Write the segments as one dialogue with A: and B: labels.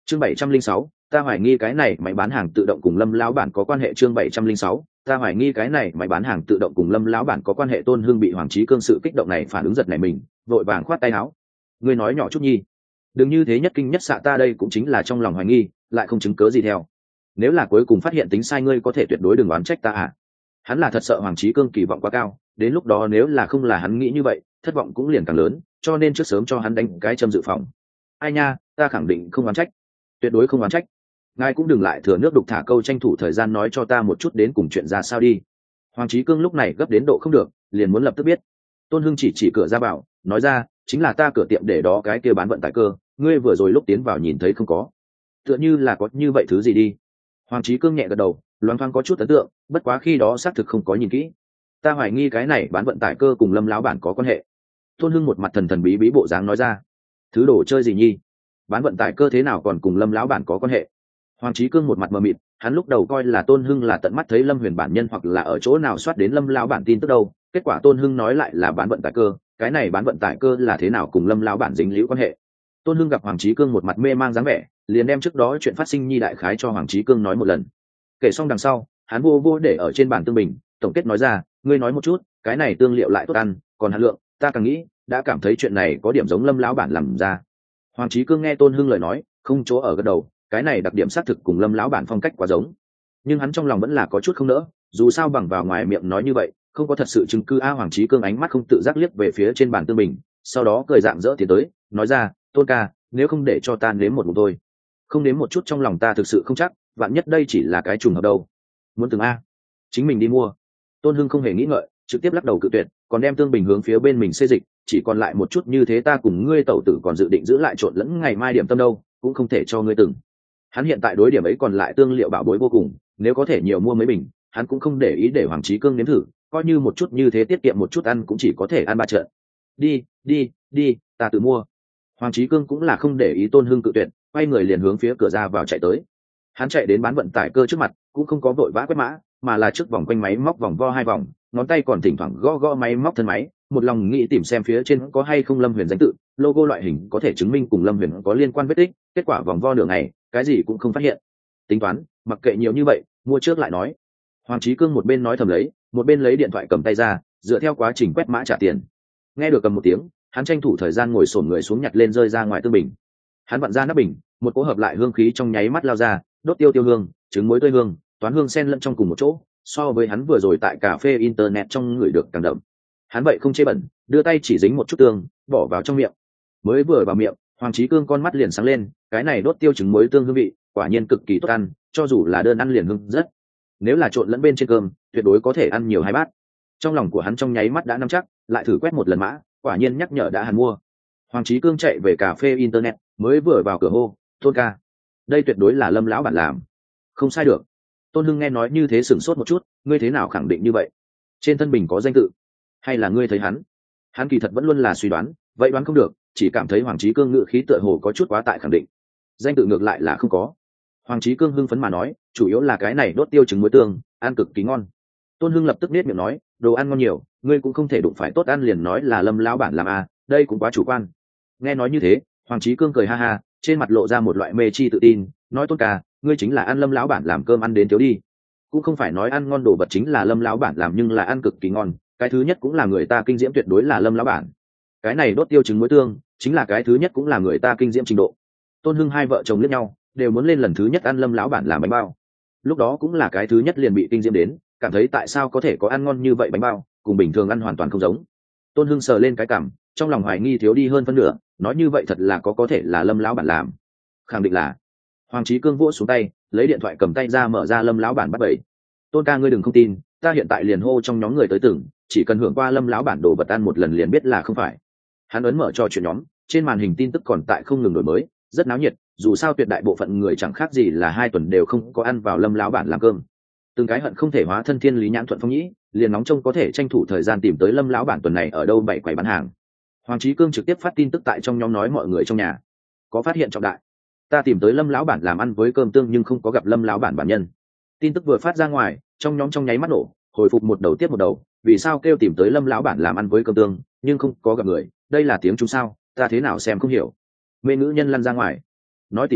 A: Chương 706, ta hoài nghi cái này máy bán hàng tự động cùng Lâm lão bản có quan hệ. Chương 706, ta hoài nghi cái này máy bán hàng tự động cùng Lâm lão bản có quan hệ. Tôn Hưng bị Hoàng Chí Cương sự kích động này phản ứng giật này mình, vội vàng khoát tay áo. Ngươi nói nhỏ chút nhi, đừng như thế nhất kinh nhất xạ, ta đây cũng chính là trong lòng hoài nghi, lại không chứng cớ gì theo. Nếu là cuối cùng phát hiện tính sai, ngươi có thể tuyệt đối đừng oán trách ta à? Hắn là thật sợ Hoàng Chí Cương kỳ vọng quá cao, đến lúc đó nếu là không là hắn nghĩ như vậy, thất vọng cũng liền càng lớn, cho nên trước sớm cho hắn đánh cái châm dự phòng. Ai nha, ta khẳng định không oán trách, tuyệt đối không oán trách. Ngài cũng đừng lại thừa nước đục thả câu, tranh thủ thời gian nói cho ta một chút đến cùng chuyện ra sao đi. Hoàng Chí Cương lúc này gấp đến độ không được, liền muốn lập tức biết. Tôn Hưng chỉ cửa ra bảo, nói ra, chính là ta cửa tiệm để đó cái kia bán vận tải cơ, ngươi vừa rồi lúc tiến vào nhìn thấy không có? Tựa như là có như vậy thứ gì đi. Hoàng Chí Cương nhẹ gật đầu, loáng thoáng có chút ấn tượng, bất quá khi đó xác thực không có nhìn kỹ. Ta hoài nghi cái này bán vận tải cơ cùng Lâm lão bản có quan hệ. Tôn Hưng một mặt thần thần bí bí bộ dáng nói ra. Thứ đồ chơi gì nhi? Bán vận tải cơ thế nào còn cùng Lâm lão bản có quan hệ? Hoàng Chí Cương một mặt mờ mịt, hắn lúc đầu coi là Tôn Hưng là tận mắt thấy Lâm Huyền bản nhân hoặc là ở chỗ nào soát đến Lâm lão bản tin tức đâu, kết quả Tôn Hưng nói lại là bán vận tải cơ, cái này bán vận tải cơ là thế nào cùng Lâm lão bản dính líu quan hệ? Tôn Hưng gặp Hoàng Chí Cương một mặt mê mang dáng vẻ, liền đem trước đó chuyện phát sinh nhi đại khái cho Hoàng Chí Cương nói một lần. Kể xong đằng sau, hắn vô để ở trên bàn tương bình, tổng kết nói ra, ngươi nói một chút, cái này tương liệu lại tốt ăn, còn hạt lượng, ta càng nghĩ, đã cảm thấy chuyện này có điểm giống Lâm lão bản làm ra. Hoàng Chí Cương nghe Tôn Hưng lời nói, không chỗ ở gật đầu, cái này đặc điểm xác thực cùng Lâm lão bản phong cách quá giống, nhưng hắn trong lòng vẫn là có chút không nỡ, dù sao bằng vào ngoài miệng nói như vậy, không có thật sự chứng cứ. Hoàng Chí Cương ánh mắt không tự giác liếc về phía trên bàn tương bình, sau đó cười rạng rỡ tiến tới, nói ra, Tôn ca, nếu không để cho ta nếm một ngụm thôi. Không nếm một chút trong lòng ta thực sự không chắc, vạn nhất đây chỉ là cái trùng hợp đâu. Muốn từng a, chính mình đi mua. Tôn Hưng không hề nghĩ ngợi, trực tiếp lắc đầu cự tuyệt, còn đem tương bình hướng phía bên mình xê dịch, chỉ còn lại một chút như thế, ta cùng ngươi tẩu tử còn dự định giữ lại trộn lẫn ngày mai điểm tâm đâu, cũng không thể cho ngươi từng. Hắn hiện tại đối điểm ấy còn lại tương liệu bảo bối vô cùng, nếu có thể nhiều mua mấy bình, hắn cũng không để ý để Hoàng Chí Cương nếm thử, coi như một chút như thế tiết kiệm một chút ăn cũng chỉ có thể ăn 3 trận. Đi, ta tự mua. Hoàng Chí Cương cũng là không để ý Tôn Hưng cự tuyệt, quay người liền hướng phía cửa ra vào chạy tới. Hắn chạy đến bán vận tải cơ trước mặt, cũng không có vội vã quét mã, mà là trước vòng quanh máy móc vòng vo 2 vòng, ngón tay còn thỉnh thoảng gõ máy móc thân máy, một lòng nghĩ tìm xem phía trên có hay không Lâm Huyền danh tự, logo loại hình có thể chứng minh cùng Lâm Huyền có liên quan vết tích. Kết quả vòng vo nửa ngày, cái gì cũng không phát hiện. Tính toán, mặc kệ nhiều như vậy, mua trước lại nói. Hoàng Chí Cương một bên nói thầm lấy, một bên lấy điện thoại cầm tay ra, dựa theo quá trình quét mã trả tiền. Nghe được cầm một tiếng, hắn tranh thủ thời gian ngồi xổm người xuống nhặt lên rơi ra ngoài tương bình. Hắn vặn ra nắp bình, một cỗ hợp lại hương khí trong nháy mắt lao ra, đốt tiêu hương, trứng muối tươi hương, toán hương xen lẫn trong cùng một chỗ, so với hắn vừa rồi tại cà phê internet trong người được càng đậm. Hắn vậy không chê bẩn, đưa tay chỉ dính một chút tương, bỏ vào trong miệng. Mới vừa vào miệng, Hoàng Chí Cương con mắt liền sáng lên, cái này đốt tiêu trứng muối tương hương vị, quả nhiên cực kỳ tốt ăn, cho dù là đơn ăn liền hương rất. Nếu là trộn lẫn bên trên cơm, tuyệt đối có thể ăn nhiều 2 bát. Trong lòng của hắn trong nháy mắt đã nắm chắc, lại thử quét một lần mã, quả nhiên nhắc nhở đã hắn mua. Hoàng Chí Cương chạy về cà phê internet, mới vừa vào cửa hô, Tôn ca, đây tuyệt đối là Lâm lão bản làm, không sai được. Tôn Hưng nghe nói như thế sửng sốt một chút, ngươi thế nào khẳng định như vậy? Trên thân bình có danh tự, hay là ngươi thấy hắn? Hắn kỳ thật vẫn luôn là suy đoán, vậy đoán không được, chỉ cảm thấy Hoàng Chí Cương ngự khí tựa hồ có chút quá tại khẳng định. Danh tự ngược lại là không có. Hoàng Chí Cương hưng phấn mà nói, chủ yếu là cái này đốt tiêu trứng muối tương, ăn cực kỳ ngon. Tôn Hưng lập tức nết miệng nói, đồ ăn ngon nhiều, ngươi cũng không thể đụng phải tốt ăn liền nói là Lâm lão bản làm à, đây cũng quá chủ quan. Nghe nói như thế, Hoàng Chí Cương cười ha ha, trên mặt lộ ra một loại mê chi tự tin, nói, Tôn ca, ngươi chính là ăn Lâm lão bản làm cơm ăn đến thiếu đi. Cũng không phải nói ăn ngon đồ vật chính là Lâm lão bản làm, nhưng là ăn cực kỳ ngon, cái thứ nhất cũng là người ta kinh diễm tuyệt đối là Lâm lão bản. Cái này đốt tiêu trứng muối tương, chính là cái thứ nhất cũng là người ta kinh diễm trình độ. Tôn Hưng hai vợ chồng liếc nhau, đều muốn lên lần thứ nhất ăn Lâm lão bản làm bánh bao. Lúc đó cũng là cái thứ nhất liền bị kinh diễm đến, cảm thấy tại sao có thể có ăn ngon như vậy bánh bao, cùng bình thường ăn hoàn toàn không giống. Tôn Hưng sờ lên cái cằm, trong lòng hoài nghi thiếu đi hơn phân nửa, nói như vậy thật là có thể là Lâm lão bản làm. Khẳng định là. Hoàng Chí Cương vỗ xuống tay, lấy điện thoại cầm tay ra mở ra Lâm lão bản bắt bậy. Tôn ca, ngươi đừng không tin, ta hiện tại liền hô trong nhóm người tới từng, chỉ cần hưởng qua Lâm lão bản đồ vật ăn một lần liền biết là không phải. Hắn ấn mở cho chuyện nhóm, trên màn hình tin tức còn tại không ngừng đổi mới, rất náo nhiệt, dù sao tuyệt đại bộ phận người chẳng khác gì là 2 tuần đều không có ăn vào Lâm lão bản làm cơm. Từng cái hận không thể hóa thân thiên lý nhãn thuận phong nhĩ, liền nóng trông có thể tranh thủ thời gian tìm tới Lâm lão bản tuần này ở đâu bày quầy bán hàng. Hoàng Chí Cương trực tiếp phát tin tức tại trong nhóm nói mọi người trong nhà có phát hiện trọng đại, ta tìm tới Lâm lão bản làm ăn với cơm tương nhưng không có gặp Lâm lão bản bản nhân. Tin tức vừa phát ra ngoài, trong nhóm trong nháy mắt nổ, hồi phục một đầu tiếp một đầu, vì sao kêu tìm tới Lâm lão bản làm ăn với cơm tương nhưng không có gặp người, đây là tiếng Trung sao, ta thế nào xem không hiểu. Mê ngữ nhân lăn ra ngoài, nói tỉ mỉ,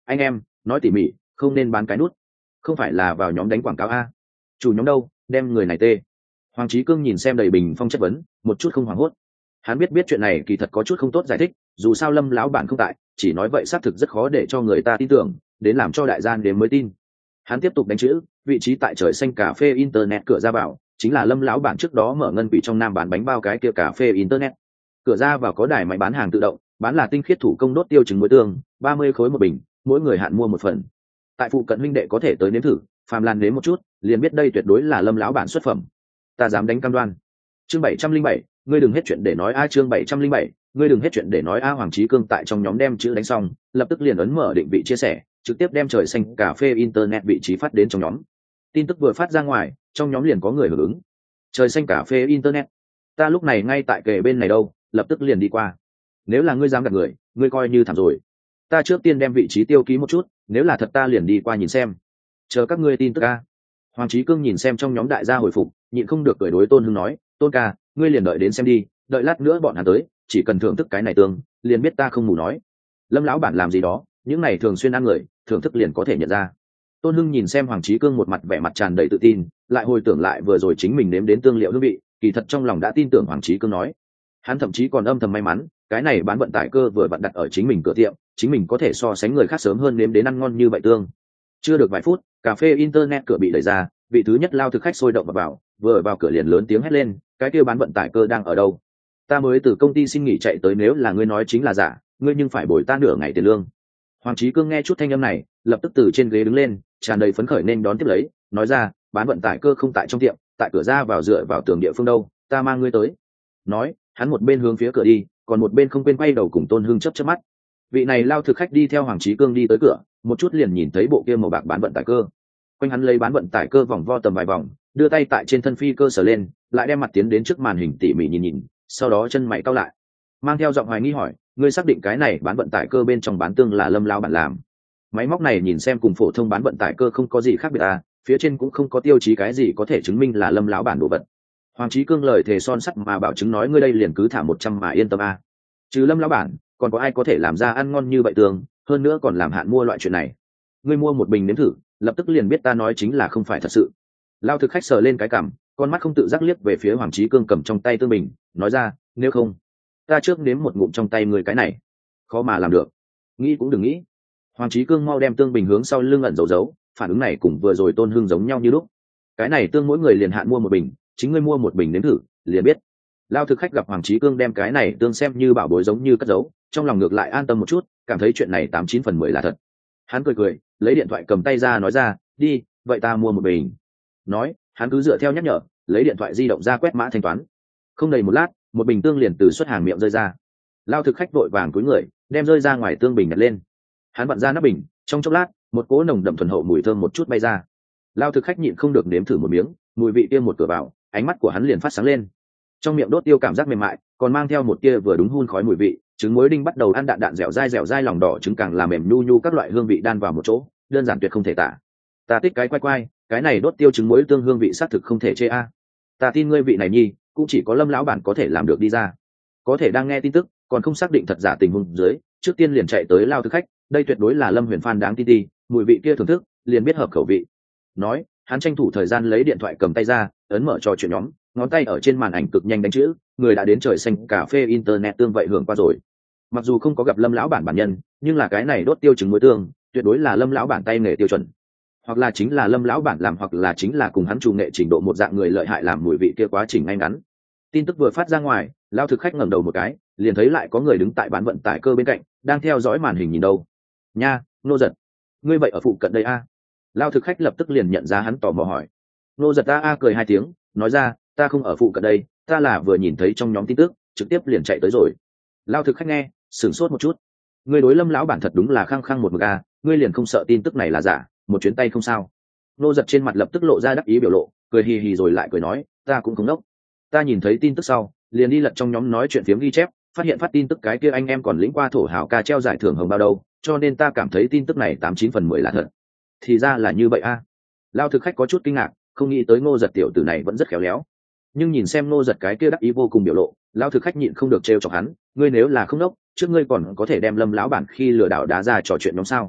A: anh em nói tỉ mỉ, không nên bán cái nút, không phải là vào nhóm đánh quảng cáo a. Chủ nhóm đâu, đem người này tê. Hoàng Chí Cương nhìn xem đầy bình phong chất vấn, một chút không hoảng hốt. Hắn biết chuyện này kỳ thật có chút không tốt giải thích, dù sao Lâm lão bản không tại, chỉ nói vậy xác thực rất khó để cho người ta tin tưởng, đến làm cho đại gian đến mới tin. Hắn tiếp tục đánh chữ, vị trí tại trời xanh cà phê internet cửa ra vào, chính là Lâm lão bản trước đó mở ngân vị trong Nam bán bánh bao cái kia cà phê internet. Cửa ra vào có đài máy bán hàng tự động, bán là tinh khiết thủ công đốt tiêu trứng muối tương, 30 khối một bình, mỗi người hạn mua một phần. Tại phụ cận huynh đệ có thể tới nếm thử, phàm lan nếm một chút, liền biết đây tuyệt đối là Lâm lão bản xuất phẩm. Ta dám đánh cam đoan. Chương 707, ngươi đừng hết chuyện để nói a. Chương 707, ngươi đừng hết chuyện để nói a. Hoàng Chí Cương tại trong nhóm đem chữ đánh xong, lập tức liền ấn mở định vị chia sẻ, trực tiếp đem trời xanh cà phê internet vị trí phát đến trong nhóm. Tin tức vừa phát ra ngoài, trong nhóm liền có người hưởng ứng. Trời xanh cà phê internet, ta lúc này ngay tại kề bên này đâu, lập tức liền đi qua. Nếu là ngươi dám gạt người, ngươi coi như thảm rồi. Ta trước tiên đem vị trí tiêu ký một chút, nếu là thật ta liền đi qua nhìn xem. Chờ các ngươi tin tức a. Hoàng Chí Cương nhìn xem trong nhóm đại gia hồi phục, nhịn không được cười đối Tôn Hưng nói, Tôn ca, ngươi liền đợi đến xem đi, đợi lát nữa bọn hắn tới, chỉ cần thưởng thức cái này tương, liền biết ta không mù nói. Lâm lão bản làm gì đó, những này thường xuyên ăn người, thưởng thức liền có thể nhận ra. Tôn Hưng nhìn xem Hoàng Chí Cương một mặt vẻ mặt tràn đầy tự tin, lại hồi tưởng lại vừa rồi chính mình nếm đến tương liệu hương vị, kỳ thật trong lòng đã tin tưởng Hoàng Chí Cương nói. Hắn thậm chí còn âm thầm may mắn, cái này bán vận tải cơ vừa vặn đặt ở chính mình cửa tiệm, chính mình có thể so sánh người khác sớm hơn nếm đến ăn ngon như vậy tương. Chưa được vài phút, cà phê internet cửa bị đẩy ra, vị thứ nhất lao thực khách sôi động vào, vừa vào cửa liền lớn tiếng hét lên, cái kia bán vận tải cơ đang ở đâu? Ta mới từ công ty xin nghỉ chạy tới, nếu là ngươi nói chính là giả, ngươi nhưng phải bồi ta nửa ngày tiền lương. Hoàng Chí Cương nghe chút thanh âm này, lập tức từ trên ghế đứng lên, tràn đầy phấn khởi nên đón tiếp lấy, nói ra, bán vận tải cơ không tại trong tiệm, tại cửa ra vào dựa vào tường địa phương đâu, ta mang ngươi tới. Nói, hắn một bên hướng phía cửa đi, còn một bên không quên quay đầu cùng Tôn Hưng chớp chớp mắt. Vị này lao thực khách đi theo Hoàng Chí Cương đi tới cửa, một chút liền nhìn thấy bộ kia màu bạc bán vận tải cơ. Quanh hắn lấy bán vận tải cơ vòng vo tầm vài vòng, đưa tay tại trên thân phi cơ sờ lên, lại đem mặt tiến đến trước màn hình tỉ mỉ nhìn, sau đó chân mày cau lại, mang theo giọng hoài nghi hỏi, ngươi xác định cái này bán vận tải cơ bên trong bán tương là Lâm lão bản làm? Máy móc này nhìn xem cùng phổ thông bán vận tải cơ không có gì khác biệt à, phía trên cũng không có tiêu chí cái gì có thể chứng minh là Lâm lão bản đồ vật. Hoàng Chí Cương lời thề son sắt mà bảo chứng nói, ngươi đây liền cứ thả 100 mà yên tâm à. Trừ Lâm lão bản, còn có ai có thể làm ra ăn ngon như vậy tương, hơn nữa còn làm hạn mua loại chuyện này? Ngươi mua một bình nếm thử, lập tức liền biết ta nói chính là không phải thật sự. Lao thực khách sờ lên cái cằm, con mắt không tự giác liếc về phía Hoàng Chí Cương cầm trong tay tương bình, nói ra, nếu không, ta trước nếm một ngụm trong tay người, cái này khó mà làm được. Nghĩ cũng đừng nghĩ. Hoàng Chí Cương mau đem tương bình hướng sau lưng ẩn giấu, phản ứng này cùng vừa rồi Tôn Hưng giống nhau như lúc. Cái này tương mỗi người liền hạn mua một bình, chính ngươi mua một bình nếm thử, liền biết. Lao thực khách gặp Hoàng Chí Cương đem cái này tương xem như bảo bối giống như cất giấu, trong lòng ngược lại an tâm một chút, cảm thấy chuyện này 89/10 là thật. Hắn cười, lấy điện thoại cầm tay ra nói ra, đi, vậy ta mua một bình. Nói, hắn cứ dựa theo nhắc nhở, lấy điện thoại di động ra quét mã thanh toán. Không đầy một lát, một bình tương liền từ xuất hàng miệng rơi ra. Lao thực khách vội vàng cúi người, đem rơi ra ngoài tương bình nhặt lên. Hắn vặn ra nắp bình, trong chốc lát, một cỗ nồng đậm thuần hậu mùi thơm một chút bay ra. Lao thực khách nhịn không được nếm thử một miếng, mùi vị kia một cửa vào, ánh mắt của hắn liền phát sáng lên. Trong miệng đốt tiêu cảm giác mềm mại, còn mang theo một tia vừa đúng hun khói mùi vị, trứng muối đinh bắt đầu ăn đạn dẻo dai lòng đỏ trứng càng làm mềm nhu nhu, các loại hương vị đan vào một chỗ, đơn giản tuyệt không thể tả. Ta thích cái quay, cái này đốt tiêu trứng muối tương hương vị xác thực không thể chê a. Ta tin ngươi vị này nhi, cũng chỉ có Lâm lão bản có thể làm được đi ra. Có thể đang nghe tin tức, còn không xác định thật giả tình huống dưới, trước tiên liền chạy tới Lao thực khách, đây tuyệt đối là Lâm Huyền Phan đáng tin đi, mùi vị kia thưởng thức, liền biết hợp khẩu vị. Nói, hắn tranh thủ thời gian lấy điện thoại cầm tay ra, ấn mở trò chuyện nhóm, ngón tay ở trên màn ảnh cực nhanh đánh chữ, người đã đến trời xanh cà phê internet tương vậy hưởng qua rồi. Mặc dù không có gặp Lâm lão bản bản nhân, nhưng là cái này đốt tiêu trứng muối tương, tuyệt đối là Lâm lão bản tay nghề tiêu chuẩn. Hoặc là chính là Lâm lão bản làm, hoặc là chính là cùng hắn chủ nghệ trình độ một dạng người lợi hại làm mùi vị kia quá trình ngay ngắn. Tin tức vừa phát ra ngoài, Lao thực khách ngẩng đầu một cái, liền thấy lại có người đứng tại bán vận tải cơ bên cạnh, đang theo dõi màn hình nhìn đâu. Nha, Nô Giật, ngươi vậy ở phụ cận đây a? Lao thực khách lập tức liền nhận ra hắn, tò mò hỏi. Nô Giật a cười hai tiếng, nói ra, ta không ở phụ cận đây, ta là vừa nhìn thấy trong nhóm tin tức, trực tiếp liền chạy tới rồi. Lao thực khách nghe, sửng sốt một chút. Ngươi đối Lâm lão bản thật đúng là khăng khăng một mực a, ngươi liền không sợ tin tức này là giả, một chuyến tay không sao? Nô Giật trên mặt lập tức lộ ra đắc ý biểu lộ, cười hì hì rồi lại cười nói, ta cũng không đốc. Ta nhìn thấy tin tức sau, liền đi lật trong nhóm nói chuyện phiếm ghi chép, phát hiện phát tin tức cái kia anh em còn lĩnh qua thổ hào ca treo giải thưởng hồng bao đâu, cho nên ta cảm thấy tin tức này 89/10 là thật. Thì ra là như vậy a. Lao thực khách có chút kinh ngạc, không nghĩ tới Ngô Giật tiểu tử này vẫn rất khéo léo. Nhưng nhìn xem Ngô Giật cái kia đắc ý vô cùng biểu lộ, Lao thực khách nhịn không được trêu chọc hắn, ngươi nếu là không đốc, trước ngươi còn có thể đem Lâm lão bản khi lừa đảo đá ra trò chuyện nhóm sao?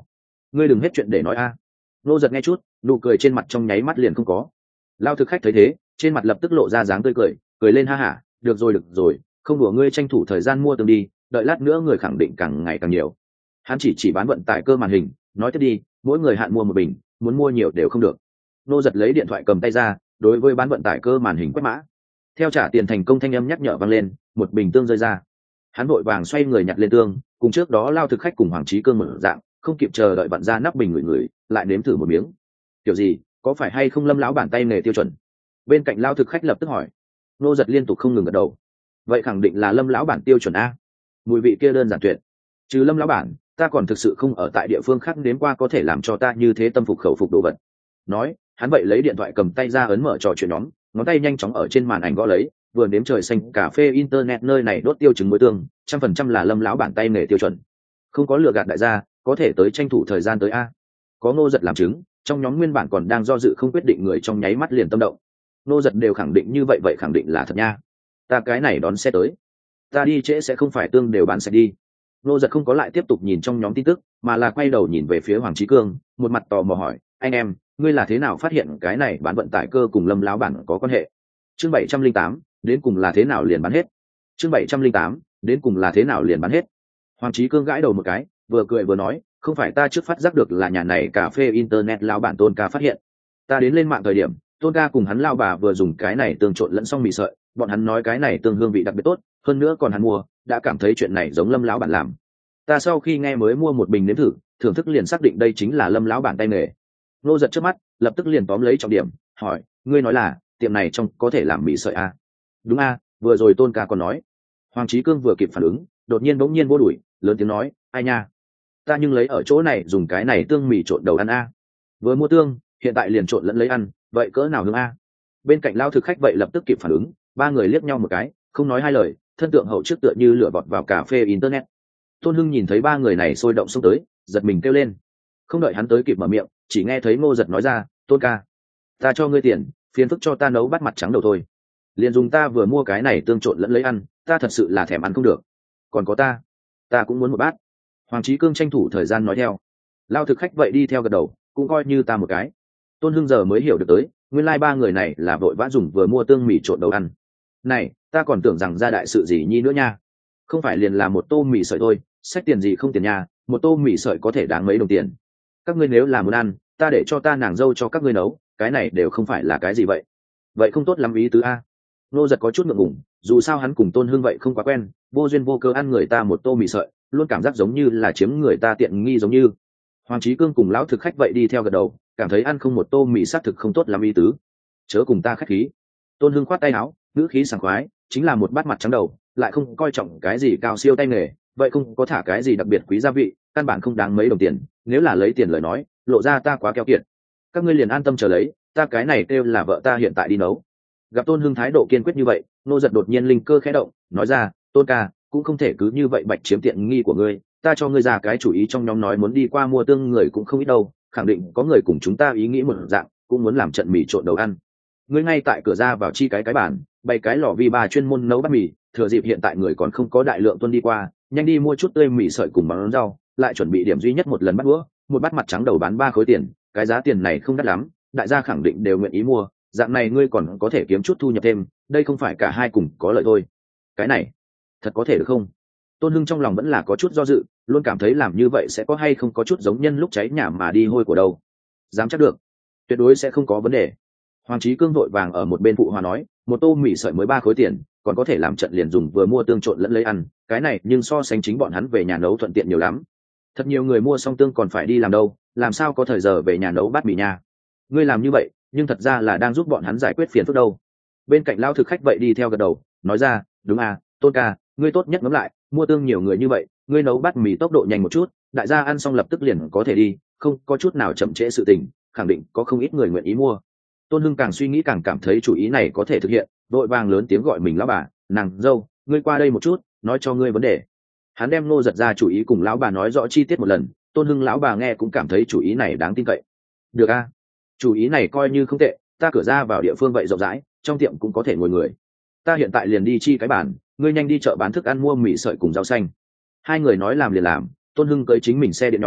A: ngươi đừng hết chuyện để nói a. Nô Giật nghe chút, nụ cười trên mặt trong nháy mắt liền không có. Lao thực khách thấy thế, trên mặt lập tức lộ ra dáng tươi cười, cười lên ha hả, được rồi, không đùa ngươi, tranh thủ thời gian mua tương đi, đợi lát nữa người khẳng định càng ngày càng nhiều. Hắn chỉ bán vận tải cơ màn hình, nói tiếp đi, mỗi người hạn mua một bình, muốn mua nhiều đều không được. Nô Giật lấy điện thoại cầm tay ra, đối với bán vận tải cơ màn hình quét mã. Theo trả tiền thành công thanh âm nhắc nhở vang lên, một bình tương rơi ra. Hắn vội vàng xoay người nhặt lên tương, cùng trước đó Lao thực khách cùng Hoàng Chí Cương mở dạng, không kịp chờ đợi vặn ra nắp bình người, lại nếm thử một miếng. Kiểu gì, có phải hay không Lâm lão bản tay nghề tiêu chuẩn? Bên cạnh Lao thực khách lập tức hỏi. Nô Giật liên tục không ngừng gật đầu. Vậy khẳng định là Lâm lão bản tiêu chuẩn a. Mùi vị kia đơn giản tuyệt. Trừ Lâm lão bản, ta còn thực sự không ở tại địa phương khác nếm qua có thể làm cho ta như thế tâm phục khẩu phục đồ vật. Nói, hắn vậy lấy điện thoại cầm tay ra ấn mở trò chuyện nhóm, ngón tay nhanh chóng ở trên màn ảnh gõ lấy, vừa nếm trời xanh cà phê internet nơi này đốt tiêu trứng muối tương, 100% là Lâm lão bản tay nghề tiêu chuẩn. Không có lừa gạt đại gia, có thể tới tranh thủ thời gian tới a. Có Ngô Giật làm chứng, trong nhóm nguyên bản còn đang do dự không quyết định người trong nháy mắt liền tâm động. Ngô Giật đều khẳng định như vậy, vậy khẳng định là thật nha. Ta cái này đón xe tới. Ta đi trễ sẽ không phải tương đều bán sạch đi. Ngô Giật không có lại tiếp tục nhìn trong nhóm tin tức, mà là quay đầu nhìn về phía Hoàng Chí Cương, một mặt tò mò hỏi, anh em, ngươi là thế nào phát hiện cái này bán vận tải cơ cùng Lâm lão bản có quan hệ? Chương 708, đến cùng là thế nào liền bán hết? Chương 708, đến cùng là thế nào liền bán hết? Hoàng Chí Cương gãi đầu một cái, vừa cười vừa nói, không phải ta trước phát giác được là nhà này cà phê internet lão bản Tôn ca phát hiện. Ta đến lên mạng thời điểm, Tôn ca cùng hắn lao bà vừa dùng cái này tương trộn lẫn xong mì sợi, bọn hắn nói cái này tương hương vị đặc biệt tốt, hơn nữa còn hắn mua, đã cảm thấy chuyện này giống Lâm lão bản làm. Ta sau khi nghe mới mua một bình nếm thử, thưởng thức liền xác định đây chính là Lâm lão bản tay nghề. Nô Giật trước mắt, lập tức liền tóm lấy trọng điểm, hỏi, ngươi nói là tiệm này trong có thể làm mì sợi a? Đúng a, vừa rồi Tôn ca còn nói. Hoàng Chí Cương vừa kịp phản ứng, đột nhiên bỗng nhiên vô đuổi, lớn tiếng nói, ai nha, ta nhưng lấy ở chỗ này dùng cái này tương mì trộn đầu ăn a. Vừa mua tương, hiện tại liền trộn lẫn lấy ăn, vậy cỡ nào hương a? Bên cạnh Lao thực khách vậy lập tức kịp phản ứng, ba người liếc nhau một cái, không nói hai lời, thân tượng hậu trước tựa như lửa bọt vào cà phê internet. Tôn Hưng nhìn thấy ba người này sôi động xông tới, giật mình kêu lên. Không đợi hắn tới kịp mở miệng, chỉ nghe thấy Ngô Giật nói ra, Tôn ca, ta cho ngươi tiền, phiền phức cho ta nấu bát mặt trắng đầu thôi. Liền dùng ta vừa mua cái này tương trộn lẫn lấy ăn, ta thật sự là thèm ăn không được. Còn có ta cũng muốn một bát. Hoàng Chí Cương tranh thủ thời gian nói theo. Lao thực khách vậy đi theo gật đầu, cũng coi như ta một cái. Tôn Hưng giờ mới hiểu được tới, nguyên lai ba người này là vội vã dùng vừa mua tương mì trộn đầu ăn. Này, ta còn tưởng rằng ra đại sự gì nhi nữa nha. Không phải liền là một tô mì sợi thôi, xách tiền gì không tiền nhà, một tô mì sợi có thể đáng mấy đồng tiền. Các ngươi nếu là muốn ăn, ta để cho ta nàng dâu cho các ngươi nấu, cái này đều không phải là cái gì vậy. Vậy không tốt lắm ý tứ a. Nô Giật có chút ngượng ngùng, dù sao hắn cùng Tôn Hưng vậy không quá quen, vô duyên vô cớ ăn người ta một tô mì sợi, luôn cảm giác giống như là chiếm người ta tiện nghi giống như. Hoàng Chí Cương cùng lão thực khách vậy đi theo gật đầu, cảm thấy ăn không một tô mì xác thực không tốt lắm ý tứ. Chớ cùng ta khách khí. Tôn Hưng khoát tay áo, ngữ khí sảng khoái, chính là một bát mặt trắng đầu, lại không coi trọng cái gì cao siêu tay nghề, vậy không có thả cái gì đặc biệt quý gia vị, căn bản không đáng mấy đồng tiền, nếu là lấy tiền lời nói, lộ ra ta quá keo kiệt. Các ngươi liền an tâm chờ lấy, ta cái này kêu là vợ ta hiện tại đi nấu. Gặp Tôn Hưng thái độ kiên quyết như vậy, Nô Giật đột nhiên linh cơ khẽ động, nói ra, Tôn ca, cũng không thể cứ như vậy bạch chiếm tiện nghi của ngươi, ta cho ngươi ra cái chủ ý trong nhóm nói muốn đi qua mua tương người cũng không ít đâu, khẳng định có người cùng chúng ta ý nghĩ một dạng, cũng muốn làm trận mì trộn đầu ăn. Ngươi ngay tại cửa ra vào chi cái bàn, bày cái lò vi ba chuyên môn nấu bát mì, thừa dịp hiện tại người còn không có đại lượng tuân đi qua, nhanh đi mua chút tươi mì sợi cùng món rau, lại chuẩn bị điểm duy nhất một lần bắt đũa, một bát mặt trắng đầu bán 3 khối tiền, cái giá tiền này không đắt lắm, đại gia khẳng định đều nguyện ý mua, dạng này ngươi còn có thể kiếm chút thu nhập thêm, đây không phải cả hai cùng có lợi thôi. Cái này thật có thể được không? Tôn Hưng trong lòng vẫn là có chút do dự, luôn cảm thấy làm như vậy sẽ có hay không có chút giống nhân lúc cháy nhà mà đi hôi của đâu. Dám chắc được, tuyệt đối sẽ không có vấn đề. Hoàng Chí Cương vội vàng ở một bên phụ hòa nói, một tô mì sợi mới 3 khối tiền, còn có thể làm trận liền dùng vừa mua tương trộn lẫn lấy ăn, cái này nhưng so sánh chính bọn hắn về nhà nấu thuận tiện nhiều lắm. Thật nhiều người mua xong tương còn phải đi làm đâu, làm sao có thời giờ về nhà nấu bát mì nha. Ngươi làm như vậy, nhưng thật ra là đang giúp bọn hắn giải quyết phiền phức đâu. Bên cạnh Lao thực khách vậy đi theo gật đầu, nói ra, đúng à, Tôn ca, ngươi tốt nhất ngẫm lại, mua tương nhiều người như vậy, ngươi nấu bát mì tốc độ nhanh một chút, đại gia ăn xong lập tức liền có thể đi, không có chút nào chậm trễ sự tình, khẳng định có không ít người nguyện ý mua. Tôn Hưng càng suy nghĩ càng cảm thấy chủ ý này có thể thực hiện, vội vàng lớn tiếng gọi mình lão bà, nàng dâu, ngươi qua đây một chút, nói cho ngươi vấn đề. Hắn đem Ngô Giật ra chủ ý cùng lão bà nói rõ chi tiết một lần, Tôn Hưng lão bà nghe cũng cảm thấy chủ ý này đáng tin cậy. Được a, chủ ý này coi như không tệ, ta cửa ra vào địa phương vậy rộng rãi, trong tiệm cũng có thể ngồi người. Ta hiện tại liền đi chi cái bàn, ngươi nhanh đi chợ bán thức ăn mua mì sợi cùng rau xanh. Hai người nói làm liền làm, Tôn Hưng cưỡi chính mình xe điện nhỏ,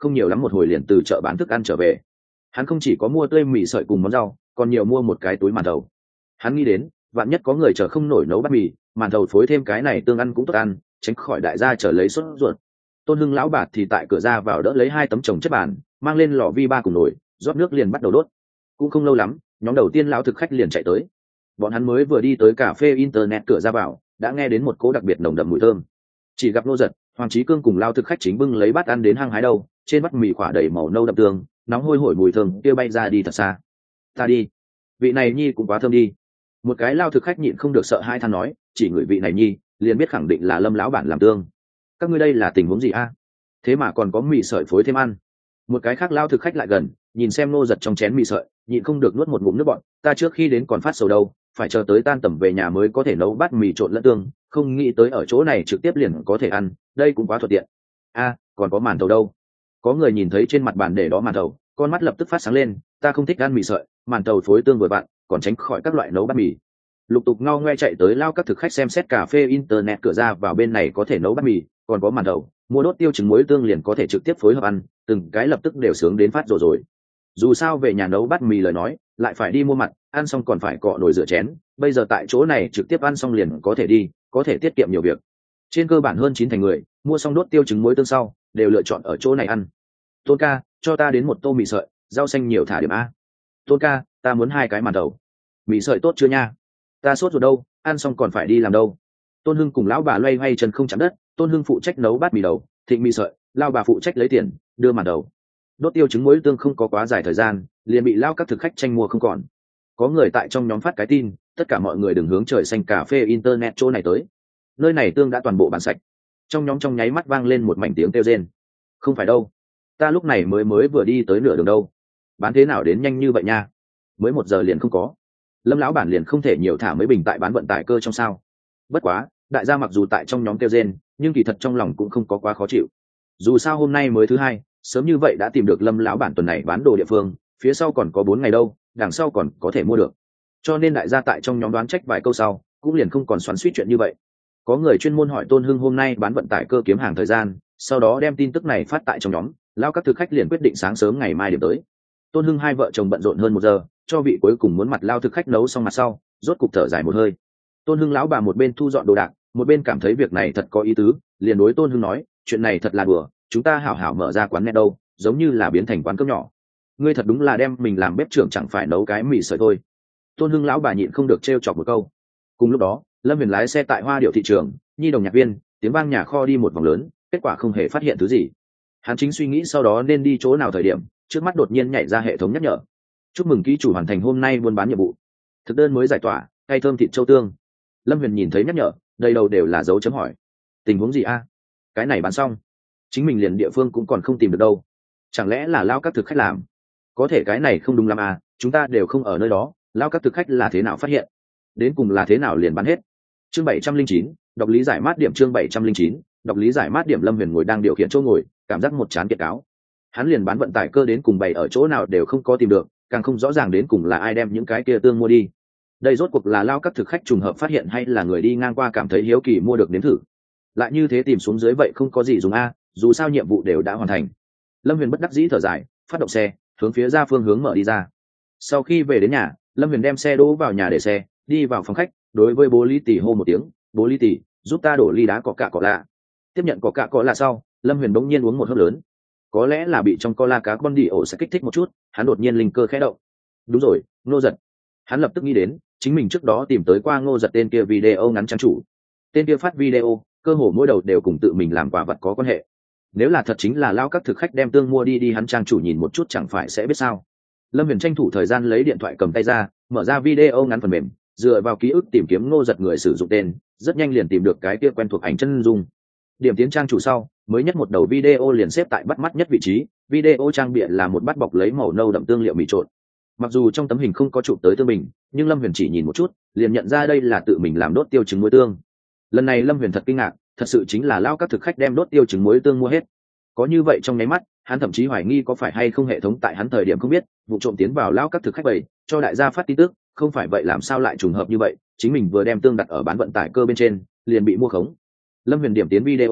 A: không nhiều lắm một hồi liền từ chợ bán thức ăn trở về. Hắn không chỉ có mua tươi mì sợi cùng món rau, còn nhiều mua một cái túi màn thầu. Hắn nghĩ đến vạn nhất có người chờ không nổi nấu bát mì, màn thầu phối thêm cái này tương ăn cũng tốt ăn, tránh khỏi đại gia chờ lấy sốt ruột. Tôn Hưng lão bạt thì tại cửa ra vào đỡ lấy 2 tấm chồng chất bàn, mang lên lò vi ba cùng nồi, rót nước liền bắt đầu đốt. Cũng không lâu lắm, nhóm đầu tiên lão thực khách liền chạy tới. Bọn hắn mới vừa đi tới cà phê internet cửa ra vào, đã nghe đến một cỗ đặc biệt nồng đậm mùi thơm. Chỉ gặp Nô Giật, Hoàng Chí Cương cùng lão thực khách chính bưng lấy bát ăn đến hăng hái đâu, trên bát mì khỏa đầy màu nâu đậm tương, nóng hôi hổi mùi thơm kia bay ra đi thật xa. Ta đi, vị này nhi cũng quá thơm đi. Một cái lão thực khách nhịn không được sợ hai than nói, chỉ người vị này nhi, liền biết khẳng định là Lâm lão bản làm tương. Các ngươi đây là tình huống gì a? Thế mà còn có mì sợi phối thêm ăn. Một cái khác lão thực khách lại gần, nhìn xem Nô Giật trong chén mì sợi, nhịn không được nuốt một ngụm nước bọt. Ta trước khi đến còn phát sầu đâu, phải chờ tới tan tầm về nhà mới có thể nấu bát mì trộn lẫn tương, không nghĩ tới ở chỗ này trực tiếp liền có thể ăn, đây cũng quá thuận tiện. A, còn có màn thầu đâu? Có người nhìn thấy trên mặt bàn để đó màn thầu, con mắt lập tức phát sáng lên. Ta không thích ăn mì sợi, màn thầu phối tương vừa vặn, còn tránh khỏi các loại nấu bát mì. Lục tục ngao ngoe chạy tới lao các thực khách xem xét cà phê internet cửa ra vào bên này có thể nấu bát mì, còn có màn thầu, mua đốt tiêu trứng muối tương liền có thể trực tiếp phối hợp ăn, từng cái lập tức đều sướng đến phát rồi. Dù sao về nhà nấu bát mì lời nói, lại phải đi mua mặt, ăn xong còn phải cọ nồi rửa chén, bây giờ tại chỗ này trực tiếp ăn xong liền có thể đi, có thể tiết kiệm nhiều việc. Trên cơ bản hơn 9 thành người mua xong đốt tiêu trứng muối tương sau đều lựa chọn ở chỗ này ăn. Tôn ca, cho ta đến một tô mì sợi, rau xanh nhiều thả điểm a. Tôn ca, ta muốn 2 cái màn đầu. Mì sợi tốt chưa nha? Ta sốt rồi đâu, ăn xong còn phải đi làm đâu. Tôn Hưng cùng lão bà loay hoay chân không chạm đất. Tôn Hưng phụ trách nấu bát mì đầu, Thịnh mì sợi, lão bà phụ trách lấy tiền đưa màn đầu. Đốt tiêu trứng muối tương không có quá dài thời gian, liền bị lao các thực khách tranh mua không còn. Có người tại trong nhóm phát cái tin, tất cả mọi người đừng hướng trời xanh cà phê internet chỗ này tới. Nơi này tương đã toàn bộ bán sạch. Trong nhóm trong nháy mắt vang lên một mảnh tiếng kêu rên. Không phải đâu, ta lúc này mới vừa đi tới nửa đường đâu. Bán thế nào đến nhanh như vậy nha? Mới 1 giờ liền không có. Lâm lão bản liền không thể nhiều thả mấy bình tại bán vận tải cơ trong sao? Bất quá, đại gia mặc dù tại trong nhóm kêu rên, nhưng kỳ thật trong lòng cũng không có quá khó chịu. Dù sao hôm nay mới thứ 2, sớm như vậy đã tìm được Lâm lão bản tuần này bán đồ địa phương, phía sau còn có 4 ngày đâu, đằng sau còn có thể mua được. Cho nên đại gia tại trong nhóm đoán trách vài câu sau, cũng liền không còn xoắn xuýt chuyện như vậy. Có người chuyên môn hỏi Tôn Hưng hôm nay bán vận tải cơ kiếm hàng thời gian, sau đó đem tin tức này phát tại trong nhóm, lao các thực khách liền quyết định sáng sớm ngày mai điểm tới. Tôn Hưng 2 vợ chồng bận rộn hơn 1 giờ, cho vị cuối cùng muốn mặt lao thực khách nấu xong mặt sau, rốt cục thở dài một hơi. Tôn Hưng lão bà một bên thu dọn đồ đạc, một bên cảm thấy việc này thật có ý tứ, liền đối Tôn Hưng nói, chuyện này thật là đùa, chúng ta hảo hảo mở ra quán net đâu, giống như là biến thành quán cơm nhỏ. Ngươi thật đúng là đem mình làm bếp trưởng chẳng phải nấu cái mì sợi thôi. Tôn Hưng lão bà nhịn không được trêu chọc một câu. Cùng lúc đó, Lâm Huyền lái xe tại Hoa Điệu thị trường, nhi đồng nhạc viên, tiếng vang nhà kho đi một vòng lớn, kết quả không hề phát hiện thứ gì. Hắn chính suy nghĩ sau đó nên đi chỗ nào thời điểm, trước mắt đột nhiên nhảy ra hệ thống nhắc nhở. Chúc mừng ký chủ hoàn thành hôm nay buôn bán nhiệm vụ. Thực đơn mới giải tỏa, cay thơm thịt châu tương. Lâm Huyền nhìn thấy nhắc nhở, đầy đầu đều là dấu chấm hỏi. Tình huống gì a? Cái này bán xong, chính mình liền địa phương cũng còn không tìm được đâu. Chẳng lẽ là lao các thực khách làm? Có thể cái này không đúng lắm à, chúng ta đều không ở nơi đó, lao các thực khách là thế nào phát hiện? Đến cùng là thế nào liền bán hết? Chương 709, đọc lý giải mát điểm. Chương 709, đọc lý giải mát điểm. Lâm Huyền ngồi đang điều khiển chỗ ngồi, cảm giác một chán kiệt cáo. Hắn liền bán vận tải cơ đến cùng bày ở chỗ nào đều không có tìm được, càng không rõ ràng đến cùng là ai đem những cái kia tương mua đi. Đây rốt cuộc là lao các thực khách trùng hợp phát hiện hay là người đi ngang qua cảm thấy hiếu kỳ mua được nếm thử. Lại như thế tìm xuống dưới vậy không có gì dùng a, dù sao nhiệm vụ đều đã hoàn thành. Lâm Huyền bất đắc dĩ thở dài, phát động xe hướng phía ra phương hướng mở đi ra. Sau khi về đến nhà, Lâm Huyền đem xe đỗ vào nhà để xe, đi vào phòng khách, đối với bố Lý Tỷ hô một tiếng, bố Lý Tỷ, giúp ta đổ ly đá coca cola. Tiếp nhận coca cola sau, Lâm Huyền bỗng nhiên uống một hớp lớn. Có lẽ là bị trong cola cá con đi ổ sẽ kích thích một chút, hắn đột nhiên linh cơ khẽ động. Đúng rồi, Ngô Giật. Hắn lập tức nghĩ đến chính mình trước đó tìm tới qua Ngô Giật tên kia video ngắn trang chủ. Tên kia phát video, cơ hồ mỗi đầu đều cùng tự mình làm quả vật có quan hệ. Nếu là thật chính là lao các thực khách đem tương mua đi hắn trang chủ nhìn một chút chẳng phải sẽ biết sao. Lâm Huyền tranh thủ thời gian lấy điện thoại cầm tay ra, mở ra video ngắn phần mềm, dựa vào ký ức tìm kiếm Ngô Giật người sử dụng tên, rất nhanh liền tìm được cái kia quen thuộc ảnh chân dung. Điểm tiến trang chủ sau, mới nhất một đầu video liền xếp tại bắt mắt nhất vị trí. Video trang bìa là một bát bọc lấy màu nâu đậm tương liệu mì trộn. Mặc dù trong tấm hình không có chụp tới tương mình, nhưng Lâm Huyền chỉ nhìn một chút liền nhận ra đây là tự mình làm đốt tiêu trứng muối tương. Lần này Lâm Huyền thật kinh ngạc, thật sự chính là lao các thực khách đem đốt tiêu trứng muối tương mua hết. Có như vậy trong nháy mắt, hắn thậm chí hoài nghi có phải hay không hệ thống tại hắn thời điểm không biết vụ trộm tiến vào lao các thực khách bầy cho đại gia phát tin tức, không phải vậy làm sao lại trùng hợp như vậy, chính mình vừa đem tương đặt ở bán vận tải cơ bên trên liền bị mua khống. Lâm Huyền điểm tiến video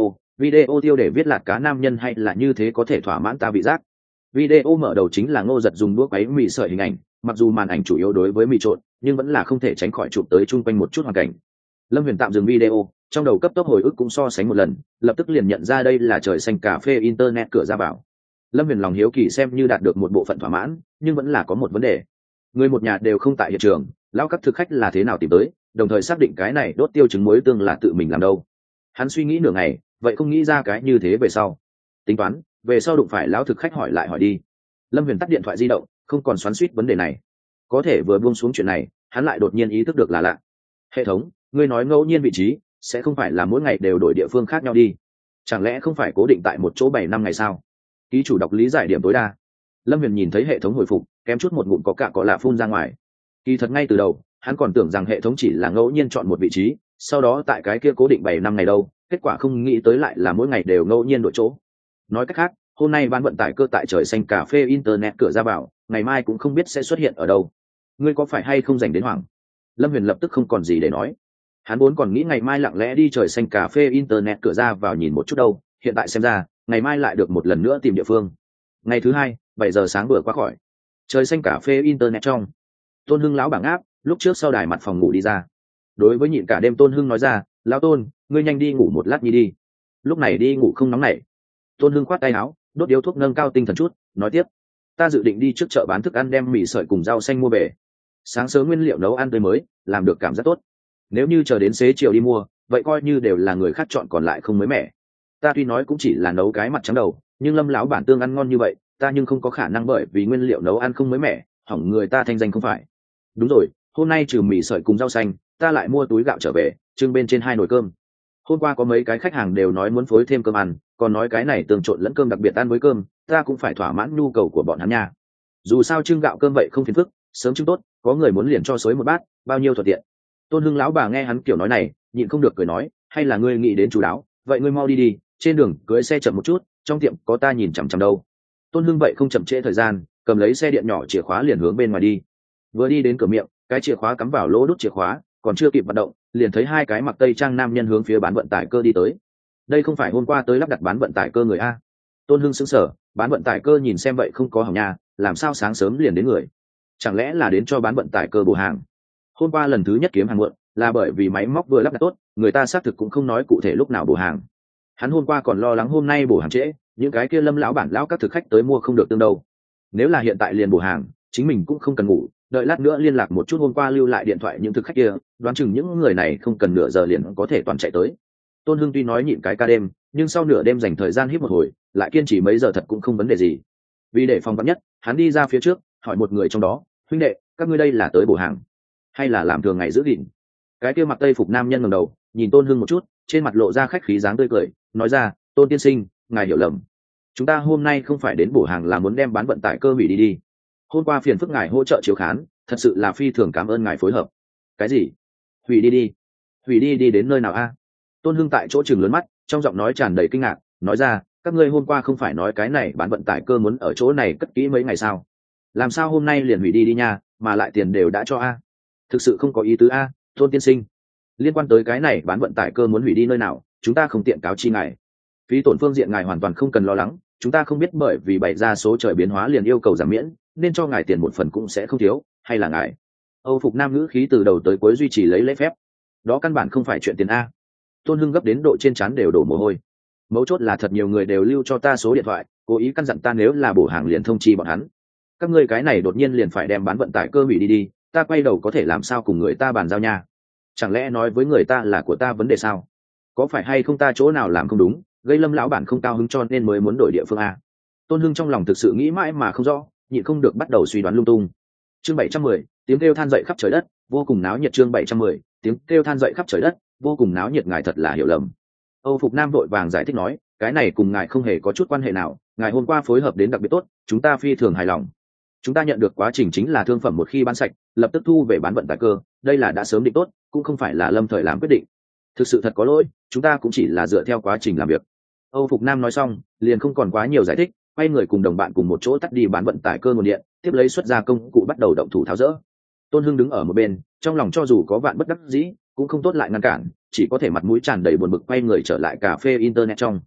A: Video tiêu để viết lạt cá nam nhân hay là như thế có thể thỏa mãn ta vị giác. Video mở đầu chính là Ngô Giật dùng đũa quấy mì sợi hình ảnh, mặc dù màn ảnh chủ yếu đối với mì trộn, nhưng vẫn là không thể tránh khỏi chụp tới chung quanh một chút hoàn cảnh. Lâm Huyền tạm dừng video, trong đầu cấp tốc hồi ức cũng so sánh một lần, lập tức liền nhận ra đây là trời xanh cà phê internet cửa ra vào. Lâm Huyền lòng hiếu kỳ xem như đạt được một bộ phận thỏa mãn, nhưng vẫn là có một vấn đề. Người một nhà đều không tại hiện trường, lão các thực khách là thế nào tìm tới, đồng thời xác định cái này đốt tiêu trứng muối tương là tự mình làm đâu. Hắn suy nghĩ nửa ngày, vậy không nghĩ ra cái như thế về sau. Tính toán, về sau đụng phải lão thực khách hỏi lại hỏi đi. Lâm Huyền tắt điện thoại di động, không còn xoắn xuýt vấn đề này. Có thể vừa buông xuống chuyện này, hắn lại đột nhiên ý thức được là lạ. Hệ thống, ngươi nói ngẫu nhiên vị trí, sẽ không phải là mỗi ngày đều đổi địa phương khác nhau đi. Chẳng lẽ không phải cố định tại một chỗ 7 năm ngày sao? Ký chủ đọc lý giải điểm tối đa. Lâm Huyền nhìn thấy hệ thống hồi phục, kém chút một ngụm có cả cọ lạ phun ra ngoài. Kỳ thật ngay từ đầu, hắn còn tưởng rằng hệ thống chỉ là ngẫu nhiên chọn một vị trí, sau đó tại cái kia cố định 7 năm ngày đâu, kết quả không nghĩ tới lại là mỗi ngày đều ngẫu nhiên đổi chỗ. Nói cách khác, hôm nay bán vận tải cơ tại trời xanh cà phê internet cửa ra vào, ngày mai cũng không biết sẽ xuất hiện ở đâu. Ngươi có phải hay không dành đến hoảng? Lâm Huyền lập tức không còn gì để nói. Hắn vốn còn nghĩ ngày mai lặng lẽ đi trời xanh cà phê internet cửa ra vào nhìn một chút đâu, hiện tại xem ra, ngày mai lại được một lần nữa tìm địa phương. Ngày thứ hai, 7 giờ sáng vừa qua khỏi. Trời xanh cà phê internet trong. Tôn Hưng lão bảng áp, lúc trước sau đài mặt phòng ngủ đi ra. Đối với nhịn cả đêm Tôn Hưng nói ra, lão Tôn, ngươi nhanh đi ngủ một lát nhi đi. Lúc này đi ngủ không nóng nảy. Tôn Hưng khoát tay áo, đốt điếu thuốc nâng cao tinh thần chút, nói tiếp, ta dự định đi trước chợ bán thức ăn đem mì sợi cùng rau xanh mua về. Sáng sớm nguyên liệu nấu ăn tươi mới, làm được cảm giác tốt. Nếu như chờ đến xế chiều đi mua, vậy coi như đều là người khác chọn còn lại không mới mẻ. Ta tuy nói cũng chỉ là nấu cái mặt trắng đầu, nhưng Lâm lão bản tương ăn ngon như vậy, ta nhưng không có khả năng bởi vì nguyên liệu nấu ăn không mới mẻ, hỏng người ta thanh danh không phải. Đúng rồi, hôm nay trừ mì sợi cùng rau xanh, ta lại mua túi gạo trở về, trưng bên trên 2 nồi cơm. Hôm qua có mấy cái khách hàng đều nói muốn phối thêm cơm ăn, còn nói cái này tương trộn lẫn cơm đặc biệt ăn với cơm, ta cũng phải thỏa mãn nhu cầu của bọn hắn nha. Dù sao trưng gạo cơm vậy không phiền phức, sớm trưng tốt, có người muốn liền cho xới một bát, bao nhiêu thuận tiện. Tôn Hưng lão bà nghe hắn kiểu nói này, nhịn không được cười nói, hay là ngươi nghĩ đến chú đáo, vậy ngươi mau đi đi, trên đường cưới xe chậm một chút, trong tiệm có ta nhìn chằm chằm đâu. Tôn Hưng vậy không chậm trễ thời gian, cầm lấy xe điện nhỏ chìa khóa liền hướng bên ngoài đi. Vừa đi đến cửa miệng, cái chìa khóa cắm vào lỗ đút chìa khóa, còn chưa kịp vận động, liền thấy 2 cái mặc tây trang nam nhân hướng phía bán vận tải cơ đi tới. Đây không phải hôm qua tới lắp đặt bán vận tải cơ người a? Tôn Hưng sững sờ, bán vận tải cơ nhìn xem vậy không có hỏng nhà, làm sao sáng sớm liền đến người? Chẳng lẽ là đến cho bán vận tải cơ bổ hàng? Hôm qua lần thứ nhất kiếm hàng muộn, là bởi vì máy móc vừa lắp đặt tốt, người ta xác thực cũng không nói cụ thể lúc nào bổ hàng. Hắn hôm qua còn lo lắng hôm nay bổ hàng trễ, những cái kia Lâm lão bản lão các thực khách tới mua không được tương đâu. Nếu là hiện tại liền bổ hàng, chính mình cũng không cần ngủ, đợi lát nữa liên lạc một chút hôm qua lưu lại điện thoại những thực khách kia, đoán chừng những người này không cần nửa giờ liền có thể toàn chạy tới. Tôn Hưng tuy nói nhịn cái ca đêm, nhưng sau nửa đêm dành thời gian hít một hồi, lại kiên trì mấy giờ thật cũng không vấn đề gì. Vì để phòng vắn nhất, hắn đi ra phía trước, hỏi một người trong đó, huynh đệ, các ngươi đây là tới bổ hàng, hay là làm thường ngày giữ gìn? Cái kia mặc tây phục nam nhân ngẩng đầu, nhìn Tôn Hưng một chút, trên mặt lộ ra khách khí dáng tươi cười, nói ra, Tôn tiên sinh, ngài hiểu lầm. Chúng ta hôm nay không phải đến bổ hàng, là muốn đem bán vận tải cơ hủy đi đi. Hôm qua phiền phức ngài hỗ trợ chiếu khán, thật sự là phi thường cảm ơn ngài phối hợp. Cái gì? Hủy đi đi? Hủy đi đi đến nơi nào a? Tôn Hưng tại chỗ chừng lớn mắt, trong giọng nói tràn đầy kinh ngạc, nói ra, các ngươi hôm qua không phải nói cái này bán vận tải cơ muốn ở chỗ này cất kỹ mấy ngày sao? Làm sao hôm nay liền hủy đi đi nha, mà lại tiền đều đã cho a? Thực sự không có ý tứ a, Tôn tiên sinh. Liên quan tới cái này bán vận tải cơ muốn hủy đi nơi nào, chúng ta không tiện cáo chi ngài. Phí tổn phương diện ngài hoàn toàn không cần lo lắng, chúng ta không biết bởi vì bày ra số trời biến hóa liền yêu cầu giảm miễn, nên cho ngài tiền một phần cũng sẽ không thiếu, hay là ngài? Âu phục nam ngữ khí từ đầu tới cuối duy trì lấy lễ phép. Đó căn bản không phải chuyện tiền a. Tôn Hưng gấp đến độ trên trán đều đổ mồ hôi. Mấu chốt là thật nhiều người đều lưu cho ta số điện thoại, cố ý căn dặn ta nếu là bổ hàng liền thông chi bọn hắn. Các ngươi cái này đột nhiên liền phải đem bán vận tải cơ hủy đi đi, ta quay đầu có thể làm sao cùng người ta bàn giao nha? Chẳng lẽ nói với người ta là của ta vấn đề sao? Có phải hay không ta chỗ nào làm không đúng, gây Lâm lão bản không cao hứng cho nên mới muốn đổi địa phương a? Tôn Hưng trong lòng thực sự nghĩ mãi mà không rõ, nhịn không được bắt đầu suy đoán lung tung. Chương 710, tiếng kêu than dậy khắp trời đất, vô cùng náo nhiệt. Chương 710, tiếng kêu than dậy khắp trời đất, vô cùng náo nhiệt. Ngài thật là hiểu lầm. Âu phục nam vội vàng giải thích nói, cái này cùng ngài không hề có chút quan hệ nào, ngài hôm qua phối hợp đến đặc biệt tốt, chúng ta phi thường hài lòng. Chúng ta nhận được quá trình chính là thương phẩm một khi bán sạch, lập tức thu về bán vận tải cơ, đây là đã sớm định tốt, cũng không phải là lâm thời làm quyết định. Thực sự thật có lỗi, chúng ta cũng chỉ là dựa theo quá trình làm việc. Âu phục nam nói xong, liền không còn quá nhiều giải thích, quay người cùng đồng bạn cùng một chỗ tắt đi bán vận tải cơ nguồn điện, tiếp lấy xuất ra công cụ bắt đầu động thủ tháo dỡ. Tôn Hưng đứng ở một bên, trong lòng cho dù có vạn bất đắc dĩ, cũng không tốt lại ngăn cản, chỉ có thể mặt mũi tràn đầy buồn bực quay người trở lại cà phê internet trong.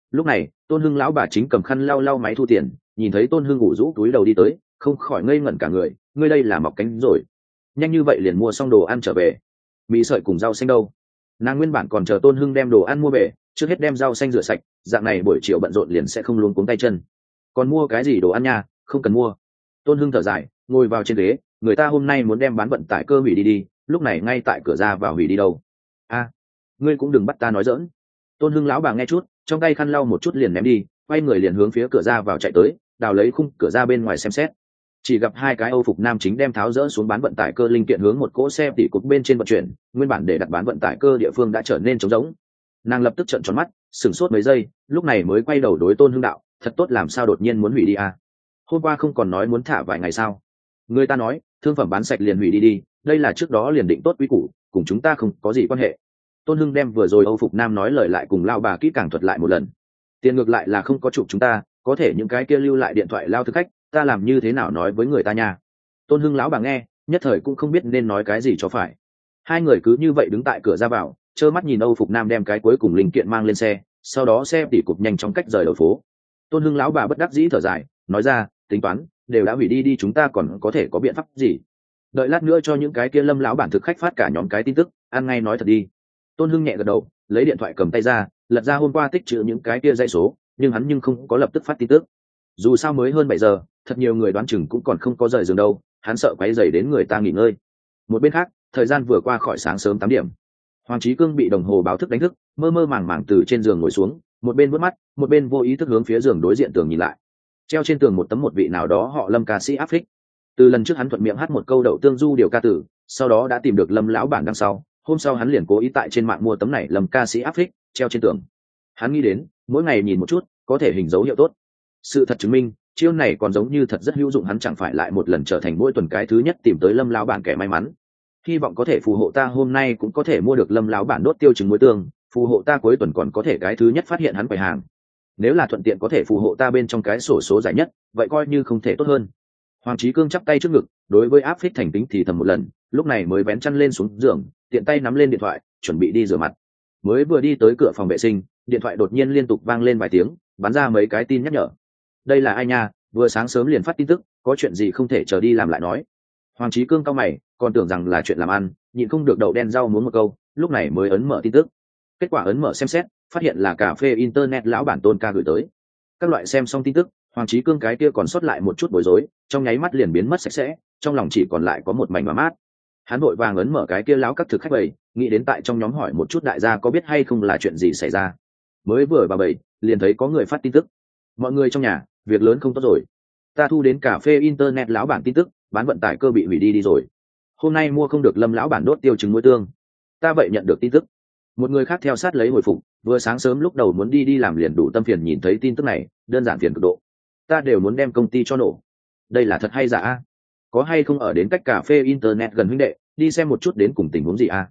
A: Lúc này Tôn Hưng lão bà chính cầm khăn lau lau máy thu tiền, nhìn thấy Tôn Hưng ngủ rũ túi đầu đi tới, không khỏi ngây ngẩn cả người. Ngươi đây là mọc cánh rồi, nhanh như vậy liền mua xong đồ ăn trở về. Mì sợi cùng rau xanh đâu? Nàng nguyên bản còn chờ Tôn Hưng đem đồ ăn mua về, trước hết đem rau xanh rửa sạch, dạng này buổi chiều bận rộn liền sẽ không luống cuống tay chân. Còn mua cái gì đồ ăn nha, không cần mua. Tôn Hưng thở dài, ngồi vào trên ghế. Người ta hôm nay muốn đem bán vận tải cơ hủy đi, lúc này ngay tại cửa ra vào hủy đi đâu. A, ngươi cũng đừng bắt ta nói dỡn. Tôn Hưng lão bà nghe chút, trong tay khăn lau một chút liền ném đi, quay người liền hướng phía cửa ra vào chạy tới, đào lấy khung cửa ra bên ngoài xem xét. Chỉ gặp hai cái Âu phục nam chính đem tháo dỡ xuống bán vận tải cơ linh kiện hướng một cỗ xe tỉ cục bên trên vận chuyển, nguyên bản để đặt bán vận tải cơ địa phương đã trở nên trống rỗng. Nàng lập tức trợn tròn mắt, sửng sốt mấy giây, lúc này mới quay đầu đối Tôn Hưng đạo, thật tốt, làm sao đột nhiên muốn hủy đi à? Hôm qua không còn nói muốn thả vài ngày sao? Người ta nói thương phẩm bán sạch liền hủy đi, đây là trước đó liền định tốt quy củ, cùng chúng ta không có gì quan hệ. Tôn Hưng đem vừa rồi Âu phục nam nói lời lại cùng lao bà kỹ càng thuật lại một lần. Tiền ngược lại là không có chụp chúng ta, có thể những cái kia lưu lại điện thoại lao thực khách, ta làm như thế nào nói với người ta nha. Tôn Hưng lão bà nghe, nhất thời cũng không biết nên nói cái gì cho phải. Hai người cứ như vậy đứng tại cửa ra vào, trơ mắt nhìn Âu phục nam đem cái cuối cùng linh kiện mang lên xe, sau đó xe tỉ cục nhanh chóng cách rời đầu phố. Tôn Hưng lão bà bất đắc dĩ thở dài, nói ra, tính toán đều đã hủy đi, chúng ta còn có thể có biện pháp gì? Đợi lát nữa cho những cái kia Lâm lão bản thực khách phát cả nhóm cái tin tức, ăn ngay nói thật đi. Tôn Hưng nhẹ gật đầu, lấy điện thoại cầm tay ra, lật ra hôm qua tích trữ những cái kia dãy số, nhưng hắn không có lập tức phát tin tức. Dù sao mới hơn 7 giờ, thật nhiều người đoán chừng cũng còn không có rời giường đâu, hắn sợ quấy rầy đến người ta nghỉ ngơi. Một bên khác, thời gian vừa qua khỏi sáng sớm 8 điểm. Hoàng Chí Cương bị đồng hồ báo thức đánh thức, mơ mơ màng màng từ trên giường ngồi xuống, một bên vớt mắt, một bên vô ý thức hướng phía giường đối diện tường nhìn lại. Treo trên tường một tấm một vị nào đó họ Lâm ca sĩ áp phích. Từ lần trước hắn thuận miệng hát một câu đậu tương du điều ca tử, sau đó đã tìm được Lâm lão bản đằng sau, hôm sau hắn liền cố ý tại trên mạng mua tấm này Lâm ca sĩ áp phích, treo trên tường. Hắn nghĩ đến, mỗi ngày nhìn một chút, có thể hình dấu hiệu tốt. Sự thật chứng minh, chiêu này còn giống như thật rất hữu dụng, hắn chẳng phải lại một lần trở thành mỗi tuần cái thứ nhất tìm tới Lâm lão bản kẻ may mắn. Hy vọng có thể phù hộ ta hôm nay cũng có thể mua được Lâm lão bản đốt tiêu trứng muối tương, phù hộ ta cuối tuần còn có thể cái thứ nhất phát hiện hắn quầy hàng. Nếu là thuận tiện có thể phù hộ ta bên trong cái sổ số giải nhất, vậy coi như không thể tốt hơn. Hoàng Chí Cương chắp tay trước ngực, đối với áp phích thành tính thì thầm một lần, lúc này mới vén chăn lên xuống giường, tiện tay nắm lên điện thoại, chuẩn bị đi rửa mặt. Mới vừa đi tới cửa phòng vệ sinh, điện thoại đột nhiên liên tục vang lên vài tiếng, bắn ra mấy cái tin nhắc nhở. Đây là ai nha, vừa sáng sớm liền phát tin tức, có chuyện gì không thể chờ đi làm lại nói. Hoàng Chí Cương cau mày, còn tưởng rằng là chuyện làm ăn, nhịn không được đậu đen rau muống một câu, lúc này mới ấn mở tin tức. Kết quả ấn mở xem xét, phát hiện là cà phê internet lão bản Tôn ca gửi tới. Các loại xem xong tin tức, Hoàng Chí Cương cái kia còn sót lại một chút bối rối, trong nháy mắt liền biến mất sạch sẽ, trong lòng chỉ còn lại có một mảnh mà mát. Hắn vội vàng ấn mở cái kia lão các thực khách bầy, nghĩ đến tại trong nhóm hỏi một chút đại gia có biết hay không là chuyện gì xảy ra. Mới vừa vào bầy, liền thấy có người phát tin tức. Mọi người trong nhà, việc lớn không tốt rồi. Ta thu đến cà phê internet lão bản tin tức, bán vận tải cơ bị hủy đi rồi. Hôm nay mua không được Lâm lão bản đốt tiêu trứng muối tương. Ta vậy nhận được tin tức. Một người khác theo sát lấy hồi phục, vừa sáng sớm lúc đầu muốn đi làm liền đủ tâm phiền nhìn thấy tin tức này, đơn giản phiền cực độ. Ta đều muốn đem công ty cho nổ. Đây là thật hay giả a? Có hay không ở đến cách cà phê internet gần huynh đệ, đi xem một chút đến cùng tình huống gì a?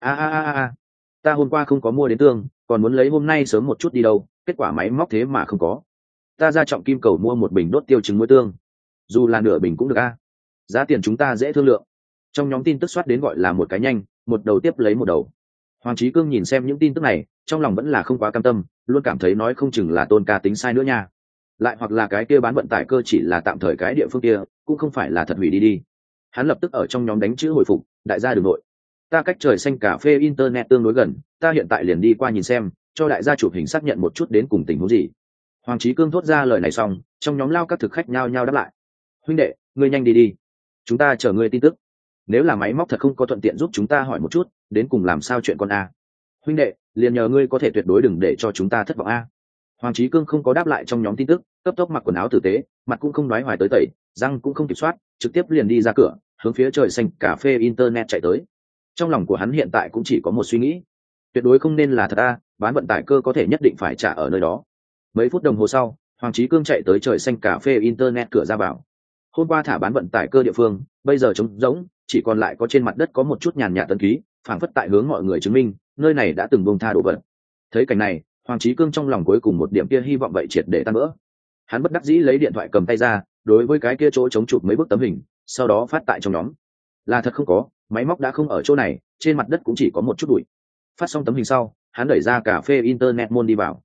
A: Ta hôm qua không có mua đến tương, còn muốn lấy hôm nay sớm một chút đi đâu, kết quả máy móc thế mà không có. Ta ra Trọng Kim Cầu mua một bình đốt tiêu trứng muối tương, dù là nửa bình cũng được a. Giá tiền chúng ta dễ thương lượng. Trong nhóm tin tức soát đến gọi là một cái nhanh, một đầu tiếp lấy một đầu. Hoàng Chí Cương nhìn xem những tin tức này, trong lòng vẫn là không quá cam tâm, luôn cảm thấy nói không chừng là Tôn ca tính sai nữa nha. Lại hoặc là cái kia bán vận tải cơ chỉ là tạm thời cái địa phương kia, cũng không phải là thật hủy đi. Hắn lập tức ở trong nhóm đánh chữ hồi phục, đại gia đừng nội. Ta cách trời xanh cà phê internet tương đối gần, ta hiện tại liền đi qua nhìn xem, cho đại gia chụp hình xác nhận một chút đến cùng tình huống gì. Hoàng Chí Cương thốt ra lời này xong, trong nhóm lao các thực khách nhao nhao đáp lại. Huynh đệ, ngươi nhanh đi, chúng ta chờ ngươi tin tức. Nếu là máy móc thật không có thuận tiện giúp chúng ta hỏi một chút, đến cùng làm sao chuyện con a. Huynh đệ, liền nhờ ngươi có thể tuyệt đối đừng để cho chúng ta thất vọng a. Hoàng Chí Cương không có đáp lại trong nhóm tin tức, cấp tốc mặc quần áo tử tế, mặt cũng không nói hoài tới tẩy, răng cũng không kiểm soát, trực tiếp liền đi ra cửa, hướng phía trời xanh cà phê internet chạy tới. Trong lòng của hắn hiện tại cũng chỉ có một suy nghĩ, tuyệt đối không nên là thật a, bán vận tải cơ có thể nhất định phải trả ở nơi đó. Mấy phút đồng hồ sau, Hoàng Chí Cương chạy tới trời xanh cà phê internet cửa ra vào. Hôm qua thả bán vận tải cơ địa phương, bây giờ trống rỗng, chỉ còn lại có trên mặt đất có một chút nhàn nhạt tân ký, phảng phất tại hướng mọi người chứng minh, nơi này đã từng buông tha đồ vật. Thấy cảnh này, Hoàng Chí Cương trong lòng cuối cùng một điểm kia hy vọng vậy triệt để tan vỡ. Hắn bất đắc dĩ lấy điện thoại cầm tay ra, đối với cái kia chỗ chống chụp mấy bức tấm hình, sau đó phát tại trong nhóm. Là thật không có, máy móc đã không ở chỗ này, trên mặt đất cũng chỉ có một chút bụi. Phát xong tấm hình sau, hắn đẩy ra cà phê internet môn đi vào.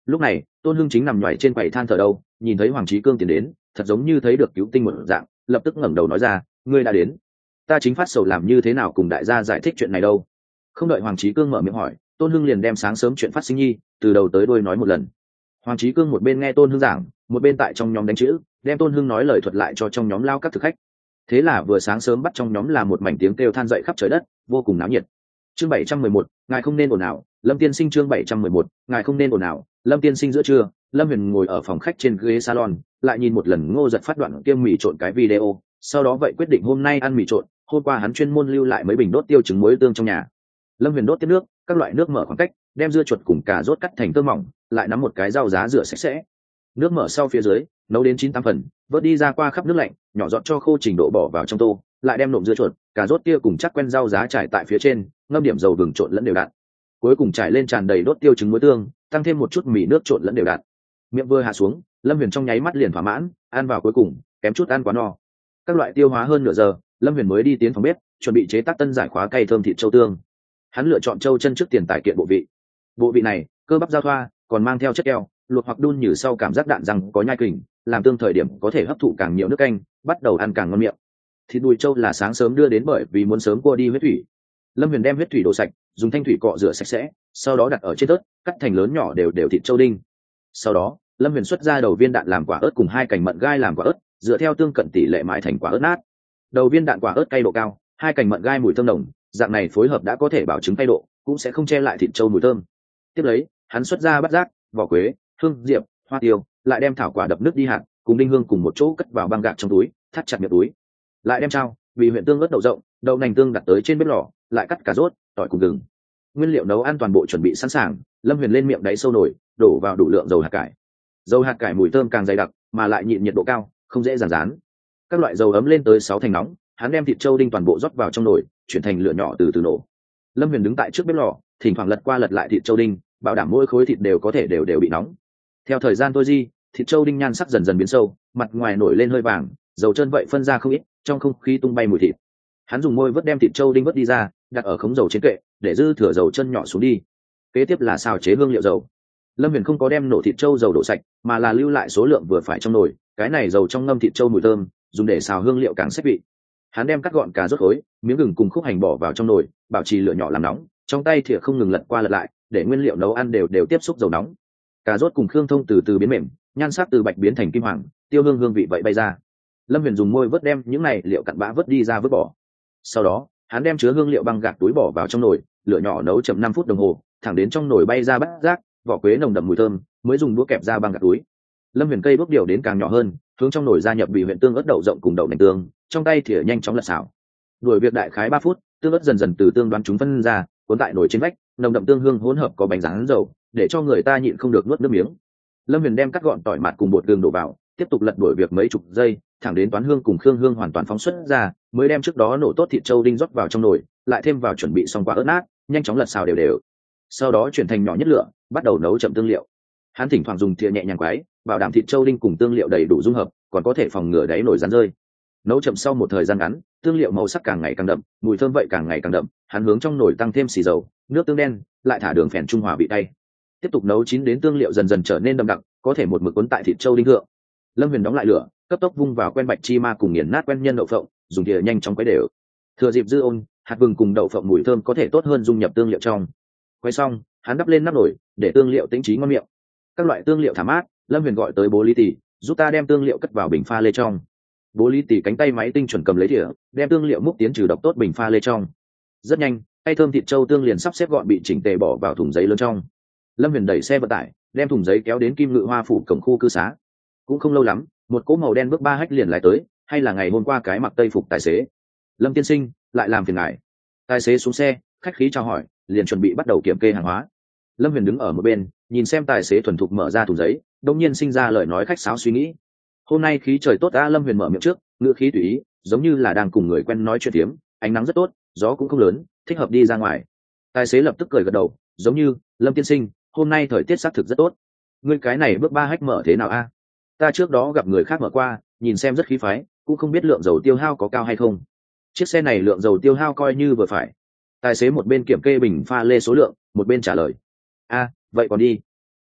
A: Lúc này Tôn Hưng chính nằm nhoài trên quầy than thở đâu, nhìn thấy Hoàng Chí Cương tiến đến, thật giống như thấy được cứu tinh một dạng, lập tức ngẩng đầu nói ra, ngươi đã đến. Ta chính phát sầu làm như thế nào cùng đại gia giải thích chuyện này đâu. Không đợi Hoàng Chí Cương mở miệng hỏi, Tôn Hưng liền đem sáng sớm chuyện phát sinh nhi từ đầu tới đuôi nói một lần. Hoàng Chí Cương một bên nghe Tôn Hưng giảng, một bên tại trong nhóm đánh chữ, đem Tôn Hưng nói lời thuật lại cho trong nhóm lao các thực khách. Thế là vừa sáng sớm bắt trong nhóm là một mảnh tiếng kêu than dậy khắp trời đất, vô cùng náo nhiệt. Chương 711, ngài không nên ồn ào. Lâm Tiên Sinh chương 711, ngài không nên ồn ào. Lâm Tiên Sinh giữa trưa, Lâm Huyền ngồi ở phòng khách trên ghế salon, lại nhìn một lần Ngô Giật phát đoạn kiêm mì trộn cái video, sau đó vậy quyết định hôm nay ăn mì trộn. Hôm qua hắn chuyên môn lưu lại mấy bình đốt tiêu trứng muối tương trong nhà. Lâm Huyền đốt tiếp nước, các loại nước mở khoảng cách, đem dưa chuột cùng cà rốt cắt thành tơ mỏng, lại nắm một cái dao giá rửa sạch sẽ. Nước mở sau phía dưới, nấu đến 9-8 phần, vớt đi ra qua khắp nước lạnh, nhỏ giọt cho khô trình độ bỏ vào trong tô, lại đem nộm dưa chuột, cà rốt kia cùng chắc quen rau giá trải tại phía trên, ngâm điểm dầu vừng trộn lẫn đều đặn. Cuối cùng trải lên tràn đầy đốt tiêu trứng muối tương, tăng thêm một chút mì nước trộn lẫn đều đặn. Miệng vừa hạ xuống, Lâm Huyền trong nháy mắt liền thỏa mãn, ăn vào cuối cùng, kém chút ăn quá no. Các loại tiêu hóa hơn nửa giờ, Lâm Huyền mới đi tiến phòng bếp, chuẩn bị chế tác tân giải khóa cay thơm thịt châu tương. Hắn lựa chọn châu chân trước tiền tài kiện bộ vị. Bộ vị này, cơ bắp giao thoa, còn mang theo chất keo, luộc hoặc đun nhừ sau cảm giác đạn răng có nhai kình, làm tương thời điểm có thể hấp thụ càng nhiều nước canh, bắt đầu ăn càng ngon miệng. Thịt đùi châu là sáng sớm đưa đến bởi vì muốn sớm cua đi huyết thủy. Lâm Huyền đem huyết thủy đổ sạch, dùng thanh thủy cọ rửa sạch sẽ, sau đó đặt ở trên tớt, cắt thành lớn nhỏ đều thịt châu đinh. Sau đó, Lâm Huyền xuất ra đầu viên đạn làm quả ớt cùng 2 cành mận gai làm quả ớt, dựa theo tương cận tỷ lệ mại thành quả ớt nát. Đầu viên đạn quả ớt cay độ cao, 2 cành mận gai mùi thơm nồng, dạng này phối hợp đã có thể bảo chứng cay độ, cũng sẽ không che lại thịt châu mùi thơm. Tiếp lấy, hắn xuất ra bát giác, vỏ quế, hương diệp, hoa tiêu, lại đem thảo quả đập nước đi hạt, cùng đinh hương cùng một chỗ cất vào băng gạc trong túi, thắt chặt miệng túi. Lại đem trao, vì huyện tương ớt đậu rộng, đậu nành tương đặt tới trên bếp lò, lại cắt cà rốt, tỏi cùng gừng. Nguyên liệu nấu ăn toàn bộ chuẩn bị sẵn sàng, Lâm Huyền lên miệng đáy sâu nổi, đổ vào đủ lượng dầu hạt cải. Dầu hạt cải mùi thơm càng dày đặc, mà lại nhịn nhiệt độ cao, không dễ dàn rán. Các loại dầu ấm lên tới 6 thành nóng, hắn đem thịt trâu đinh toàn bộ rót vào trong nồi, chuyển thành lửa nhỏ từ từ nổ. Lâm Huyền đứng tại trước bếp lò, thỉnh thoảng lật qua lật lại thịt trâu đinh, bảo đảm mỗi khối thịt đều có thể đều bị nóng. Theo thời gian trôi đi, thịt trâu đinh nhan sắc dần dần biến sâu, mặt ngoài nổi lên hơi vàng, dầu trơn vậy phân ra không ít, trong không khí tung bay mùi thịt. Hắn dùng môi vớt đem thịt trâu đinh vớt đi ra, đặt ở khống dầu trên kệ, để dư thừa dầu chân nhỏ xuống đi. Kế tiếp là xào chế hương liệu dầu. Lâm Huyền không có đem nổ thịt trâu dầu đổ sạch, mà là lưu lại số lượng vừa phải trong nồi, cái này dầu trong ngâm thịt trâu mùi thơm, dùng để xào hương liệu càng xếp vị. Hắn đem cắt gọn cà rốt khối, miếng gừng cùng khúc hành bỏ vào trong nồi, bảo trì lửa nhỏ làm nóng, trong tay thìa không ngừng lật qua lật lại, để nguyên liệu nấu ăn đều tiếp xúc dầu nóng. Cà rốt cùng khương thông từ từ biến mềm, nhan sắc từ bạch biến thành kim hoàng, tiêu hương vị vậy bay ra. Lâm Huyền dùng môi vớt đem những này liệu cặn bã vớt đi ra vớt bỏ. Sau đó, hắn đem chứa hương liệu băng gạc túi bỏ vào trong nồi, lửa nhỏ nấu chậm 5 phút đồng hồ, thẳng đến trong nồi bay ra bát giác, vỏ quế nồng đậm mùi thơm, mới dùng đũa kẹp ra băng gạc túi. Lâm Huyền cây bước điều đến càng nhỏ hơn, hướng trong nồi gia nhập vị huyện tương ớt đậu rộng cùng đậu nành tương, trong tay thìa nhanh chóng lật xào. Đuổi việc đại khái 3 phút, tương ớt dần dần từ tương đoán chúng phân ra, cuốn tại nồi trên vách, nồng đậm tương hương hỗn hợp có bánh rán dầu, để cho người ta nhịn không được nuốt nước miếng. Lâm Huyền đem cắt gọn tỏi mạt cùng bột gừng đổ vào, tiếp tục lật đuổi việc mấy chục giây, thẳng đến toán hương cùng khương hương hoàn toàn phóng xuất ra, mới đem trước đó nổ tốt thịt trâu đinh rót vào trong nồi, lại thêm vào chuẩn bị xong quả ớt nát, nhanh chóng lật xào đều. Sau đó chuyển thành nhỏ nhất lửa, bắt đầu nấu chậm tương liệu. Hắn thỉnh thoảng dùng thìa nhẹ nhàng quái, bảo đảm thịt trâu đinh cùng tương liệu đầy đủ dung hợp, còn có thể phòng ngừa đáy nồi rán rơi. Nấu chậm sau một thời gian ngắn, tương liệu màu sắc càng ngày càng đậm, mùi thơm vậy càng ngày càng đậm. Hắn hướng trong nồi tăng thêm xì dầu, nước tương đen, lại thả đường phèn trung hòa vị cay. Tiếp tục nấu chín đến tương liệu dần dần trở nên đậm đặc, có thể một mực cuốn tại thịt trâu đinh thượng. Lâm Huyền đóng lại lửa, cấp tốc vung vào quen bạch chi ma cùng nghiền nát quen nhân đậu phộng, dùng thìa nhanh chóng quấy đều. Thừa dịp dư ôn, hạt vừng cùng đậu phộng mùi thơm có thể tốt hơn dung nhập tương liệu trong. Quay xong, hắn đắp lên nắp nồi, để tương liệu tĩnh trí ngon miệng. Các loại tương liệu thả mát, Lâm Huyền gọi tới bố Lý Tỷ, giúp ta đem tương liệu cất vào bình pha lê trong. Bố Lý Tỷ cánh tay máy tinh chuẩn cầm lấy thìa, đem tương liệu múc tiến trừ độc tốt bình pha lê trong. Rất nhanh, tay thơm thịt trâu tương liền sắp xếp gọn bị chỉnh tề bỏ vào thùng giấy lớn trong. Lâm Huyền đẩy xe vận tải, đem thùng giấy kéo đến Kim Ngự Hoa phủ cổng khu cư xá. Cũng không lâu lắm, một cỗ màu đen bước 3 hách liền lại tới, hay là ngày hôm qua cái mặc tây phục tài xế. Lâm tiên sinh, lại làm phiền ngài. Tài xế xuống xe, khách khí chào hỏi, liền chuẩn bị bắt đầu kiểm kê hàng hóa. Lâm Huyền đứng ở một bên, nhìn xem tài xế thuần thục mở ra thùng giấy, đột nhiên sinh ra lời nói khách sáo suy nghĩ. Hôm nay khí trời tốt đã. Lâm Huyền mở miệng trước, ngữ khí tùy ý, giống như là đang cùng người quen nói chuyện tiếm. Ánh nắng rất tốt, gió cũng không lớn, thích hợp đi ra ngoài. Tài xế lập tức cười gật đầu, giống như, Lâm tiên sinh, hôm nay thời tiết xác thực rất tốt. Ngươi cái này bước 3 hách mở thế nào a? Ta trước đó gặp người khác mở qua, nhìn xem rất khí phái, cũng không biết lượng dầu tiêu hao có cao hay không. Chiếc xe này lượng dầu tiêu hao coi như vừa phải. Tài xế một bên kiểm kê bình pha lê số lượng, một bên trả lời. Vậy còn đi.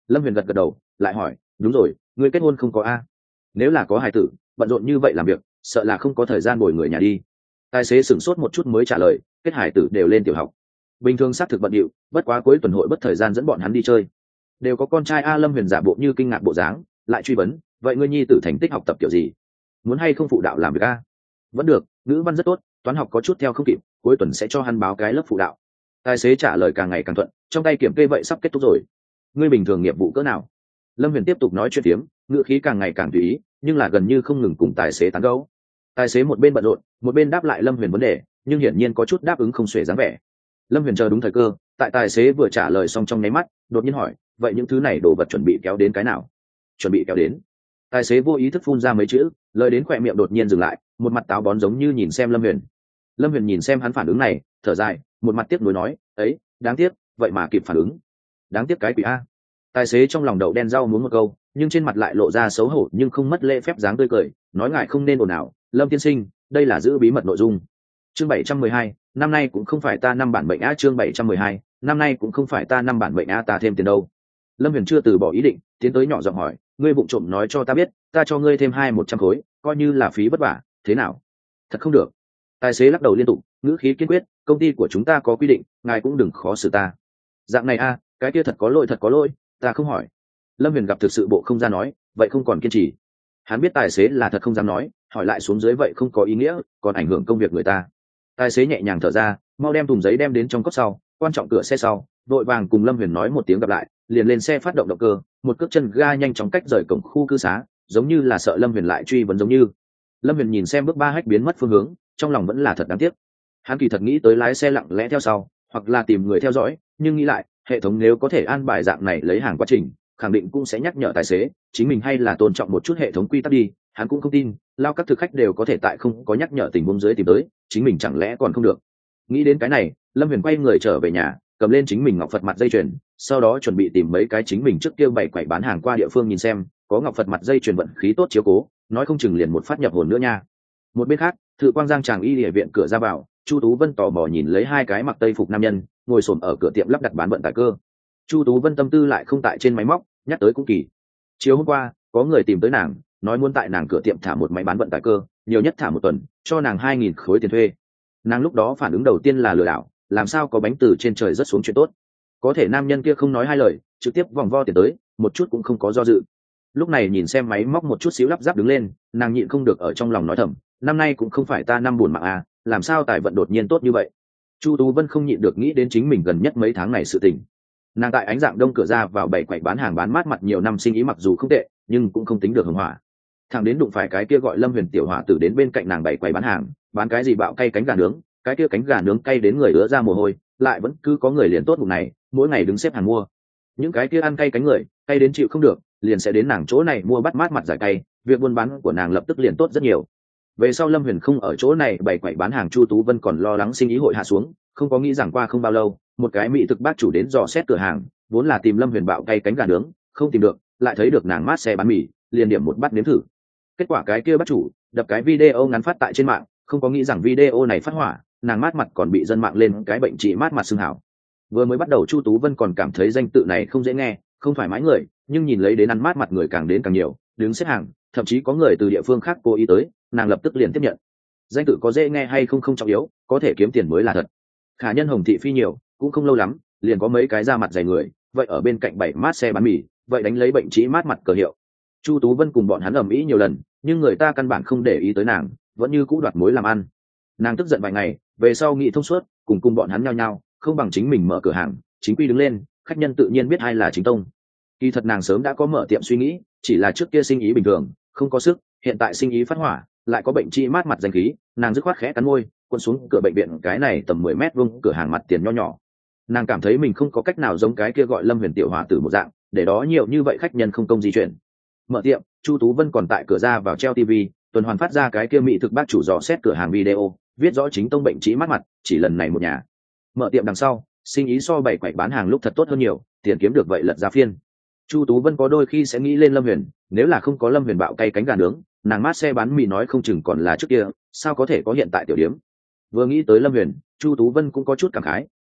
A: Lâm Huyền gật gật đầu, lại hỏi, đúng rồi, ngươi kết hôn không có a? Nếu là có hài tử, bận rộn như vậy làm việc, sợ là không có thời gian bồi người nhà đi. Tài xế sửng sốt một chút mới trả lời, kết hài tử đều lên tiểu học, bình thường xác thực bận điệu, bất quá cuối tuần hội bất thời gian dẫn bọn hắn đi chơi. Đều có con trai a? Lâm Huyền giả bộ như kinh ngạc bộ dáng, lại truy vấn, vậy ngươi nhi tử thành tích học tập kiểu gì, muốn hay không phụ đạo làm việc a? Vẫn được, ngữ văn rất tốt, toán học có chút theo không kịp, cuối tuần sẽ cho hắn báo cái lớp phụ đạo. Tài xế trả lời càng ngày càng thuận, trong tay kiểm kê vậy sắp kết thúc rồi. Ngươi bình thường nghiệp vụ cỡ nào? Lâm Huyền tiếp tục nói chuyện tiếm, ngữ khí càng ngày càng tùy ý, nhưng là gần như không ngừng cùng tài xế tán gẫu. Tài xế một bên bận rộn, một bên đáp lại Lâm Huyền vấn đề, nhưng hiển nhiên có chút đáp ứng không xuể dáng vẻ. Lâm Huyền chờ đúng thời cơ, tại tài xế vừa trả lời xong trong nháy mắt, đột nhiên hỏi, vậy những thứ này đồ vật chuẩn bị kéo đến cái nào? Chuẩn bị kéo đến. Tài xế vô ý thức phun ra mấy chữ, lời đến khỏe miệng đột nhiên dừng lại, một mặt táo bón giống như nhìn xem Lâm Huyền. Lâm Huyền nhìn xem hắn phản ứng này, thở dài, một mặt tiếc nuối nói, ấy, đáng tiếc, vậy mà kịp phản ứng. Đáng tiếc cái quỷ a. Tài xế trong lòng đậu đen rau muốn một câu, nhưng trên mặt lại lộ ra xấu hổ nhưng không mất lễ phép dáng tươi cười, nói ngại không nên ồn ào, Lâm tiên sinh, đây là giữ bí mật nội dung. Chương 712, năm nay cũng không phải ta năm bản bệnh a. Chương 712, năm nay cũng không phải ta năm bản bệnh a, ta thêm tiền đâu. Lâm Huyền chưa từ bỏ ý định, tiến tới nhỏ giọng hỏi, ngươi vụng trộm nói cho ta biết, ta cho ngươi thêm 100 khối, coi như là phí vất vả, thế nào? Thật không được. Tài xế lắc đầu liên tục, ngữ khí kiên quyết, công ty của chúng ta có quy định, ngài cũng đừng khó xử ta. Dạng này a, cái kia thật có lỗi, ta không hỏi. Lâm Huyền gặp thực sự bộ không ra nói, vậy không còn kiên trì. Hắn biết tài xế là thật không dám nói, hỏi lại xuống dưới vậy không có ý nghĩa, còn ảnh hưởng công việc người ta. Tài xế nhẹ nhàng thở ra, mau đem thùng giấy đem đến trong cốp sau, quan trọng cửa xe sau, vội vàng cùng Lâm Huyền nói một tiếng gặp lại, liền lên xe phát động động cơ, một cước chân ga nhanh chóng cách rời cổng khu cư xá, giống như là sợ Lâm Huyền lại truy vấn giống như. Lâm Huyền nhìn xem bước 3 hách biến mất phương hướng, trong lòng vẫn là thật đáng tiếc. Hắn kỳ thật nghĩ tới lái xe lặng lẽ theo sau, hoặc là tìm người theo dõi, nhưng nghĩ lại, hệ thống nếu có thể an bài dạng này lấy hàng quá trình, khẳng định cũng sẽ nhắc nhở tài xế, chính mình hay là tôn trọng một chút hệ thống quy tắc đi. Hắn cũng không tin, lao các thực khách đều có thể tại không có nhắc nhở tình huống dưới tìm tới, chính mình chẳng lẽ còn không được. Nghĩ đến cái này, Lâm Huyền quay người trở về nhà, cầm lên chính mình ngọc Phật mặt dây chuyền, sau đó chuẩn bị tìm mấy cái chính mình trước kia bày quậy bán hàng qua địa phương nhìn xem, có ngọc Phật mặt dây chuyền vận khí tốt chiếu cố, nói không chừng liền một phát nhập hồn nữa nha. Một bên khác, Thự Quang Giang Tràng Y Địa viện cửa ra vào, Chu Tú Vân tò mò nhìn lấy hai cái mặc tây phục nam nhân ngồi xổm ở cửa tiệm lắp đặt bán vận tải cơ. Chu Tú Vân tâm tư lại không tại trên máy móc, nhắc tới cũng kỳ. Chiều hôm qua, có người tìm tới nàng, nói muốn tại nàng cửa tiệm thả một máy bán vận tải cơ, nhiều nhất thả một tuần, cho nàng 2.000 khối tiền thuê. Nàng lúc đó phản ứng đầu tiên là lừa đảo, làm sao có bánh từ trên trời rớt xuống chuyện tốt. Có thể nam nhân kia không nói hai lời, trực tiếp vòng vo tiền tới, một chút cũng không có do dự. Lúc này nhìn xem máy móc một chút xíu lắp ráp đứng lên, nàng nhịn không được ở trong lòng nói thầm, năm nay cũng không phải ta năm buồn mạng à, làm sao tài vận đột nhiên tốt như vậy. Chu Tú Vân không nhịn được nghĩ đến chính mình gần nhất mấy tháng này sự tình. Nàng tại ánh dạng đông cửa ra vào bảy quầy bán hàng bán mát mặt nhiều năm sinh ý mặc dù không tệ, nhưng cũng không tính được hưng hỏa. Thằng đến đụng phải cái kia gọi Lâm Huyền tiểu hỏa tử đến bên cạnh nàng bảy quầy bán hàng, bán cái gì bạo cay cánh gà nướng, cái kia cánh gà nướng cay đến người ứa ra mồ hôi, lại vẫn cứ có người liền tốt bụng này, mỗi ngày đứng xếp hàng mua. Những cái kia ăn cay cánh người, cay đến chịu không được, liền sẽ đến nàng chỗ này mua bắt mát mặt giải cay, việc buôn bán của nàng lập tức liền tốt rất nhiều. Về sau Lâm Huyền không ở chỗ này bày quậy bán hàng, Chu Tú Vân còn lo lắng sinh ý hội hạ xuống, không có nghĩ rằng qua không bao lâu, một cái mỹ thực bác chủ đến dò xét cửa hàng, vốn là tìm Lâm Huyền bạo cay cánh gà nướng, không tìm được, lại thấy được nàng mát xe bán mì, liền điểm một bát nếm thử. Kết quả cái kia bác chủ đập cái video ngắn phát tại trên mạng, không có nghĩ rằng video này phát hỏa, nàng mát mặt còn bị dân mạng lên cái bệnh trị mát mặt xưng hảo. Vừa mới bắt đầu Chu Tú Vân còn cảm thấy danh tự này không dễ nghe, không thoải mái người, nhưng nhìn lấy đến ăn mát mặt người càng đến càng nhiều, đứng xếp hàng, thậm chí có người từ địa phương khác cố ý tới, nàng lập tức liền tiếp nhận. Danh tự có dễ nghe hay không không trọng yếu, có thể kiếm tiền mới là thật. Khả nhân Hồng thị phi nhiều, cũng không lâu lắm, liền có mấy cái da mặt dày người, vậy ở bên cạnh bảy mát xe bán mì, vậy đánh lấy bệnh trĩ mát mặt cờ hiệu. Chu Tú Vân cùng bọn hắn ầm ĩ nhiều lần, nhưng người ta căn bản không để ý tới nàng, vẫn như cũ đoạt mối làm ăn. Nàng tức giận vài ngày, về sau nghĩ thông suốt, cùng bọn hắn nhau nhau, không bằng chính mình mở cửa hàng, chính quy đứng lên, khách nhân tự nhiên biết ai là chính tông. Kỳ thật nàng sớm đã có mở tiệm suy nghĩ, chỉ là trước kia sinh ý bình thường, không có sức, hiện tại sinh ý phát hỏa, lại có bệnh trĩ mát mặt danh khí, nàng dứt khoát khẽ cắn môi, quấn xuống cửa bệnh viện cái này tầm 10 mét vuông cửa hàng mặt tiền nho nhỏ. Nàng cảm thấy mình không có cách nào giống cái kia gọi Lâm Huyền tiểu hòa tử một dạng, để đó nhiều như vậy khách nhân không công di chuyển. Mở tiệm, Chu Tú Vân còn tại cửa ra vào treo tivi, tuần hoàn phát ra cái kia mỹ thực bác chủ dò xét cửa hàng video, viết rõ chính tông bệnh trĩ mát mặt, chỉ lần này một nhà. Mở tiệm đằng sau, sinh ý so bảy quầy bán hàng lúc thật tốt hơn nhiều, tiền kiếm được vậy lật ra phiên. Chu Tú Vân có đôi khi sẽ nghĩ lên Lâm Huyền, nếu là không có Lâm Huyền bạo cay cánh gà nướng, nàng mát xe bán mì nói không chừng còn là trước kia, sao có thể có hiện tại tiểu điếm. Vừa nghĩ tới Lâm Huyền, Chu Tú Vân cũng có chút cảm khái,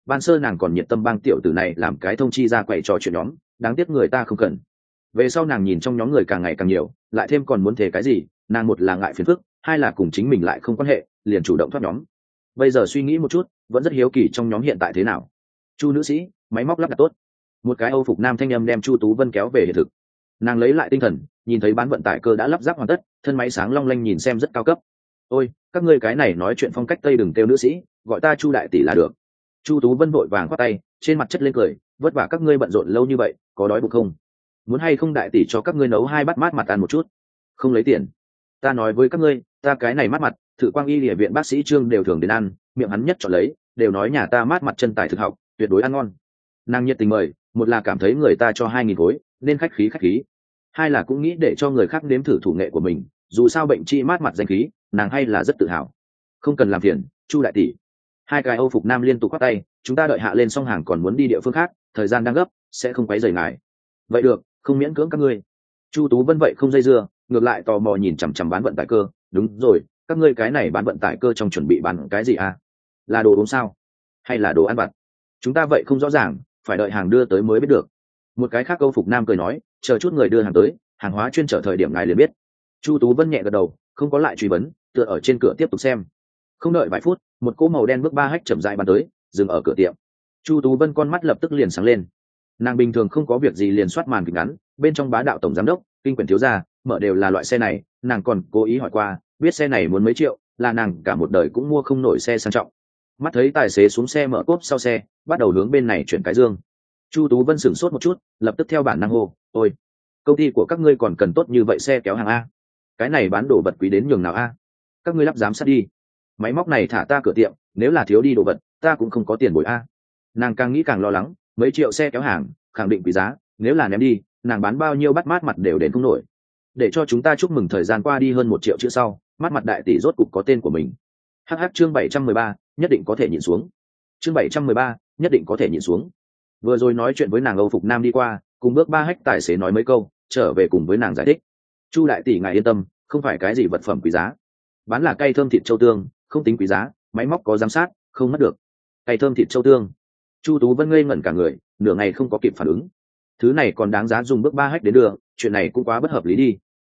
A: ban sơ nàng còn nhiệt tâm bang tiểu tử này làm cái thông chi ra quậy trò chuyện nhóm, đáng tiếc người ta không cần. Về sau nàng nhìn trong nhóm người càng ngày càng nhiều, lại thêm còn muốn thể cái gì, nàng một là ngại phiền phức, hai là cùng chính mình lại không quan hệ, liền chủ động thoát nhóm. Bây giờ suy nghĩ một chút, vẫn rất hiếu kỳ trong nhóm hiện tại thế nào. Chu nữ sĩ, máy móc lắp đặt tốt. Một cái Âu phục nam thanh âm đem Chu Tú Vân kéo về hiện thực. Nàng lấy lại tinh thần, nhìn thấy bán vận tải cơ đã lắp ráp hoàn tất, thân máy sáng long lanh nhìn xem rất cao cấp. Ôi, các ngươi cái này nói chuyện phong cách Tây đừng kêu nữ sĩ, gọi ta Chu đại tỷ là được. Chu Tú Vân vội vàng khoát tay, trên mặt chất lên cười, vất vả các ngươi bận rộn lâu như vậy, có đói bụng không? Muốn hay không đại tỷ cho các ngươi nấu 2 bát mát mặt ăn một chút? Không lấy tiền. Ta nói với các ngươi, ta cái này mát mặt, thử quang y địa viện bác sĩ Trương đều thường đến ăn, miệng hắn nhất chọn lấy, đều nói nhà ta mát mặt chân tài thực học, tuyệt đối ăn ngon. Nàng nhiệt tình mời, một là cảm thấy người ta cho 2.000 khối, nên khách khí. Hai là cũng nghĩ để cho người khác nếm thử thủ nghệ của mình, dù sao bệnh chi mát mặt danh khí, nàng hay là rất tự hào. Không cần làm phiền, Chu đại tỷ. Hai cái Âu phục nam liên tục quát tay, chúng ta đợi hạ lên xong hàng còn muốn đi địa phương khác, thời gian đang gấp, sẽ không quấy rầy ngài. Vậy được, không miễn cưỡng các ngươi. Chu Tú Vân vậy không dây dưa, ngược lại tò mò nhìn chằm chằm bán vận tải cơ. Đúng rồi, các ngươi cái này bán vận tải cơ trong chuẩn bị bán cái gì à? Là đồ uống sao? Hay là đồ ăn vặt? Chúng ta vậy không rõ ràng, phải đợi hàng đưa tới mới biết được. Một cái khác Âu phục nam cười nói, chờ chút người đưa hàng tới, hàng hóa chuyên trở thời điểm ngài liền biết. Chu Tú Vân nhẹ gật đầu, không có lại truy vấn, tựa ở trên cửa tiếp tục xem. Không đợi vài phút, một cỗ màu đen bước 3 hách chậm rãi bắn tới, dừng ở cửa tiệm. Chu Tú Vân con mắt lập tức liền sáng lên. Nàng bình thường không có việc gì liền soát màn kịch ngắn, bên trong bá đạo tổng giám đốc, kinh quyển thiếu gia, mở đều là loại xe này, nàng còn cố ý hỏi qua, biết xe này muốn mấy triệu, là nàng cả một đời cũng mua không nổi xe sang trọng. Mắt thấy tài xế xuống xe mở cốp sau xe, bắt đầu hướng bên này chuyển cái dương. Chu Tú Vân sửng sốt một chút, lập tức theo bản năng hô, ôi, công ty của các ngươi còn cần tốt như vậy xe kéo hàng a? Cái này bán đồ vật quý đến nhường nào a? Các ngươi lắp giám sát đi. Máy móc này thả ta cửa tiệm, nếu là thiếu đi đồ vật, ta cũng không có tiền bồi a. Nàng càng nghĩ càng lo lắng, mấy triệu xe kéo hàng, khẳng định quý giá, nếu là ném đi, nàng bán bao nhiêu bắt mát mặt đều đến không nổi. Để cho chúng ta chúc mừng thời gian qua đi hơn 1 triệu chữ sau, mát mặt đại tỷ rốt cục có tên của mình. Hh chương 713, nhất định có thể nhìn xuống. Chương 713, nhất định có thể nhìn xuống. Vừa rồi nói chuyện với nàng Âu phục nam đi qua, cùng bước 3 hách tài xế nói mấy câu, trở về cùng với nàng giải thích. Chu đại tỷ ngài yên tâm, không phải cái gì vật phẩm quý giá, bán là cây thơm thịt châu tương, không tính quý giá, máy móc có giám sát, không mất được. Cây thơm thịt châu tương. Chu Tú Vân ngây ngẩn cả người, nửa ngày không có kịp phản ứng. Thứ này còn đáng giá dùng bước 3 hách đến đưa, chuyện này cũng quá bất hợp lý đi.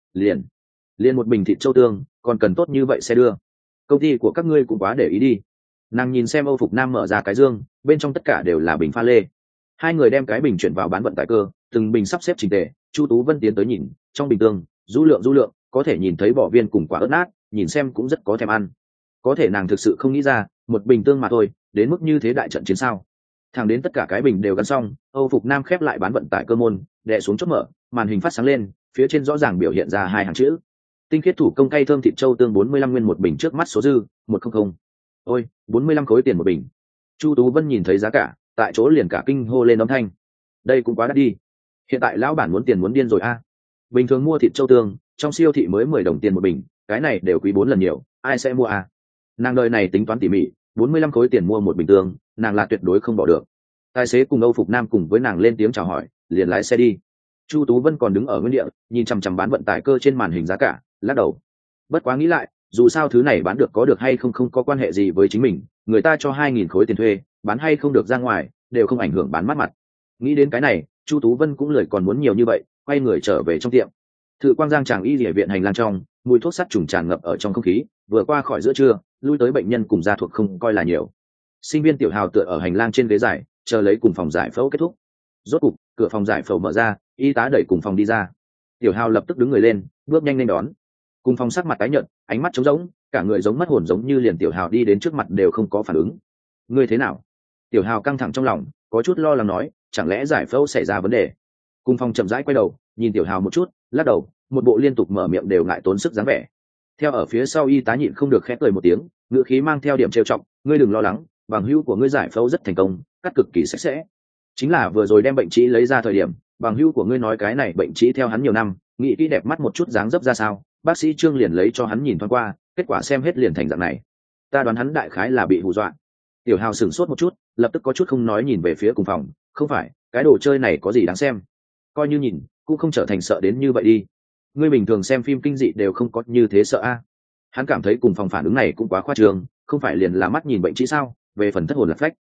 A: Liền một bình thịt châu tương, còn cần tốt như vậy xe đưa. Công ty của các ngươi cũng quá để ý đi. Nàng nhìn xem Âu phục nam mở ra cái dương, bên trong tất cả đều là bình pha lê. Hai người đem cái bình chuyển vào bán vận tải cơ, từng bình sắp xếp chỉnh tề. Chu Tú Vân tiến tới nhìn, trong bình tương du lượng có thể nhìn thấy bỏ viên cùng quả ớt nát, nhìn xem cũng rất có thèm ăn. Có thể nàng thực sự không nghĩ ra, một bình tương mà thôi, đến mức như thế đại trận chiến sao? Thẳng đến tất cả cái bình đều gắn xong, Âu phục nam khép lại bán vận tải cơ môn, đè xuống chốt mở, màn hình phát sáng lên, phía trên rõ ràng biểu hiện ra 2 hàng chữ: tinh khiết thủ công cay thơm thịt châu tương 45 nguyên một bình, trước mắt số dư 100. Ôi, 45 khối tiền một bình. Chu Tú Vân nhìn thấy giá cả, tại chỗ liền cả kinh hô lên âm thanh. Đây cũng quá đắt đi. Hiện tại lão bản muốn tiền muốn điên rồi a. Bình thường mua thịt châu tương, trong siêu thị mới 10 đồng tiền một bình, cái này đều quý 4 lần nhiều, ai sẽ mua a? Nàng đời này tính toán tỉ mỉ, 45 khối tiền mua một bình tương, nàng là tuyệt đối không bỏ được. Tài xế cùng Âu phục nam cùng với nàng lên tiếng chào hỏi, liền lái xe đi. Chu Tú Vân còn đứng ở nguyên địa, nhìn chằm chằm bán vận tải cơ trên màn hình giá cả, lắc đầu. Bất quá nghĩ lại, dù sao thứ này bán được có được hay không không có quan hệ gì với chính mình, người ta cho 2.000 khối tiền thuê, bán hay không được ra ngoài, đều không ảnh hưởng bán mắt mặt. Nghĩ đến cái này, Chu Tú Vân cũng lười còn muốn nhiều như vậy, quay người trở về trong tiệm. Thự Quang Giang Tràng y địa viện hành lang trong, mùi thuốc sắt trùng tràn ngập ở trong không khí, vừa qua khỏi giữa trưa, lui tới bệnh nhân cùng gia thuộc không coi là nhiều. Sinh viên Tiểu Hào tựa ở hành lang trên ghế dài, chờ lấy cùng phòng giải phẫu kết thúc. Rốt cục, cửa phòng giải phẫu mở ra, y tá đẩy cùng phòng đi ra. Tiểu Hào lập tức đứng người lên, bước nhanh lên đón. Cùng phòng sắc mặt tái nhợt, ánh mắt trống rỗng, cả người giống mất hồn, giống như liền Tiểu Hào đi đến trước mặt đều không có phản ứng. Ngươi thế nào? Tiểu Hào căng thẳng trong lòng, có chút lo lắng nói, chẳng lẽ giải phẫu xảy ra vấn đề? Cùng phòng chậm rãi quay đầu, nhìn Tiểu Hào một chút, lắc đầu, một bộ liên tục mở miệng đều ngại tốn sức dáng vẻ. Theo ở phía sau y tá nhịn không được khẽ cười một tiếng, ngữ khí mang theo điểm trêu chọc, ngươi đừng lo lắng, bằng hữu của ngươi giải phẫu rất thành công, cắt cực kỳ sạch sẽ. Chính là vừa rồi đem bệnh trĩ lấy ra thời điểm, bằng hữu của ngươi nói cái này bệnh trĩ theo hắn nhiều năm, nghĩ kỹ đẹp mắt một chút dáng dấp ra sao, bác sĩ Trương liền lấy cho hắn nhìn thoáng qua, kết quả xem hết liền thành dạng này. Ta đoán hắn đại khái là bị hù dọa. Tiểu Hào sửng sốt một chút, lập tức có chút không nói nhìn về phía cùng phòng, không phải, cái đồ chơi này có gì đáng xem? Coi như nhìn, cũng không trở thành sợ đến như vậy đi. Ngươi bình thường xem phim kinh dị đều không có như thế sợ a. Hắn cảm thấy cùng phòng phản ứng này cũng quá khoa trương, không phải liền là mắt nhìn bệnh trĩ sao? Về phần thất hồn lạc phách,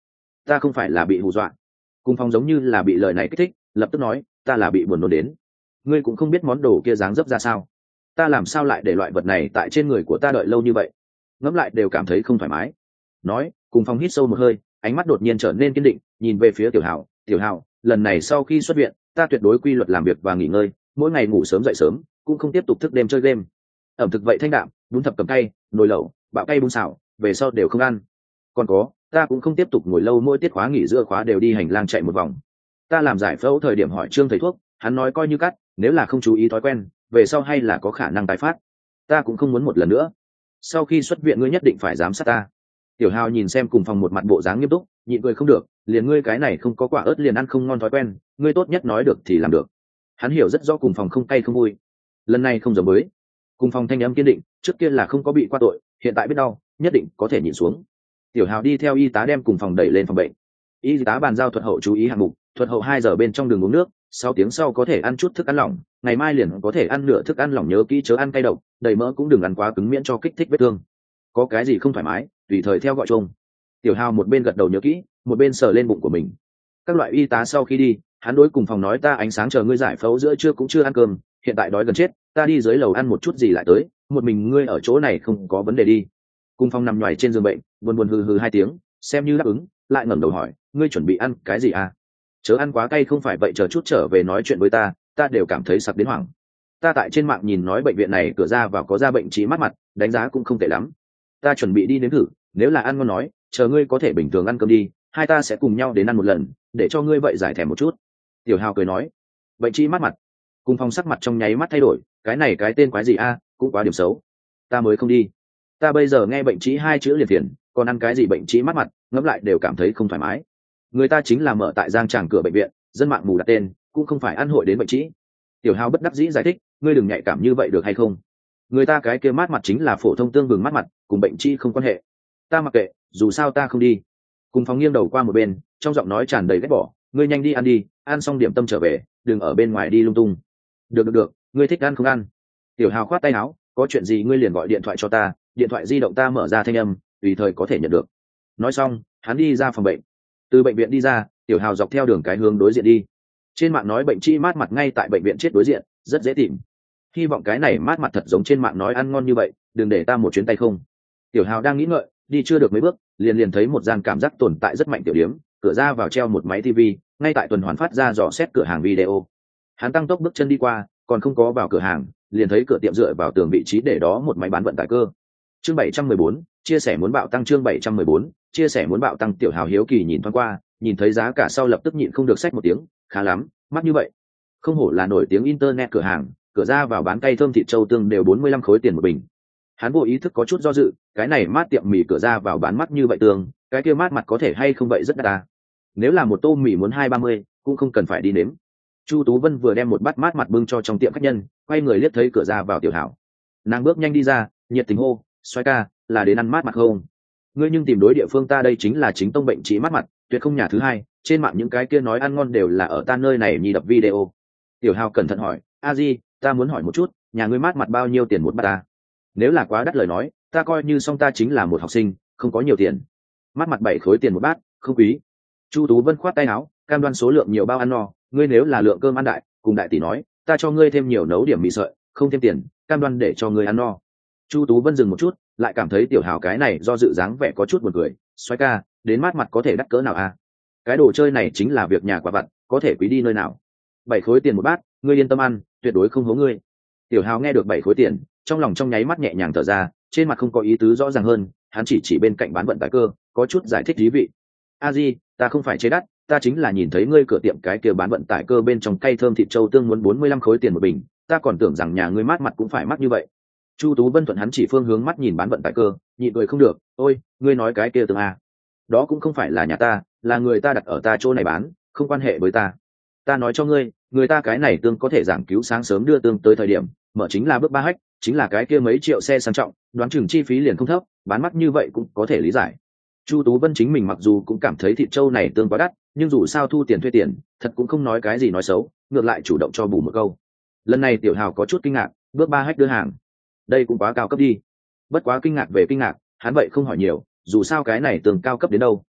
A: ta không phải là bị hù dọa. Cùng Phong giống như là bị lời này kích thích, lập tức nói, ta là bị buồn nôn đến. Ngươi cũng không biết món đồ kia dáng dấp ra sao, ta làm sao lại để loại vật này tại trên người của ta đợi lâu như vậy, ngẫm lại đều cảm thấy không thoải mái. Nói, Cùng Phong hít sâu một hơi, ánh mắt đột nhiên trở nên kiên định, nhìn về phía Tiểu Hạo. Tiểu Hạo, lần này sau khi xuất viện, ta tuyệt đối quy luật làm việc và nghỉ ngơi, mỗi ngày ngủ sớm dậy sớm, cũng không tiếp tục thức đêm chơi game. Ẩm thực vậy thanh đạm, bún thập cầm cay, nồi lẩu, bạo cay bún xào, về sau đều không ăn. Còn có, ta cũng không tiếp tục ngồi lâu, mỗi tiết khóa nghỉ giữa khóa đều đi hành lang chạy một vòng. Ta làm giải phẫu thời điểm hỏi Trương thầy thuốc, hắn nói coi như cắt, nếu là không chú ý thói quen, về sau hay là có khả năng tái phát. Ta cũng không muốn một lần nữa. Sau khi xuất viện ngươi nhất định phải giám sát ta. Tiểu Hào nhìn xem Cùng Phong một mặt bộ dáng nghiêm túc, nhịn cười không được, liền ngươi cái này không có quả ớt liền ăn không ngon thói quen, ngươi tốt nhất nói được thì làm được. Hắn hiểu rất rõ Cùng Phong không cay không vui. Lần này không giống với. Cùng Phong thanh âm kiên định, trước kia là không có bị qua tội, hiện tại biết đau, nhất định có thể nhịn xuống. Tiểu Hào đi theo y tá đem Cùng Phong đẩy lên phòng bệnh. Y tá bàn giao thuật hậu chú ý hạng mục, thuật hậu 2 giờ bên trong đường uống nước, 6 tiếng sau có thể ăn chút thức ăn lỏng, ngày mai liền có thể ăn nửa thức ăn lỏng, nhớ kỹ chớ ăn cay độc, đầy mỡ cũng đừng ăn quá cứng miễn cho kích thích vết thương. Có cái gì không thoải mái, tùy thời theo gọi chung. Tiểu Hào một bên gật đầu nhớ kỹ, một bên sờ lên bụng của mình. Các loại y tá sau khi đi, hắn đối Cùng Phong nói, ta ánh sáng chờ ngươi giải phẫu giữa trưa cũng chưa ăn cơm, hiện tại đói gần chết, ta đi dưới lầu ăn một chút gì lại tới, một mình ngươi ở chỗ này không có vấn đề đi. Cùng Phong nằm nhoài trên giường bệnh, buồn buồn hừ hừ 2 tiếng, xem như đáp ứng, lại ngẩng đầu hỏi, ngươi chuẩn bị ăn cái gì à? Chớ ăn quá cay không phải vậy, chờ chút trở về nói chuyện với ta đều cảm thấy sặc đến hoảng. Ta tại trên mạng nhìn nói bệnh viện này cửa ra vào có ra bệnh trí mắt mặt, đánh giá cũng không tệ lắm. Ta chuẩn bị đi nếm thử, nếu là ăn ngon nói, chờ ngươi có thể bình thường ăn cơm đi, hai ta sẽ cùng nhau đến ăn một lần, để cho ngươi vậy giải thèm một chút. Tiểu Hào cười nói, bệnh trí mắt mặt. Cùng Phong sắc mặt trong nháy mắt thay đổi, cái này cái tên quái gì a, cũng quá điểm xấu. Ta mới không đi. Ta bây giờ nghe bệnh trí 2 chữ liền phiền, còn ăn cái gì bệnh trí mắt mặt, ngẫm lại đều cảm thấy không thoải mái. Người ta chính là mở tại Giang Tràng cửa bệnh viện, dân mạng mù đặt tên, cũng không phải ăn hội đến bệnh trí. Tiểu Hào bất đắc dĩ giải thích, ngươi đừng nhạy cảm như vậy được hay không? Người ta cái kia mát mặt chính là phổ thông tương bừng mát mặt, cùng bệnh trí không quan hệ. Ta mặc kệ, dù sao ta không đi. Cùng Phong nghiêng đầu qua một bên, trong giọng nói tràn đầy ghét bỏ, ngươi nhanh đi ăn đi, ăn xong điểm tâm trở về, đừng ở bên ngoài đi lung tung. Được, ngươi thích ăn không ăn. Tiểu Hào khoát tay áo, có chuyện gì ngươi liền gọi điện thoại cho ta, điện thoại di động ta mở ra thanh âm, tùy thời có thể nhận được. Nói xong, hắn đi ra phòng bệnh. Từ bệnh viện đi ra, Tiểu Hào dọc theo đường cái hướng đối diện đi. Trên mạng nói bệnh chi mát mặt ngay tại bệnh viện chết đối diện, rất dễ tìm. Hy vọng cái này mát mặt thật giống trên mạng nói ăn ngon như vậy, đừng để ta một chuyến tay không. Tiểu Hào đang nghĩ ngợi, đi chưa được mấy bước, liền thấy một gian cảm giác tồn tại rất mạnh tiểu điếm, cửa ra vào treo một máy TV, ngay tại tuần hoàn phát ra dò xét cửa hàng video. Hắn tăng tốc bước chân đi qua, còn không có vào cửa hàng, liền thấy cửa tiệm dựa vào tường vị trí để đó một máy bán vận tải cơ. Chương 714, chia sẻ muốn bạo tăng. Chương 714, chia sẻ muốn bạo tăng. Tiểu Hào hiếu kỳ nhìn thoáng qua, nhìn thấy giá cả sau lập tức nhịn không được xách một tiếng, khá lắm, mắc như vậy. Không hổ là nổi tiếng internet cửa hàng, cửa ra vào bán cay thơm thịt trâu tương đều 45 khối tiền một bình. Hắn vô ý thức có chút do dự, cái này mát tiệm mì cửa ra vào bán mắc như vậy tương, cái kia mát mặt có thể hay không vậy rất đắt ta. Nếu là một tô mì muốn 230, cũng không cần phải đi nếm. Chu Tú Vân vừa đem một bát mát mặt bưng cho trong tiệm khách nhân, quay người liếc thấy cửa ra vào Tiểu Hào. Nàng bước nhanh đi ra, nhiệt tình hô, xoay ca, là đến ăn mát mặt không? Ngươi nhưng tìm đối địa phương, ta đây chính là chính tông bệnh trị mát mặt, tuyệt không nhà thứ hai, trên mạng những cái kia nói ăn ngon đều là ở ta nơi này nhi đập video. Tiểu Hào cẩn thận hỏi, a di, ta muốn hỏi một chút, nhà ngươi mát mặt bao nhiêu tiền một bát ta? Nếu là quá đắt lời nói, ta coi như xong, ta chính là một học sinh, không có nhiều tiền. Mát mặt 7 khối tiền một bát, không quý. Chu Tú Vân khoát tay áo, cam đoan số lượng nhiều bao ăn no, ngươi nếu là lượng cơm ăn đại, cùng đại tỷ nói, ta cho ngươi thêm nhiều nấu điểm mì sợi, không thêm tiền, cam đoan để cho ngươi ăn no. Chu Tú Vân dừng một chút, lại cảm thấy Tiểu Hào cái này do dự dáng vẻ có chút buồn cười, xoay ca, đến mát mặt có thể đắt cỡ nào à? Cái đồ chơi này chính là việc nhà quả vặt, có thể quý đi nơi nào. 7 khối tiền một bát, ngươi yên tâm ăn, tuyệt đối không hố ngươi. Tiểu Hào nghe được 7 khối tiền, trong lòng trong nháy mắt nhẹ nhàng thở ra, trên mặt không có ý tứ rõ ràng hơn, hắn chỉ bên cạnh bán vận tải cơ, có chút giải thích thú vị. A di, ta không phải chế đắt, ta chính là nhìn thấy ngươi cửa tiệm cái kia bán vận tải cơ bên trong cay thơm thịt trâu tương muốn 45 khối tiền một bình, ta còn tưởng rằng nhà ngươi mát mặt cũng phải mắc như vậy. Chu Tú Vân thuận hắn chỉ phương hướng mắt nhìn bán vận tải cơ, nhịn cười không được, ôi, ngươi nói cái kia tương à? Đó cũng không phải là nhà ta, là người ta đặt ở ta chỗ này bán, không quan hệ với ta. Ta nói cho ngươi, người ta cái này tương có thể giảng cứu sáng sớm đưa tương tới thời điểm, mở chính là bước 3 hách, chính là cái kia mấy triệu xe sang trọng, đoán chừng chi phí liền không thấp, bán mắc như vậy cũng có thể lý giải. Chu Tú Vân chính mình mặc dù cũng cảm thấy thịt trâu này tương quá đắt, nhưng dù sao thu tiền thuê tiền, thật cũng không nói cái gì nói xấu, ngược lại chủ động cho bù một câu. Lần này Tiểu Hào có chút kinh ngạc, bước 3 hách đưa hàng, đây cũng quá cao cấp đi. Bất quá kinh ngạc về kinh ngạc, hắn vậy không hỏi nhiều, dù sao cái này tương cao cấp đến đâu,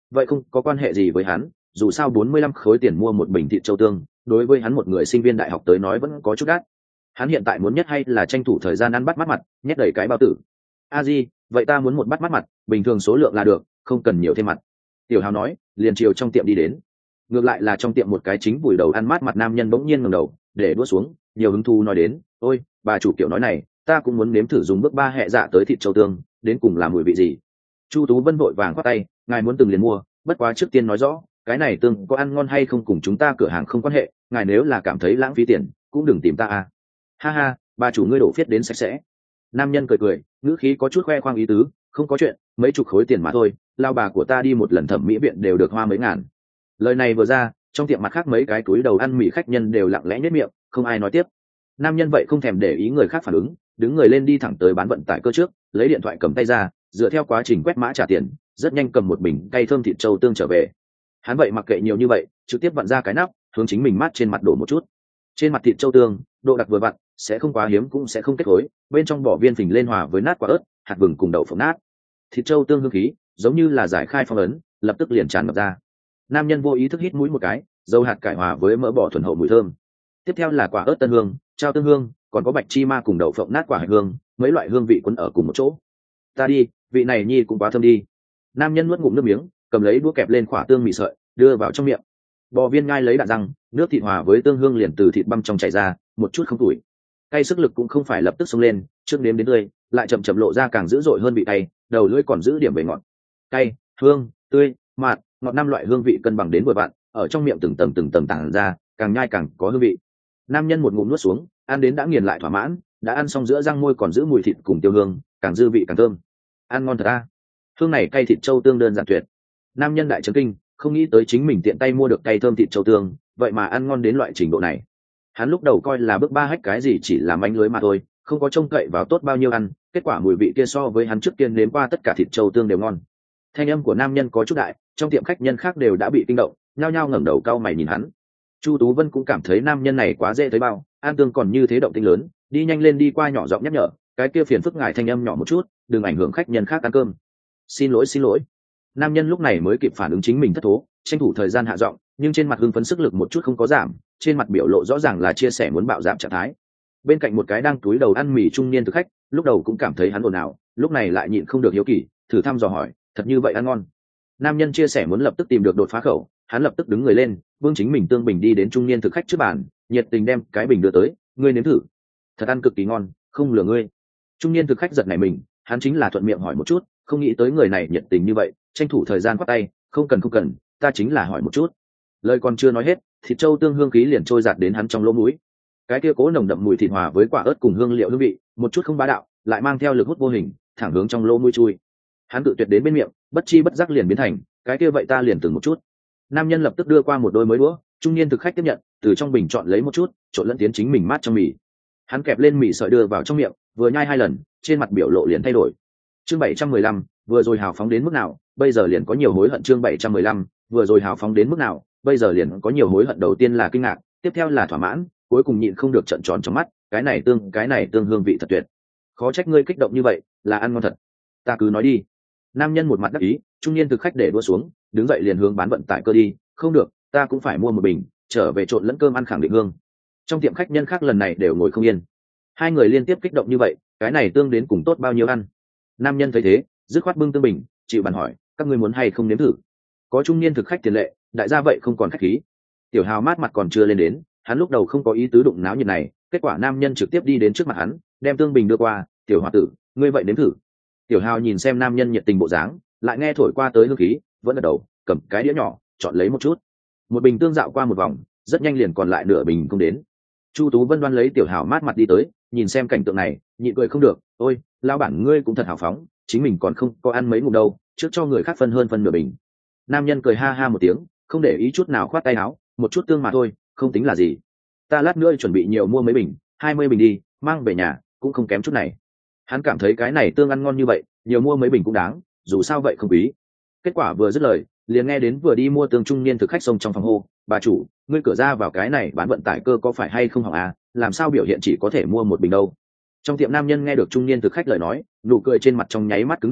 A: vậy không có quan hệ gì với hắn, dù sao 45 khối tiền mua một bình thịt châu tương đối với hắn một người sinh viên đại học tới nói vẫn có chút đắt. Hắn hiện tại muốn nhất hay là tranh thủ thời gian ăn bắt mắt mặt, nhét đầy cái bao tử. A Di, vậy ta muốn một bát mắt mặt, bình thường số lượng là được, không cần nhiều thêm mặt. Tiểu Hào nói, liền chiều trong tiệm đi đến. Ngược lại là trong tiệm một cái chính vùi đầu ăn mát mặt nam nhân bỗng nhiên ngẩng đầu, để đũa xuống, nhiều hứng thú nói đến, ôi, bà chủ kiểu nói này, ta cũng muốn nếm thử dùng bước ba hẹ dạ tới thịt châu tương, đến cùng là mùi vị gì. Chu Tú Vân vội vàng khoát tay, ngài muốn từng liền mua, bất quá trước tiên nói rõ, cái này tương có ăn ngon hay không cùng chúng ta cửa hàng không quan hệ, ngài nếu là cảm thấy lãng phí tiền, cũng đừng tìm ta à. Ha ha, bà chủ ngươi đổ phiết đến sạch sẽ. Nam nhân cười cười, ngữ khí có chút khoe khoang ý tứ, không có chuyện, mấy chục khối tiền mà thôi, lao bà của ta đi một lần thẩm mỹ viện đều được hoa mấy ngàn. Lời này vừa ra, trong tiệm mặt khác mấy cái túi đầu ăn mì khách nhân đều lặng lẽ nhếch miệng, không ai nói tiếp. Nam nhân vậy không thèm để ý người khác phản ứng, đứng người lên đi thẳng tới bán vận tải cơ trước, lấy điện thoại cầm tay ra, dựa theo quá trình quét mã trả tiền, rất nhanh cầm một bình cay thơm thịt trâu tương trở về. Hắn vậy mặc kệ nhiều như vậy, trực tiếp vặn ra cái nắp, hướng chính mình mát trên mặt đổ một chút. Trên mặt thịt trâu tương, độ đặc vừa vặn, sẽ không quá hiếm cũng sẽ không kết khối, bên trong bỏ viên phình lên hòa với nát quả ớt, hạt vừng cùng đậu phộng nát. Thịt trâu tương hương khí, giống như là giải khai phong ấn, lập tức liền tràn ngập ra. Nam nhân vô ý thức hít mũi một cái, dầu hạt cải hòa với mỡ bò thuần hậu mùi thơm. Tiếp theo là quả ớt tân hương, trao tương hương, còn có bạch chi ma cùng đậu phộng nát quả hạt hương, mấy loại hương vị quấn ở cùng một chỗ. Ta đi, vị này nhi cũng quá thơm đi. Nam nhân nuốt ngụm nước miếng, cầm lấy đũa kẹp lên quả tương mì sợi, đưa vào trong miệng. Bò viên ngai lấy đạn răng, nước thịt hòa với tương hương liền từ thịt băm trong chảy ra, một chút không tủi. Cay sức lực cũng không phải lập tức xông lên, trước nếm đến tươi, lại chậm chậm lộ ra càng dữ dội hơn vị cay, đầu lưỡi còn giữ điểm về ngọt. Cay, hương, tươi, mặn, ngọt năm loại hương vị cân bằng đến vừa vặn, ở trong miệng từng tầng tàng ra, càng nhai càng có hương vị. Nam nhân một ngụm nuốt xuống, ăn đến đã nghiền lại thỏa mãn, đã ăn xong giữa răng môi còn giữ mùi thịt cùng tiêu hương, càng dư vị càng thơm. Ăn ngon thật a. Hương này cay thịt trâu tương đơn giản tuyệt. Nam nhân đại chấn kinh, không nghĩ tới chính mình tiện tay mua được cay thơm thịt trâu tương, vậy mà ăn ngon đến loại trình độ này. Hắn lúc đầu coi là bước ba hách cái gì chỉ là manh lưới mà thôi, không có trông cậy vào tốt bao nhiêu ăn, kết quả mùi vị kia so với hắn trước tiên nếm qua tất cả thịt trâu tương đều ngon. Thanh âm của nam nhân có chút đại, trong tiệm khách nhân khác đều đã bị kinh động, nhao nhao ngẩng đầu cau mày nhìn hắn. Chu Tú Vân cũng cảm thấy nam nhân này quá dễ thấy bao, ăn tương còn như thế động tĩnh lớn, đi nhanh lên đi qua nhỏ giọng nhắc nhở, cái kia phiền phức ngài thanh âm nhỏ một chút, đừng ảnh hưởng khách nhân khác ăn cơm. Xin lỗi xin lỗi. Nam nhân lúc này mới kịp phản ứng chính mình thất thố, tranh thủ thời gian hạ giọng, nhưng trên mặt hưng phấn sức lực một chút không có giảm, trên mặt biểu lộ rõ ràng là chia sẻ muốn bạo giảm trạng thái. Bên cạnh một cái đang túi đầu ăn mì trung niên thực khách, lúc đầu cũng cảm thấy hắn ồn ào, lúc này lại nhịn không được hiếu kỳ, thử thăm dò hỏi, thật như vậy ăn ngon? Nam nhân chia sẻ muốn lập tức tìm được đột phá khẩu, hắn lập tức đứng người lên, vương chính mình tương bình đi đến trung niên thực khách trước bàn, nhiệt tình đem cái bình đưa tới, ngươi nếm thử. Thật ăn cực kỳ ngon, không lừa ngươi. Trung niên thực khách giật nảy mình, hắn chính là thuận miệng hỏi một chút, không nghĩ tới người này nhiệt tình như vậy, tranh thủ thời gian quát tay, không cần, ta chính là hỏi một chút. Lời còn chưa nói hết, thịt trâu tương hương khí liền trôi giạt đến hắn trong lỗ mũi. Cái kia cố nồng đậm mùi thịt hòa với quả ớt cùng hương liệu hương vị, một chút không bá đạo, lại mang theo lực hút vô hình, thẳng hướng trong lỗ mũi chui. Hắn tự tuyệt đến bên miệng, bất chi bất giác liền biến thành, cái kia vậy ta liền từng một chút. Nam nhân lập tức đưa qua một đôi mới đũa, trung niên thực khách tiếp nhận, từ trong bình chọn lấy một chút, trộn lẫn tiến chính mình mát trong mì. Hắn kẹp lên mì sợi đưa vào trong miệng, vừa nhai hai lần, trên mặt biểu lộ liền thay đổi. Chương 715, vừa rồi hào phóng đến mức nào, bây giờ liền có nhiều hối hận. Chương 715, vừa rồi hào phóng đến mức nào, bây giờ liền có nhiều hối hận. Đầu tiên là kinh ngạc, tiếp theo là thỏa mãn, cuối cùng nhịn không được trợn tròn trong mắt, cái này tương hương vị thật tuyệt. Khó trách ngươi kích động như vậy, là ăn ngon thật. Ta cứ nói đi. Nam nhân một mặt đắc ý, trung niên thực khách để đũa xuống, đứng dậy liền hướng bán vận tải cơ đi, không được, ta cũng phải mua một bình, trở về trộn lẫn cơm ăn khẳng định hương. Trong tiệm khách nhân khác lần này đều ngồi không yên. Hai người liên tiếp kích động như vậy, cái này tương đến cùng tốt bao nhiêu ăn. Nam nhân thấy thế, dứt khoát bưng tương bình, chịu bàn hỏi, các ngươi muốn hay không nếm thử? Có trung niên thực khách tiền lệ, đại gia vậy không còn khách khí. Tiểu Hào mát mặt còn chưa lên đến, hắn lúc đầu không có ý tứ đụng náo nhiệt này, kết quả nam nhân trực tiếp đi đến trước mặt hắn, đem tương bình đưa qua, tiểu hòa tử, ngươi vậy nếm thử. Tiểu Hào nhìn xem nam nhân nhiệt tình bộ dáng, lại nghe thổi qua tới hương khí, vẫn ở đầu, cầm cái đĩa nhỏ, chọn lấy một chút. Một bình tương dạo qua một vòng, rất nhanh liền còn lại nửa bình không đến. Chu Tú Vân đoan lấy Tiểu Hào mát mặt đi tới, nhìn xem cảnh tượng này, nhịn cười không được, ôi, lão bản ngươi cũng thật hào phóng, chính mình còn không có ăn mấy ngụm đâu, trước cho người khác phân hơn phân nửa bình. Nam nhân cười ha ha một tiếng, không để ý chút nào khoát tay áo, một chút tương mà thôi, không tính là gì. Ta lát nữa chuẩn bị nhiều mua mấy bình, 20 bình đi, mang về nhà, cũng không kém chút này. Hắn cảm thấy cái này tương ăn ngon như vậy, nhiều mua mấy bình cũng đáng, dù sao vậy không quý. Kết quả vừa dứt lời, liền nghe đến vừa đi mua tương trung niên thực khách xông trong phòng hô, bà chủ, ngươi cửa ra vào cái này bán vận tải cơ có phải hay không hỏng à, làm sao biểu hiện chỉ có thể mua một bình đâu. Trong tiệm nam nhân nghe được trung niên thực khách lời nói, nụ cười trên mặt trong nháy mắt cứng đờ,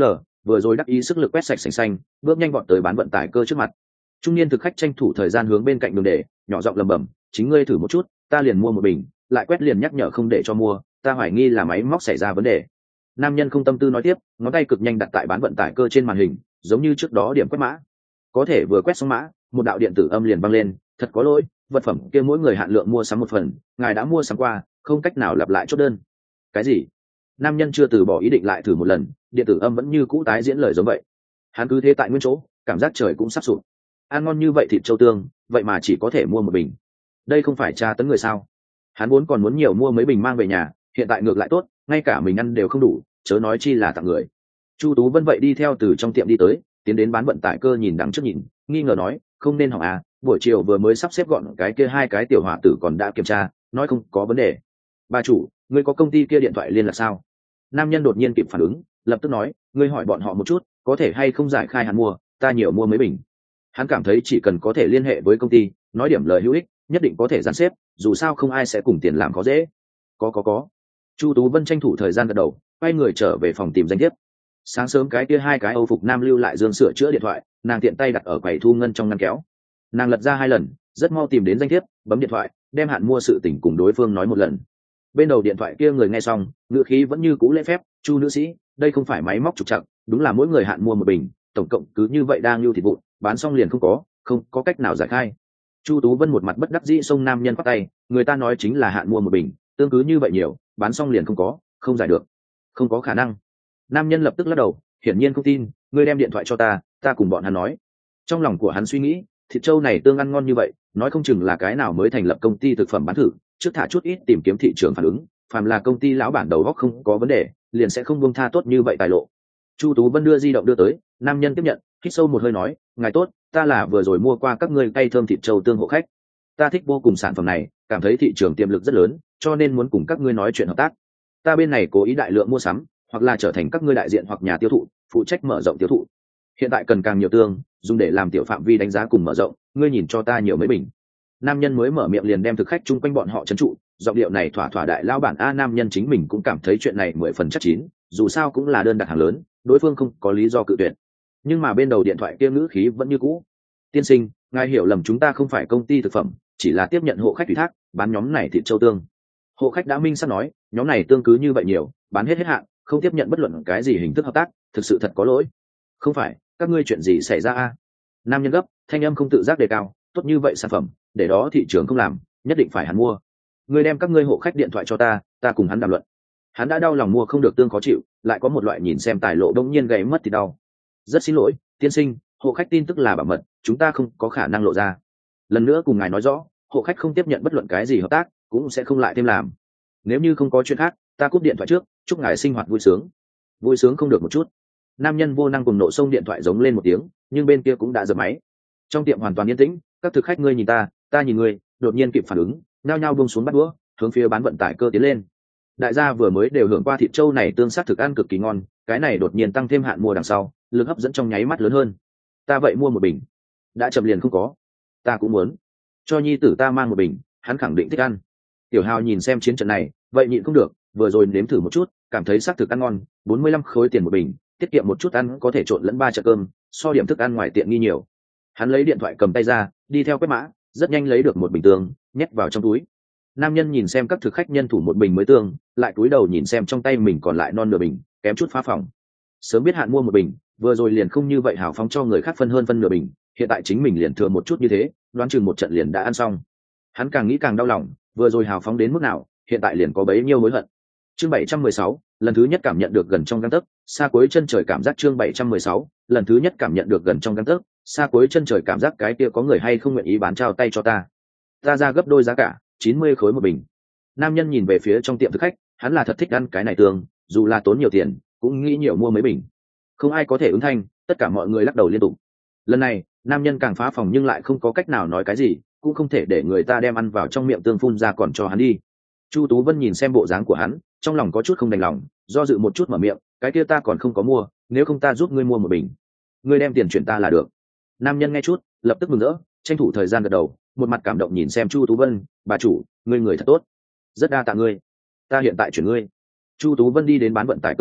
A: vừa rồi đắc ý sức lực quét sạch sành xanh, bước nhanh vọt tới bán vận tải cơ trước mặt. Trung niên thực khách tranh thủ thời gian hướng bên cạnh đường để nhỏ giọng lẩm bẩm, chính ngươi thử một chút, ta liền mua một bình, lại quét liền nhắc nhở không để cho mua, ta hoài nghi là máy móc xảy ra vấn đề. Nam nhân không tâm tư nói tiếp, ngón tay cực nhanh đặt tại bán vận tải cơ trên màn hình, giống như trước đó điểm quét mã. Có thể vừa quét xong mã, một đạo điện tử âm liền vang lên, thật có lỗi, vật phẩm kia mỗi người hạn lượng mua sắm một phần, ngài đã mua sắm qua, không cách nào lặp lại chốt đơn. Cái gì? Nam nhân chưa từ bỏ ý định lại thử một lần, điện tử âm vẫn như cũ tái diễn lời giống vậy. Hắn cứ thế tại nguyên chỗ, cảm giác trời cũng sắp sụp. Ăn ngon như vậy thịt châu tương, vậy mà chỉ có thể mua một bình. Đây không phải tra tấn người sao? Hắn vốn còn muốn nhiều mua mấy bình mang về nhà, hiện tại ngược lại tốt, ngay cả mình ăn đều không đủ, chớ nói chi là tặng người. Chu Tú Vân vậy đi theo từ trong tiệm đi tới, tiến đến bán vận tải cơ nhìn đằng trước nhìn, nghi ngờ nói, không nên hỏng à, buổi chiều vừa mới sắp xếp gọn cái kia hai cái tiểu hỏa tử còn đã kiểm tra, nói không có vấn đề. Bà chủ, ngươi có công ty kia điện thoại liên lạc sao? Nam nhân đột nhiên kịp phản ứng, lập tức nói, ngươi hỏi bọn họ một chút, có thể hay không giải khai hắn mua, ta nhiều mua mấy bình. Hắn cảm thấy chỉ cần có thể liên hệ với công ty, nói điểm lời hữu ích, nhất định có thể dàn xếp, dù sao không ai sẽ cùng tiền làm khó dễ. Có. Chu Tú Vân tranh thủ thời gian gật đầu, quay người trở về phòng tìm danh thiếp. Sáng sớm cái kia hai cái Âu phục nam lưu lại dương sửa chữa điện thoại, nàng tiện tay đặt ở quầy thu ngân trong ngăn kéo. Nàng lật ra 2 lần, rất mau tìm đến danh thiếp, bấm điện thoại, đem hạn mua sự tình cùng đối phương nói một lần. Bên đầu điện thoại kia người nghe xong, ngữ khí vẫn như cũ lễ phép, Chu nữ sĩ, đây không phải máy móc trục trặc, đúng là mỗi người hạn mua một bình, tổng cộng cứ như vậy đang lưu thịt vụn, bán xong liền không có cách nào giải khai. Chu Tú Vân một mặt bất đắc dĩ xông nam nhân bắt tay, người ta nói chính là hạn mua một bình, tương cứ như vậy nhiều, bán xong liền không giải được, không có khả năng. Nam nhân lập tức lắc đầu, hiển nhiên không tin, ngươi đem điện thoại cho ta cùng bọn hắn nói. Trong lòng của hắn suy nghĩ, thịt trâu này tương ăn ngon như vậy, nói không chừng là cái nào mới thành lập công ty thực phẩm bán thử, trước thả chút ít tìm kiếm thị trường phản ứng, phàm là công ty lão bản đầu óc không có vấn đề, liền sẽ không buông tha tốt như vậy tài lộ. Chu Tú Vân đưa di động đưa tới, nam nhân tiếp nhận, hít sâu một hơi nói, ngài tốt, ta là vừa rồi mua qua các ngươi cay thơm thịt trâu tương hộ khách, ta thích vô cùng sản phẩm này, cảm thấy thị trường tiềm lực rất lớn, cho nên muốn cùng các ngươi nói chuyện hợp tác. Ta bên này cố ý đại lượng mua sắm, hoặc là trở thành các ngươi đại diện hoặc nhà tiêu thụ, phụ trách mở rộng tiêu thụ. Hiện tại cần càng nhiều tương, dùng để làm tiểu phạm vi đánh giá cùng mở rộng, ngươi nhìn cho ta nhiều mấy bình. Nam nhân mới mở miệng liền đem thực khách chung quanh bọn họ trấn trụ, giọng điệu này thỏa đại lao bản a. Nam nhân chính mình cũng cảm thấy chuyện này 10 phần chắc chín, dù sao cũng là đơn đặt hàng lớn, đối phương không có lý do cự tuyệt. Nhưng mà bên đầu điện thoại kia ngữ khí vẫn như cũ, tiên sinh, ngài hiểu lầm, chúng ta không phải công ty thực phẩm, chỉ là tiếp nhận hộ khách ủy thác bán nhóm này thịt châu tương. Hộ khách đã minh xác nói, nhóm này tương cứ như vậy nhiều, bán hết hạn, không tiếp nhận bất luận cái gì hình thức hợp tác, thực sự thật có lỗi. Không phải, các ngươi chuyện gì xảy ra a? Nam nhân gấp, thanh âm không tự giác đề cao, tốt như vậy sản phẩm, để đó thị trường không làm, nhất định phải hắn mua. Ngươi đem các ngươi hộ khách điện thoại cho ta cùng hắn đàm luận. Hắn đã đau lòng mua không được tương khó chịu, lại có một loại nhìn xem tài lộ đông nhiên gãy mất thì đau. Rất xin lỗi, tiên sinh, hộ khách tin tức là bảo mật, chúng ta không có khả năng lộ ra. Lần nữa cùng ngài nói rõ, hộ khách không tiếp nhận bất luận cái gì hợp tác, cũng sẽ không lại thêm làm. Nếu như không có chuyện khác, ta cúp điện thoại trước, chúc ngài sinh hoạt vui sướng. Vui sướng không được một chút. Nam nhân vô năng cùng nộ xông điện thoại giống lên một tiếng, nhưng bên kia cũng đã dập máy. Trong tiệm hoàn toàn yên tĩnh, các thực khách ngươi nhìn ta nhìn ngươi, đột nhiên kịp phản ứng, nhao nhao buông xuống bắt đũa, hướng phía bán vận tải cơ tiến lên. Đại gia vừa mới đều hưởng qua thịt trâu này tương sát thực ăn cực kỳ ngon, cái này đột nhiên tăng thêm hạn mua đằng sau, lực hấp dẫn trong nháy mắt lớn hơn. Ta vậy mua một bình, đã chậm liền không có. Ta cũng muốn cho nhi tử ta mang một bình, hắn khẳng định thích ăn. Tiểu Hào nhìn xem chiến trận này, vậy nhịn không được, vừa rồi nếm thử một chút, cảm thấy xác thực ăn ngon, 45 khối tiền một bình, tiết kiệm một chút ăn có thể trộn lẫn 3 trận cơm, so điểm thức ăn ngoài tiện nghi nhiều. Hắn lấy điện thoại cầm tay ra, đi theo quét mã, rất nhanh lấy được một bình tương, nhét vào trong túi. Nam nhân nhìn xem các thực khách nhân thủ một bình mới tương, lại cúi đầu nhìn xem trong tay mình còn lại non nửa bình, kém chút phá phòng. Sớm biết hạn mua một bình, vừa rồi liền không như vậy hào phóng cho người khác phân hơn phân nửa bình, hiện tại chính mình liền thừa một chút như thế, đoán chừng một trận liền đã ăn xong. Hắn càng nghĩ càng đau lòng, vừa rồi hào phóng đến mức nào, hiện tại liền có bấy nhiêu hối hận. Chương 716, lần thứ nhất cảm nhận được gần trong gang tấc, xa cuối chân trời cảm giác. Chương 716, lần thứ nhất cảm nhận được gần trong gang tấc, xa cuối chân trời cảm giác. Cái kia có người hay không nguyện ý bán trao tay cho ta ra gấp đôi giá cả, 90 khối một bình. Nam nhân nhìn về phía trong tiệm thực khách, hắn là thật thích ăn cái này tương, dù là tốn nhiều tiền cũng nghĩ nhiều mua mấy bình. Không ai có thể ứng thanh, tất cả mọi người lắc đầu liên tục. Lần này nam nhân càng phá phòng nhưng lại không có cách nào nói cái gì, cũng không thể để người ta đem ăn vào trong miệng tương phun ra còn cho hắn đi. Chu Tú Vân nhìn xem bộ dáng của hắn, trong lòng có chút không đành lòng, do dự một chút mở miệng, cái kia ta còn không có mua, nếu không ta giúp ngươi mua một bình, ngươi đem tiền chuyển ta là được. Nam nhân nghe chút lập tức mừng rỡ, tranh thủ thời gian gật đầu, một mặt cảm động nhìn xem Chu Tú Vân, bà chủ, ngươi người thật tốt, rất đa tạ ngươi, ta hiện tại chuyển ngươi. Chu Tú Vân đi đến bán vận tải cơ trước,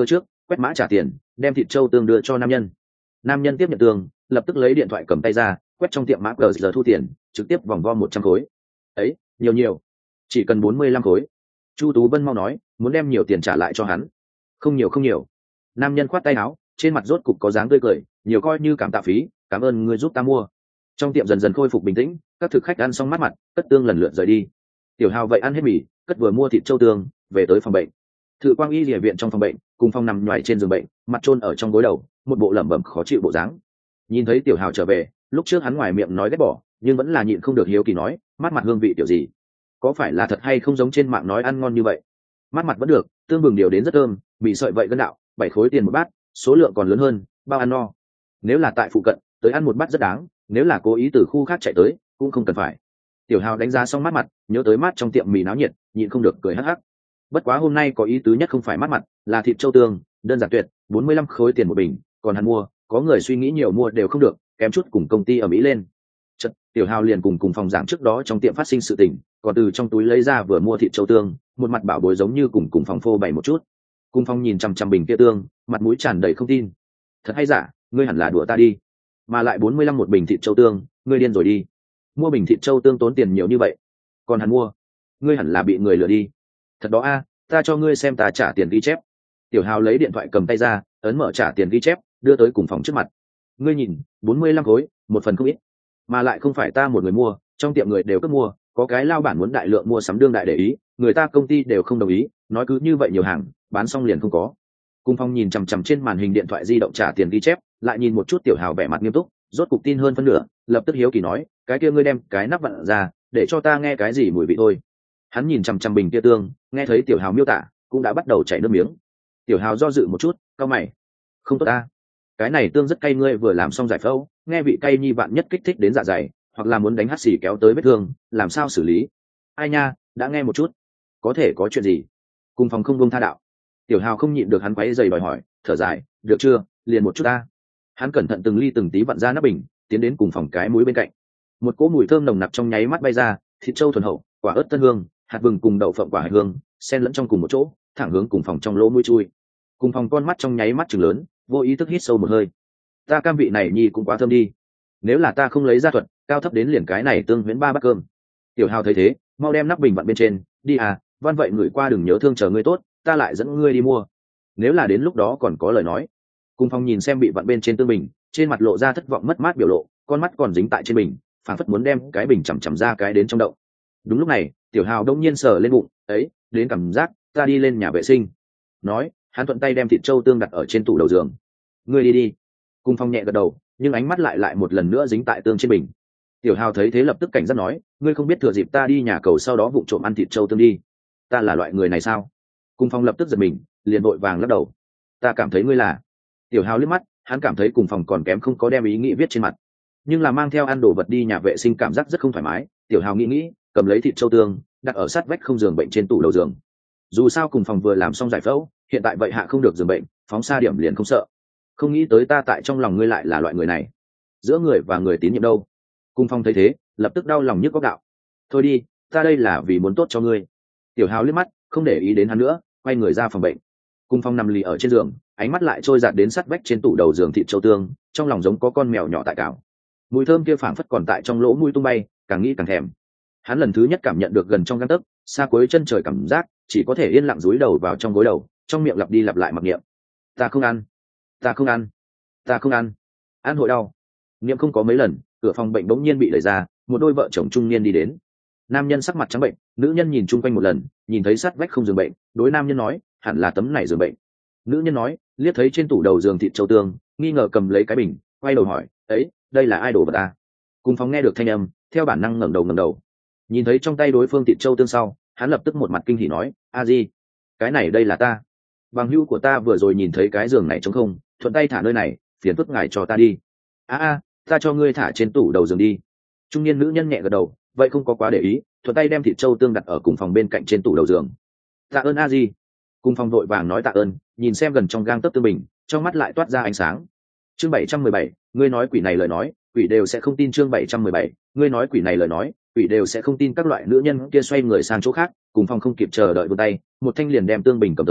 A: quét mã trả tiền, đem thịt trâu tương đưa cho nam nhân. Nam nhân tiếp nhận tương, lập tức lấy điện thoại cầm tay ra, quét trong tiệm mã giờ thu tiền, trực tiếp vòng vo 100 khối. Ấy, nhiều, chỉ cần 45 khối. Chu Tú Vân mau nói, muốn đem nhiều tiền trả lại cho hắn. Không nhiều. Nam nhân khoát tay áo, trên mặt rốt cục có dáng tươi cười, nhiều coi như cảm tạ phí, cảm ơn ngươi giúp ta mua. Trong tiệm dần dần khôi phục bình tĩnh, các thực khách ăn xong mát mặt, cất tương lần lượt rời đi. Tiểu Hào vậy ăn hết mì, cất vừa mua thịt trâu tương, về tới phòng bệnh. Thự Quang Y Liễu viện trong phòng bệnh, cùng Phong nằm nhoài trên giường bệnh, mặt chôn ở trong gối đầu, một bộ lẩm bẩm khó chịu bộ dáng. Nhìn thấy Tiểu Hào trở về, lúc trước hắn ngoài miệng nói ghét bỏ, nhưng vẫn là nhịn không được hiếu kỳ nói, mát mặt hương vị kiểu gì? Có phải là thật hay không giống trên mạng nói ăn ngon như vậy? Mát mặt vẫn được, tương bừng điều đến rất thơm, bị sợi vậy gân đạo, 7 khối tiền một bát, số lượng còn lớn hơn, bao ăn no. Nếu là tại phụ cận, tới ăn một bát rất đáng, nếu là cố ý từ khu khác chạy tới, cũng không cần phải. Tiểu Hào đánh giá xong mát mặt, nhớ tới mát trong tiệm mì náo nhiệt, nhịn không được cười hắc hắc. Bất quá hôm nay có ý tứ nhất không phải mát mặt, là thịt trâu tương, đơn giản tuyệt, 45 khối tiền một bình, còn hắn mua, có người suy nghĩ nhiều mua đều không được, kém chút cùng công ty ở Mỹ lên. Chợt, Tiểu Hào liền cùng phòng giảng trước đó trong tiệm phát sinh sự tình, còn từ trong túi lấy ra vừa mua thịt trâu tương, một mặt bảo bối giống như cùng phòng phô bày một chút. Cung Phong nhìn chằm chằm bình kia tương, mặt mũi tràn đầy không tin. Thật hay giả, ngươi hẳn là đùa ta đi. Mà lại 45 một bình thịt trâu tương, ngươi điên rồi đi. Mua bình thịt trâu tương tốn tiền nhiều như vậy, còn hắn mua, ngươi hẳn là bị người lừa đi. Thật đó a, ta cho ngươi xem ta trả tiền ghi chép. Tiểu Hào lấy điện thoại cầm tay ra, ấn mở trả tiền ghi chép, đưa tới cùng phòng trước mặt. Ngươi nhìn, 45 khối, một phần không ít, mà lại không phải ta một người mua, trong tiệm người đều cất mua, có cái lao bản muốn đại lượng mua sắm đương đại để ý, người ta công ty đều không đồng ý, nói cứ như vậy nhiều hàng, bán xong liền không có. Cung Phong nhìn chằm chằm trên màn hình điện thoại di động trả tiền ghi chép, lại nhìn một chút Tiểu Hào vẻ mặt nghiêm túc, rốt cục tin hơn phân nửa, lập tức hiếu kỳ nói, cái kia ngươi đem cái nắp vặn ra, để cho ta nghe cái gì mùi vị thôi. Hắn nhìn chằm chằm bình kia tương, nghe thấy Tiểu Hào miêu tả, cũng đã bắt đầu chảy nước miếng. Tiểu Hào do dự một chút, cau mày, không tốt ta, cái này tương rất cay, ngươi vừa làm xong giải phẫu, nghe vị cay nhi vạn nhất kích thích đến dạ dày, hoặc là muốn đánh hắt xì kéo tới vết thương, làm sao xử lý? Ai nha, đã nghe một chút, có thể có chuyện gì? Cùng phòng không buông tha đạo. Tiểu Hào không nhịn được hắn quấy giày đòi hỏi, thở dài, được chưa, liền một chút ta. Hắn cẩn thận từng ly từng tí vặn ra nắp bình, tiến đến cùng phòng cái mũi bên cạnh. Một cỗ mùi thơm nồng nặc trong nháy mắt bay ra, thịt trâu thuần hậu, quả ớt tân hương, hạt vừng cùng đậu phộng quả hạt hương, xen lẫn trong cùng một chỗ, thẳng hướng cùng phòng trong lỗ mũi chui. Cùng phòng con mắt trong nháy mắt trừng lớn, vô ý thức hít sâu một hơi. Ta cam vị này nhi cũng quá thơm đi. Nếu là ta không lấy ra thuật, cao thấp đến liền cái này tương huyễn 3 bát cơm. Tiểu Hào thấy thế, mau đem nắp bình vặn bên trên, đi à, văn vậy người qua đừng nhớ thương, chờ ngươi tốt, ta lại dẫn ngươi đi mua. Nếu là đến lúc đó còn có lời nói. Cùng Phong nhìn xem bị vặn bên trên tương bình, trên mặt lộ ra thất vọng mất mát biểu lộ, con mắt còn dính tại trên bình, phảng phất muốn đem cái bình chằm ra cái đến trong động. Đúng lúc này, Tiểu Hào đông nhiên sờ lên bụng, ấy, đến cảm giác, ta đi lên nhà vệ sinh. Nói, hắn thuận tay đem thịt trâu tương đặt ở trên tủ đầu giường. Ngươi đi. Cùng Phong nhẹ gật đầu, nhưng ánh mắt lại một lần nữa dính tại tương trên bình. Tiểu Hào thấy thế lập tức cảnh giác nói, ngươi không biết thừa dịp ta đi nhà cầu sau đó vụng trộm ăn thịt trâu tương đi. Ta là loại người này sao? Cùng Phong lập tức giật mình, liền vội vàng lắc đầu. Ta cảm thấy ngươi là. Tiểu Hào liếc mắt, hắn cảm thấy cùng phòng còn kém không có đem ý nghĩ viết trên mặt, nhưng là mang theo ăn đồ vật đi nhà vệ sinh cảm giác rất không thoải mái. Tiểu Hào nghĩ, cầm lấy thịt trâu tương, đặt ở sát vách không giường bệnh trên tủ đầu giường. Dù sao cùng phòng vừa làm xong giải phẫu, hiện tại vậy hạ không được giường bệnh, phóng xa điểm liền không sợ. Không nghĩ tới ta tại trong lòng ngươi lại là loại người này, giữa người và người tín nhiệm đâu. Cung Phong thấy thế, lập tức đau lòng nhức góc đạo. Thôi đi, ta đây là vì muốn tốt cho ngươi. Tiểu Hào liếc mắt, không để ý đến hắn nữa, quay người ra phòng bệnh. Cung Phong nằm lì ở trên giường, ánh mắt lại trôi dạt đến sát vách trên tủ đầu giường thịt trâu tương, trong lòng giống có con mèo nhỏ tại cào. Mùi thơm kia phảng phất còn tại trong lỗ mũi tung bay, càng nghĩ càng thèm. Hắn lần thứ nhất cảm nhận được gần trong gang tấc, xa cuối chân trời cảm giác, chỉ có thể yên lặng dúi đầu vào trong gối đầu, trong miệng lặp đi lặp lại mặc niệm. Ta không ăn, ta không ăn, ta không ăn. Ăn hội đau. Niệm không có mấy lần, cửa phòng bệnh bỗng nhiên bị đẩy ra, một đôi vợ chồng trung niên đi đến. Nam nhân sắc mặt trắng bệnh, nữ nhân nhìn chung quanh một lần, nhìn thấy sát vách không giường bệnh, đối nam nhân nói, hẳn là tấm này giường bệnh. Nữ nhân nói, liếc thấy trên tủ đầu giường thịt trâu tương, nghi ngờ cầm lấy cái bình, quay đầu hỏi, ấy, đây là ai đổ vật à? Cùng Phong nghe được thanh âm, theo bản năng ngẩng đầu, nhìn thấy trong tay đối phương thịt trâu tương sau, hắn lập tức một mặt kinh hỉ nói, a di, cái này đây là ta. Bằng hữu của ta vừa rồi nhìn thấy cái giường này trống không, thuận tay thả nơi này, phiền phức ngài cho ta đi. Ta cho ngươi thả trên tủ đầu giường đi. Trung niên nữ nhân nhẹ gật đầu, vậy không có quá để ý, thuận tay đem thịt trâu tương đặt ở cùng phòng bên cạnh trên tủ đầu giường. Tạ ơn a di. Cùng Phong vội vàng nói tạ ơn, nhìn xem gần trong gang tấc tương bình, trong mắt lại toát ra ánh sáng. Chương 717, ngươi nói quỷ này lời nói, quỷ đều sẽ không tin. Chương 717, ngươi nói quỷ này lời nói, quỷ đều sẽ không tin. Các loại nữ nhân kia xoay người sang chỗ khác, cùng Phong không kịp chờ đợi vươn tay, một thanh liền đem tương bình cầm tới,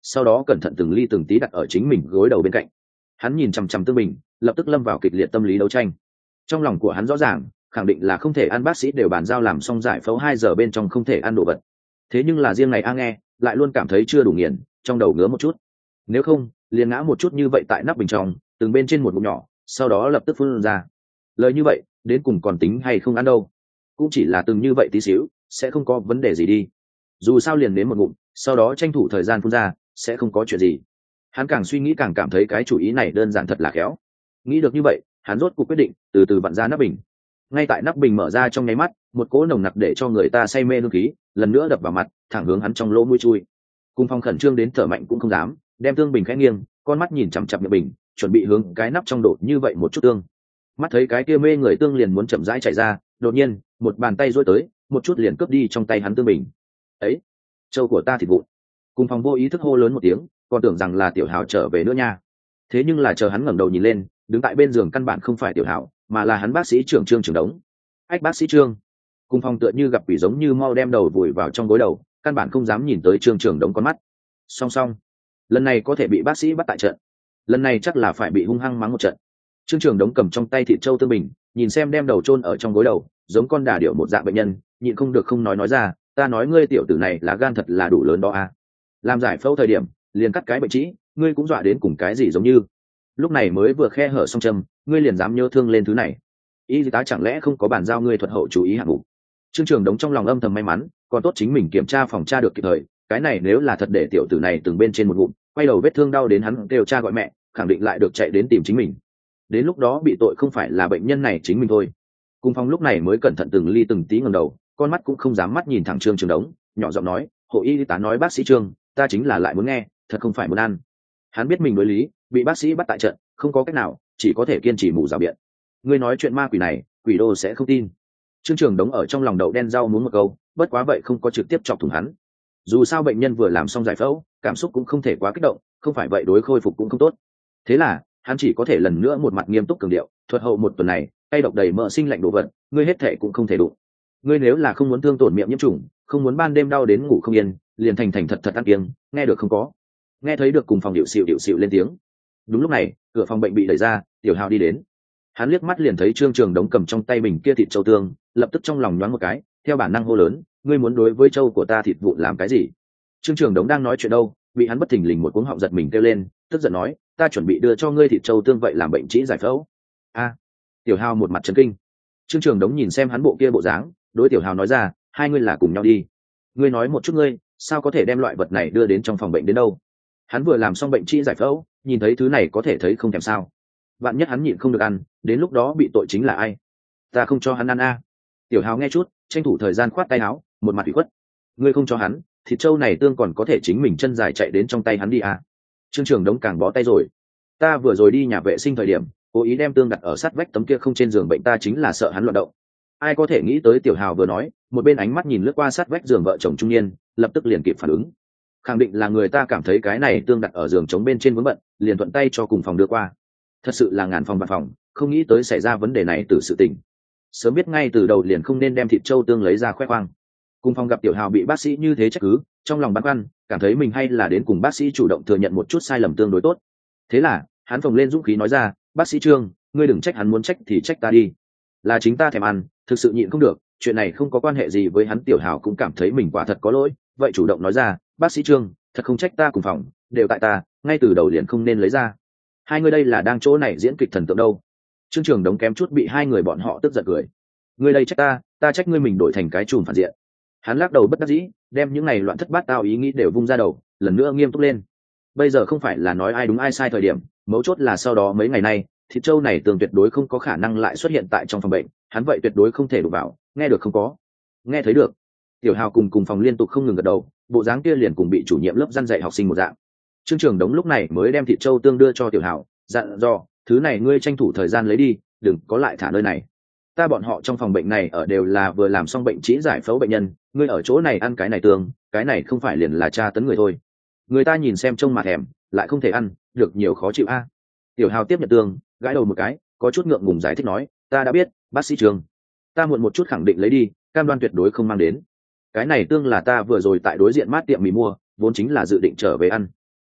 A: sau đó cẩn thận từng ly từng tí đặt ở chính mình gối đầu bên cạnh. Hắn nhìn chằm chằm tương bình, lập tức lâm vào kịch liệt tâm lý đấu tranh. Trong lòng của hắn rõ ràng, khẳng định là không thể ăn, bác sĩ đều bàn giao làm xong giải phẫu 2 giờ bên trong không thể ăn đồ vật. Thế nhưng là riêng này A nghe lại luôn cảm thấy chưa đủ nghiền, trong đầu ngứa một chút. Nếu không, liền ngã một chút như vậy tại nắp bình trong, từng bên trên một ngụm nhỏ, sau đó lập tức phun ra. Lời như vậy, đến cùng còn tính hay không ăn đâu? Cũng chỉ là từng như vậy tí xíu, sẽ không có vấn đề gì đi. Dù sao liền đến một ngụm, sau đó tranh thủ thời gian phun ra, sẽ không có chuyện gì. Hắn càng suy nghĩ càng cảm thấy cái chủ ý này đơn giản thật là khéo. Nghĩ được như vậy, hắn rốt cuộc quyết định từ từ vặn ra nắp bình. Ngay tại nắp bình mở ra trong nháy mắt, một cỗ nồng nặc để cho người ta say mê hương khí lần nữa đập vào mặt, thẳng hướng hắn trong lỗ mũi chui. Cung Phong khẩn trương đến thở mạnh cũng không dám, đem tương bình khẽ nghiêng, con mắt nhìn chằm chằm miệng bình, chuẩn bị hướng cái nắp trong đột như vậy một chút tương. Mắt thấy cái kia mê người tương liền muốn chậm rãi chảy ra, đột nhiên một bàn tay duỗi tới, một chút liền cướp đi trong tay hắn tương bình. Ấy, trâu của ta thịt vụn! Cung Phong vô ý thức hô lớn một tiếng, còn tưởng rằng là Tiểu Hào trở về nữa nha. Thế nhưng là chờ hắn ngẩng đầu nhìn lên, đứng tại bên giường căn bản không phải Tiểu Hào, mà là hắn bác sĩ trưởng Trương Trường Đống. Ách, bác sĩ Trương! Cung Phong tựa như gặp quỷ giống như mau đem đầu vùi vào trong gối đầu, căn bản không dám nhìn tới Trương Trường Đống con mắt. Song song, lần này có thể bị bác sĩ bắt tại trận, lần này chắc là phải bị hung hăng mắng một trận. Trương Trường Đống cầm trong tay thịt trâu tương bình, nhìn xem đem đầu chôn ở trong gối đầu, giống con đà điểu một dạng bệnh nhân, nhịn không được không nói ra, ta nói ngươi tiểu tử này là gan thật là đủ lớn đó à. Làm giải phẫu thời điểm liền cắt cái bệnh trĩ, ngươi cũng dọa đến cùng cái gì giống như. Lúc này mới vừa khe hở xong châm, ngươi liền dám nhớ thương lên thứ này. Y tá chẳng lẽ không có bàn giao ngươi thuật hậu chú ý hạng mục? Trương Trường Đống trong lòng âm thầm may mắn, còn tốt chính mình kiểm tra phòng tra được kịp thời, cái này nếu là thật để tiểu tử này từng bên trên một ngụm, quay đầu vết thương đau đến hắn kêu cha gọi mẹ, khẳng định lại được chạy đến tìm chính mình. Đến lúc đó bị tội không phải là bệnh nhân này chính mình thôi. Cung Phong lúc này mới cẩn thận từng ly từng tí ngẩng đầu, con mắt cũng không dám mắt nhìn thẳng Trương Trường Đống, nhỏ giọng nói, hộ y tá nói bác sĩ Trương, ta chính là lại muốn nghe, thật không phải muốn ăn. Hắn biết mình đối lý, bị bác sĩ bắt tại trận, không có cách nào, chỉ có thể kiên trì mù rào biện. Ngươi nói chuyện ma quỷ này, quỷ đô sẽ không tin. Trương Trường Đống ở trong lòng đậu đen rau muốn một câu, bất quá vậy không có trực tiếp chọc thủng hắn. Dù sao bệnh nhân vừa làm xong giải phẫu, cảm xúc cũng không thể quá kích động, không phải vậy đối khôi phục cũng không tốt. Thế là hắn chỉ có thể lần nữa một mặt nghiêm túc cường điệu, thuật hậu một tuần này, tay độc đầy mỡ sinh lạnh đồ vật, ngươi hết thể cũng không thể đụng. Ngươi nếu là không muốn thương tổn miệng nhiễm trùng, không muốn ban đêm đau đến ngủ không yên, liền thành thành thật thật ăn kiêng, nghe được không có? Nghe thấy được Cùng Phòng điệu xịu lên tiếng. Đúng lúc này, cửa phòng bệnh bị đẩy ra, Tiểu Hào đi đến. Hắn liếc mắt liền thấy Trương Trường Đống cầm trong tay bình kia thịt trâu tương, lập tức trong lòng nhoáng một cái, theo bản năng hô lớn, ngươi muốn đối với trâu của ta thịt vụn làm cái gì? Trương Trường Đống đang nói chuyện đâu, bị hắn bất thình lình một cuống họng giật mình kêu lên, tức giận nói, ta chuẩn bị đưa cho ngươi thịt trâu tương vậy làm bệnh trĩ giải phẫu. A! Tiểu Hào một mặt chấn kinh. Trương Trường Đống nhìn xem hắn bộ kia bộ dáng, đối Tiểu Hào nói ra, hai ngươi là cùng nhau đi. Ngươi nói một chút ngươi, sao có thể đem loại vật này đưa đến trong phòng bệnh đến đâu? Hắn vừa làm xong bệnh trĩ giải phẫu, nhìn thấy thứ này có thể thấy không thèm sao? Vạn nhất hắn nhịn không được ăn, đến lúc đó bị tội chính là ai? Ta không cho hắn ăn a. Tiểu Hào nghe chút, tranh thủ thời gian khoát tay áo, một mặt ủy khuất. Ngươi không cho hắn, thịt trâu này tương còn có thể chính mình chân dài chạy đến trong tay hắn đi a. Trương Trường Đống càng bó tay rồi. Ta vừa rồi đi nhà vệ sinh thời điểm, cố ý đem tương đặt ở sát vách tấm kia không trên giường bệnh, ta chính là sợ hắn loạn động. Ai có thể nghĩ tới Tiểu Hào vừa nói, một bên ánh mắt nhìn lướt qua sát vách giường vợ chồng trung niên, lập tức liền kịp phản ứng. Khẳng định là người ta cảm thấy cái này tương đặt ở giường trống bên trên vướng bận, liền thuận tay cho Cùng Phòng đưa qua. Thật sự là ngàn phòng vạn phòng, không nghĩ tới xảy ra vấn đề này từ sự tình. Sớm biết ngay từ đầu liền không nên đem thịt trâu tương lấy ra khoe khoang. Cùng Phòng gặp Tiểu Hào bị bác sĩ như thế trách cứ, trong lòng băn khoăn, cảm thấy mình hay là đến cùng bác sĩ chủ động thừa nhận một chút sai lầm tương đối tốt. Thế là hắn phồng lên dũng khí nói ra, bác sĩ Trương, ngươi đừng trách hắn, muốn trách thì trách ta đi. Là chính ta thèm ăn, thực sự nhịn không được, chuyện này không có quan hệ gì với hắn. Tiểu Hào cũng cảm thấy mình quả thật có lỗi, vậy chủ động nói ra, bác sĩ Trương, thật không trách ta, Cùng Phòng đều tại ta, ngay từ đầu liền không nên lấy ra. Hai người đây là đang chỗ này diễn kịch thần tượng đâu? Trương Trường Đống kém chút bị hai người bọn họ tức giận cười. Ngươi đây trách ta, ta trách ngươi, mình đổi thành cái chùm phản diện. Hắn lắc đầu bất đắc dĩ, đem những này loạn thất bát tao ý nghĩ đều vung ra đầu, lần nữa nghiêm túc lên. Bây giờ không phải là nói ai đúng ai sai thời điểm, mấu chốt là sau đó mấy ngày nay, thịt trâu này tường tuyệt đối không có khả năng lại xuất hiện tại trong phòng bệnh, hắn vậy tuyệt đối không thể đụng vào. Nghe được không có? Nghe thấy được. Tiểu Hào cùng Phòng liên tục không ngừng gật đầu, bộ dáng kia liền cùng bị chủ nhiệm lớp răn dạy học sinh một dạng. Trương Trường Đống lúc này mới đem thịt trâu tương đưa cho Tiểu Hào, dặn dò, thứ này ngươi tranh thủ thời gian lấy đi, đừng có lại thả nơi này. Ta bọn họ trong phòng bệnh này ở đều là vừa làm xong bệnh trĩ giải phẫu bệnh nhân, ngươi ở chỗ này ăn cái này tương, cái này không phải liền là tra tấn người thôi. Người ta nhìn xem trông mà thèm, lại không thể ăn, được nhiều khó chịu a. Tiểu Hào tiếp nhận tương, gãi đầu một cái, có chút ngượng ngùng giải thích nói, ta đã biết, bác sĩ Trường, ta muộn một chút khẳng định lấy đi, cam đoan tuyệt đối không mang đến. Cái này tương là ta vừa rồi tại đối diện mát tiệm mì mua, vốn chính là dự định trở về ăn.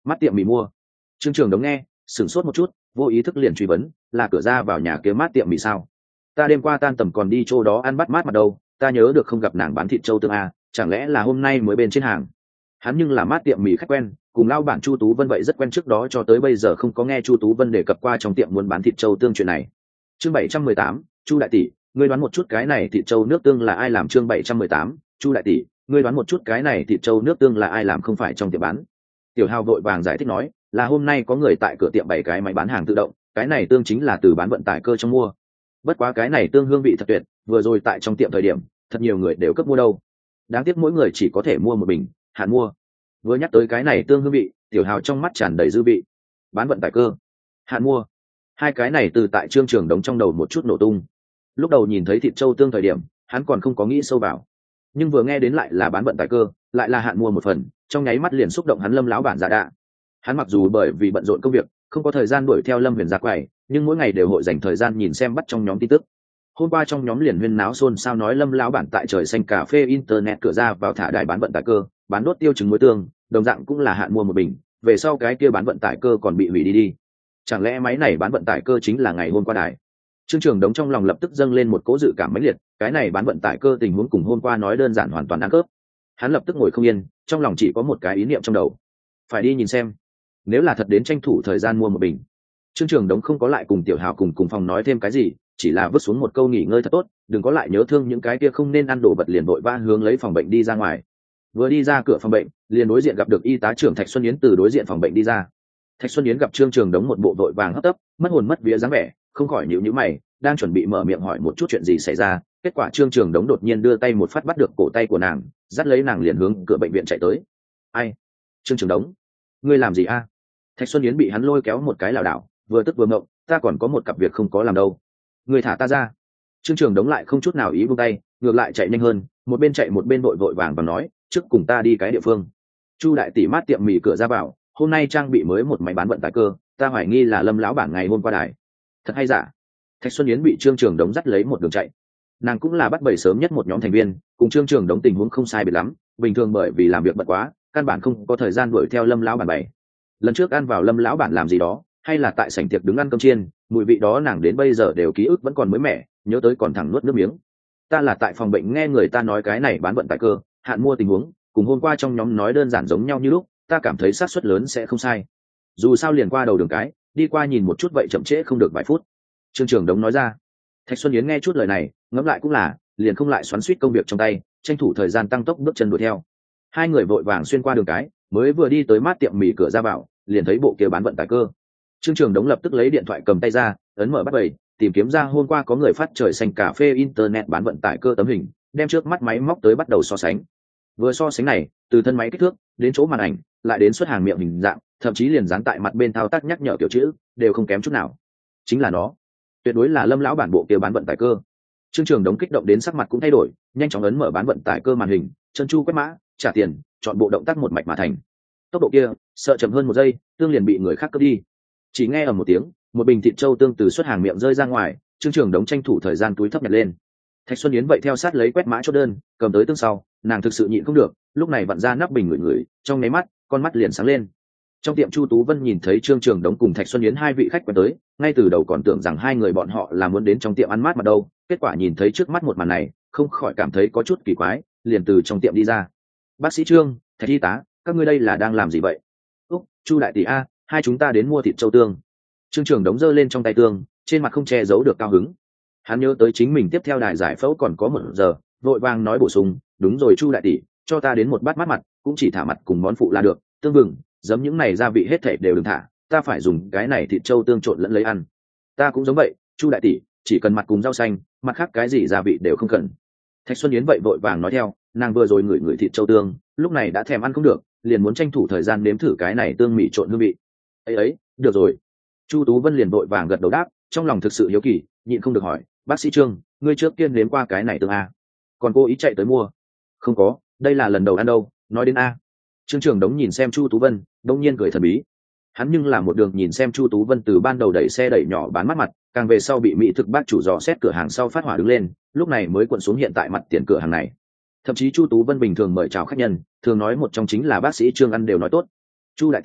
A: Mắt tiệm mì mua. Trương Trường Đống nghe sửng sốt một chút, vô ý thức liền truy vấn, là cửa ra vào nhà kia mát tiệm mì sao? Ta đêm qua tan tầm còn đi chỗ đó ăn bắt mát mặt đâu, ta nhớ được không gặp nàng bán thịt trâu tương à, chẳng lẽ là hôm nay mới bên trên hàng? Hắn nhưng là mát tiệm mì khách quen, cùng lao bản Chu Tú Vân vậy rất quen, trước đó cho tới bây giờ không có nghe Chu Tú Vân đề cập qua trong tiệm muốn bán thịt trâu tương chuyện này. Chương 718, Chu đại tỷ, ngươi đoán một chút cái này thịt trâu nước tương là ai làm? Chương 718, Chu đại tỷ, ngươi đoán một chút cái này thịt trâu nước tương là ai làm? Không phải trong tiệm bán. Tiểu Hào vội vàng giải thích nói, là hôm nay có người tại cửa tiệm bày cái máy bán hàng tự động, cái này tương chính là từ bán vận tải cơ trong mua. Bất quá cái này tương hương vị thật tuyệt, vừa rồi tại trong tiệm thời điểm thật nhiều người đều cấp mua đâu, đáng tiếc mỗi người chỉ có thể mua một bình, hạn mua. Vừa nhắc tới cái này tương hương vị, Tiểu Hào trong mắt tràn đầy dư vị. Bán vận tải cơ, hạn mua, hai cái này từ tại Trương Trường Đống trong đầu một chút nổ tung. Lúc đầu nhìn thấy thịt trâu tương thời điểm hắn còn không có nghĩ sâu vào, nhưng vừa nghe đến lại là bán vận tải cơ, lại là hạn mua một phần, trong nháy mắt liền xúc động hắn Lâm lão bản dạ đạ. Hắn mặc dù bởi vì bận rộn công việc không có thời gian đuổi theo Lâm Huyền ra quầy, nhưng mỗi ngày đều hội dành thời gian nhìn xem bắt trong nhóm tin tức. Hôm qua trong nhóm liền huyên náo xôn xao nói Lâm lão bản tại trời xanh cà phê internet cửa ra vào thả đài bán vận tải cơ, bán đốt tiêu trứng muối tương, đồng dạng cũng là hạn mua một bình, về sau cái kia bán vận tải cơ còn bị hủy đi. Chẳng lẽ máy này bán vận tải cơ chính là ngày hôm qua đài? Trương Trường Đống trong lòng lập tức dâng lên một cỗ dự cảm mãnh liệt, cái này bán vận tải cơ tình huống cùng hôm qua nói đơn giản hoàn toàn ăn khớp. Hắn lập tức ngồi không yên, trong lòng chỉ có một cái ý niệm trong đầu, phải đi nhìn xem. Nếu là thật đến tranh thủ thời gian mua một bình. Trương Trường Đống không có lại cùng Tiểu Hào cùng phòng nói thêm cái gì, chỉ là vứt xuống một câu nghỉ ngơi thật tốt, đừng có lại nhớ thương những cái kia không nên ăn đồ vật, liền vội vã hướng lấy phòng bệnh đi ra ngoài. Vừa đi ra cửa phòng bệnh, liền đối diện gặp được y tá trưởng Thạch Xuân Yến từ đối diện phòng bệnh đi ra. Thạch Xuân Yến gặp Trương Trường Đống một bộ vội vàng hấp tấp, mất hồn mất vía dáng vẻ, không khỏi nhíu nhíu mày, đang chuẩn bị mở miệng hỏi một chút chuyện gì xảy ra, kết quả Trương Trường Đống đột nhiên đưa tay một phát bắt được cổ tay của nàng, dắt lấy nàng liền hướng cửa bệnh viện chạy tới. Ai? Trương Trường Đống, ngươi làm gì a? Thạch Xuân Yến bị hắn lôi kéo một cái lảo đảo, vừa tức vừa ngộng, ta còn có một cặp việc không có làm đâu, ngươi thả ta ra. Trương Trường Đống lại không chút nào ý buông tay, ngược lại chạy nhanh hơn, một bên chạy một bên vội vội vàng và nói, trước cùng ta đi cái địa phương. Chu đại tỷ mát tiệm mì cửa ra vào, hôm nay trang bị mới một máy bán vận tải cơ, ta hoài nghi là Lâm lão bản ngày hôm qua đài. Thật hay giả? Thạch Xuân Yến bị Trương Trường Đống dắt lấy một đường chạy. Nàng cũng là bắt bầy sớm nhất một nhóm thành viên, cùng Trương Trường Đống tình huống không sai biệt lắm, bình thường bởi vì làm việc bận quá, căn bản không có thời gian đuổi theo Lâm lão bản bày. Lần trước ăn vào Lâm lão bản làm gì đó, hay là tại sảnh tiệc đứng ăn cơm chiên, mùi vị đó nàng đến bây giờ đều ký ức vẫn còn mới mẻ, nhớ tới còn thẳng nuốt nước miếng. Ta là tại phòng bệnh nghe người ta nói cái này bán vận tải cơ, hạn mua tình huống, cùng hôm qua trong nhóm nói đơn giản giống nhau như lúc, ta cảm thấy xác suất lớn sẽ không sai. Dù sao liền qua đầu đường cái, đi qua nhìn một chút vậy chậm trễ không được vài phút. Trương Trường Đống nói ra. Thạch Xuân Yến nghe chút lời này, ngẫm lại cũng là, liền không lại xoắn xuýt công việc trong tay, tranh thủ thời gian tăng tốc bước chân đuổi theo. Hai người vội vàng xuyên qua đường cái, mới vừa đi tới mát tiệm mì cửa ra vào, liền thấy bộ kia bán vận tải cơ. Trương Trường Đống lập tức lấy điện thoại cầm tay ra, ấn mở bắt bày, tìm kiếm ra hôm qua có người phát trời xanh cà phê internet bán vận tải cơ tấm hình, đem trước mắt máy móc tới bắt đầu so sánh. Vừa so sánh này, từ thân máy kích thước đến chỗ màn ảnh, lại đến xuất hàng miệng hình dạng, thậm chí liền dán tại mặt bên thao tác nhắc nhở kiểu chữ, đều không kém chút nào. Chính là nó, tuyệt đối là Lâm lão bản bộ kia bán vận tải cơ. Trương Trường Đống kích động đến sắc mặt cũng thay đổi, nhanh chóng ấn mở bán vận tải cơ màn hình, chân chu quét mã, trả tiền, chọn bộ động tác một mạch mà thành. Tốc độ kia, sợ chậm hơn một giây, tương liền bị người khác cướp đi. Chỉ nghe ở một tiếng, một bình thịt trâu tương từ xuất hàng miệng rơi ra ngoài, Trương Trường Đống tranh thủ thời gian túi thấp nhặt lên. Thạch Xuân Yến vậy theo sát lấy quét mã chốt đơn, cầm tới tương sau, nàng thực sự nhịn không được, lúc này vặn ra nắp bình ngửi, trong nháy mắt, con mắt liền sáng lên. Trong tiệm Chu Tú Vân nhìn thấy Trương Trường Đống cùng Thạch Xuân Yến hai vị khách quen tới, ngay từ đầu còn tưởng rằng hai người bọn họ là muốn đến trong tiệm ăn mát mà đâu, kết quả nhìn thấy trước mắt một màn này, không khỏi cảm thấy có chút kỳ quái, liền từ trong tiệm đi ra. Bác sĩ Trương, Thạch y tá, các ngươi đây là đang làm gì vậy? Úc, Chu đại tỷ a, hai chúng ta đến mua thịt trâu tương. Trương Trường Đống giơ lên trong tay tương, trên mặt không che giấu được cao hứng. Hắn nhớ tới chính mình tiếp theo đài giải phẫu còn có 1 giờ, vội vàng nói bổ sung, đúng rồi Chu đại tỷ, cho ta đến một bát mát mặt, cũng chỉ thả mặt cùng món phụ là được, tương vừng, giấm những này gia vị hết thảy đều đừng thả, ta phải dùng cái này thịt trâu tương trộn lẫn lấy ăn. Ta cũng giống vậy, Chu đại tỷ, chỉ cần mặt cùng rau xanh, mặt khác cái gì gia vị đều không cần. Thạch Xuân Yến vậy vội vàng nói theo, nàng vừa rồi ngửi thịt trâu tương, lúc này đã thèm ăn không được, liền muốn tranh thủ thời gian nếm thử cái này tương mì trộn hương vị. Ấy, được rồi. Chu Tú Vân liền vội vàng gật đầu đáp, trong lòng thực sự hiếu kỳ, nhịn không được hỏi, bác sĩ Trương, ngươi trước tiên nếm qua cái này tương a? Còn cô ý chạy tới mua? Không có, đây là lần đầu ăn đâu, nói đến a. Trương Trường Đống nhìn xem Chu Tú Vân, đông nhiên cười thần bí. Hắn nhưng là một đường nhìn xem Chu Tú Vân từ ban đầu đẩy xe đẩy nhỏ bán mát mặt, càng về sau bị mỹ thực bác chủ dò xét cửa hàng sau phát hỏa đứng lên, lúc này mới cuộn xuống hiện tại mặt tiền cửa hàng này. Thậm chí Chu Tú Vân bình thường mời chào khách nhân, thường nói một trong chính là bác sĩ Trương ăn đều nói tốt. Chu đại tỷ,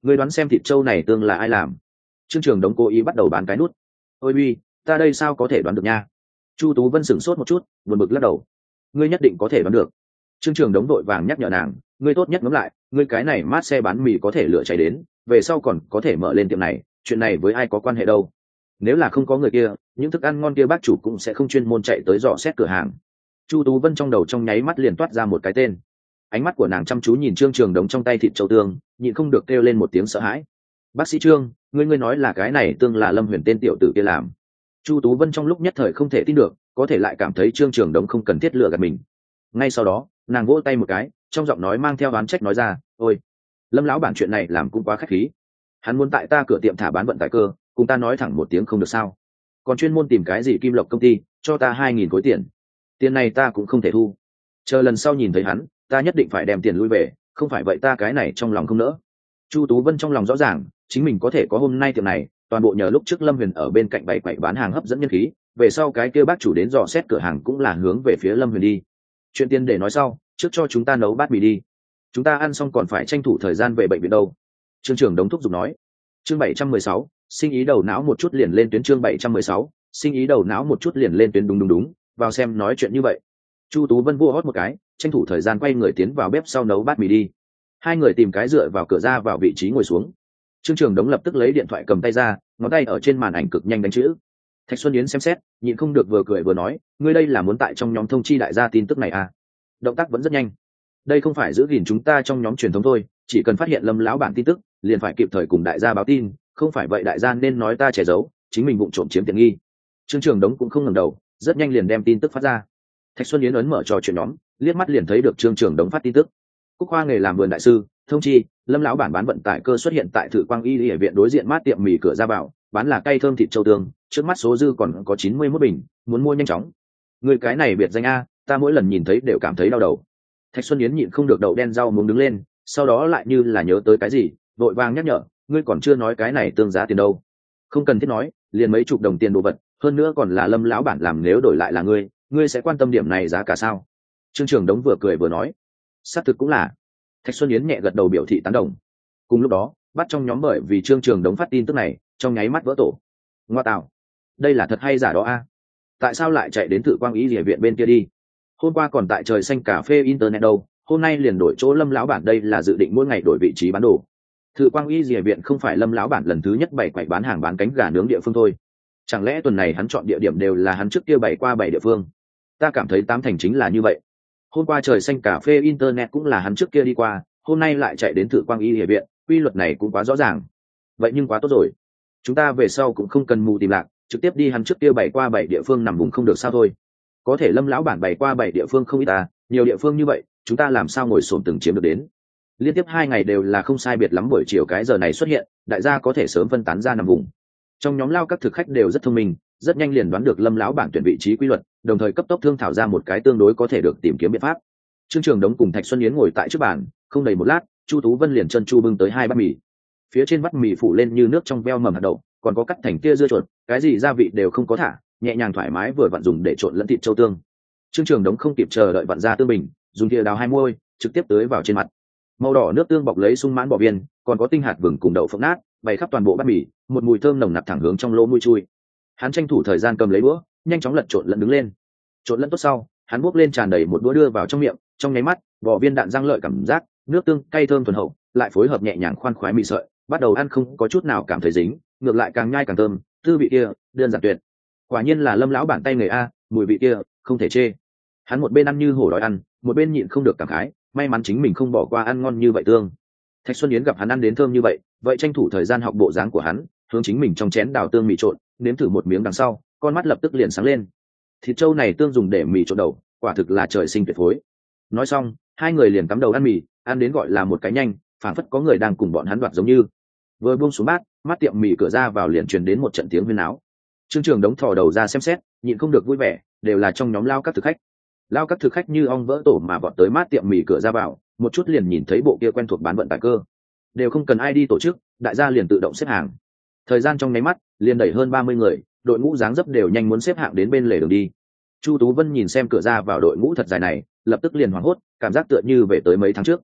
A: Ngươi đoán xem thịt trâu này tương là ai làm? Trương Trường Đống cố ý bắt đầu bán cái nút. Ôi uy, ta đây sao có thể đoán được nha? Chu Tú Vân sửng sốt một chút, buồn bực lắc đầu. Ngươi nhất định có thể đoán được. Trương Trường Đống đội vàng nhắc nhở nàng, ngươi tốt nhất ngẫm lại, ngươi cái này mát xe bán mì có thể lửa cháy đến, về sau còn có thể mở lên tiệm này, chuyện này với ai có quan hệ đâu? Nếu là không có người kia, những thức ăn ngon kia bác chủ cũng sẽ không chuyên môn chạy tới dò xét cửa hàng. Chu Tú Vân trong đầu trong nháy mắt liền toát ra một cái tên. Ánh mắt của nàng chăm chú nhìn Trương Trường Đống trong tay thịt châu tương, nhịn không được kêu lên một tiếng sợ hãi. Bác sĩ Trương, ngươi nói là cái này tương là Lâm Huyền tên tiểu tử kia làm? Chu Tú Vân trong lúc nhất thời không thể tin được, có thể lại cảm thấy Trương Trường Đống không cần thiết lừa gạt mình. Ngay sau đó, nàng vỗ tay một cái, trong giọng nói mang theo oán trách nói ra, ôi, Lâm lão bản chuyện này làm cũng quá khách khí. Hắn muốn tại ta cửa tiệm thả bán vận tải cơ, cùng ta nói thẳng một tiếng không được sao? Còn chuyên môn tìm cái gì Kim Lộc công ty, cho ta 2.000 khối tiền. Tiền này ta cũng không thể thu. Chờ lần sau nhìn thấy hắn, ta nhất định phải đem tiền lui về, không phải vậy ta cái này trong lòng không nỡ. Chu Tú Vân trong lòng rõ ràng, chính mình có thể có hôm nay tiệm này, toàn bộ nhờ lúc trước Lâm Huyền ở bên cạnh bày quậy bán hàng hấp dẫn nhân khí, về sau cái kia bác chủ đến dò xét cửa hàng cũng là hướng về phía Lâm Huyền đi. Chuyện tiền để nói sau, trước cho chúng ta nấu bát mì đi. Chúng ta ăn xong còn phải tranh thủ thời gian về bệnh viện đâu. Trương Trường Đống thúc giục nói. Chương 716, sinh ý đầu não một chút liền lên tuyến. Chương 716, sinh ý đầu não một chút liền lên tuyến. Đúng, vào xem nói chuyện như vậy. Chu Tú Vân vua hót một cái, tranh thủ thời gian quay người tiến vào bếp sau nấu bát mì đi. Hai người tìm cái dựa vào cửa ra vào vị trí ngồi xuống. Trương Trường Đống lập tức lấy điện thoại cầm tay ra, ngón tay ở trên màn ảnh cực nhanh đánh chữ. Thạch Xuân Yến xem xét, nhịn không được vừa cười vừa nói, ngươi đây là muốn tại trong nhóm thông chi đại gia tin tức này à? Động tác vẫn rất nhanh. Đây không phải giữ gìn chúng ta trong nhóm truyền thống thôi, chỉ cần phát hiện Lâm lão bản tin tức, liền phải kịp thời cùng đại gia báo tin, không phải vậy đại gia nên nói ta che giấu, chính mình vụng trộm chiếm tiện nghi. Trương Trường Đống cũng không ngẩng đầu, rất nhanh liền đem tin tức phát ra. Thạch Xuân Yến ấn mở trò chuyện nhóm, liếc mắt liền thấy được Trương Trường Đống phát tin tức. Cúc Hoa nghề làm vườn đại sư, thông chi, Lâm lão bản bán vận tải cơ xuất hiện tại Thử Quang Y ở viện đối diện mát tiệm mì cửa ra vào, bán là cay thơm thịt châu tương, trước mắt số dư còn có 91 bình, muốn mua nhanh chóng. Người cái này biệt danh a, ta mỗi lần nhìn thấy đều cảm thấy đau đầu. Thạch Xuân Yến nhịn không được đậu đen rau muống đứng lên, sau đó lại như là nhớ tới cái gì, vội vàng nhắc nhở, ngươi còn chưa nói cái này tương giá tiền đâu. Không cần thiết nói, liền mấy chục đồng tiền đồ vật, hơn nữa còn là Lâm lão bản làm, nếu đổi lại là ngươi sẽ quan tâm điểm này giá cả sao? Trương Trường Đống vừa cười vừa nói, xác thực cũng là. Thạch Xuân Yến nhẹ gật đầu biểu thị tán đồng. Cùng lúc đó, bắt trong nhóm bởi vì Trương Trường Đống phát tin tức này, trong nháy mắt vỡ tổ. Ngoa tạo, đây là thật hay giả đó a? Tại sao lại chạy đến Thử Quang Y Lìa viện bên kia đi? Hôm qua còn tại trời xanh cà phê internet đâu, hôm nay liền đổi chỗ Lâm lão bản, đây là dự định mỗi ngày đổi vị trí bán đồ. Thử Quang Y Lìa viện không phải Lâm lão bản lần thứ nhất bày quậy bán hàng bán cánh gà nướng địa phương thôi. Chẳng lẽ tuần này hắn chọn địa điểm đều là hắn trước kia bày qua 7 địa phương? Ta cảm thấy 8 thành chính là như vậy. Hôm qua trời xanh cà phê internet cũng là hắn trước kia đi qua, hôm nay lại chạy đến Thử Quang Y Lìa viện, quy luật này cũng quá rõ ràng. Vậy nhưng quá tốt rồi, chúng ta về sau cũng không cần mù tìm lạc, trực tiếp đi hắn trước kia bày qua 7 địa phương nằm vùng không được sao thôi. Có thể Lâm lão bản bày qua 7 địa phương không ít ta, nhiều địa phương như vậy, chúng ta làm sao ngồi xổm từng chiếm được đến. Liên tiếp 2 ngày đều là không sai biệt lắm buổi chiều cái giờ này xuất hiện, đại gia có thể sớm phân tán ra nằm vùng. Trong nhóm lao các thực khách đều rất thông minh, rất nhanh liền đoán được Lâm lão bản tuyển vị trí quy luật, đồng thời cấp tốc thương thảo ra một cái tương đối có thể được tìm kiếm biện pháp. Trương Trường Đống cùng Thạch Xuân Yến ngồi tại trước bàn, không đầy một lát, Chu Tú Vân liền chân chu bưng tới 2 bát mì. Phía trên bát mì phủ lên như nước trong veo mầm hạt đậu, còn có cắt thành tia dưa chuột, cái gì gia vị đều không có thả, nhẹ nhàng thoải mái vừa vặn dùng để trộn lẫn thịt châu tương. Trương Trường Đống không kịp chờ đợi vặn ra tương bình, dùng thìa đào 2 muôi, trực tiếp tưới vào trên mặt. Màu đỏ nước tương bọc lấy sung mãn bò viên, còn có tinh hạt vừng cùng đậu phộng nát, bày khắp toàn bộ bát mì, một mùi thơm nồng nặc thẳng hướng trong lỗ mũi chui. Hắn tranh thủ thời gian cầm lấy đũa, nhanh chóng lật trộn lẫn đứng lên. Trộn lẫn tốt sau, hắn buốc lên tràn đầy một đũa đưa vào trong miệng, trong nháy mắt, bò viên đạn răng lợi cảm giác, nước tương cay thơm thuần hậu, lại phối hợp nhẹ nhàng khoan khoái mì sợi, bắt đầu ăn không có chút nào cảm thấy dính, ngược lại càng nhai càng thơm, tư vị kia, đơn giản tuyệt. Quả nhiên là Lâm lão bản tay nghề a, mùi vị kia, không thể chê. Hắn một bên ăn như hổ đói ăn, một bên nhịn không được cảm khái, may mắn chính mình không bỏ qua ăn ngon như vậy tương. Thạch Xuân Yến gặp hắn ăn đến thơm như vậy, vậy tranh thủ thời gian học bộ dáng của hắn, hướng chính mình trong chén đào tương mì trộn, nếm thử một miếng đằng sau, con mắt lập tức liền sáng lên. Thịt trâu này tương dùng để mì trộn đầu, quả thực là trời sinh tuyệt phối. Nói xong, hai người liền cắm đầu ăn mì, ăn đến gọi là một cái nhanh, phảng phất có người đang cùng bọn hắn đoạt giống như. Vừa buông xuống bát, mắt tiệm mì cửa ra vào liền truyền đến một trận tiếng huyên náo. Trương Trường Đống thò đầu ra xem xét, nhịn không được vui vẻ, đều là trong nhóm lao các thực khách. Lao các thực khách như ong vỡ tổ mà vọt tới mát tiệm mì cửa ra vào, một chút liền nhìn thấy bộ kia quen thuộc bán vận tải cơ, đều không cần ai đi tổ chức, đại gia liền tự động xếp hàng. Thời gian trong nháy mắt, liền đẩy hơn 30 người, đội ngũ dáng dấp đều nhanh muốn xếp hạng đến bên lề đường đi. Chu Tú Vân nhìn xem cửa ra vào đội ngũ thật dài này, lập tức liền hoảng hốt, cảm giác tựa như về tới mấy tháng trước.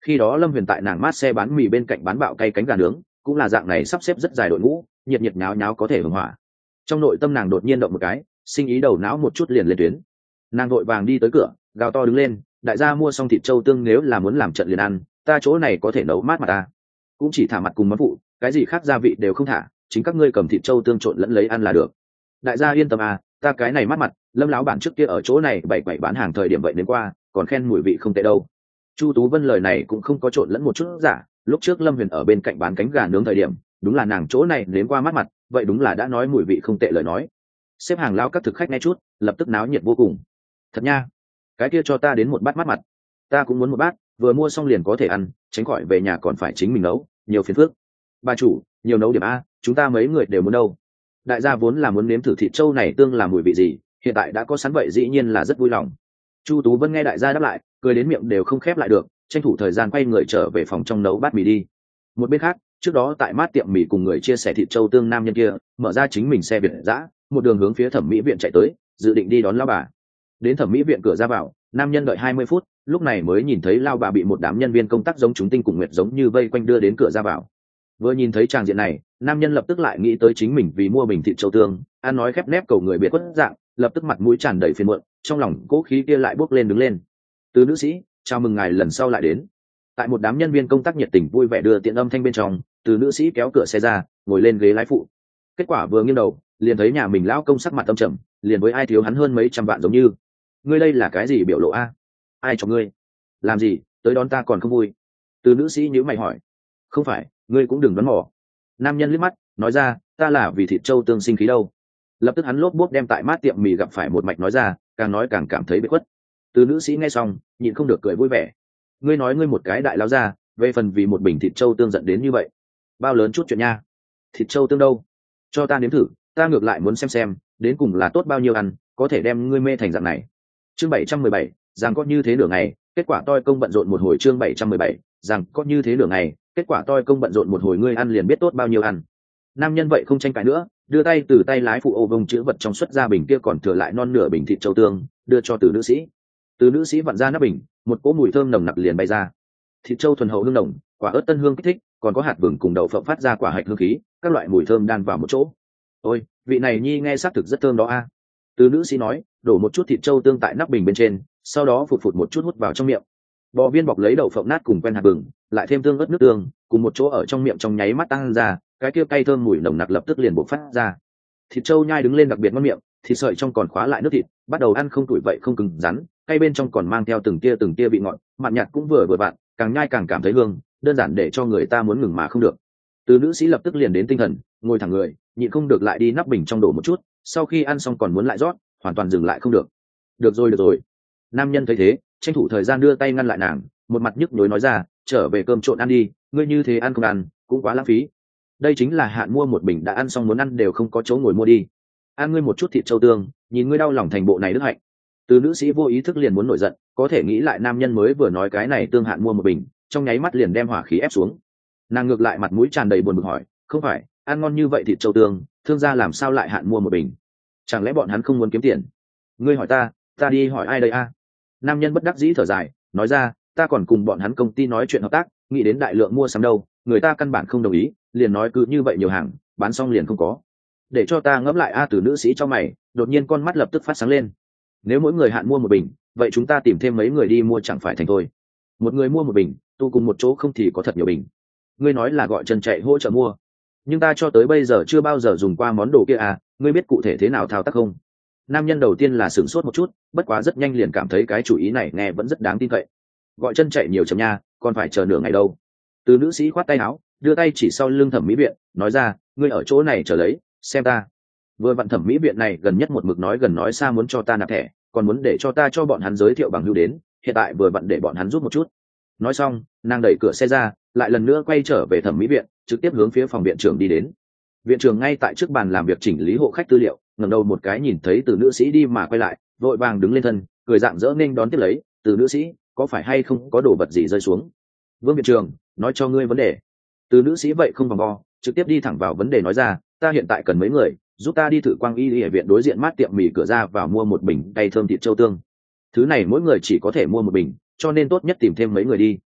A: Khi đó Lâm Huyền tại nàng mát xe bán mì bên cạnh bán bạo cay cánh gà nướng, cũng là dạng này sắp xếp rất dài đội ngũ, nhiệt nhiệt nháo nháo có thể hưởng hỏa. Trong nội tâm nàng đột nhiên động một cái, sinh ý đầu não một chút liền lên tuyến. Nàng vội vàng đi tới cửa, gào to đứng lên, đại gia mua xong thịt trâu tương nếu là muốn làm trận liền ăn, ta chỗ này có thể nấu mát mà ta. Cũng chỉ thả mặt cùng món phụ, cái gì khác gia vị đều không thả, chính các ngươi cầm thịt trâu tương trộn lẫn lấy ăn là được. Đại gia yên tâm à, ta cái này mát mặt, Lâm lão bản trước kia ở chỗ này bày quậy bán hàng thời điểm vậy đến qua, còn khen mùi vị không tệ đâu. Chu Tú Vân lời này cũng không có trộn lẫn một chút giả, lúc trước Lâm Huyền ở bên cạnh bán cánh gà nướng thời điểm, đúng là nàng chỗ này đến qua mát mặt, vậy đúng là đã nói mùi vị không tệ lời nói. Xếp hàng lao các thực khách nghe chút, lập tức náo nhiệt vô cùng. Thật nha, cái kia cho ta đến một bát mát mặt, ta cũng muốn một bát, vừa mua xong liền có thể ăn, tránh khỏi về nhà còn phải chính mình nấu, nhiều phiền phức. Bà chủ, nhiều nấu điểm a, chúng ta mấy người đều muốn đâu. Đại gia vốn là muốn nếm thử thịt trâu này tương là mùi vị gì, hiện tại đã có sẵn vậy dĩ nhiên là rất vui lòng. Chu Tú Vân nghe đại gia đáp lại, cười đến miệng đều không khép lại được, tranh thủ thời gian quay người trở về phòng trong nấu bát mì đi. Một bên khác, trước đó tại mát tiệm mì cùng người chia sẻ thịt trâu tương nam nhân kia mở ra chính mình xe việt dã, một đường hướng phía thẩm mỹ viện chạy tới, dự định đi đón lao bà. Đến thẩm mỹ viện cửa ra vào, nam nhân đợi 20 phút, lúc này mới nhìn thấy lao bà bị một đám nhân viên công tác giống chúng tinh cùng nguyệt giống như vây quanh đưa đến cửa ra vào. Vừa nhìn thấy tràng diện này, nam nhân lập tức lại nghĩ tới chính mình vì mua bình thịt trâu tương, ăn nói khép nép cầu người biệt quất dạng, lập tức mặt mũi tràn đầy phiền muộn, trong lòng cố khí kia lại bốc lên đứng lên. Từ nữ sĩ, chào mừng ngài lần sau lại đến. Tại một đám nhân viên công tác nhiệt tình vui vẻ đưa tiện âm thanh bên trong, từ nữ sĩ kéo cửa xe ra, ngồi lên ghế lái phụ. Kết quả vừa nghiêng đầu, liền thấy nhà mình lão công sắc mặt tâm trầm, liền với ai thiếu hắn hơn mấy trăm vạn giống như. Ngươi đây là cái gì biểu lộ a? Ai cho ngươi? Làm gì? Tới đón ta còn không vui? Từ nữ sĩ nhíu mày hỏi. Không phải, ngươi cũng đừng đoán mò. Nam nhân liếc mắt, nói ra, ta là vì thịt trâu tương sinh khí đâu. Lập tức hắn lốp bốp đem tại mát tiệm mì gặp phải một mạch nói ra, càng nói càng cảm thấy bế khuất. Từ nữ sĩ nghe xong, nhịn không được cười vui vẻ. Ngươi nói ngươi một cái đại lao ra, về phần vì một bình thịt trâu tương giận đến như vậy, bao lớn chút chuyện nha. Thịt trâu tương đâu? Cho ta nếm thử, ta ngược lại muốn xem đến cùng là tốt bao nhiêu ăn, có thể đem ngươi mê thành dạng này. Chương 717, rằng có như thế nửa ngày, kết quả toi công bận rộn một hồi. Chương 717, rằng có như thế nửa ngày, kết quả toi công bận rộn một hồi, ngươi ăn liền biết tốt bao nhiêu ăn. Nam nhân vậy không tranh cãi nữa, đưa tay từ tay lái phụ ô vông chữ vật trong xuất ra bình kia còn thừa lại non nửa bình thịt trâu tương, đưa cho từ nữ sĩ. Từ nữ sĩ vặn ra nắp bình, một cỗ mùi thơm nồng nặc liền bay ra. Thịt trâu thuần hậu hương nồng, quả ớt tân hương kích thích, còn có hạt vừng cùng đậu phộng phát ra quả hạch hương khí, các loại mùi thơm đan vào một chỗ. Ôi, vị này nhi nghe xác thực rất thơm đó a. Từ nữ sĩ nói, đổ một chút thịt trâu tương tại nắp bình bên trên, sau đó phụt phụt một chút hút vào trong miệng. Bò viên bọc lấy đậu phộng nát cùng quen hạt vừng, lại thêm tương ớt nước tương, cùng một chỗ ở trong miệng trong nháy mắt tăng ra, cái kia cay thơm mùi nồng nặc lập tức liền bộc phát ra. Thịt trâu nhai đứng lên đặc biệt ngon miệng, thịt sợi trong còn khóa lại nước thịt, bắt đầu ăn không tủi vậy không cứng rắn, cay bên trong còn mang theo từng tia vị ngọt, mặn nhạt cũng vừa vặn, càng nhai càng cảm thấy hương, đơn giản để cho người ta muốn ngừng mà không được. Từ nữ sĩ lập tức liền đến tinh thần, ngồi thẳng người, nhịn không được lại đi nắp bình trong đổ một chút, sau khi ăn xong còn muốn lại rót, hoàn toàn dừng lại không được. Được rồi. Nam nhân thấy thế, tranh thủ thời gian đưa tay ngăn lại nàng, một mặt nhức nhối nói ra, trở về cơm trộn ăn đi, ngươi như thế ăn không ăn, cũng quá lãng phí. Đây chính là hạn mua một bình đã ăn xong muốn ăn đều không có chỗ ngồi mua đi. Ăn ngươi một chút thịt trâu tương, nhìn ngươi đau lòng thành bộ này đức hạnh. Từ nữ sĩ vô ý thức liền muốn nổi giận, có thể nghĩ lại nam nhân mới vừa nói cái này tương hạn mua một bình, trong nháy mắt liền đem hỏa khí ép xuống. Nàng ngược lại mặt mũi tràn đầy buồn bực hỏi, không phải, ăn ngon như vậy thịt trâu tương, thương gia làm sao lại hạn mua một bình? Chẳng lẽ bọn hắn không muốn kiếm tiền? Ngươi hỏi ta đi hỏi ai đây a? Nam nhân bất đắc dĩ thở dài, nói ra, ta còn cùng bọn hắn công ty nói chuyện hợp tác, nghĩ đến đại lượng mua sắm đâu, người ta căn bản không đồng ý, liền nói cứ như vậy nhiều hàng, bán xong liền không có. Để cho ta ngẫm lại a. Từ nữ sĩ cho mày, đột nhiên con mắt lập tức phát sáng lên. Nếu mỗi người hạn mua một bình, vậy chúng ta tìm thêm mấy người đi mua chẳng phải thành thôi. Một người mua một bình, tu cùng một chỗ không thì có thật nhiều bình. Ngươi nói là gọi Trần chạy hỗ trợ mua, nhưng ta cho tới bây giờ chưa bao giờ dùng qua món đồ kia à, ngươi biết cụ thể thế nào thao tác không? Nam nhân đầu tiên là sửng sốt một chút, bất quá rất nhanh liền cảm thấy cái chủ ý này nghe vẫn rất đáng tin cậy. Gọi chân chạy nhiều chậm nha, còn phải chờ nửa ngày đâu. Từ nữ sĩ khoát tay áo, đưa tay chỉ sau lưng thẩm mỹ viện, nói ra, ngươi ở chỗ này chờ lấy, xem ta. Vừa vặn thẩm mỹ viện này gần nhất một mực nói gần nói xa muốn cho ta nạp thẻ, còn muốn để cho ta cho bọn hắn giới thiệu bằng hữu đến, hiện tại vừa vặn để bọn hắn giúp một chút. Nói xong, nàng đẩy cửa xe ra, lại lần nữa quay trở về thẩm mỹ viện, trực tiếp hướng phía phòng viện trưởng đi đến. Viện trưởng ngay tại trước bàn làm việc chỉnh lý hộ khách tư liệu, ngẩng đầu một cái nhìn thấy từ nữ sĩ đi mà quay lại, vội vàng đứng lên thân, cười rạng rỡ nên đón tiếp lấy, từ nữ sĩ, có phải hay không có đồ vật gì rơi xuống? Vương viện trưởng, nói cho ngươi vấn đề. Từ nữ sĩ vậy không vòng vo, trực tiếp đi thẳng vào vấn đề nói ra, ta hiện tại cần mấy người, giúp ta đi thử Quang Y ở viện đối diện mát tiệm mì cửa ra vào mua một bình cay thơm thịt trâu tương. Thứ này mỗi người chỉ có thể mua một bình, cho nên tốt nhất tìm thêm mấy người đi.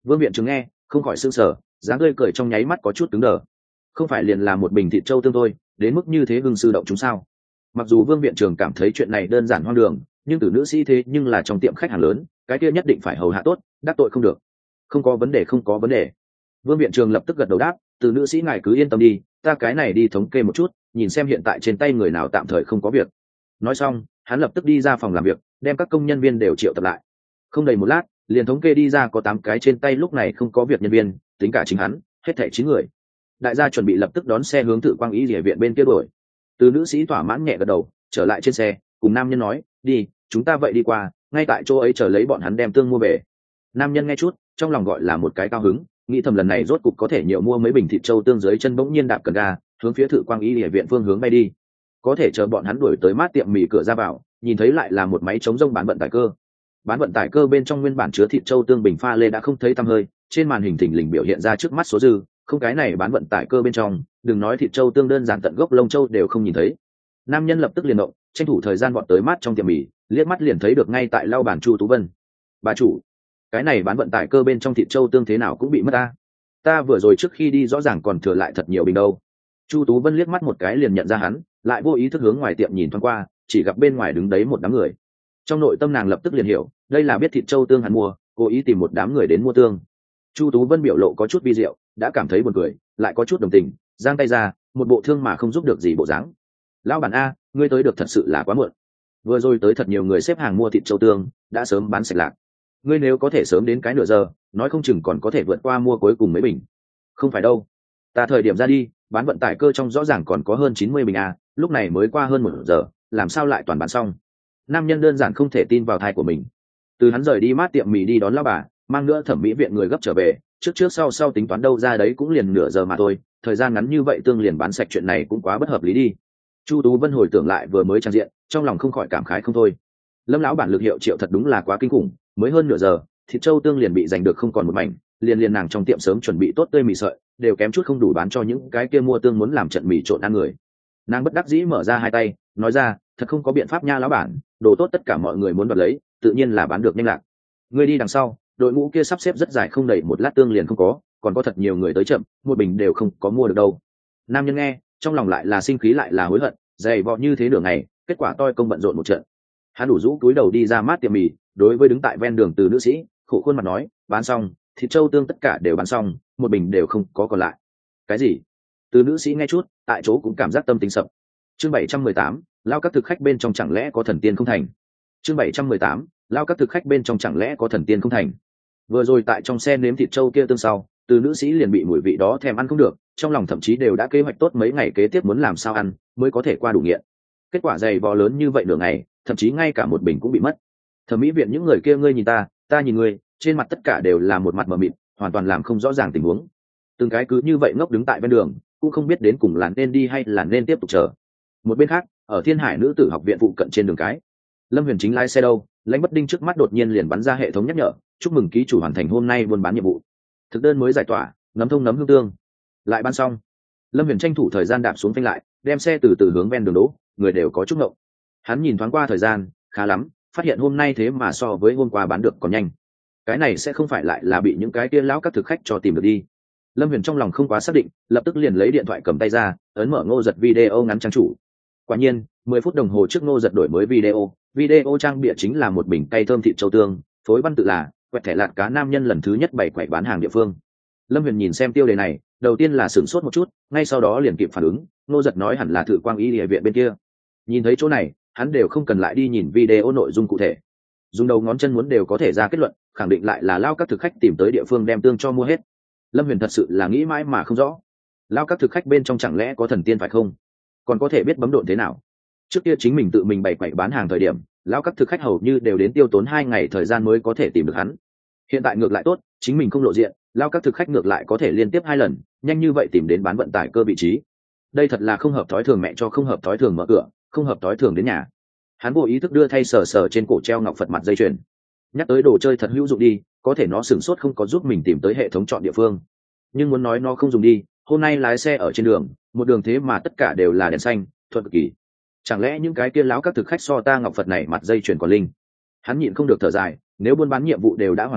A: Vương viện trưởng nghe không khỏi sững sờ, dáng tươi cười trong nháy mắt có chút cứng đờ. Không phải liền là một bình thịt trâu tương thôi, đến mức như thế hưng sư động chúng sao? Mặc dù Vương viện trưởng cảm thấy chuyện này đơn giản hoang đường, nhưng từ nữ sĩ thế nhưng là trong tiệm khách hàng lớn, cái kia nhất định phải hầu hạ tốt, đắc tội không được. Không có vấn đề, không có vấn đề. Vương viện trưởng lập tức gật đầu đáp, từ nữ sĩ ngài cứ yên tâm đi, ta cái này đi thống kê một chút, nhìn xem hiện tại trên tay người nào tạm thời không có việc. Nói xong, hắn lập tức đi ra phòng làm việc, đem các công nhân viên đều triệu tập lại. Không đầy một lát, liền thống kê đi ra có 8 cái trên tay lúc này không có việc nhân viên, tính cả chính hắn, hết thảy 9 người. Đại gia chuẩn bị lập tức đón xe hướng Thử Quang Y Liễu viện bên kia đuổi. Từ nữ sĩ thỏa mãn nhẹ gật đầu, trở lại trên xe, cùng nam nhân nói, đi, chúng ta vậy đi qua, ngay tại chỗ ấy chờ lấy bọn hắn đem tương mua về. Nam nhân nghe chút, trong lòng gọi là một cái cao hứng, nghĩ thầm lần này rốt cục có thể nhiều mua mấy bình thịt trâu tương, dưới chân bỗng nhiên đạp cần ga, hướng phía Thử Quang Y Liễu viện phương hướng bay đi. Có thể chờ bọn hắn đuổi tới mát tiệm mì cửa ra vào, nhìn thấy lại là một máy chống rông bán vận tải cơ. Bán vận tải cơ bên trong nguyên bản chứa thịt trâu tương bình pha lê đã không thấy tăm hơi, trên màn hình thình lình biểu hiện ra trước mắt số dư, không cái này bán vận tải cơ bên trong, đừng nói thịt trâu tương đơn giản tận gốc lông trâu đều không nhìn thấy. Nam nhân lập tức liền động, tranh thủ thời gian vọt tới mát trong tiệm mì, liếc mắt liền thấy được ngay tại lau bàn Chu Tú Vân. Bà chủ, cái này bán vận tải cơ bên trong thịt trâu tương thế nào cũng bị mất ta vừa rồi trước khi đi rõ ràng còn thừa lại thật nhiều bình đâu. Chu Tú Vân liếc mắt một cái liền nhận ra hắn, lại vô ý thức hướng ngoài tiệm nhìn thoáng qua, chỉ gặp bên ngoài đứng đấy một đám người. Trong nội tâm nàng lập tức liền hiểu, đây là biết thịt trâu tương hắn mua, cố ý tìm một đám người đến mua tương. Chu Tú Vân biểu lộ có chút vi diệu, đã cảm thấy buồn cười, lại có chút đồng tình, giang tay ra, một bộ thương mà không giúp được gì bộ dáng. Lão bản a, ngươi tới được thật sự là quá muộn. Vừa rồi tới thật nhiều người xếp hàng mua thịt trâu tương, đã sớm bán sạch lạc. Ngươi nếu có thể sớm đến cái nửa giờ, nói không chừng còn có thể vượt qua mua cuối cùng mấy bình. Không phải đâu, ta thời điểm ra đi, bán vận tải cơ trong rõ ràng còn có hơn 90 bình a, lúc này mới qua hơn 1 giờ, làm sao lại toàn bán xong? Nam nhân đơn giản không thể tin vào thai của mình. Từ hắn rời đi mát tiệm mì đi đón lão bà, mang nữa thẩm mỹ viện người gấp trở về, trước sau tính toán đâu ra đấy cũng liền nửa giờ mà thôi, thời gian ngắn như vậy tương liền bán sạch, chuyện này cũng quá bất hợp lý đi. Chu Tú Vân hồi tưởng lại vừa mới trang diện, trong lòng không khỏi cảm khái không thôi. Lâm lão bản lực hiệu triệu thật đúng là quá kinh khủng, mới hơn nửa giờ, thịt trâu tương liền bị giành được không còn một mảnh, liền nàng trong tiệm sớm chuẩn bị tốt tươi mì sợi, đều kém chút không đủ bán cho những cái kia mua tương muốn làm trận mì trộn ăn người. Nàng bất đắc dĩ mở ra hai tay, nói ra, thật không có biện pháp nha lão bản, đồ tốt tất cả mọi người muốn đoạt lấy, tự nhiên là bán được nhanh lạc. Người đi đằng sau, đội ngũ kia sắp xếp rất dài, không đầy một lát tương liền không có, còn có thật nhiều người tới chậm, một bình đều không có mua được đâu. Nam nhân nghe, trong lòng lại là sinh khí lại là hối hận, dày vò như thế nửa ngày, kết quả toi công bận rộn một trận. Hắn đủ rũ túi đầu đi ra mát tiệm mì, đối với đứng tại ven đường từ nữ sĩ, khổ khuôn mặt nói, bán xong, thịt trâu tương tất cả đều bán xong, một bình đều không có còn lại. Cái gì? Từ nữ sĩ nghe chút, tại chỗ cũng cảm giác tâm tính sập. Chương 718, lao các thực khách bên trong chẳng lẽ có thần tiên không thành? Chương 718, lao các thực khách bên trong chẳng lẽ có thần tiên không thành? Vừa rồi tại trong xe nếm thịt trâu kia tương sau, từ nữ sĩ liền bị mùi vị đó thèm ăn không được, trong lòng thậm chí đều đã kế hoạch tốt mấy ngày kế tiếp muốn làm sao ăn mới có thể qua đủ nghiện. Kết quả dày vò lớn như vậy nửa ngày, thậm chí ngay cả một bình cũng bị mất. Thẩm mỹ viện những người kia ngươi nhìn ta nhìn ngươi, trên mặt tất cả đều là một mặt mờ mịt, hoàn toàn làm không rõ ràng tình huống. Từng cái cứ như vậy ngốc đứng tại ven đường, cũng không biết đến cùng là nên đi hay là nên tiếp tục chờ. Một bên khác, ở Thiên Hải nữ tử học viện phụ cận trên đường cái, Lâm Huyền chính lái xe đâu, Lãnh Bất Đinh trước mắt đột nhiên liền bắn ra hệ thống nhắc nhở, chúc mừng ký chủ hoàn thành hôm nay buôn bán nhiệm vụ. Thực đơn mới giải tỏa, nấm thông nấm hương tương, lại bán xong. Lâm Huyền tranh thủ thời gian đạp xuống phanh lại, đem xe từ từ hướng ven đường đỗ, người đều có chút ngộng. Hắn nhìn thoáng qua thời gian, khá lắm, phát hiện hôm nay thế mà so với hôm qua bán được còn nhanh. Cái này sẽ không phải lại là bị những cái kia lão các thực khách cho tìm được đi. Lâm Huyền trong lòng không quá xác định, lập tức liền lấy điện thoại cầm tay ra, ấn mở Ngô Giật video ngắn trang chủ. Quả nhiên, 10 phút đồng hồ trước Ngô Giật đổi mới video trang bìa chính là một bình cay thơm thịt châu tương, phối văn tự là quẹt thẻ lạt cá nam nhân lần thứ nhất bày quậy bán hàng địa phương. Lâm Huyền nhìn xem tiêu đề này, đầu tiên là sửng sốt một chút, ngay sau đó liền kịp phản ứng, Ngô Giật nói hẳn là Thử Quang Y Liễu viện bên kia. Nhìn thấy chỗ này, hắn đều không cần lại đi nhìn video nội dung cụ thể, dùng đầu ngón chân muốn đều có thể ra kết luận, khẳng định lại là lao các thực khách tìm tới địa phương đem tương cho mua hết. Lâm Huyền thật sự là nghĩ mãi mà không rõ, lao các thực khách bên trong chẳng lẽ có thần tiên phải không, còn có thể biết bấm độn thế nào. Trước kia chính mình tự mình bày quậy bán hàng thời điểm, lao các thực khách hầu như đều đến tiêu tốn 2 ngày thời gian mới có thể tìm được hắn. Hiện tại ngược lại tốt, chính mình không lộ diện, lao các thực khách ngược lại có thể liên tiếp 2 lần nhanh như vậy tìm đến bán vận tải cơ vị trí. Đây thật là không hợp thói thường, mẹ cho không hợp thói thường mở cửa, không hợp thói thường đến nhà. Hắn vô ý thức đưa thay sờ trên cổ treo ngọc Phật mặt dây chuyền. Nhắc tới đồ chơi thật hữu dụng đi, có thể nó sửng sốt không có giúp mình tìm tới hệ thống chọn địa phương, nhưng muốn nói nó không dùng đi, hôm nay lái xe ở trên đường, một đường thế mà tất cả đều là đèn xanh, thuận cực kỳ. Chẳng lẽ những cái kia láo các thực khách so ta ngọc Phật này mặt dây chuyền còn linh? Hắn nhịn không được thở dài, nếu buôn bán nhiệm vụ đều đã hoàn thành,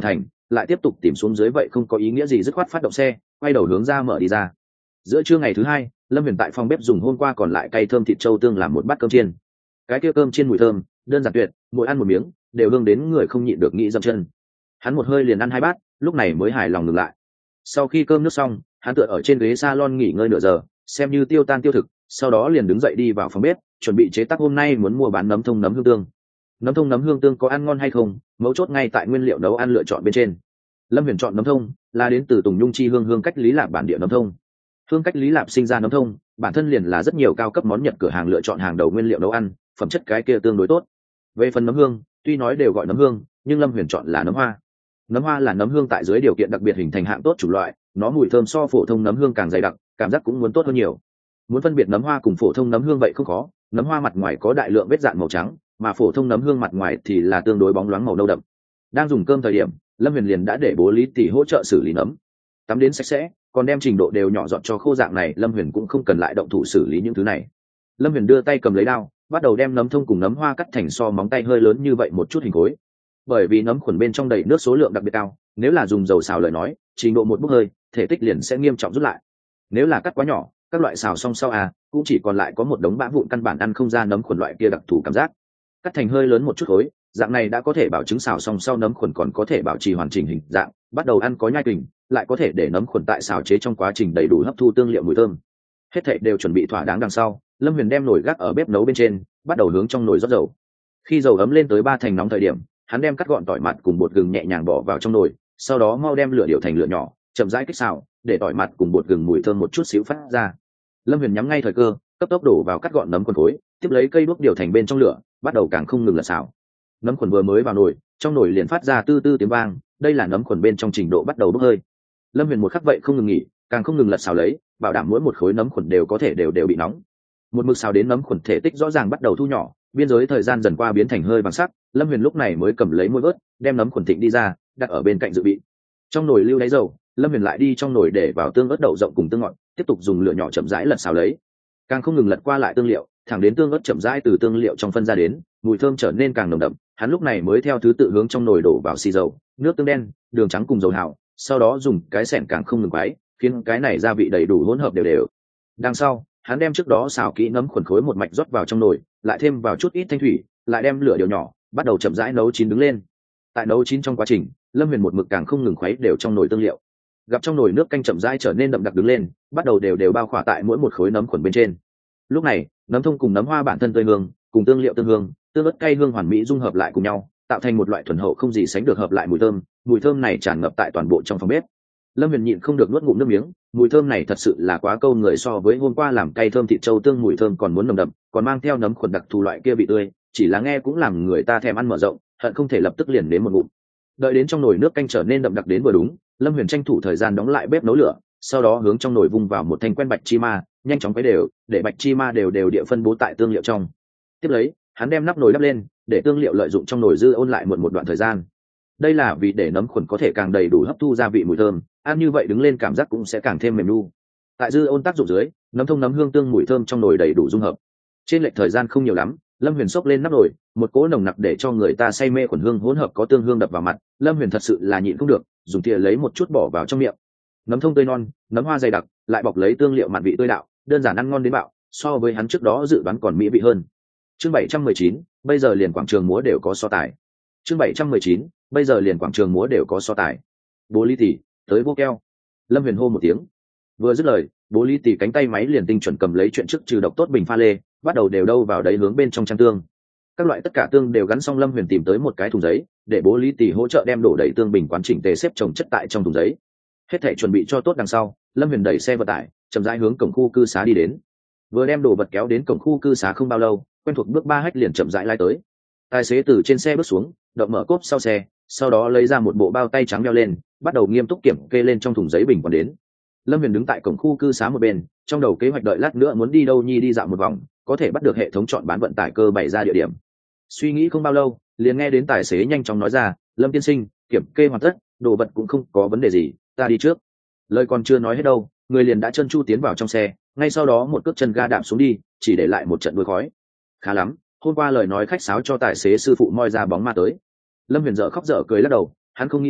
A: lại tiếp tục tìm xuống dưới vậy không có ý nghĩa gì, dứt khoát phát động xe quay đầu hướng ra mở đi ra. Giữa trưa ngày thứ hai, Lâm Huyền tại phòng bếp dùng hôm qua còn lại cay thơm thịt trâu tương làm một bát cơm chiên. Cái kia cơm chiên mùi thơm đơn giản tuyệt, mỗi ăn một miếng đều hương đến người không nhịn được nghĩ dậm chân. Hắn một hơi liền ăn 2 bát, lúc này mới hài lòng ngừng lại. Sau khi cơm nước xong, hắn tựa ở trên ghế salon nghỉ ngơi nửa giờ, xem như tiêu tan tiêu thực, sau đó liền đứng dậy đi vào phòng bếp chuẩn bị chế tác hôm nay muốn mua bán nấm thông nấm hương tương. Nấm thông nấm hương tương có ăn ngon hay không, mấu chốt ngay tại nguyên liệu nấu ăn lựa chọn bên trên. Lâm Huyền chọn nấm thông là đến từ Tùng Nhung chi hương cách Lý Lạp bản địa nấm thông. Hương cách Lý Lạp sinh ra nấm thông bản thân liền là rất nhiều cao cấp món Nhật cửa hàng lựa chọn hàng đầu nguyên liệu nấu ăn, phẩm chất cái kia tương đối tốt. Về phần nấm hương, tuy nói đều gọi nấm hương nhưng Lâm Huyền chọn là nấm hoa. Nấm hoa là nấm hương tại dưới điều kiện đặc biệt hình thành hạng tốt chủng loại, nó mùi thơm so phổ thông nấm hương càng dày đặc, cảm giác cũng muốn tốt hơn nhiều. Muốn phân biệt nấm hoa cùng phổ thông nấm hương vậy không khó, nấm hoa mặt ngoài có đại lượng vết dạn màu trắng, mà phổ thông nấm hương mặt ngoài thì là tương đối bóng loáng màu nâu đậm. Đang dùng cơm thời điểm, Lâm Huyền liền đã để bố Lý Tỷ hỗ trợ xử lý nấm, tắm đến sạch sẽ, còn đem trình độ đều nhỏ dọn cho khô dạng này, Lâm Huyền cũng không cần lại động thủ xử lý những thứ này. Lâm Huyền đưa tay cầm lấy đao, bắt đầu đem nấm thông cùng nấm hoa cắt thành so móng tay hơi lớn như vậy một chút hình khối. Bởi vì nấm khuẩn bên trong đầy nước số lượng đặc biệt cao, nếu là dùng dầu xào lời nói, trình độ một bốc hơi, thể tích liền sẽ nghiêm trọng rút lại. Nếu là cắt quá nhỏ, các loại xào xong sau cũng chỉ còn lại có một đống bã vụn, căn bản ăn không ra nấm khuẩn loại kia đặc thù cảm giác. Cắt thành hơi lớn một chút khối, dạng này đã có thể bảo chứng xào xong sau nấm khuẩn còn có thể bảo trì hoàn chỉnh hình dạng, bắt đầu ăn có nhai kình, lại có thể để nấm khuẩn tại xào chế trong quá trình đầy đủ hấp thu tương liệu mùi thơm. Hết thảy đều chuẩn bị thỏa đáng đằng sau, Lâm Huyền đem nồi gác ở bếp nấu bên trên, bắt đầu hướng trong nồi rót dầu. Khi dầu ấm lên tới 3 thành nóng thời điểm, hắn đem cắt gọn tỏi mặt cùng bột gừng nhẹ nhàng bỏ vào trong nồi, sau đó mau đem lửa điều thành lửa nhỏ, chậm rãi kích xào, để tỏi mặt cùng bột gừng mùi thơm một chút xíu phát ra. Lâm Huyền nhắm ngay thời cơ, cấp tốc đổ vào cắt gọn nấm khuẩn khối, tiếp lấy cây đuốc điều thành bên trong lửa, bắt đầu càng không ngừng lật xào. Nấm khuẩn vừa mới vào nồi, trong nồi liền phát ra tư tư tiếng vang, đây là nấm khuẩn bên trong trình độ bắt đầu bốc hơi. Lâm Huyền một khắc vậy không ngừng nghỉ, càng không ngừng lật xào lấy, bảo đảm mỗi một khối nấm khuẩn đều có thể đều bị nóng. Một mực xào đến nấm khuẩn thể tích rõ ràng bắt đầu thu nhỏ, biên giới thời gian dần qua biến thành hơi vàng sắc, Lâm Huyền lúc này mới cầm lấy muôi vớt, đem nấm khuẩn thịnh đi ra, đặt ở bên cạnh dự bị. Trong nồi lưu đáy dầu, Lâm Huyền lại đi trong nồi để vào tương ớt đậu rộng cùng tương ngọt, tiếp tục dùng lửa nhỏ chậm rãi lật xào lấy, càng không ngừng lật qua lại tương liệu, thẳng đến tương ớt chậm rãi từ tương liệu trong phân ra đến, mùi thơm trở nên càng nồng đậm, hắn lúc này mới theo thứ tự hướng trong nồi đổ vào xì dầu, nước tương đen, đường trắng cùng dầu hào, sau đó dùng cái xẻng càng không ngừng quấy, khiến cái này gia vị đầy đủ hỗn hợp đều đều. Đằng sau, hắn đem trước đó xào kỹ nấm khuẩn khối một mạch rót vào trong nồi, lại thêm vào chút ít thanh thủy, lại đem lửa điều nhỏ, bắt đầu chậm rãi nấu chín đứng lên. Tại nấu chín trong quá trình, Lâm Huyền một mực càng không ngừng khuấy đều trong nồi tương liệu. Gặp trong nồi nước canh chậm rãi trở nên đậm đặc đứng lên, bắt đầu đều đều bao khỏa tại mỗi một khối nấm khuẩn bên trên. Lúc này, nấm thông cùng nấm hoa bản thân tươi hương, cùng tương liệu tương hương, tương ớt cay hương hoàn mỹ dung hợp lại cùng nhau, tạo thành một loại thuần hậu không gì sánh được hợp lại mùi thơm này tràn ngập tại toàn bộ trong phòng bếp. Lâm Huyền nhịn không được nuốt ngụm nước miếng, mùi thơm này thật sự là quá câu người, so với hôm qua làm cay thơm thịt trâu tương mùi thơm còn muốn nồng đậm, còn mang theo nấm khuẩn đặc thù loại kia vị tươi, chỉ là nghe cũng làm người ta thèm ăn mở rộng, hận không thể lập tức liền đến một ngụm. Đợi đến trong nồi nước canh trở nên đậm đặc đến vừa đúng, Lâm Huyền tranh thủ thời gian đóng lại bếp nấu lửa, sau đó hướng trong nồi vung vào một thanh quen bạch chi ma, nhanh chóng quấy đều, để bạch chi ma đều đều địa phân bố tại tương liệu trong. Tiếp lấy, hắn đem nắp nồi đắp lên, để tương liệu lợi dụng trong nồi dư ôn lại một đoạn thời gian. Đây là vì để nấm khuẩn có thể càng đầy đủ hấp thu gia vị mùi thơm, ăn như vậy đứng lên cảm giác cũng sẽ càng thêm mềm nu. Tại dư ôn tác dụng dưới, nấm thông nấm hương tương mùi thơm trong nồi đầy đủ dung hợp. Trên lệch thời gian không nhiều lắm, Lâm Huyền xốc lên nắp nồi, một cỗ nồng nặc để cho người ta say mê khuẩn hương hỗn hợp có tương hương đập vào mặt, Lâm Huyền thật sự là nhịn không được, dùng thìa lấy một chút bỏ vào trong miệng. Nấm thông tươi non, nấm hoa dày đặc, lại bọc lấy tương liệu mặn vị tươi đạo, đơn giản ăn ngon đến bạo, so với hắn trước đó dự đoán còn mỹ vị hơn. Chương 719, bây giờ liền quảng trường múa đều có so tài. Chương 719, bây giờ liền quảng trường múa đều có so tài. Bố Lý Tỷ, tới vô keo. Lâm Huyền hô một tiếng. Vừa dứt lời, Bố Lý Tỷ cánh tay máy liền tinh chuẩn cầm lấy chuyện trước trừ độc tốt bình pha lê, bắt đầu đều đâu vào đấy hướng bên trong trang tương. Các loại tất cả tương đều gắn xong, Lâm Huyền tìm tới một cái thùng giấy, để Bố Lý Tỷ hỗ trợ đem đổ đầy tương bình quán chỉnh tề xếp chồng chất tại trong thùng giấy. Hết thảy chuẩn bị cho tốt đằng sau, Lâm Huyền đẩy xe vận tải, chậm rãi hướng cổng khu cư xá đi đến. Vừa đem đồ vật kéo đến cổng khu cư xá không bao lâu, quen thuộc bước 3 hách liền chậm rãi lái tới. Tài xế từ trên xe bước xuống, động mở cốp sau xe, sau đó lấy ra một bộ bao tay trắng đeo lên, bắt đầu nghiêm túc kiểm kê lên trong thùng giấy bình còn đến. Lâm Huyền đứng tại cổng khu cư xá một bên, trong đầu kế hoạch đợi lát nữa muốn đi đâu nhi đi dạo một vòng, có thể bắt được hệ thống chọn bán vận tải cơ bày ra địa điểm. Suy nghĩ không bao lâu, liền nghe đến tài xế nhanh chóng nói ra, Lâm tiên sinh, kiểm kê hoàn tất, đồ vật cũng không có vấn đề gì, ta đi trước. Lời còn chưa nói hết đâu, người liền đã chân chu tiến vào trong xe, ngay sau đó một cước chân ga đạp xuống đi, chỉ để lại một trận đuôi khói. Khá lắm, hôm qua lời nói khách sáo cho tài xế sư phụ moi ra bóng ma tới. Lâm Huyền dở khóc dở cười lắc đầu, hắn không nghĩ tới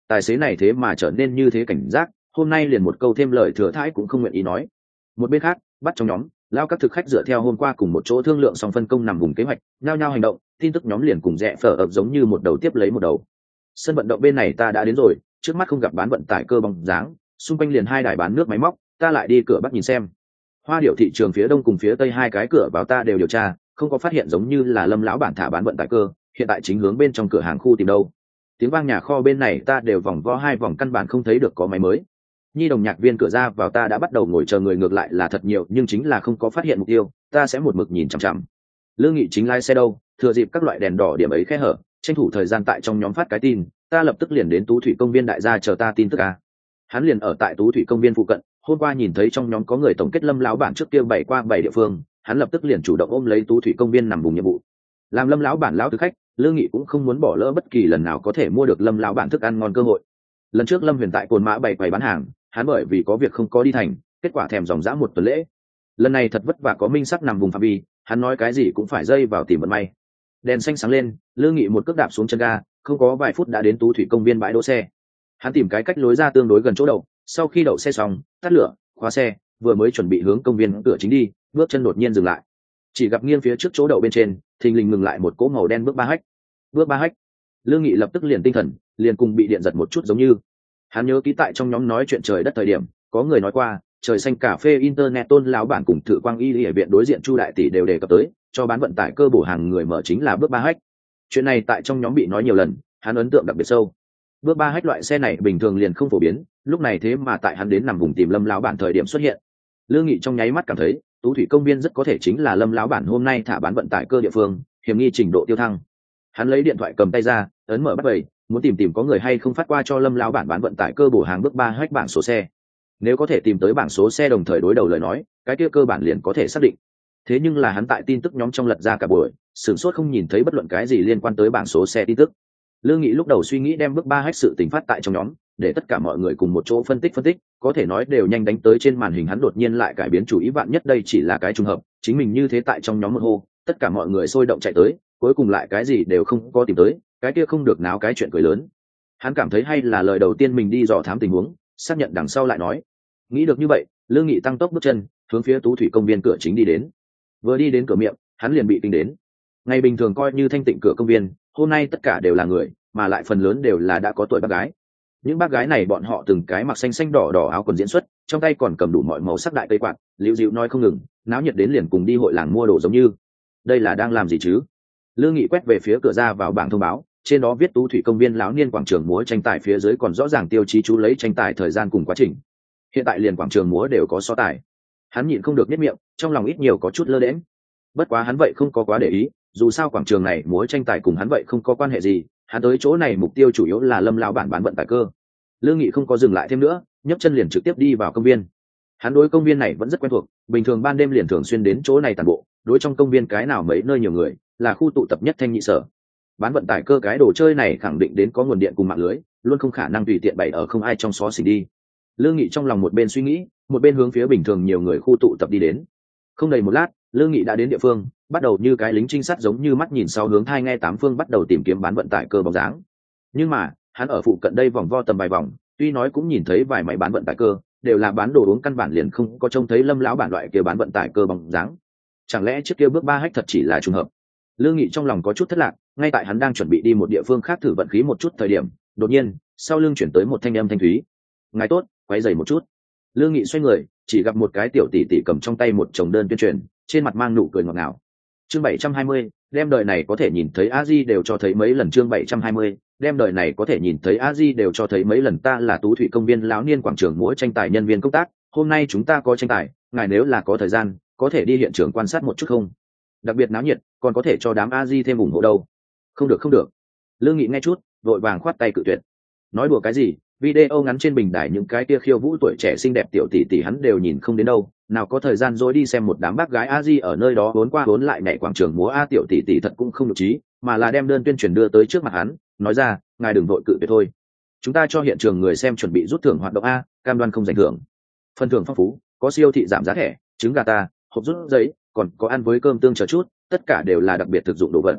A: tài xế này thế mà trở nên như thế cảnh giác, hôm nay liền một câu thêm lời thừa thãi cũng không nguyện ý nói. Một bên khác, bắt trong nhóm lao các thực khách dựa theo hôm qua cùng một chỗ thương lượng xong phân công nằm vùng kế hoạch, nhao nhao hành động, tin tức nhóm liền cùng rẽ phở ập giống như một đầu tiếp lấy một đầu. Sân vận động bên này ta đã đến rồi, trước mắt không gặp bán vận tải cơ bóng dáng, xung quanh liền hai đài bán nước máy móc, ta lại đi cửa bắc nhìn xem. Hoa Điệu thị trường phía đông cùng phía tây hai cái cửa vào ta đều điều tra, không có phát hiện giống như là Lâm lão bản thả bán vận tải cơ, hiện tại chính hướng bên trong cửa hàng khu tìm đâu. Tiếng vang nhà kho bên này ta đều vòng vo hai vòng căn bản không thấy được có máy mới. Nhi đồng nhạc viên cửa ra vào ta đã bắt đầu ngồi chờ người, ngược lại là thật nhiều nhưng chính là không có phát hiện mục tiêu, ta sẽ một mực nhìn chằm chằm. Lương Nghị chính lái xe đâu, thừa dịp các loại đèn đỏ điểm ấy khe hở, tranh thủ thời gian tại trong nhóm phát cái tin, ta lập tức liền đến Tú Thủy công viên đại gia chờ ta tin tức a. Hắn liền ở tại Tú Thủy công viên phụ cận, hôm qua nhìn thấy trong nhóm có người tổng kết Lâm lão bản trước kia 7 qua 7 địa phương, hắn lập tức liền chủ động ôm lấy Tú Thủy công viên nằm vùng nhiệm vụ. Làm Lâm lão bản lão thực khách, Lương Nghị cũng không muốn bỏ lỡ bất kỳ lần nào có thể mua được Lâm lão bản thức ăn ngon cơ hội. Lần trước Lâm Huyền tại Cồn Mã bày quầy bán hàng, hắn bởi vì có việc không có đi thành, kết quả thèm dòng dã một tuần lễ. Lần này thật vất vả có minh sắc nằm vùng phạm vi, hắn nói cái gì cũng phải dây vào tìm vận may. Đèn xanh sáng lên, Lương Nghị một cước đạp xuống chân ga, không có vài phút đã đến Tú Thủy công viên bãi đỗ xe. Hắn tìm cái cách lối ra tương đối gần chỗ đậu, sau khi đậu xe xong, tắt lửa, khóa xe, vừa mới chuẩn bị hướng công viên cửa chính đi, bước chân đột nhiên dừng lại. Chỉ gặp nghiêng phía trước chỗ đậu bên trên, thình lình ngừng lại một cỗ màu đen bước 3 hách. Bước 3 hách. Lương Nghị lập tức liền tinh thần, liền cùng bị điện giật một chút giống như. Hắn nhớ ký tại trong nhóm nói chuyện trời đất thời điểm, có người nói qua, trời xanh cà phê internet Tôn lão bản cùng Thử Quang Y ở viện đối diện Chu đại tỷ đều đề cập tới, cho bán vận tải cơ bổ hàng người mở chính là bước 3 hách. Chuyện này tại trong nhóm bị nói nhiều lần, hắn ấn tượng đặc biệt sâu. Bước 3 hách loại xe này bình thường liền không phổ biến, lúc này thế mà tại hắn đến nằm vùng tìm Lâm lão bản thời điểm xuất hiện. Lương Nghị trong nháy mắt cảm thấy, Tú Thủy công viên rất có thể chính là Lâm lão bản hôm nay thả bán vận tải cơ địa phương, hiểm nghi trình độ tiêu thăng. Hắn lấy điện thoại cầm tay ra, ấn mở bắt bầy, muốn tìm có người hay không phát qua cho Lâm lão bản bán vận tải cơ bổ hàng bước 3 hách bảng số xe. Nếu có thể tìm tới bảng số xe đồng thời đối đầu lời nói, cái kia cơ bản liền có thể xác định. Thế nhưng là hắn tại tin tức nhóm trong lật ra cả buổi, sửng sốt không nhìn thấy bất luận cái gì liên quan tới bảng số xe tin tức. Lương Nghị lúc đầu suy nghĩ đem bước 3 hách sự tình phát tại trong nhóm, để tất cả mọi người cùng một chỗ phân tích, có thể nói đều nhanh đánh tới trên màn hình, hắn đột nhiên lại cải biến chủ ý, vạn nhất đây chỉ là cái trùng hợp, chính mình như thế tại trong nhóm một hô, tất cả mọi người sôi động chạy tới, cuối cùng lại cái gì đều không có tìm tới, cái kia không được náo cái chuyện cười lớn. Hắn cảm thấy hay là lời đầu tiên mình đi dò thám tình huống, xác nhận đằng sau lại nói. Nghĩ được như vậy, Lương Nghị tăng tốc bước chân, hướng phía Tú Thủy công viên cửa chính đi đến. Vừa đi đến cửa miệng, hắn liền bị kinh đến. Ngày bình thường coi như thanh tịnh cửa công viên, hôm nay tất cả đều là người, mà lại phần lớn đều là đã có tuổi bác gái. Những bác gái này bọn họ từng cái mặc xanh xanh đỏ đỏ áo quần diễn xuất, trong tay còn cầm đủ mọi màu sắc đại cây quạt, liễu dịu nói không ngừng, náo nhiệt đến liền cùng đi hội làng mua đồ giống như. Đây là đang làm gì chứ? Lương Nghị quét về phía cửa ra vào bảng thông báo, trên đó viết Tú Thủy công viên lão niên quảng trường múa tranh tài, phía dưới còn rõ ràng tiêu chí chú lấy tranh tài thời gian cùng quá trình. Hiện tại liền quảng trường múa đều có so tài. Hắn nhịn không được nhếch miệng, trong lòng ít nhiều có chút lơ đễnh. Bất quá hắn vậy không có quá để ý, dù sao quảng trường này múa tranh tài cùng hắn vậy không có quan hệ gì, hắn tới chỗ này mục tiêu chủ yếu là Lâm lão bản bán vận tải cơ. Lương Nghị không có dừng lại thêm nữa, nhấc chân liền trực tiếp đi vào công viên. Hắn đối công viên này vẫn rất quen thuộc, bình thường ban đêm liền thường xuyên đến chỗ này tản bộ, đối trong công viên cái nào mấy nơi nhiều người, là khu tụ tập nhất thanh nhị sở. Bán vận tải cơ cái đồ chơi này khẳng định đến có nguồn điện cùng mạng lưới, luôn không khả năng tùy tiện bày ở không ai trong xó xỉnh đi. Lương Nghị trong lòng một bên suy nghĩ, một bên hướng phía bình thường nhiều người khu tụ tập đi đến. Không đầy một lát, Lương Nghị đã đến địa phương, bắt đầu như cái lính trinh sát giống như mắt nhìn sau hướng thai nghe tám phương bắt đầu tìm kiếm bán vận tải cơ bóng dáng. Nhưng mà, hắn ở phụ cận đây vòng vo tầm vài vòng, tuy nói cũng nhìn thấy vài máy bán vận tải cơ, đều là bán đồ uống, căn bản liền không có trông thấy Lâm lão bản loại kia bán vận tải cơ bóng dáng. Chẳng lẽ chiếc kia bước 3 hách thật chỉ là trùng hợp? Lương Nghị trong lòng có chút thất lạc, ngay tại hắn đang chuẩn bị đi một địa phương khác thử vận khí một chút thời điểm, đột nhiên, sau lưng chuyển tới một thanh âm thanh thúy. "Ngài tốt, quay giày một chút." Lương Nghị xoay người, chỉ gặp một cái tiểu tỷ tỷ cầm trong tay một chồng đơn tuyên truyền, trên mặt mang nụ cười ngọt ngào. Chương 720, đem đời này có thể nhìn thấy A-di đều cho thấy mấy lần. Chương 720, đem đời này có thể nhìn thấy A-di đều cho thấy mấy lần. Ta là Tú Thủy công viên lão niên quảng trường múa tranh tài nhân viên công tác, hôm nay chúng ta có tranh tài, ngài nếu là có thời gian, có thể đi hiện trường quan sát một chút không? Đặc biệt náo nhiệt, còn có thể cho đám A-di thêm ủng hộ đâu. Không được không được. Lương Nghị nghe chút, vội vàng khoát tay cự tuyệt. Nói đùa cái gì, video ngắn trên bình đài những cái kia khiêu vũ tuổi trẻ xinh đẹp tiểu tỷ tỷ hắn đều nhìn không đến đâu, nào có thời gian dối đi xem một đám bác gái A-di ở nơi đó vốn qua vốn lại nhảy quảng trường múa. A tiểu tỷ tỷ thật cũng không nhục trí, mà là đem đơn tuyên truyền đưa tới trước mặt hắn, nói ra, ngài đừng vội cự tuyệt thôi. Chúng ta cho hiện trường người xem chuẩn bị rút thưởng hoạt động A, cam đoan không giành thưởng. Phần thưởng phong phú, có siêu thị giảm giá thẻ, trứng gà ta, hộp rút giấy, còn có ăn với cơm tương chờ chút, tất cả đều là đặc biệt thực dụng đồ vật.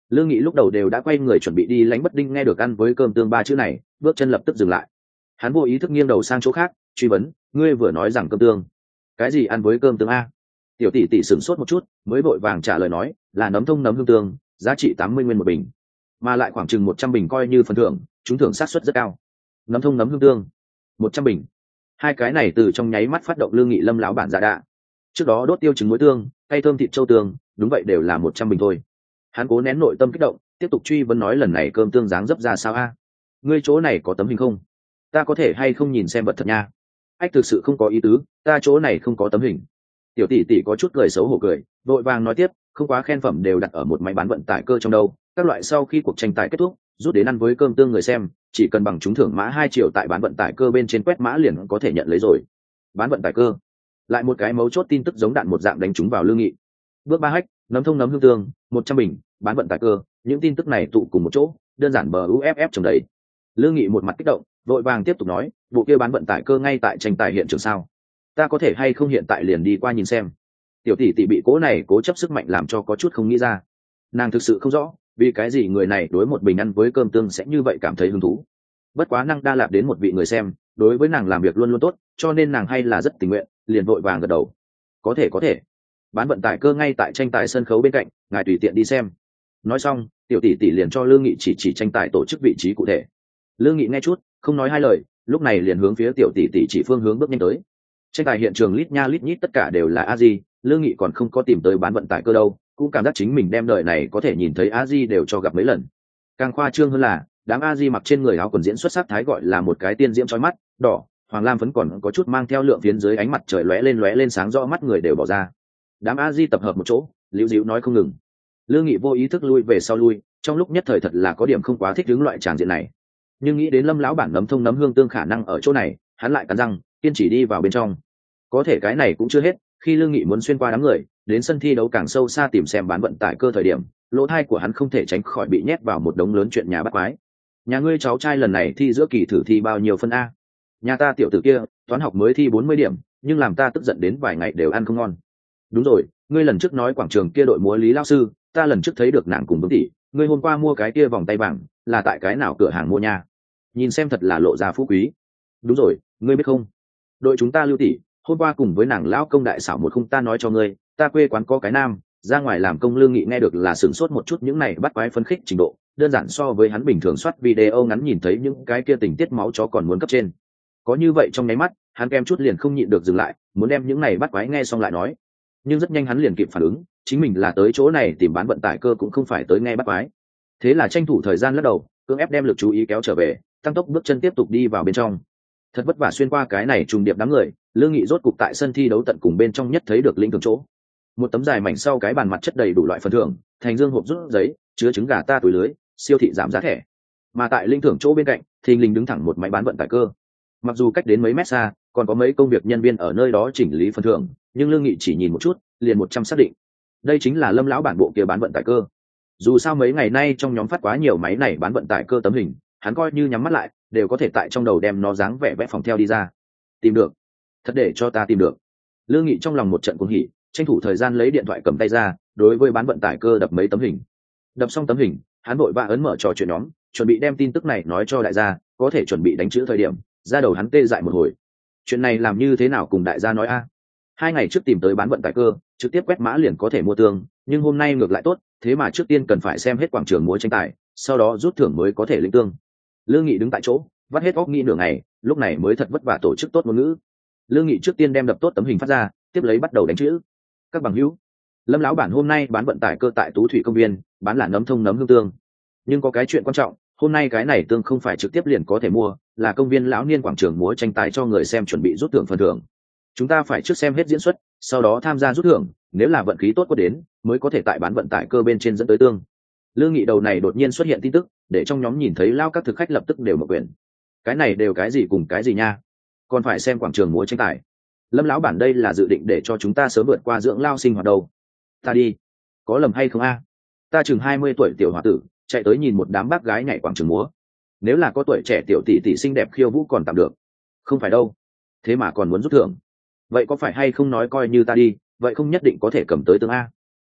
A: Lương Nghị lúc đầu đều đã quay người chuẩn bị đi lánh bất đinh, nghe được ăn với cơm tương ba chữ này, bước chân lập tức dừng lại. Hắn vô ý thức nghiêng đầu sang chỗ khác, truy vấn, ngươi vừa nói rằng cơm tương, cái gì ăn với cơm tương a? Tiểu tỷ tỷ sửng sốt một chút, mới vội vàng trả lời nói, là nấm thông nấm hương tương, giá trị 80 nguyên một bình, mà lại khoảng chừng 100 bình coi như phần thưởng, trúng thưởng xác suất rất cao. Nấm thông nấm hương tương, 100 bình. Hai cái này từ trong nháy mắt phát động Lương Nghị lâm lão bản dạ đạ. Trước đó đốt tiêu trứng muối tương, hay thơm thịt châu tương, đúng vậy đều là 100 bình thôi. Hắn cố nén nội tâm kích động, tiếp tục truy vấn nói, lần này cơm tương dáng dấp ra sao a? Ngươi chỗ này có tấm hình không? Ta có thể hay không nhìn xem vật thật nha? Ách, thực sự không có ý tứ, ta chỗ này không có tấm hình. Tiểu tỷ tỷ có chút cười xấu hổ cười, vội vàng nói tiếp, không quá khen phẩm đều đặt ở một máy bán vận tải cơ trong đâu, các loại sau khi cuộc tranh tài kết thúc rút đến ăn với cơm tương người xem, chỉ cần bằng trúng thưởng mã 2 triệu tại bán vận tải cơ bên trên quét mã liền có thể nhận lấy rồi. Bán vận tải cơ, lại một cái mấu chốt tin tức giống đạn một dạng đánh trúng vào Lương Nghị. Bước 3 hách, nấm thông nấm hương tương, 100 bình, bán vận tải cơ, những tin tức này tụ cùng một chỗ, đơn giản bờ UFF trồng đầy. Lương Nghị một mặt kích động, vội vàng tiếp tục nói, bộ kia bán vận tải cơ ngay tại tranh tài hiện trường sao? Ta có thể hay không hiện tại liền đi qua nhìn xem? Tiểu tỷ tỷ bị cố này cố chấp sức mạnh làm cho có chút không nghĩ ra. Nàng thực sự không rõ vì cái gì người này đối một bình ăn với cơm tương sẽ như vậy cảm thấy hứng thú. Bất quá năng đa lạp đến một vị người xem, đối với nàng làm việc luôn luôn tốt, cho nên nàng hay là rất tình nguyện, liền vội vàng gật đầu. Có thể. Bán vận tải cơ ngay tại tranh tài sân khấu bên cạnh, ngài tùy tiện đi xem. Nói xong, tiểu tỷ tỷ liền cho Lương Nghị chỉ tranh tài tổ chức vị trí cụ thể. Lương Nghị nghe chút, không nói hai lời, lúc này liền hướng phía tiểu tỷ tỷ chỉ phương hướng bước nhanh tới. Tranh tài hiện trường lít nha lít nhít tất cả đều là A-di, Lương Nghị còn không có tìm tới bán vận tải cơ đâu, cũng cảm giác chính mình đem đời này có thể nhìn thấy A-di đều cho gặp mấy lần. Càng khoa trương hơn là đám A-di mặc trên người áo quần diễn xuất sắc thái, gọi là một cái tiên diễm chói mắt, đỏ, hoàng lam phấn, còn có chút mang theo lượng phiến dưới ánh mặt trời lóe lên sáng rõ, mắt người đều bỏ ra. Đám A-di tập hợp một chỗ, liễu díu nói không ngừng. Lương Nghị vô ý thức lui về sau lui, trong lúc nhất thời thật là có điểm không quá thích đứng loại tràng diện này. Nhưng nghĩ đến lâm lão bản nấm thông nấm hương tương khả năng ở chỗ này, hắn lại cắn răng kiên trì đi vào bên trong. Có thể cái này cũng chưa hết, khi Lương Nghị muốn xuyên qua đám người đến sân thi đấu càng sâu xa tìm xem bán vận tải cơ thời điểm, lỗ thai của hắn không thể tránh khỏi bị nhét vào một đống lớn chuyện nhà bắt quái. Nhà ngươi cháu trai lần này thi giữa kỳ thử thi bao nhiêu phân a? Nhà ta tiểu tử kia toán học mới thi 40 điểm, nhưng làm ta tức giận đến vài ngày đều ăn không ngon. Đúng rồi, ngươi lần trước nói quảng trường kia đội múa Lý lao sư, ta lần trước thấy được nàng cùng Bướng tỷ, ngươi hôm qua mua cái kia vòng tay vàng là tại cái nào cửa hàng mua nha? Nhìn xem thật là lộ ra phú quý. Đúng rồi, ngươi biết không, đội chúng ta Lưu tỷ hôm qua cùng với nàng lão công đại xảo một khung, ta nói cho ngươi, ta quê quán có cái nam ra ngoài làm công. Lương Nghị nghe được là sửng sốt một chút, những này bắt quái phấn khích trình độ đơn giản so với hắn bình thường soát video ngắn nhìn thấy những cái kia tình tiết máu chó còn muốn cấp trên. Có như vậy trong nháy mắt, hắn kem chút liền không nhịn được dừng lại, muốn đem những này bắt quái nghe xong lại nói. Nhưng rất nhanh hắn liền kịp phản ứng, chính mình là tới chỗ này tìm bán vận tải cơ, cũng không phải tới nghe bắt quái. Thế là tranh thủ thời gian lắc đầu, cưỡng ép đem lực chú ý kéo trở về, tăng tốc bước chân tiếp tục đi vào bên trong. Thật vất vả xuyên qua cái này trùng điệp đám người, Lương Nghị rốt cục tại sân thi đấu tận cùng bên trong nhất thấy được linh thường chỗ. Một tấm dài mảnh sau cái bàn mặt chất đầy đủ loại phần thưởng, thành dương hộp rút giấy, chứa trứng gà ta túi lưới, siêu thị giảm giá thẻ. Mà tại linh thưởng chỗ bên cạnh, thình lình đứng thẳng một máy bán vận tải cơ. Mặc dù cách đến mấy mét xa, còn có mấy công việc nhân viên ở nơi đó chỉnh lý phần thưởng, nhưng Lương Nghị chỉ nhìn một chút, liền 100 xác định. Đây chính là Lâm lão bản bộ kia bán vận tải cơ. Dù sao mấy ngày nay trong nhóm phát quá nhiều máy này bán vận tải cơ tấm hình, hắn coi như nhắm mắt lại đều có thể tại trong đầu đem nó dáng vẻ vẽ phòng theo đi ra. Tìm được, thật để cho ta tìm được. Lương Nghị trong lòng một trận cuồng hỉ, tranh thủ thời gian lấy điện thoại cầm tay ra, đối với bán vận tải cơ đập mấy tấm hình. Đập xong tấm hình, hắn vội vã ấn mở trò chuyện nhóm, chuẩn bị đem tin tức này nói cho đại gia, có thể chuẩn bị đánh chữ thời điểm, ra đầu hắn tê dại một hồi. Chuyện này làm như thế nào cùng đại gia nói a? 2 ngày trước tìm tới bán vận tải cơ, trực tiếp quét mã liền có thể mua tương, nhưng hôm nay ngược lại tốt, thế mà trước tiên cần phải xem hết quảng trường múa tranh tài, sau đó rút thưởng mới có thể lĩnh tương. Lương Nghị đứng tại chỗ, vắt hết óc nghĩ nửa ngày, lúc này mới thật vất vả tổ chức tốt ngôn ngữ. Lương Nghị trước tiên đem đập tốt tấm hình phát ra, tiếp lấy bắt đầu đánh chữ. Các bằng hữu, Lâm lão bản hôm nay bán vận tải cơ tại Tú Thủy công viên, bán là nấm thông nấm hương tương. Nhưng có cái chuyện quan trọng, hôm nay cái này tương không phải trực tiếp liền có thể mua, là công viên lão niên quảng trường múa tranh tài cho người xem chuẩn bị rút thưởng phần thưởng. Chúng ta phải trước xem hết diễn xuất, sau đó tham gia rút thưởng, nếu là vận khí tốt có đến, mới có thể tại bán vận tải cơ bên trên dẫn tới tương. Lương Nghị đầu này đột nhiên xuất hiện tin tức, để trong nhóm nhìn thấy lao các thực khách lập tức đều mở quyền. Cái này đều cái gì cùng cái gì nha? Còn phải xem quảng trường múa tranh tài. Lâm lão bản đây là dự định để cho chúng ta sớm vượt qua dưỡng lao sinh hoạt đâu. Ta đi, có lầm hay không a? Ta chừng 20 tuổi tiểu hòa tử, chạy tới nhìn một đám bác gái nhảy quảng trường múa. Nếu là có tuổi trẻ tiểu tỷ tỷ xinh đẹp khiêu vũ còn tạm được. Không phải đâu. Thế mà còn muốn rút thưởng. Vậy có phải hay không nói coi như ta đi, vậy không nhất định có thể cầm tới tương a.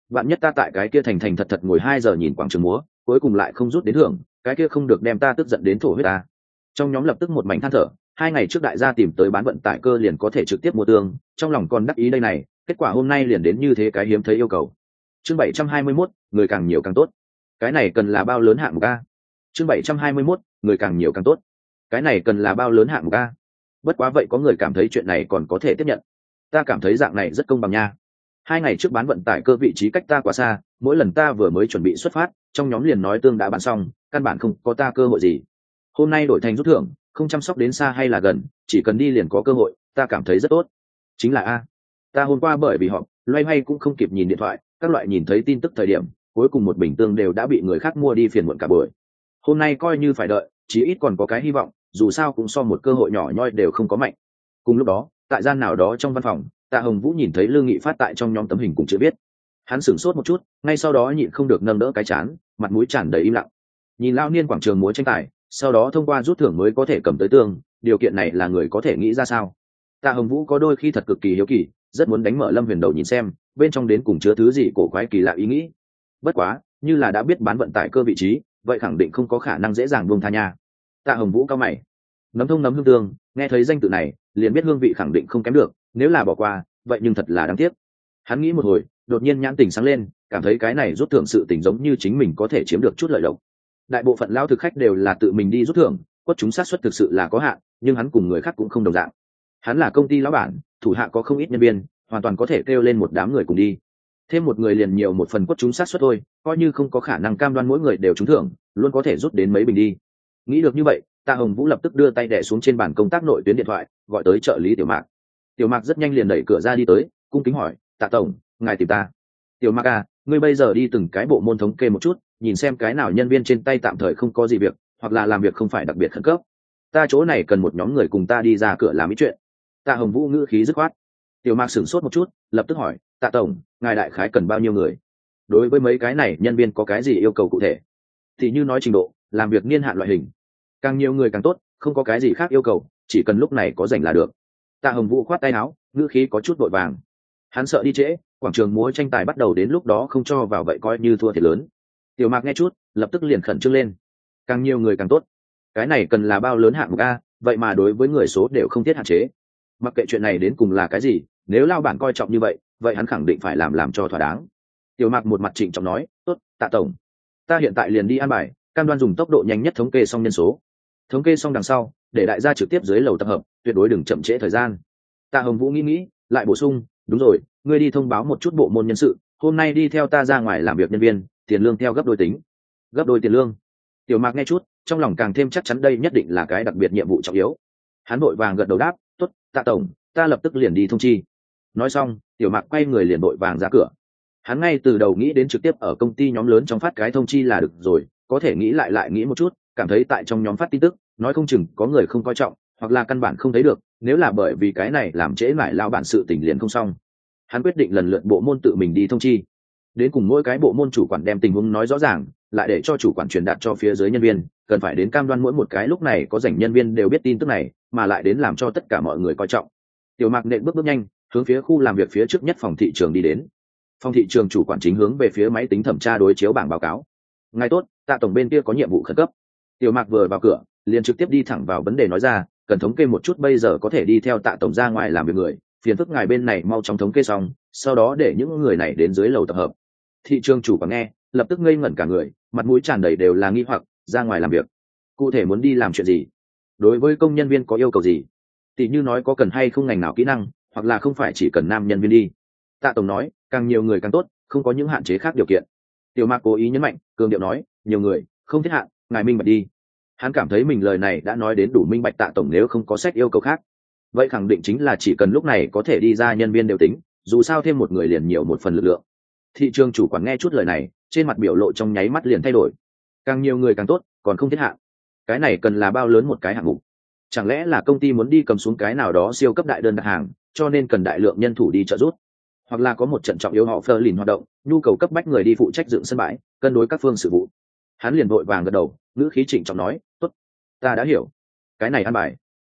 A: vạn nhất ta tại cái kia thành thành thật thật ngồi 2 giờ nhìn quảng trường múa, cuối cùng lại không rút đến thưởng, cái kia không được đem ta tức giận đến thổ huyết ta. Trong nhóm lập tức một mảnh than thở. 2 ngày trước đại gia tìm tới bán vận tải cơ liền có thể trực tiếp mua tương, trong lòng còn đắc ý đây này, kết quả hôm nay liền đến như thế cái hiếm thấy yêu cầu. Chương 721, người càng nhiều càng tốt. Cái này cần là bao lớn hạng mục a? Chương 721, người càng nhiều càng tốt. Cái này cần là bao lớn hạng mục a? Bất quá vậy có người cảm thấy chuyện này còn có thể tiếp nhận. Ta cảm thấy dạng này rất công bằng nha. 2 ngày trước bán vận tải cơ vị trí cách ta quá xa, mỗi lần ta vừa mới chuẩn bị xuất phát, trong nhóm liền nói tương đã bán xong, căn bản không có ta cơ hội gì. Hôm nay đổi thành rút thưởng, không chăm sóc đến xa hay là gần, chỉ cần đi liền có cơ hội, ta cảm thấy rất tốt. Chính là a. Ta hôm qua bởi vì họp, loay hoay cũng không kịp nhìn điện thoại, các loại nhìn thấy tin tức thời điểm, cuối cùng một bình tương đều đã bị người khác mua đi phiền muộn cả buổi. Hôm nay coi như phải đợi, chí ít còn có cái hy vọng, dù sao cũng so một cơ hội nhỏ nhoi đều không có mạnh. Cùng lúc đó, tại gian nào đó trong văn phòng, Tạ Hồng Vũ nhìn thấy Lương Nghị phát tại trong nhóm tấm hình cùng chữ viết. Hắn sửng sốt một chút, ngay sau đó nhịn không được nâng đỡ cái chán, mặt mũi tràn đầy im lặng. Nhìn lao niên quảng trường múa tranh tài, sau đó thông qua rút thưởng mới có thể cầm tới tương, điều kiện này là người có thể nghĩ ra sao? Tạ Hồng Vũ có đôi khi thật cực kỳ hiếu kỳ, rất muốn đánh mở Lâm Huyền đầu nhìn xem, bên trong đến cùng chứa thứ gì cổ quái kỳ lạ ý nghĩ. Bất quá, như là đã biết bán vận tải cơ vị trí, vậy khẳng định không có khả năng dễ dàng buông tha nha. Tạ Hồng Vũ cao mày, nấm thông nấm hương tương, nghe thấy danh tự này, liền biết hương vị khẳng định không kém được, nếu là bỏ qua, vậy nhưng thật là đáng tiếc. Hắn nghĩ một hồi, đột nhiên nhãn tình sáng lên, cảm thấy cái này rút thưởng sự tình giống như chính mình có thể chiếm được chút lợi lộc. Đại bộ phận lao thực khách đều là tự mình đi rút thưởng, quất chúng xác suất thực sự là có hạn, nhưng hắn cùng người khác cũng không đồng dạng. Hắn là công ty lão bản, thủ hạ có không ít nhân viên, hoàn toàn có thể kêu lên một đám người cùng đi. Thêm một người liền nhiều một phần quất chúng xác suất thôi, coi như không có khả năng cam đoan mỗi người đều trúng thưởng, luôn có thể rút đến mấy bình đi. Nghĩ được như vậy, Tạ Hồng Vũ lập tức đưa tay đè xuống trên bàn công tác nội tuyến điện thoại, gọi tới trợ lý Tiểu Mạc. Tiểu Mạc rất nhanh liền đẩy cửa ra đi tới, cung kính hỏi, Tạ tổng, ngài tìm ta? Tiểu Mạc à, ngươi bây giờ đi từng cái bộ môn thống kê một chút, nhìn xem cái nào nhân viên trên tay tạm thời không có gì việc, hoặc là làm việc không phải đặc biệt khẩn cấp. Ta chỗ này cần một nhóm người cùng ta đi ra cửa làm ý chuyện. Tạ Hồng Vũ ngữ khí dứt khoát. Tiểu Mạc sửng sốt một chút, lập tức hỏi, Tạ tổng, ngài đại khái cần bao nhiêu người? Đối với mấy cái này nhân viên có cái gì yêu cầu cụ thể? Thì như nói trình độ, làm việc niên hạn loại hình, càng nhiều người càng tốt, không có cái gì khác yêu cầu, chỉ cần lúc này có rảnh là được. Tạ Hồng Vũ khoát tay áo, ngữ khí có chút vội vàng. Hắn sợ đi trễ, quảng trường múa tranh tài bắt đầu đến lúc đó không cho vào vậy coi như thua thiệt lớn. Tiểu Mạc nghe chút, lập tức liền khẩn trương lên. Càng nhiều người càng tốt. Cái này cần là bao lớn hạng mục a, vậy mà đối với người số đều không thiết hạn chế. Mặc kệ chuyện này đến cùng là cái gì, nếu lao bản coi trọng như vậy, vậy hắn khẳng định phải làm cho thỏa đáng. Tiểu Mạc một mặt trịnh trọng nói, tốt, Tạ tổng, ta hiện tại liền đi an bài, cam đoan dùng tốc độ nhanh nhất thống kê xong nhân số. Thống kê xong đằng sau, để đại gia trực tiếp dưới lầu tập hợp, tuyệt đối đừng chậm trễ thời gian. Tạ Hồng Vũ nghĩ, lại bổ sung, đúng rồi, ngươi đi thông báo một chút bộ môn nhân sự, hôm nay đi theo ta ra ngoài làm việc nhân viên, tiền lương theo gấp đôi tính. Gấp đôi tiền lương? Tiểu Mạc nghe chút, trong lòng càng thêm chắc chắn đây nhất định là cái đặc biệt nhiệm vụ trọng yếu. Hắn vội vàng gật đầu đáp, tốt, Tạ tổng, ta lập tức liền đi thông chi. Nói xong, Tiểu Mạc quay người liền vội vàng ra cửa. Hắn ngay từ đầu nghĩ đến trực tiếp ở công ty nhóm lớn trong phát cái thông chi là được rồi, có thể nghĩ lại nghĩ một chút, cảm thấy tại trong nhóm phát tin tức, nói không chừng có người không coi trọng, hoặc là căn bản không thấy được, nếu là bởi vì cái này làm trễ lại lao bản sự tình liền không xong. Hắn quyết định lần lượt bộ môn tự mình đi thông chi, đến cùng mỗi cái bộ môn chủ quản đem tình huống nói rõ ràng, lại để cho chủ quản truyền đạt cho phía dưới nhân viên, cần phải đến cam đoan mỗi một cái lúc này có rảnh nhân viên đều biết tin tức này, mà lại đến làm cho tất cả mọi người coi trọng. Tiểu Mạc nện bước nhanh, hướng phía khu làm việc phía trước nhất phòng thị trường đi đến. Phòng thị trường chủ quản chính hướng về phía máy tính thẩm tra đối chiếu bảng báo cáo. Ngài tốt, Tạ tổng bên kia có nhiệm vụ khẩn cấp. Tiểu Mạc vừa vào cửa, liền trực tiếp đi thẳng vào vấn đề nói ra, cần thống kê một chút bây giờ có thể đi theo Tạ tổng ra ngoài làm việc người, phiền phức ngài bên này mau chóng thống kê xong, sau đó để những người này đến dưới lầu tập hợp. Thị trường chủ quản nghe, lập tức ngây ngẩn cả người, mặt mũi tràn đầy đều là nghi hoặc, ra ngoài làm việc, cụ thể muốn đi làm chuyện gì? Đối với công nhân viên có yêu cầu gì? Tỷ như nói có cần hay không ngành nào kỹ năng, hoặc là không phải chỉ cần nam nhân viên đi. Tạ tổng nói, càng nhiều người càng tốt, không có những hạn chế khác điều kiện. Tiểu Mạc cố ý nhấn mạnh, cường điệu nói, nhiều người, không thiết hạn, ngài minh bạch đi. Hắn cảm thấy mình lời này đã nói đến đủ minh bạch. Tạ tổng nếu không có sách yêu cầu khác, vậy khẳng định chính là chỉ cần lúc này có thể đi ra nhân viên đều tính, dù sao thêm một người liền nhiều một phần lực lượng. Thị trường chủ quản nghe chút lời này, trên mặt biểu lộ trong nháy mắt liền thay đổi. Càng nhiều người càng tốt, còn không thiết hạn. Cái này cần là bao lớn một cái hạng mục? Chẳng lẽ là công ty muốn đi cầm xuống cái nào đó siêu cấp đại đơn đặt hàng, cho nên cần đại lượng nhân thủ đi trợ giúp? Hoặc là có một trận trọng yếu họ phơ lìn hoạt động, nhu cầu cấp bách người đi phụ trách dựng sân bãi, cân đối các phương sự vụ? Hắn liền vội vàng gật đầu, ngữ khí trịnh trọng nói, tốt, ta đã hiểu. Cái này ăn bài.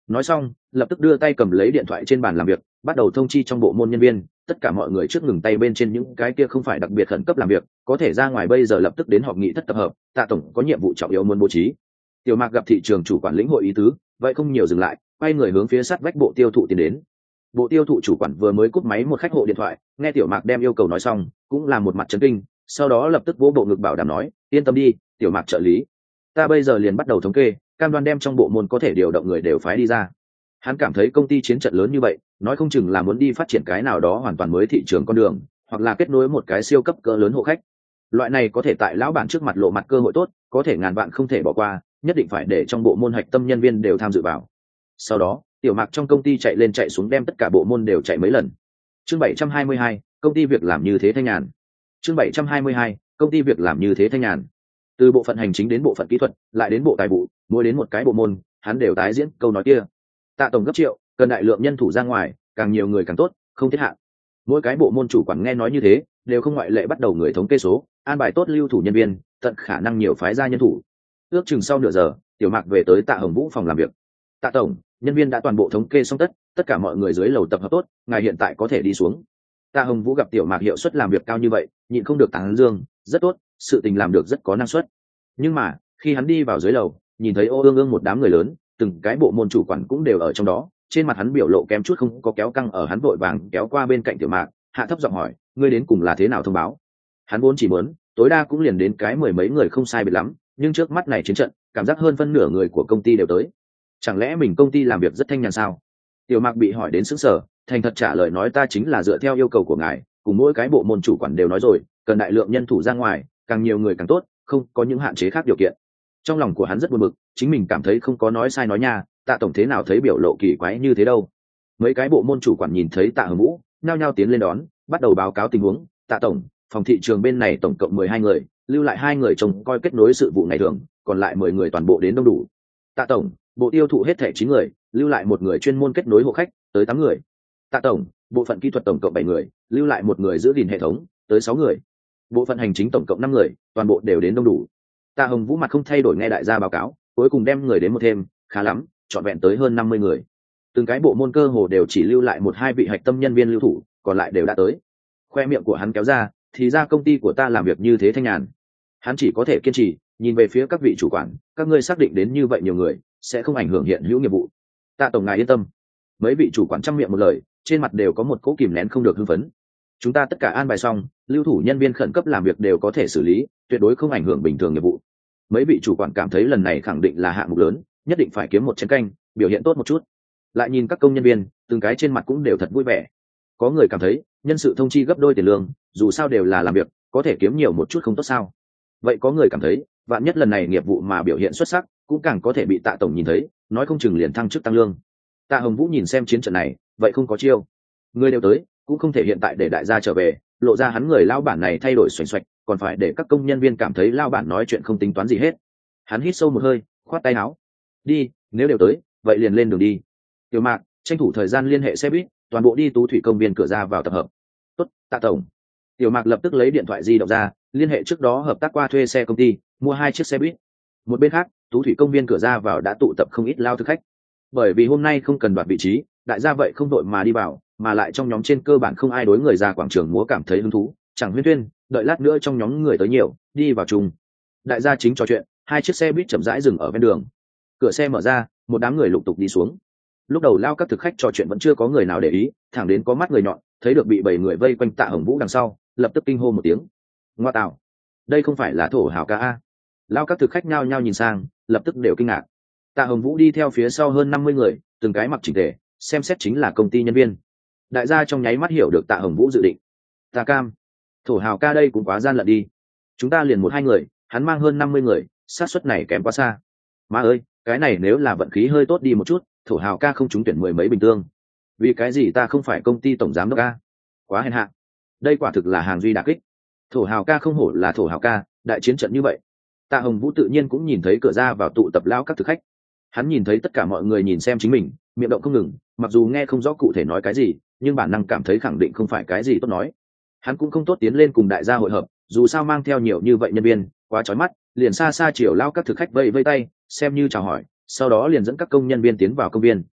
A: nói xong lập tức đưa tay cầm lấy điện thoại trên bàn làm việc, bắt đầu thông chi trong bộ môn nhân viên tất cả mọi người trước ngừng tay bên trên những cái kia không phải đặc biệt khẩn cấp làm việc, có thể ra ngoài bây giờ lập tức đến họp nghị thất tập hợp. Tạ tổng có nhiệm vụ trọng yếu muốn bố trí. Tiểu Mạc gặp thị trường chủ quản lĩnh hội ý tứ, vậy không nhiều dừng lại, quay người hướng phía sát vách bộ tiêu thụ tiến đến. Bộ tiêu thụ chủ quản vừa mới cúp máy một khách hộ điện thoại, nghe Tiểu Mạc đem yêu cầu nói xong, cũng là một mặt chấn kinh, sau đó lập tức vỗ bộ ngực bảo đảm nói, yên tâm đi, Tiểu Mạc trợ lý, ta bây giờ liền bắt đầu thống kê, cam đoan đem trong bộ môn có thể điều động người đều phái đi ra. Hắn cảm thấy công ty chiến trận lớn như vậy, nói không chừng là muốn đi phát triển cái nào đó hoàn toàn mới thị trường con đường, hoặc là kết nối một cái siêu cấp cỡ lớn hộ khách. Loại này có thể tại lão bản trước mặt lộ mặt cơ hội tốt, có thể ngàn vạn không thể bỏ qua, nhất định phải để trong bộ môn hạch tâm nhân viên đều tham dự vào. Sau đó Tiểu Mạc trong công ty chạy lên chạy xuống đem tất cả bộ môn đều chạy mấy lần. Chương 722, công ty việc làm như thế thanh nhàn. Chương 722, công ty việc làm như thế thanh nhàn. Từ bộ phận hành chính đến bộ phận kỹ thuật, lại đến bộ tài vụ, mỗi đến một cái bộ môn, hắn đều tái diễn câu nói kia. Tạ tổng gấp triệu, cần đại lượng nhân thủ ra ngoài, càng nhiều người càng tốt, không thiết hạn. Mỗi cái bộ môn chủ quản nghe nói như thế, đều không ngoại lệ bắt đầu người thống kê số, an bài tốt lưu thủ nhân viên, tận khả năng nhiều phái ra nhân thủ. Ước chừng sau nửa giờ, Tiểu Mạc về tới Tạ Hồng Vũ phòng làm việc. Tạ tổng, nhân viên đã toàn bộ thống kê xong tất cả mọi người dưới lầu tập hợp tốt, ngài hiện tại có thể đi xuống. Tạ Hồng Vũ gặp Tiểu Mạc hiệu suất làm việc cao như vậy, nhịn không được tán dương, rất tốt, sự tình làm được rất có năng suất. Nhưng mà khi hắn đi vào dưới lầu, nhìn thấy ô ương ương một đám người lớn, từng cái bộ môn chủ quản cũng đều ở trong đó, trên mặt hắn biểu lộ kém chút không có kéo căng, ở hắn vội vàng kéo qua bên cạnh Tiểu Mạc, hạ thấp giọng hỏi, ngươi đến cùng là thế nào thông báo? Hắn vốn chỉ muốn tối đa cũng liền đến cái mười mấy người không sai biệt lắm, nhưng trước mắt này chiến trận, cảm giác hơn phân nửa người của công ty đều tới. Chẳng lẽ mình công ty làm việc rất thanh nhàn sao? Tiểu Mạc bị hỏi đến sững sờ, thành thật trả lời nói, ta chính là dựa theo yêu cầu của ngài, cùng mỗi cái bộ môn chủ quản đều nói rồi, cần đại lượng nhân thủ ra ngoài, càng nhiều người càng tốt, không có những hạn chế khác điều kiện. Trong lòng của hắn rất buồn bực, chính mình cảm thấy không có nói sai nói nha, Tạ tổng thế nào thấy biểu lộ kỳ quái như thế đâu. Mấy cái bộ môn chủ quản nhìn thấy Tạ Hồng Vũ, nhao nhao tiến lên đón, bắt đầu báo cáo tình huống. Tạ tổng, phòng thị trường bên này tổng cộng 12 người, lưu lại 2 người trông coi kết nối sự vụ ngày thường, còn lại 10 người toàn bộ đến đông đủ. Tạ tổng, bộ tiêu thụ hết thảy 9 người, lưu lại 1 người chuyên môn kết nối hộ khách, tới 8 người. Tạ tổng, bộ phận kỹ thuật tổng cộng 7 người, lưu lại 1 người giữ gìn hệ thống, tới 6 người. Bộ phận hành chính tổng cộng 5 người, toàn bộ đều đến đông đủ. Tạ Hồng Vũ mặt không thay đổi nghe đại gia báo cáo, cuối cùng đem người đến một thêm, khá lắm, trọn vẹn tới hơn 50 người. Từng cái bộ môn cơ hồ đều chỉ lưu lại 1-2 vị hạch tâm nhân viên lưu thủ, còn lại đều đã tới. Khoe miệng của hắn kéo ra, thì ra công ty của ta làm việc như thế thanh nhàn. Hắn chỉ có thể kiên trì, nhìn về phía các vị chủ quản, các ngươi xác định đến như vậy nhiều người, sẽ không ảnh hưởng hiện hữu nghiệp vụ. Tạ tổng ngài yên tâm. Mấy vị chủ quản trăm miệng một lời, trên mặt đều có một cỗ kìm nén không được hưng phấn. Chúng ta tất cả an bài xong, lưu thủ nhân viên khẩn cấp làm việc đều có thể xử lý, tuyệt đối không ảnh hưởng bình thường nghiệp vụ. Mấy vị chủ quản cảm thấy lần này khẳng định là hạng mục lớn, nhất định phải kiếm một chén canh, biểu hiện tốt một chút. Lại nhìn các công nhân viên, từng cái trên mặt cũng đều thật vui vẻ. Có người cảm thấy nhân sự thông chi gấp đôi tiền lương, dù sao đều là làm việc, có thể kiếm nhiều một chút không tốt sao? Vậy có người cảm thấy vạn nhất lần này nghiệp vụ mà biểu hiện xuất sắc, cũng càng có thể bị Tạ tổng nhìn thấy, nói không chừng liền thăng chức tăng lương. Tạ Hồng Vũ nhìn xem chiến trận này, vậy không có chiêu. Người đều tới, cũng không thể hiện tại để đại gia trở về, lộ ra hắn người lao bản này thay đổi xoành xoạch, còn phải để các công nhân viên cảm thấy lao bản nói chuyện không tính toán gì hết. Hắn hít sâu một hơi, khoát tay áo, đi, nếu đều tới, vậy liền lên đường đi. Tiểu Mạc, tranh thủ thời gian liên hệ xe buýt, toàn bộ đi Tú Thủy công viên cửa ra vào tập hợp. Tốt, Tạ tổng. Tiểu Mạc lập tức lấy điện thoại di động ra, liên hệ trước đó hợp tác qua thuê xe công ty, mua 2 chiếc xe buýt. Một bên khác, Tú Thủy công viên cửa ra vào đã tụ tập không ít lao thực khách. Bởi vì hôm nay không cần đoạt vị trí, đại gia vậy không đội mà đi vào, mà lại trong nhóm trên cơ bản không ai đối người ra quảng trường múa cảm thấy hứng thú, chẳng huyên thuyên, đợi lát nữa trong nhóm người tới nhiều, đi vào chung. Đại gia chính trò chuyện, 2 chiếc xe buýt chậm rãi dừng ở ven đường. Cửa xe mở ra, một đám người lục tục đi xuống. Lúc đầu lao các thực khách trò chuyện vẫn chưa có người nào để ý, thẳng đến có mắt người nhọn thấy được bị 7 người vây quanh Tạ Hồng Vũ đằng sau, lập tức kinh hô một tiếng, ngoa tạo, đây không phải là thổ hào ca a? Lao các thực khách nhao nhao nhìn sang, lập tức đều kinh ngạc. Tạ Hồng Vũ đi theo phía sau hơn 50 người, từng cái mặc chỉnh tề, xem xét chính là công ty nhân viên. Đại gia trong nháy mắt hiểu được Tạ Hồng Vũ dự định. Tạ cam, thổ hào ca đây cũng quá gian lận đi. Chúng ta liền 1-2 người, hắn mang hơn 50 người, xác suất này kém quá xa. Má ơi, cái này nếu là vận khí hơi tốt đi một chút, thổ hào ca không trúng tuyển 10 mấy bình tương. Vì cái gì ta không phải công ty tổng giám đốc a? Quá hèn hạ. Đây quả thực là hàng duy đả kích. Thổ hào ca không hổ là thổ hào ca, đại chiến trận như vậy. Tạ Hồng Vũ tự nhiên cũng nhìn thấy cửa ra vào tụ tập lao các thực khách. Hắn nhìn thấy tất cả mọi người nhìn xem chính mình, miệng động không ngừng, mặc dù nghe không rõ cụ thể nói cái gì, nhưng bản năng cảm thấy khẳng định không phải cái gì tốt nói. Hắn cũng không tốt tiến lên cùng đại gia hội hợp, dù sao mang theo nhiều như vậy nhân viên, quá chói mắt, liền xa xa chiều lao các thực khách vây vây tay, xem như chào hỏi, sau đó liền dẫn các công nhân viên tiến vào công viên,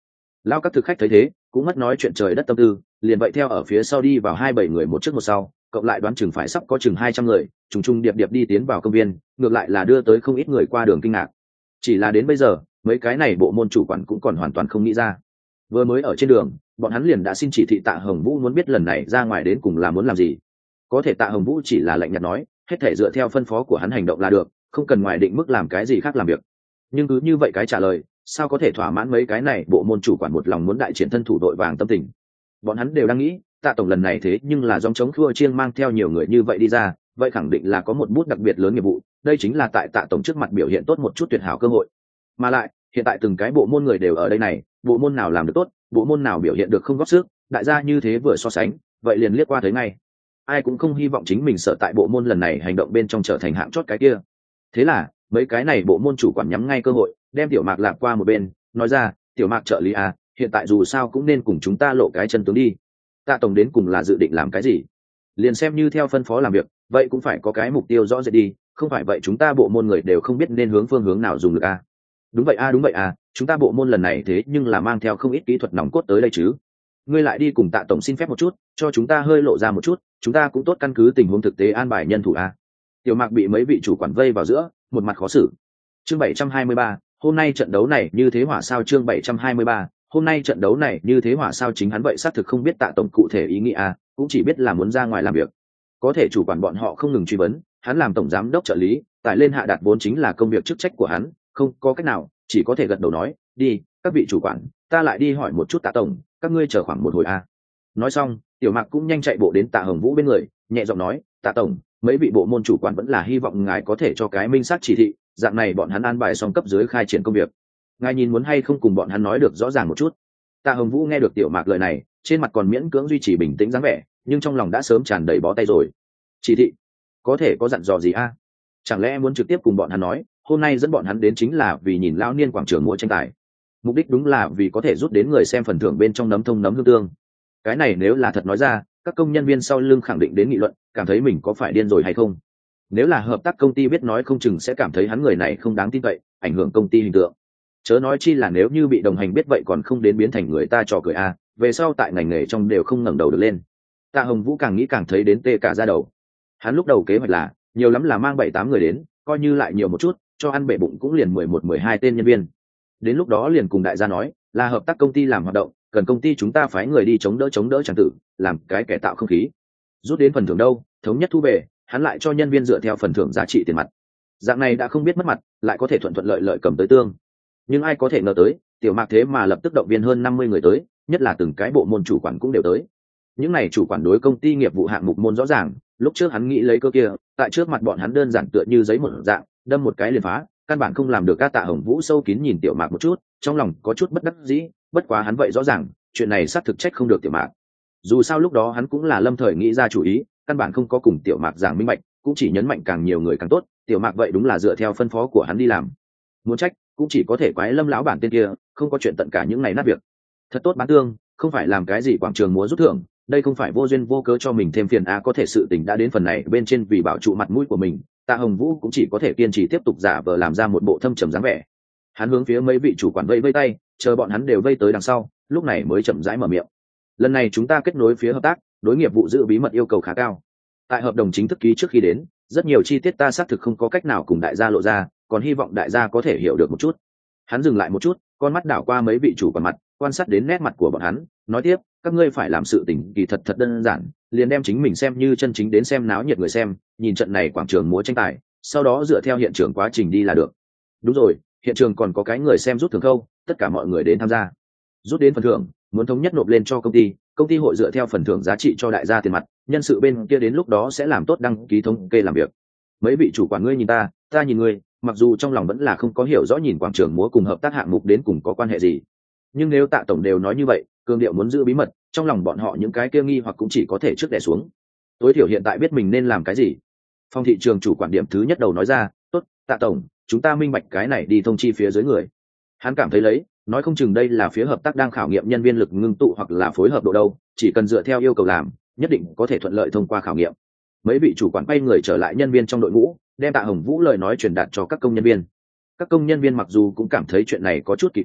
A: Lao các thực khách thấy thế cũng mất nói chuyện trời đất tâm tư, liền vậy theo ở phía sau đi vào 27 người một trước một sau, cộng lại đoán chừng phải sắp có chừng 200 người, trùng trùng điệp điệp đi tiến vào công viên, ngược lại là đưa tới không ít người qua đường kinh ngạc. Chỉ là đến bây giờ mấy cái này bộ môn chủ quản cũng còn hoàn toàn không nghĩ ra. Vừa mới ở trên đường bọn hắn liền đã xin chỉ thị Tạ Hồng Vũ muốn biết lần này ra ngoài đến cùng là muốn làm gì. Có thể Tạ Hồng Vũ chỉ là lạnh nhạt nói hết thể dựa theo phân phó của hắn hành động là được, không cần ngoài định mức làm cái gì khác làm việc. Nhưng cứ như vậy cái trả lời sao có thể thỏa mãn mấy cái này bộ môn chủ quản một lòng muốn đại triển thân thủ đội vàng tâm tình. Bọn hắn đều đang nghĩ Tạ tổng lần này thế nhưng là dòng chống khua chiêng mang theo nhiều người như vậy đi ra, vậy khẳng định là có một bút đặc biệt lớn nghiệp vụ, đây chính là tại Tạ tổng trước mặt biểu hiện tốt một chút tuyệt hảo cơ hội. Mà lại hiện tại từng cái bộ môn người đều ở đây này, bộ môn nào làm được tốt bộ môn nào biểu hiện được không góp sức, đại gia như thế vừa so sánh vậy liền liếc qua thấy ngay. Ai cũng không hy vọng chính mình sợ tại bộ môn lần này hành động bên trong trở thành hạng chót cái kia. Thế là mấy cái này bộ môn chủ quản nhắm ngay cơ hội đem Tiểu Mạc lạc qua một bên, nói ra Tiểu Mạc trợ lý à, hiện tại dù sao cũng nên cùng chúng ta lộ cái chân tướng đi. Tạ tổng đến cùng là dự định làm cái gì? Liền xem như theo phân phó làm việc vậy cũng phải có cái mục tiêu rõ rệt đi, không phải vậy chúng ta bộ môn người đều không biết nên hướng phương hướng nào dùng được à. Đúng vậy à, chúng ta bộ môn lần này thế nhưng là mang theo không ít kỹ thuật nòng cốt tới đây chứ. Ngươi lại đi cùng Tạ tổng xin phép một chút, cho chúng ta hơi lộ ra một chút, chúng ta cũng tốt căn cứ tình huống thực tế an bài nhân thủ a. Tiểu Mạc bị mấy vị chủ quản vây vào giữa, một mặt khó xử. Chương 723, hôm nay trận đấu này như thế hỏa sao? Chương 723, hôm nay trận đấu này như thế hỏa sao? Chính hắn vậy xác thực không biết Tạ tổng cụ thể ý nghĩ a, cũng chỉ biết là muốn ra ngoài làm việc. Có thể chủ quản bọn họ không ngừng truy vấn, hắn làm tổng giám đốc trợ lý, tại lên hạ đạt vốn chính là công việc chức trách của hắn, không có cách nào, chỉ có thể gật đầu nói, đi, các vị chủ quản, ta lại đi hỏi một chút Tạ tổng, các ngươi chờ khoảng một hồi a. Nói xong Tiểu Mạc cũng nhanh chạy bộ đến Tạ Hồng Vũ bên người, nhẹ giọng nói, Tạ tổng, mấy vị bộ môn chủ quản vẫn là hy vọng ngài có thể cho cái minh xác chỉ thị, dạng này bọn hắn an bài xong cấp dưới khai triển công việc. Ngài nhìn muốn hay không cùng bọn hắn nói được rõ ràng một chút. Tạ Hồng Vũ nghe được Tiểu Mạc lời này, trên mặt còn miễn cưỡng duy trì bình tĩnh dáng vẻ, nhưng trong lòng đã sớm tràn đầy bó tay rồi. Chỉ thị? Có thể có dặn dò gì a? Chẳng lẽ muốn trực tiếp cùng bọn hắn nói, hôm nay dẫn bọn hắn đến chính là vì nhìn lão niên quảng trường mua tranh tài? Mục đích đúng là vì có thể rút đến người xem phần thưởng bên trong nấm thông nấm hương tương. Cái này nếu là thật nói ra, các công nhân viên sau lưng khẳng định đến nghị luận, cảm thấy mình có phải điên rồi hay không. Nếu là hợp tác công ty biết nói không chừng sẽ cảm thấy hắn người này không đáng tin cậy, ảnh hưởng công ty hình tượng. Chớ nói chi là nếu như bị đồng hành biết vậy còn không đến biến thành người ta trò cười a, về sau tại ngành nghề trong đều không ngẩng đầu được lên. Tạ Hồng Vũ càng nghĩ càng thấy đến tê cả da đầu. Hắn lúc đầu kế hoạch là nhiều lắm là mang 7-8 người đến, coi như lại nhiều một chút, cho ăn bể bụng cũng liền 11-12 tên nhân viên. Đến lúc đó liền cùng đại gia nói là hợp tác công ty làm hoạt động, cần công ty chúng ta phái người đi chống đỡ chẳng tử, làm cái kẻ tạo không khí. Rút đến phần thưởng đâu thống nhất thu về, hắn lại cho nhân viên dựa theo phần thưởng giá trị tiền mặt. Dạng này đã không biết mất mặt, lại có thể thuận thuận lợi lợi cầm tới tương. Nhưng ai có thể ngờ tới Tiểu Mạc thế mà lập tức động viên hơn 50 người tới, nhất là từng cái bộ môn chủ quản cũng đều tới. Những này chủ quản đối công ty nghiệp vụ hạng mục môn rõ ràng, lúc trước hắn nghĩ lấy cơ kia tại trước mặt bọn hắn đơn giản tựa như giấy một dạng, đâm một cái liền phá, căn bản không làm được. Các Tạ Hồng Vũ sâu kín nhìn Tiểu Mạc một chút, trong lòng có chút bất đắc dĩ, bất quá hắn vậy rõ ràng chuyện này xác thực trách không được Tiểu Mạc. Dù sao lúc đó hắn cũng là lâm thời nghĩ ra chủ ý, căn bản không có cùng Tiểu Mạc giảng minh bạch, cũng chỉ nhấn mạnh càng nhiều người càng tốt. Tiểu Mạc vậy đúng là dựa theo phân phó của hắn đi làm, muốn trách cũng chỉ có thể quái Lâm lão bản tên kia, không có chuyện tận cả những ngày nát việc. Thật tốt bán tương, không phải làm cái gì quảng trường múa rút thưởng, đây không phải vô duyên vô cớ cho mình thêm phiền a. Có thể sự tình đã đến phần này bên trên, vì bảo trụ mặt mũi của mình, Tạ Hồng Vũ cũng chỉ có thể kiên trì tiếp tục giả vờ làm ra một bộ thâm trầm dáng vẻ. Hắn hướng phía mấy vị chủ quản vây tay, chờ bọn hắn đều vây tới đằng sau, lúc này mới chậm rãi mở miệng. Lần này chúng ta kết nối phía hợp tác, đối nghiệp vụ giữ bí mật yêu cầu khá cao. Tại hợp đồng chính thức ký trước khi đến, rất nhiều chi tiết ta xác thực không có cách nào cùng đại gia lộ ra, còn hy vọng đại gia có thể hiểu được một chút. Hắn dừng lại một chút, con mắt đảo qua mấy vị chủ quản mặt, quan sát đến nét mặt của bọn hắn, nói tiếp, các ngươi phải làm sự tình kỳ thật đơn giản, liền đem chính mình xem như chân chính đến xem náo nhiệt người xem, nhìn trận này quảng trường múa tranh tài, sau đó dựa theo hiện trường quá trình đi là được. Đúng rồi, hiện trường còn có cái người xem rút thưởng khâu, tất cả mọi người đến tham gia. Rút đến phần thưởng, muốn thống nhất nộp lên cho công ty hội dựa theo phần thưởng giá trị cho đại gia tiền mặt, nhân sự bên kia đến lúc đó sẽ làm tốt đăng ký thống kê làm việc. Mấy vị chủ quản ngươi nhìn ta nhìn ngươi, mặc dù trong lòng vẫn là không có hiểu rõ nhìn quảng trường múa cùng hợp tác hạng mục đến cùng có quan hệ gì, nhưng nếu Tạ tổng đều nói như vậy, cường điệu muốn giữ bí mật, trong lòng bọn họ những cái kia nghi hoặc cũng chỉ có thể trước đè xuống. Tối thiểu hiện tại biết mình nên làm cái gì. Phòng thị trường chủ quản điểm thứ nhất đầu nói ra, tốt, Tạ tổng, chúng ta minh bạch cái này đi thông chi phía dưới người. Hắn cảm thấy lấy, nói không chừng đây là phía hợp tác đang khảo nghiệm nhân viên lực ngưng tụ hoặc là phối hợp độ đâu, chỉ cần dựa theo yêu cầu làm, nhất định có thể thuận lợi thông qua khảo nghiệm. Mấy vị chủ quản bay người trở lại nhân viên trong đội ngũ, đem Tạ Hồng Vũ lời nói truyền đạt cho các công nhân viên. Các công nhân viên mặc dù cũng cảm thấy chuyện này có chút kỳ quái,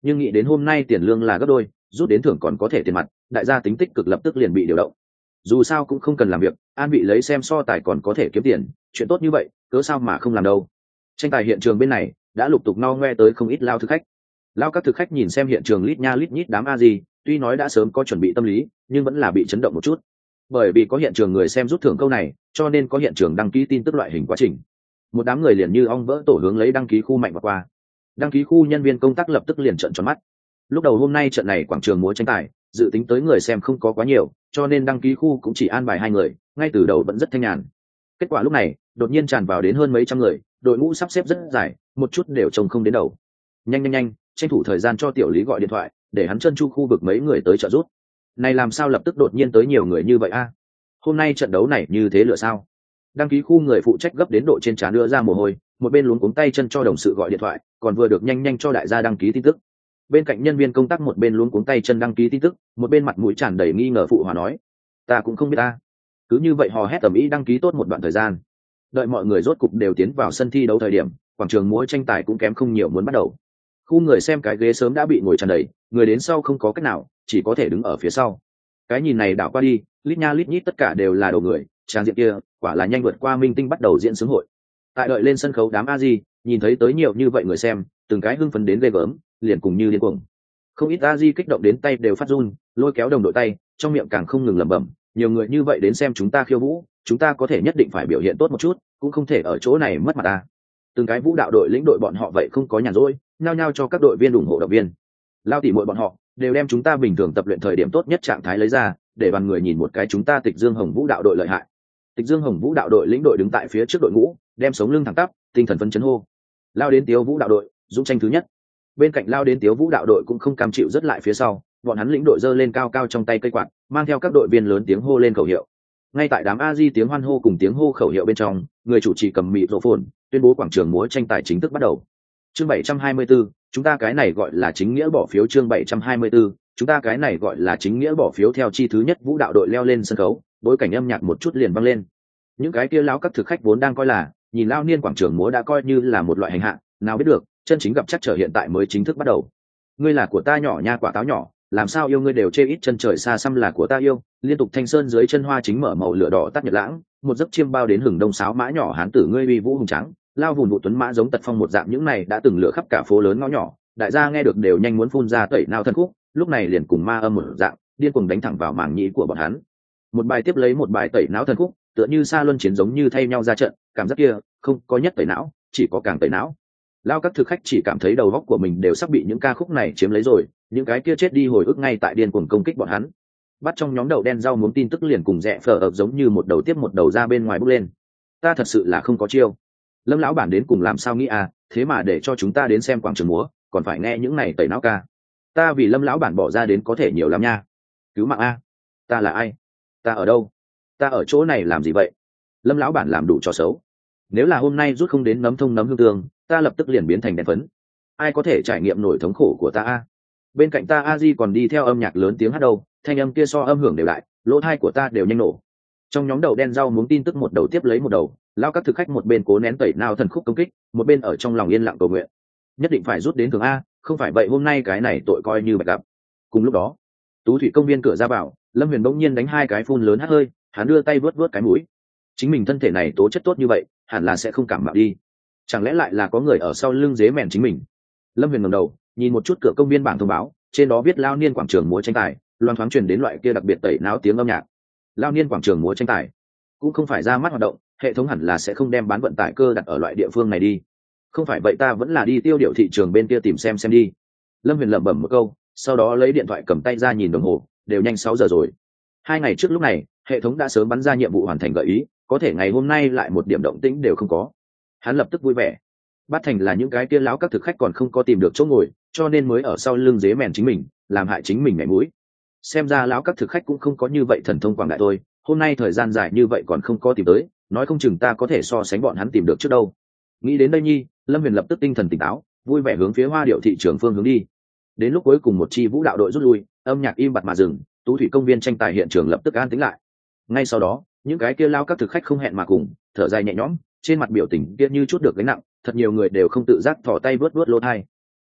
A: nhưng nghĩ đến hôm nay tiền lương là gấp đôi, rút đến thưởng còn có thể tiền mặt, đại gia tính tích cực lập tức liền bị điều động. Dù sao cũng không cần làm việc, an vị lấy xem so tài còn có thể kiếm tiền, chuyện tốt như vậy cớ sao mà không làm đâu. Tranh tài hiện trường bên này đã lục tục no ngoe tới không ít lao thực khách. Lao các thực khách nhìn xem hiện trường lít nha lít nhít đám a di, tuy nói đã sớm có chuẩn bị tâm lý nhưng vẫn là bị chấn động một chút, bởi vì có hiện trường người xem rút thưởng câu này cho nên có hiện trường đăng ký tin tức loại hình quá trình. Một đám người liền như ong vỡ tổ hướng lấy đăng ký khu mạnh vào qua. Đăng ký khu nhân viên công tác lập tức liền trợn tròn mắt. Lúc đầu hôm nay trận này quảng trường múa tranh tài dự tính tới người xem không có quá nhiều, cho nên đăng ký khu cũng chỉ an bài 2 người, ngay từ đầu vẫn rất thanh nhàn. Kết quả lúc này đột nhiên tràn vào đến hơn mấy trăm người, đội ngũ sắp xếp rất dài, một chút đều trông không đến đầu. Nhanh, tranh thủ thời gian cho tiểu lý gọi điện thoại để hắn chân chu khu vực mấy người tới trợ giúp. Này làm sao lập tức đột nhiên tới nhiều người như vậy a? Hôm nay trận đấu này như thế lựa sao? Đăng ký khu người phụ trách gấp đến độ trên trán đưa ra mồ hôi, một bên luống cuống tay chân cho đồng sự gọi điện thoại, còn vừa được nhanh cho đại gia đăng ký tin tức. Bên cạnh nhân viên công tác một bên luống cuống tay chân đăng ký tin tức, một bên mặt mũi tràn đầy nghi ngờ phụ hòa nói: "Ta cũng không biết ta." Cứ như vậy hò hét tầm ý đăng ký tốt một đoạn thời gian. Đợi mọi người rốt cục đều tiến vào sân thi đấu thời điểm, quảng trường múa tranh tài cũng kém không nhiều muốn bắt đầu. Khu người xem cái ghế sớm đã bị ngồi tràn đầy, người đến sau không có cách nào, chỉ có thể đứng ở phía sau. Cái nhìn này đảo qua đi, lít nha lít nhít tất cả đều là đầu người, trang diện kia quả là nhanh vượt qua minh tinh bắt đầu diễn xướng hội. Tại đợi lên sân khấu đám a di nhìn thấy tới nhiều như vậy người xem, từng cái hưng phấn đến ghê gớm, liền cùng như điên cuồng. Không ít a di kích động đến tay đều phát run, lôi kéo đồng đội tay, trong miệng càng không ngừng lẩm bẩm: nhiều người như vậy đến xem chúng ta khiêu vũ, chúng ta có thể nhất định phải biểu hiện tốt một chút, cũng không thể ở chỗ này mất mặt ta. Từng cái vũ đạo đội lĩnh đội bọn họ vậy không có nhàn rỗi, nhao nhao cho các đội viên ủng hộ động viên. Lao tỉ muội bọn họ đều đem chúng ta bình thường tập luyện thời điểm tốt nhất trạng thái lấy ra, để đoàn người nhìn một cái chúng ta Tịch Dương Hồng vũ đạo đội lợi hại. Tịch Dương Hồng vũ đạo đội lĩnh đội đứng tại phía trước đội ngũ, đem sống lưng thẳng tắp, tinh thần phấn chấn hô: lao đến Tiếu vũ đạo đội, dũng tranh thứ nhất. Bên cạnh lao đến Tiếu vũ đạo đội cũng không cam chịu rất lại phía sau, bọn hắn lĩnh đội giơ lên cao cao trong tay cây quạt, mang theo các đội viên lớn tiếng hô lên khẩu hiệu. Ngay tại đám a di tiếng hoan hô cùng tiếng hô khẩu hiệu bên trong, người chủ trì cầm mịt rộ phồn tuyên bố quảng trường múa tranh tài chính thức bắt đầu. Chương 724, chúng ta cái này gọi là chính nghĩa bỏ phiếu. Chương 724, chúng ta cái này gọi là chính nghĩa bỏ phiếu. Theo chi thứ nhất vũ đạo đội leo lên sân khấu, bối cảnh âm nhạc một chút liền vang lên. Những cái kia lão các thực khách vốn đang coi là nhìn lao niên quảng trường múa đã coi như là một loại hành hạ, nào biết được chân chính gặp chắc trở hiện tại mới chính thức bắt đầu. Ngươi là của ta nhỏ nha quả táo nhỏ, làm sao yêu ngươi đều chê ít chân trời xa xăm là của ta yêu, liên tục thanh sơn dưới chân hoa chính mở màu lửa đỏ tắt nhật lãng, một giấc chiêm bao đến hừng đông sáo mã nhỏ hán tử ngươi uy vũ hùng trắng, lao vùn vụ tuấn mã giống tật phong một dạng. Những này đã từng lửa khắp cả phố lớn ngõ nhỏ, đại gia nghe được đều nhanh muốn phun ra tẩy nao thân khúc, lúc này liền cùng ma âm một dạng điên cuồng đánh thẳng vào màng nhĩ của bọn hắn. Một bài tiếp lấy một bài tẩy não thân khúc, tựa như xa luân chiến giống như thay nhau ra trận, cảm giác kia không có nhất tẩy não, chỉ có càng tẩy não. Lao các thực khách chỉ cảm thấy đầu óc của mình đều sắp bị những ca khúc này chiếm lấy rồi, những cái kia chết đi hồi ức ngay tại điên cuồng công kích bọn hắn. Bắt trong nhóm đậu đen rau muống tin tức liền cùng rẽ phở ập giống như một đầu tiếp một đầu ra bên ngoài bốc lên. Ta thật sự là không có chiêu. Lâm lão bản đến cùng làm sao nghĩ à, thế mà để cho chúng ta đến xem quảng trường múa, còn phải nghe những này tẩy não ca. Ta vì Lâm lão bản bỏ ra đến có thể nhiều lắm nha. Cứu mạng a. Ta là ai? Ta ở đâu? Ta ở chỗ này làm gì vậy? Lâm lão bản làm đủ trò xấu. Nếu là hôm nay rút không đến nấm thông nấm hương tương, ta lập tức liền biến thành đèn phấn. Ai có thể trải nghiệm nổi thống khổ của ta a? Bên cạnh ta a di còn đi theo âm nhạc lớn tiếng hát đâu, thanh âm kia so âm hưởng đều lại, lỗ tai của ta đều nhanh nổ. Trong nhóm đầu đen rau muống tin tức một đầu tiếp lấy một đầu, lao các thực khách một bên cố nén tẩy não thần khúc công kích, một bên ở trong lòng yên lặng cầu nguyện, nhất định phải rút đến thường a, không phải vậy hôm nay cái này tội coi như bạch gặp. Cùng lúc đó, Tú Thủy công viên cửa ra vào, Lâm Huyền bỗng nhiên đánh 2 cái phun lớn hắt hơi, hắn đưa tay vớt cái mũi. Chính mình thân thể này tố chất tốt như vậy, hẳn là sẽ không cảm mạo đi. Chẳng lẽ lại là có người ở sau lưng dế mèn chính mình? Lâm Huyền ngẩng đầu, nhìn một chút cửa công viên bảng thông báo, trên đó viết lao niên quảng trường múa tranh tài, loan thoáng truyền đến loại kia đặc biệt tẩy não tiếng âm nhạc. Lao niên quảng trường múa tranh tài cũng không phải ra mắt hoạt động, hệ thống hẳn là sẽ không đem bán vận tải cơ đặt ở loại địa phương này đi. Không phải vậy ta vẫn là đi tiêu điệu thị trường bên kia tìm xem đi. Lâm Huyền lẩm bẩm một câu, sau đó lấy điện thoại cầm tay ra nhìn đồng hồ, đều nhanh 6 giờ rồi. 2 ngày trước lúc này, hệ thống đã sớm bắn ra nhiệm vụ hoàn thành gợi ý, có thể ngày hôm nay lại một điểm động tĩnh đều không có. Hắn lập tức vui vẻ. Bắt thành là những cái kia láo các thực khách còn không có tìm được chỗ ngồi, cho nên mới ở sau lưng dế mèn chính mình, làm hại chính mình mẻ mũi. Xem ra láo các thực khách cũng không có như vậy thần thông quảng đại thôi, hôm nay thời gian dài như vậy còn không có tìm tới, nói không chừng ta có thể so sánh bọn hắn tìm được trước đâu. Nghĩ đến đây nhi, Lâm Huyền lập tức tinh thần tỉnh táo, vui vẻ hướng phía Hoa Điệu thị trường phương hướng đi. Đến lúc cuối cùng một chi vũ đạo đội rút lui, âm nhạc im bặt mà dừng, Tú Thủy công viên tranh tài hiện trường lập tức an tĩnh lại. Ngay sau đó, những cái kia lao các thực khách không hẹn mà cùng thở dài nhẹ nhõm, trên mặt biểu tình kia như chút được gánh nặng, thật nhiều người đều không tự giác thò tay vớt lỗ tai.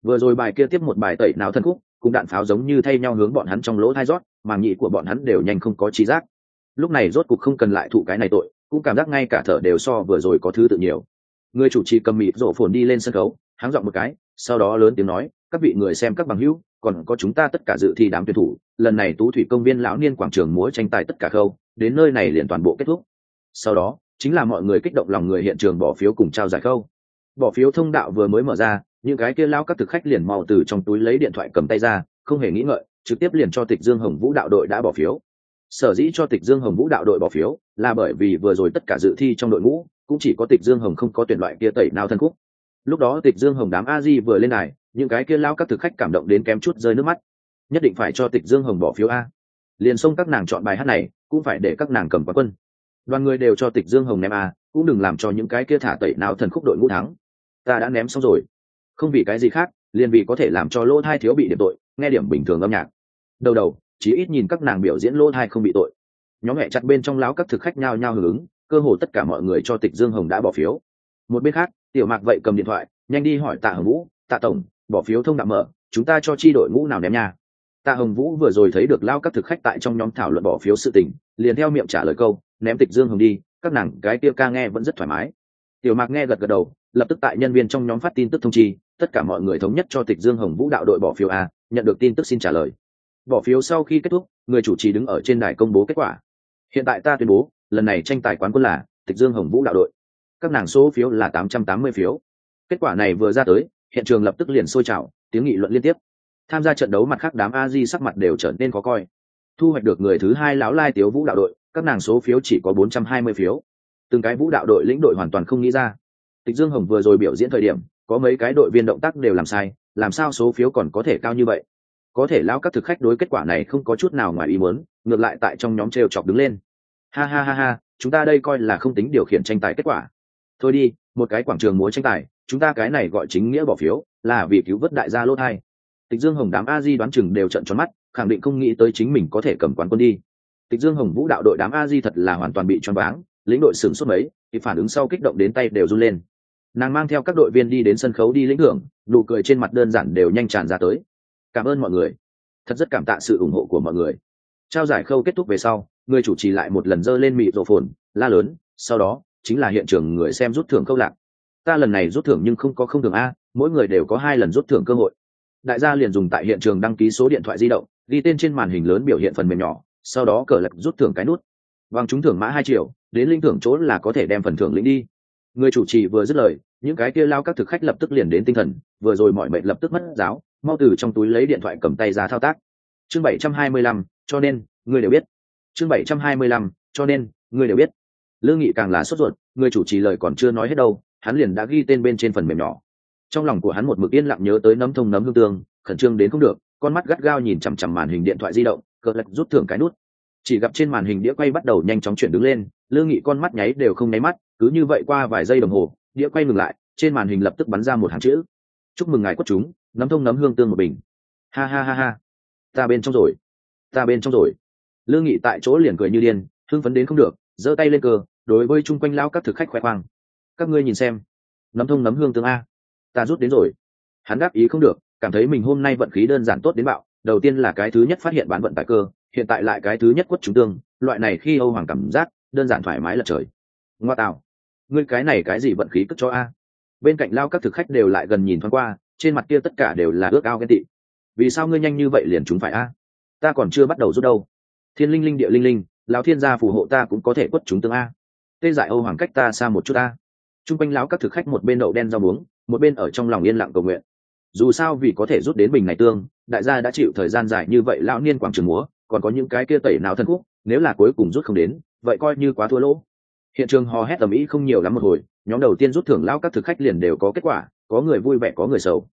A: Vừa rồi bài kia tiếp một bài tẩy não thân khúc, cùng đạn pháo giống như thay nhau hướng bọn hắn trong lỗ thai rót, màng nhĩ của bọn hắn đều nhanh không có trí giác. Lúc này rốt cục không cần lại thụ cái này tội, cũng cảm giác ngay cả thở đều so vừa rồi có thứ tự nhiều. Người chủ trì cầm mịt rổ phồn đi lên sân khấu, háng giọng một cái, sau đó lớn tiếng nói, các vị người xem các bằng hữu, còn có chúng ta tất cả dự thi đám tuyển thủ, lần này Tú Thủy công viên lão niên quảng trường múa tranh tài tất cả khâu, đến nơi này liền toàn bộ kết thúc. Sau đó chính là mọi người kích động lòng người hiện trường bỏ phiếu cùng trao giải khâu. Bỏ phiếu thông đạo vừa mới mở ra, những cái kia lao các thực khách liền mau từ trong túi lấy điện thoại cầm tay ra, không hề nghĩ ngợi, trực tiếp liền cho Tịch Dương Hồng Vũ đạo đội đã bỏ phiếu. Sở dĩ cho Tịch Dương Hồng Vũ đạo đội bỏ phiếu, là bởi vì vừa rồi tất cả dự thi trong đội ngũ, cũng chỉ có Tịch Dương Hồng không có tuyển loại kia tẩy nào thân khúc. Lúc đó Tịch Dương Hồng đám A-di vừa lên đài, những cái kia lao các thực khách cảm động đến kém chút rơi nước mắt. Nhất định phải cho Tịch Dương Hồng bỏ phiếu a. Liền xông các nàng chọn bài hát này, cũng phải để các nàng cầm quán quân. Đoàn người đều cho Tịch Dương Hồng ném a, cũng đừng làm cho những cái kia thả tẩy nào thần khúc đội ngũ thắng. Ta đã ném xong rồi, không vì cái gì khác, liền vì có thể làm cho lỗ thai thiếu bị điểm tội, nghe điểm bình thường âm nhạc. Đầu chí ít nhìn các nàng biểu diễn lỗ thai không bị tội. Nhóm mẹ chặt bên trong láo các thực khách nhao nhao hưởng ứng, cơ hồ tất cả mọi người cho Tịch Dương Hồng đã bỏ phiếu. Một bên khác, Tiểu Mạc vậy cầm điện thoại, nhanh đi hỏi Tạ Hồng Vũ, Tạ tổng, bỏ phiếu thông đạo mở, chúng ta cho chi đội ngũ nào ném nha. Tạ Hồng Vũ vừa rồi thấy được lao các thực khách tại trong nhóm thảo luận bỏ phiếu sự tình, liền theo miệng trả lời câu, ném Tịch Dương Hồng đi, các nàng cái kia ca nghe vẫn rất thoải mái. Tiểu Mạc nghe gật gật đầu, lập tức tại nhân viên trong nhóm phát tin tức thông chi, tất cả mọi người thống nhất cho Tịch Dương Hồng Vũ đạo đội bỏ phiếu a, nhận được tin tức xin trả lời. Bỏ phiếu sau khi kết thúc, người chủ trì đứng ở trên đài công bố kết quả. Hiện tại ta tuyên bố, lần này tranh tài quán quân là Tịch Dương Hồng Vũ đạo đội. Các nàng số phiếu là 880 phiếu. Kết quả này vừa ra tới, hiện trường lập tức liền sôi trào, tiếng nghị luận liên tiếp. Tham gia trận đấu mặt khác đám A-di sắc mặt đều trở nên khó coi. Thu hoạch được người thứ hai lão lai Tiếu Vũ đạo đội, các nàng số phiếu chỉ có 420 phiếu. Từng cái vũ đạo đội lĩnh đội hoàn toàn không nghĩ ra. Tịch Dương Hồng vừa rồi biểu diễn thời điểm, có mấy cái đội viên động tác đều làm sai, làm sao số phiếu còn có thể cao như vậy? Có thể lão các thực khách đối kết quả này không có chút nào ngoài ý muốn, ngược lại tại trong nhóm trêu chọc đứng lên. Ha ha ha ha, chúng ta đây coi là không tính điều khiển tranh tài kết quả. Thôi đi, một cái quảng trường múa tranh tài, chúng ta cái này gọi chính nghĩa bỏ phiếu, là vì cứu vớt đại gia lỗ thai. Tịch Dương Hồng đám A-di đoán chừng đều trợn tròn mắt, khẳng định không nghĩ tới chính mình có thể cầm quán quân đi. Tịch Dương Hồng Vũ đạo đội đám A-di thật là hoàn toàn bị choáng váng, lĩnh đội sửng sốt mấy, thì phản ứng sau kích động đến tay đều run lên. Nàng mang theo các đội viên đi đến sân khấu đi lĩnh thưởng, nụ cười trên mặt đơn giản đều nhanh tràn ra tới. Cảm ơn mọi người, thật rất cảm tạ sự ủng hộ của mọi người. Trao giải khâu kết thúc về sau, người chủ trì lại một lần giơ lên mịt rộ phồn, la lớn, sau đó chính là hiện trường người xem rút thưởng câu lạc. Ta lần này rút thưởng nhưng không có không thưởng a, mỗi người đều có 2 lần rút thưởng cơ hội. Đại gia liền dùng tại hiện trường đăng ký số điện thoại di động, ghi tên trên màn hình lớn biểu hiện phần mềm nhỏ, sau đó cờ lật rút thưởng cái nút. Vàng trúng thưởng mã 2 triệu, đến linh thưởng chỗ là có thể đem phần thưởng lĩnh đi. Người chủ trì vừa dứt lời, những cái kia lao các thực khách lập tức liền đến tinh thần, vừa rồi mọi mệnh lập tức mất giáo, mau từ trong túi lấy điện thoại cầm tay ra thao tác. Chương 725, cho nên người đều biết. Chương 725, cho nên người đều biết. Lương Nghị càng là sốt ruột, người chủ trì lời còn chưa nói hết đâu, hắn liền đã ghi tên bên trên phần mềm nhỏ. Trong lòng của hắn một mực yên lặng nhớ tới nấm thông nấm hương tương, khẩn trương đến không được, con mắt gắt gao nhìn chằm chằm màn hình điện thoại di động, cờ lật rút thưởng cái nút. Chỉ gặp trên màn hình đĩa quay bắt đầu nhanh chóng chuyển đứng lên, Lương Nghị con mắt nháy đều không nháy mắt, cứ như vậy qua vài giây đồng hồ, đĩa quay ngừng lại, trên màn hình lập tức bắn ra một hàng chữ: chúc mừng ngài quất chúng, nấm thông nấm hương tương một bình. Ha ha ha ha, ta bên trong rồi, ta bên trong rồi. Lương Nghị tại chỗ liền cười như điên, hưng phấn đến không được, giơ tay lên cờ, đối với chung quanh lao các thực khách khoe khoang: các ngươi nhìn xem, nấm thông nấm hương tương a, ta rút đến rồi. Hắn đáp ý không được, cảm thấy mình hôm nay vận khí đơn giản tốt đến bạo, đầu tiên là cái thứ nhất phát hiện bán vận tải cơ, hiện tại lại cái thứ nhất quất trúng tương, loại này khi Âu Hoàng cảm giác đơn giản thoải mái lật trời. Ngoa tạo, ngươi cái này cái gì vận khí cất cho a? Bên cạnh lao các thực khách đều lại gần nhìn thoáng qua, trên mặt kia tất cả đều là ước ao ghen tị. Vì sao ngươi nhanh như vậy liền trúng phải a? Ta còn chưa bắt đầu rút đâu. Thiên linh linh địa linh linh, lão thiên gia phù hộ ta cũng có thể quất trúng tương a. Tê dại Âu Hoàng cách ta xa một chút a. Trung quanh lão các thực khách một bên đậu đen rau muống, một bên ở trong lòng yên lặng cầu nguyện. Dù sao vì có thể rút đến bình này tương, đại gia đã chịu thời gian dài như vậy lão niên quảng trường múa, còn có những cái kia tẩy não thân khúc, nếu là cuối cùng rút không đến, vậy coi như quá thua lỗ. Hiện trường hò hét ầm ĩ không nhiều lắm một hồi, nhóm đầu tiên rút thưởng lão các thực khách liền đều có kết quả, có người vui vẻ có người sầu.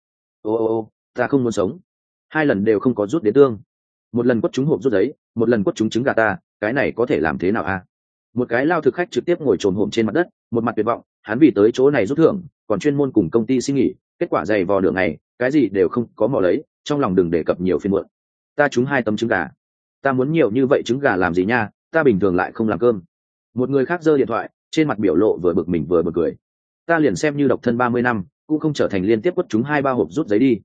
A: Ô, ta không muốn sống. 2 lần đều không có rút đến tương. Một lần quất trúng hộp rút giấy, một lần quất trúng trứng gà ta, cái này có thể làm thế nào a? Một cái lao thực khách trực tiếp ngồi trồm hổm trên mặt đất, một mặt tuyệt vọng, hắn vì tới chỗ này rút thưởng, còn chuyên môn cùng công ty xin nghỉ, kết quả dày vò nửa ngày, cái gì đều không có mò lấy, trong lòng đừng đề cập nhiều phiền muộn. Ta trúng 2 tấm trứng gà, ta muốn nhiều như vậy trứng gà làm gì nha, ta bình thường lại không làm cơm. Một người khác giơ điện thoại, trên mặt biểu lộ vừa bực mình vừa bực cười. Ta liền xem như độc thân 30 năm, cũng không trở thành liên tiếp quất trúng 2-3 hộp rút giấy đi.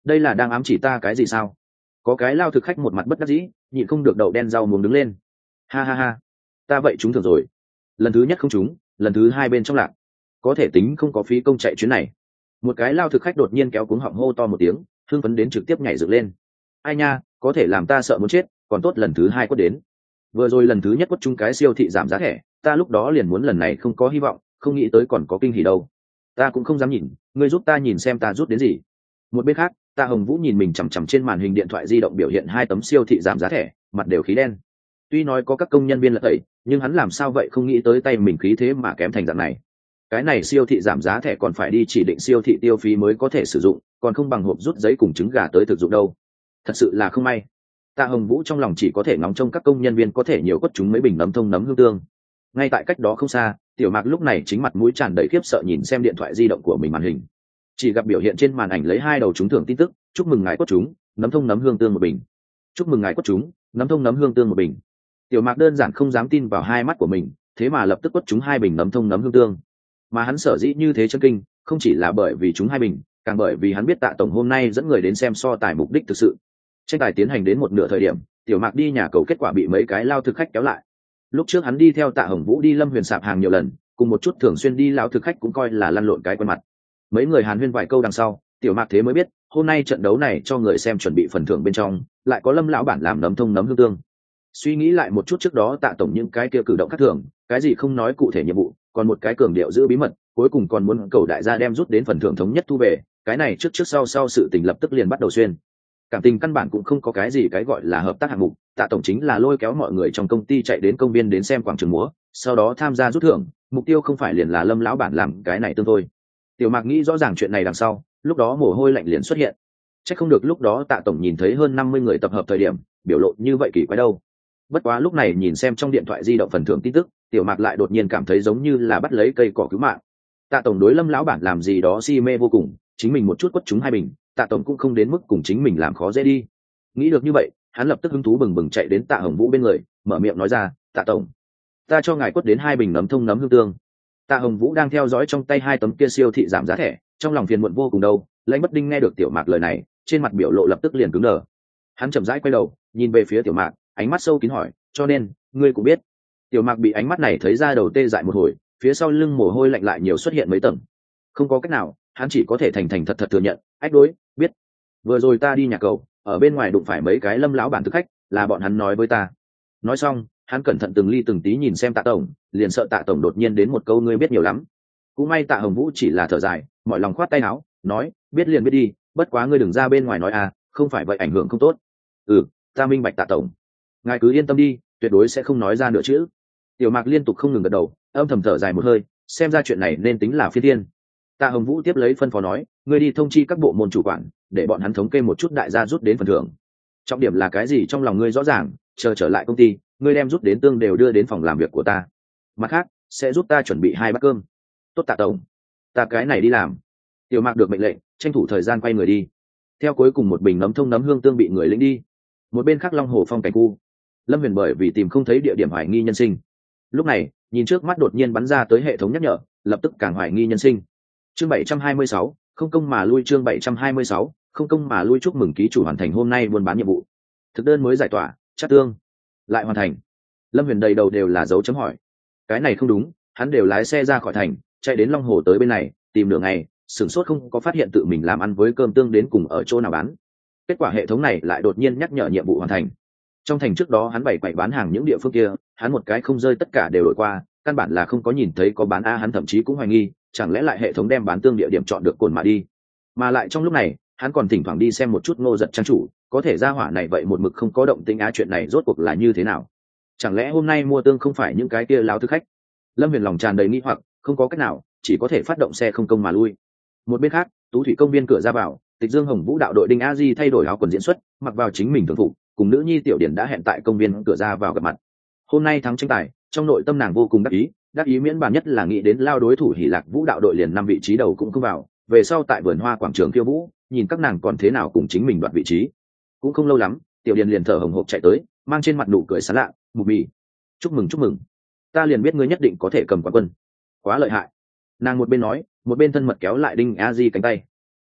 A: đây là đang ám chỉ ta cái gì sao? Có cái lao thực khách một mặt bất đắc dĩ, nhịn không được đậu đen rau muống đứng lên. Ha ha ha, ta vậy trúng thưởng rồi. Lần thứ nhất không trúng, lần thứ hai bên trong lạc, có thể tính không có phí công chạy chuyến này. Một cái lao thực khách đột nhiên kéo cuống họng hô to một tiếng, hưng phấn đến trực tiếp nhảy dựng lên. Ai nha, có thể làm ta sợ muốn chết, còn tốt lần thứ hai quất đến. Vừa rồi lần thứ nhất quất trúng cái siêu thị giảm giá thẻ, ta lúc đó liền muốn lần này không có hy vọng, không nghĩ tới còn có kinh hỉ đâu. Ta cũng không dám nhìn, ngươi giúp ta nhìn xem ta rút đến gì. Một bên khác, Tạ Hồng Vũ nhìn mình chằm chằm trên màn hình điện thoại di động biểu hiện hai tấm siêu thị giảm giá thẻ, mặt đều khí đen. Tuy nói có các công nhân viên là tẩy, nhưng hắn làm sao vậy không nghĩ tới tay mình khí thế mà kém thành dạng này. Cái này siêu thị giảm giá thẻ còn phải đi chỉ định siêu thị tiêu phí mới có thể sử dụng, còn không bằng hộp rút giấy cùng trứng gà tới thực dụng đâu. Thật sự là không may. Tạ Hồng Vũ trong lòng chỉ có thể ngóng trông các công nhân viên có thể nhiều quất chúng mấy bình nấm thông nấm hương tương. Ngay tại cách đó không xa, Tiểu Mạc lúc này chính mặt mũi tràn đầy khiếp sợ nhìn xem điện thoại di động của mình màn hình. Chỉ gặp biểu hiện trên màn ảnh lấy hai đầu trúng thưởng tin tức: chúc mừng ngài quất chúng nấm thông nấm hương tương một bình, chúc mừng ngài quất chúng nấm thông nấm hương tương một bình. Tiểu Mạc đơn giản không dám tin vào hai mắt của mình, thế mà lập tức quất chúng hai bình nấm thông nấm hương tương. Mà hắn sở dĩ như thế chân kinh, không chỉ là bởi vì chúng hai bình, càng bởi vì hắn biết Tạ tổng hôm nay dẫn người đến xem so tài mục đích thực sự. Tranh tài tiến hành đến một nửa thời điểm, Tiểu Mạc đi nhà cầu kết quả bị mấy cái lao thực khách kéo lại. Lúc trước hắn đi theo Tạ Hồng Vũ đi Lâm Huyền sạp hàng nhiều lần, cùng một chút thường xuyên đi lao thực khách cũng coi là lăn lộn cái quen mặt. Mấy người hàn huyên vài câu đằng sau, Tiểu Mạc thế mới biết hôm nay trận đấu này cho người xem chuẩn bị phần thưởng bên trong lại có Lâm lão bản làm nấm thông nấm hương tương. Suy nghĩ lại một chút trước đó Tạ tổng những cái kia cử động khác thường, cái gì không nói cụ thể nhiệm vụ, còn một cái cường điệu giữ bí mật, cuối cùng còn muốn cầu đại gia đem rút đến phần thưởng thống nhất thu về, cái này trước sau sự tình lập tức liền bắt đầu xuyên. Cảm tình căn bản cũng không có cái gì cái gọi là hợp tác hạng mục, Tạ tổng chính là lôi kéo mọi người trong công ty chạy đến công viên đến xem quảng trường múa, sau đó tham gia rút thưởng, mục tiêu không phải liền là Lâm lão bản làm cái này tương thôi. Tiểu Mạc nghĩ rõ ràng chuyện này đằng sau, lúc đó mồ hôi lạnh liền xuất hiện. Chắc không được lúc đó Tạ tổng nhìn thấy hơn 50 người tập hợp thời điểm, biểu lộ như vậy kỳ quái đâu. Bất quá lúc này nhìn xem trong điện thoại di động phần thưởng tin tức, Tiểu Mạc lại đột nhiên cảm thấy giống như là bắt lấy cây cỏ cứu mạng. Tạ tổng đối Lâm lão bản làm gì đó si mê vô cùng, chính mình một chút quất chúng hai bình, Tạ tổng cũng không đến mức cùng chính mình làm khó dễ đi. Nghĩ được như vậy, hắn lập tức hứng thú bừng bừng chạy đến Tạ Hồng Vũ bên người, mở miệng nói ra: "Tạ tổng, ta cho ngài quất đến hai bình nấm thông nấm hương tương." Tạ Hồng Vũ đang theo dõi trong tay hai tấm kia siêu thị giảm giá thẻ, trong lòng phiền muộn vô cùng đâu. Lãnh Bất Đinh nghe được Tiểu Mạc lời này, trên mặt biểu lộ lập tức liền cứng đờ. Hắn chậm rãi quay đầu, nhìn về phía Tiểu Mạc, ánh mắt sâu kín hỏi: "Cho nên, ngươi cũng biết?" Tiểu Mạc bị ánh mắt này thấy ra đầu tê dại một hồi, phía sau lưng mồ hôi lạnh lại nhiều xuất hiện mấy tầng. Không có cách nào, hắn chỉ có thể thành thành thật thật thừa nhận: "Ách đối, biết. Vừa rồi ta đi nhà cầu, ở bên ngoài đụng phải mấy cái Lâm lão bản thực khách, là bọn hắn nói với ta." Nói xong, hắn cẩn thận từng ly từng tí nhìn xem Tạ tổng, liền sợ Tạ tổng đột nhiên đến một câu ngươi biết nhiều lắm. Cũng may Tạ Hồng Vũ chỉ là thở dài, mọi lòng khoát tay áo, nói: "Biết liền biết đi, bất quá ngươi đừng ra bên ngoài nói à, không phải vậy ảnh hưởng không tốt." "Ừ, ta minh bạch Tạ tổng. Ngài cứ yên tâm đi, tuyệt đối sẽ không nói ra nữa chứ." Tiểu Mạc liên tục không ngừng gật đầu, âm thầm thở dài một hơi, xem ra chuyện này nên tính là phi thiên. Tạ Hồng Vũ tiếp lấy phân phó nói: "Ngươi đi thông chi các bộ môn chủ quản, để bọn hắn thống kê một chút đại gia rút đến phần thưởng. Trọng điểm là cái gì trong lòng ngươi rõ ràng, chờ trở lại công ty, ngươi đem rút đến tương đều đưa đến phòng làm việc của ta. Mặt khác, sẽ giúp ta chuẩn bị 2 bát cơm." "Tốt Tạ tổng, ta cái này đi làm." Tiểu Mạc được mệnh lệnh, tranh thủ thời gian quay người đi. Theo cuối cùng một bình nấm thông nấm hương tương bị người lĩnh đi. Một bên khác Long Hồ Phong cảnh khu, Lâm Huyền bởi vì tìm không thấy địa điểm hoài nghi nhân sinh, lúc này nhìn trước mắt đột nhiên bắn ra tới hệ thống nhắc nhở, lập tức càng hoài nghi nhân sinh. Chương 726, không công mà lui. Chương 726, không công mà lui. Chúc mừng ký chủ hoàn thành hôm nay buôn bán nhiệm vụ. Thực đơn mới giải tỏa, chắc tương lại hoàn thành. Lâm Huyền đầy đầu đều là dấu chấm hỏi. Cái này không đúng, hắn đều lái xe ra khỏi thành, chạy đến Long Hồ tới bên này, tìm nửa ngày, sửng sốt không có phát hiện tự mình làm ăn với cơm tương đến cùng ở chỗ nào bán. Kết quả hệ thống này lại đột nhiên nhắc nhở nhiệm vụ hoàn thành. Trong thành trước đó hắn bày quậy bán hàng những địa phương kia, hắn một cái không rơi tất cả đều đổi qua, căn bản là không có nhìn thấy có bán a. Hắn thậm chí cũng hoài nghi, chẳng lẽ lại hệ thống đem bán tương địa điểm chọn được cồn mà đi. Mà lại trong lúc này, hắn còn thỉnh thoảng đi xem một chút Ngô Giật trang chủ, có thể ra hỏa này vậy một mực không có động tĩnh á, chuyện này rốt cuộc là như thế nào? Chẳng lẽ hôm nay mua tương không phải những cái kia láo thực khách? Lâm Huyền lòng tràn đầy nghi hoặc, không có cách nào, chỉ có thể phát động xe không công mà lui. Một bên khác, Tú Thủy công viên cửa ra vào, Tịch Dương Hồng Vũ đạo đội Đinh A Di thay đổi áo quần diễn xuất, mặc vào chính mình thường phục, cùng nữ nhi Tiểu Điển đã hẹn tại công viên cửa ra vào gặp mặt. Hôm nay thắng tranh tài, trong nội tâm nàng vô cùng đắc ý miễn bàn nhất là nghĩ đến lao đối thủ Hỉ Lạc Vũ đạo đội liền 5 vị trí đầu cũng không vào, về sau tại vườn hoa quảng trường khiêu vũ, nhìn các nàng còn thế nào cùng chính mình đoạt vị trí. Cũng không lâu lắm, Tiểu Điển liền thở hồng hộc chạy tới, mang trên mặt nụ cười sán lạ, "Mục Mị, chúc mừng, ta liền biết ngươi nhất định có thể cầm quán quân, quá lợi hại." Nàng một bên nói, một bên thân mật kéo lại Đinh A Di cánh tay.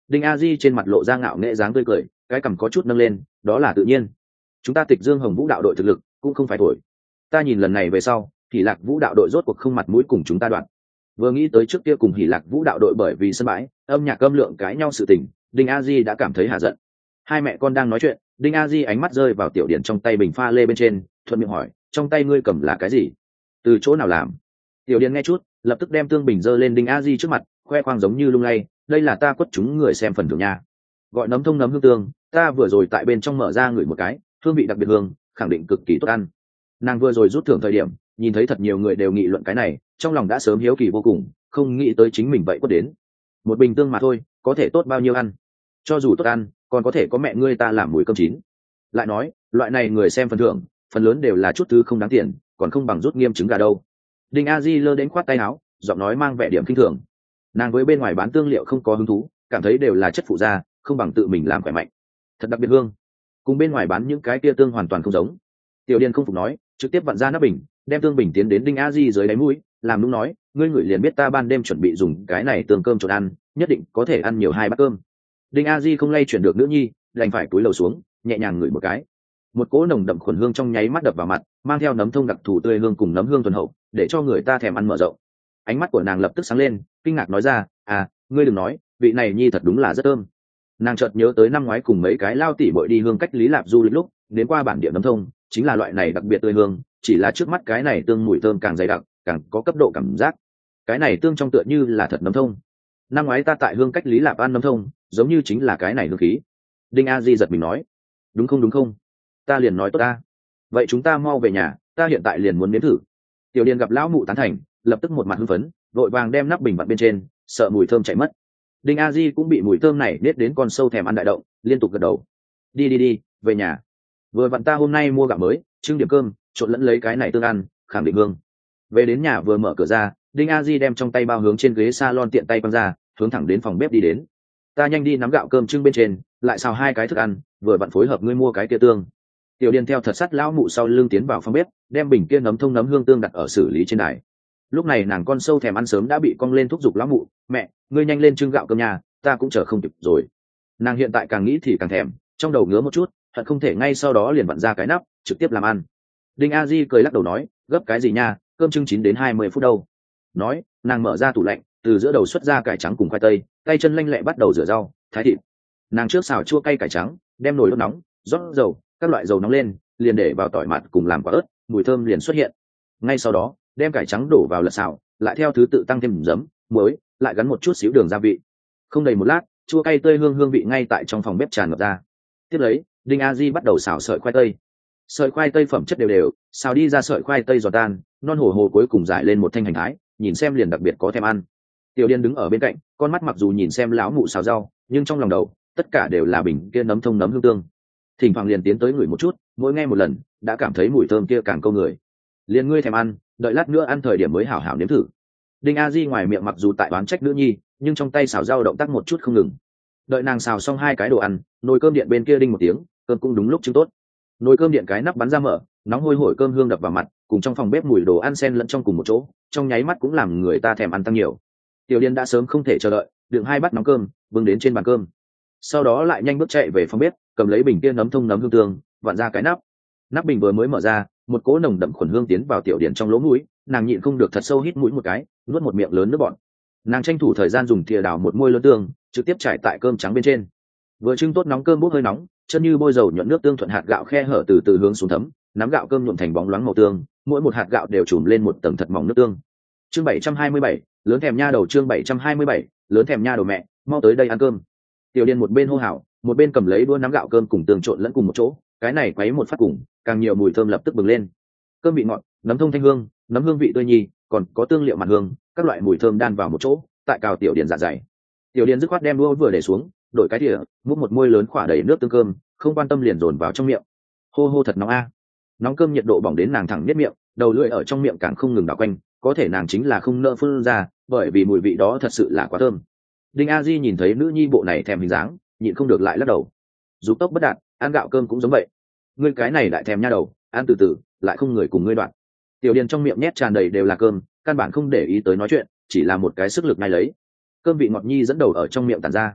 A: Đinh A Di trên mặt lộ ra ngạo nghễ dáng tươi cười, cái cằm có chút nâng lên, đó là tự nhiên. Chúng ta Tịch Dương Hồng Vũ đạo đội thực lực cũng không phải thổi. Ta nhìn lần này về sau, Hỉ Lạc Vũ đạo đội rốt cuộc không mặt mũi cùng chúng ta đoạn. Vừa nghĩ tới trước kia cùng Hỉ Lạc Vũ đạo đội bởi vì sân bãi, âm nhạc âm lượng cãi nhau sự tình, Đinh A Di đã cảm thấy hạ giận. Hai mẹ con đang nói chuyện, Đinh A Di ánh mắt rơi vào tiểu điển trong tay bình pha lê bên trên, thuận miệng hỏi, trong tay ngươi cầm là cái gì? Từ chỗ nào làm? Tiểu điển nghe chút, lập tức đem tương bình dơ lên Đinh A Di trước mặt, khoe khoang giống như lung lay, đây là ta quất chúng người xem phần thưởng nha. Gọi nấm thông nấm hương tương, ta vừa rồi tại bên trong mở ra ngửi một cái, hương vị đặc biệt hương, khẳng định cực kỳ tốt ăn. Nàng vừa rồi rút thưởng thời điểm, nhìn thấy thật nhiều người đều nghị luận cái này, trong lòng đã sớm hiếu kỳ vô cùng, không nghĩ tới chính mình vậy quất đến. Một bình tương mà thôi, có thể tốt bao nhiêu ăn? Cho dù tốt ăn, còn có thể có mẹ ngươi ta làm mùi cơm chín. Lại nói, loại này người xem phần thưởng, phần lớn đều là chút thứ không đáng tiền, còn không bằng rút nghiêm trứng gà đâu. Đinh A Di lơ đến khoát tay áo, giọng nói mang vẻ điểm kinh thường. Nàng với bên ngoài bán tương liệu không có hứng thú, cảm thấy đều là chất phụ gia, không bằng tự mình làm khỏe mạnh. Thật đặc biệt hương, cùng bên ngoài bán những cái kia tương hoàn toàn không giống. Tiểu Điền không phục nói, trực tiếp vặn ra nắp bình, đem tương bình tiến đến Đinh A Di dưới đáy mũi, làm đúng nói, ngươi ngửi liền biết ta ban đêm chuẩn bị dùng cái này tương cơm trộn ăn, nhất định có thể ăn nhiều 2 bát cơm. Đinh A Di không lay chuyển được nữ nhi, đành phải cúi đầu xuống, nhẹ nhàng ngửi một cái. Một cỗ nồng đậm khuẩn hương trong nháy mắt đập vào mặt, mang theo nấm thông đặc thù tươi hương cùng nấm hương thuần hậu, để cho người ta thèm ăn mở rộng. Ánh mắt của nàng lập tức sáng lên, kinh ngạc nói ra, à, ngươi đừng nói, vị này nhi thật đúng là rất thơm. Nàng chợt nhớ tới năm ngoái cùng mấy cái lao tỉ bội đi hương cách Lý Lạp du lịch lúc, đến qua bản địa nấm thông, chính là loại này đặc biệt tươi hương, chỉ là trước mắt cái này tương mùi thơm càng dày đặc, càng có cấp độ cảm giác. Cái này tương trong tựa như là thật nấm thông. Năm ngoái ta tại hương cách Lý Lạp ăn nấm thông, giống như chính là cái này hương khí. Đinh A Di giật mình nói, đúng không? Ta liền nói tốt ta. Vậy chúng ta mau về nhà, ta hiện tại liền muốn nếm thử. Tiểu Điền gặp lão mụ tán thành, lập tức một mặt hưng phấn, vội vàng đem nắp bình vặn bên trên, sợ mùi thơm chạy mất. Đinh A Di cũng bị mùi thơm này nết đến con sâu thèm ăn đại động, liên tục gật đầu. Đi, về nhà. Vừa vặn ta hôm nay mua gạo mới, trưng điểm cơm, trộn lẫn lấy cái này tương ăn, khẳng định hương. Về đến nhà vừa mở cửa ra, Đinh A Di đem trong tay bao hướng trên ghế salon tiện tay quăng ra, hướng thẳng đến phòng bếp đi đến. Ta nhanh đi nắm gạo cơm trưng bên trên, lại xào 2 cái thức ăn, vừa vặn phối hợp ngươi mua cái kia tương. Tiểu Điền theo thật sắt lão mụ sau lưng tiến vào phòng bếp, đem bình kia nấm thông nấm hương tương đặt ở xử lý trên đài. Lúc này nàng con sâu thèm ăn sớm đã bị cong lên thúc giục lão mụ, mẹ, ngươi nhanh lên trưng gạo cơm nhà, ta cũng chờ không kịp rồi. Nàng hiện tại càng nghĩ thì càng thèm, trong đầu ngứa một chút, hận không thể ngay sau đó liền vặn ra cái nắp, trực tiếp làm ăn. Đinh A Di cười lắc đầu nói, gấp cái gì nha, cơm trưng 9 đến 20 phút đâu. Nói, nàng mở ra tủ lạnh, từ giữa đầu xuất ra cải trắng cùng khoai tây, tay chân lanh lẹ bắt đầu rửa rau, thái thịt. Nàng trước xào chua cay cải trắng, đem nồi đốt nóng, rót dầu, các loại dầu nóng lên, liền để vào tỏi mặn cùng làm quả ớt, mùi thơm liền xuất hiện. Ngay sau đó, đem cải trắng đổ vào lật xào, lại theo thứ tự tăng thêm giấm, muối, lại gắn một chút xíu đường gia vị. Không đầy một lát, chua cay tươi hương vị ngay tại trong phòng bếp tràn ngập ra. Tiếp lấy, Đinh A Di bắt đầu xào sợi khoai tây. Sợi khoai tây phẩm chất đều đều, xào đi ra sợi khoai tây giòn tan, non hổ hồ cuối cùng giải lên một thanh hành thái, nhìn xem liền đặc biệt có thèm ăn. Tiểu Điền đứng ở bên cạnh, con mắt mặc dù nhìn xem lão mụ xào rau, nhưng trong lòng đầu, tất cả đều là bình kia nấm thông nấm hương tương. Thỉnh thoảng liền tiến tới ngửi một chút, mỗi nghe một lần, đã cảm thấy mùi thơm kia càng câu người. Liền ngươi thèm ăn, đợi lát nữa ăn thời điểm mới hảo hảo nếm thử. Đinh A Di ngoài miệng mặc dù tại oán trách nữ nhi, nhưng trong tay xào rau động tác một chút không ngừng. Đợi nàng xào xong 2 cái đồ ăn, nồi cơm điện bên kia đinh một tiếng, cơm cũng đúng lúc trưng tốt. Nồi cơm điện cái nắp bắn ra mở, nóng hôi hổi cơm hương đập vào mặt, cùng trong phòng bếp mùi đồ ăn xen lẫn trong cùng một chỗ, trong nháy mắt cũng làm người ta thèm ăn tăng nhiều. Tiểu Điền đã sớm không thể chờ đợi, đựng 2 bát nóng cơm, bưng đến trên bàn cơm. Sau đó lại nhanh bước chạy về phòng bếp, cầm lấy bình kia nấm thông nấm hương tương, vặn ra cái nắp. Nắp bình vừa mới mở ra, một cỗ nồng đậm khuẩn hương tiến vào Tiểu Điền trong lỗ mũi, nàng nhịn không được thật sâu hít mũi một cái, nuốt một miệng lớn nước bọt. Nàng tranh thủ thời gian dùng thìa đào một muôi lớn tương, trực tiếp trải tại cơm trắng bên trên. Vừa trưng tốt nóng cơm bốc hơi nóng, chân như bôi dầu nhuận nước tương thuận hạt gạo khe hở từ từ hướng xuống thấm, nắm gạo cơm nhuộm thành bóng loáng màu tương, mỗi một hạt gạo đều trùm lên một tầng thật mỏng nước tương. Chương 727, lớn thèm nha đầu. Chương 727, lớn thèm nha đầu mẹ, mau tới đây ăn cơm. Tiểu Điền một bên hô hào, một bên cầm lấy đũa nắm gạo cơm cùng tương trộn lẫn cùng một chỗ, cái này quấy một phát cùng, càng nhiều mùi thơm lập tức bừng lên. Cơm vị ngọt, nấm thông thanh hương, nấm hương vị tươi nhì, còn có tương liệu mặn hương, các loại mùi thơm đan vào một chỗ, tại cào Tiểu Điền dạ dày. Tiểu Điền dứt khoát đem đũa vừa để xuống, đổi cái thìa, múc một muôi lớn khỏa đầy nước tương cơm, không quan tâm liền dồn vào trong miệng. Hô hô thật nóng a. Nóng cơm nhiệt độ bỏng đến nàng thẳng nhếch miệng, đầu lưỡi ở trong miệng càng không ngừng đảo quanh, có thể nàng chính là không nỡ phun ra, bởi vì mùi vị đó thật sự là quá thơm. Đinh A Di nhìn thấy nữ nhi bộ này thèm hình dáng, nhịn không được lại lắc đầu. Dục tốc bất đạt, ăn gạo cơm cũng giống vậy. Ngươi cái này lại thèm nha đầu, ăn từ từ, lại không người cùng ngươi đoạn. Tiểu Điền trong miệng nhét tràn đầy đều là cơm, căn bản không để ý tới nói chuyện, chỉ là một cái sức lực ngay lấy. Cơm vị ngọt nhi dẫn đầu ở trong miệng tản ra.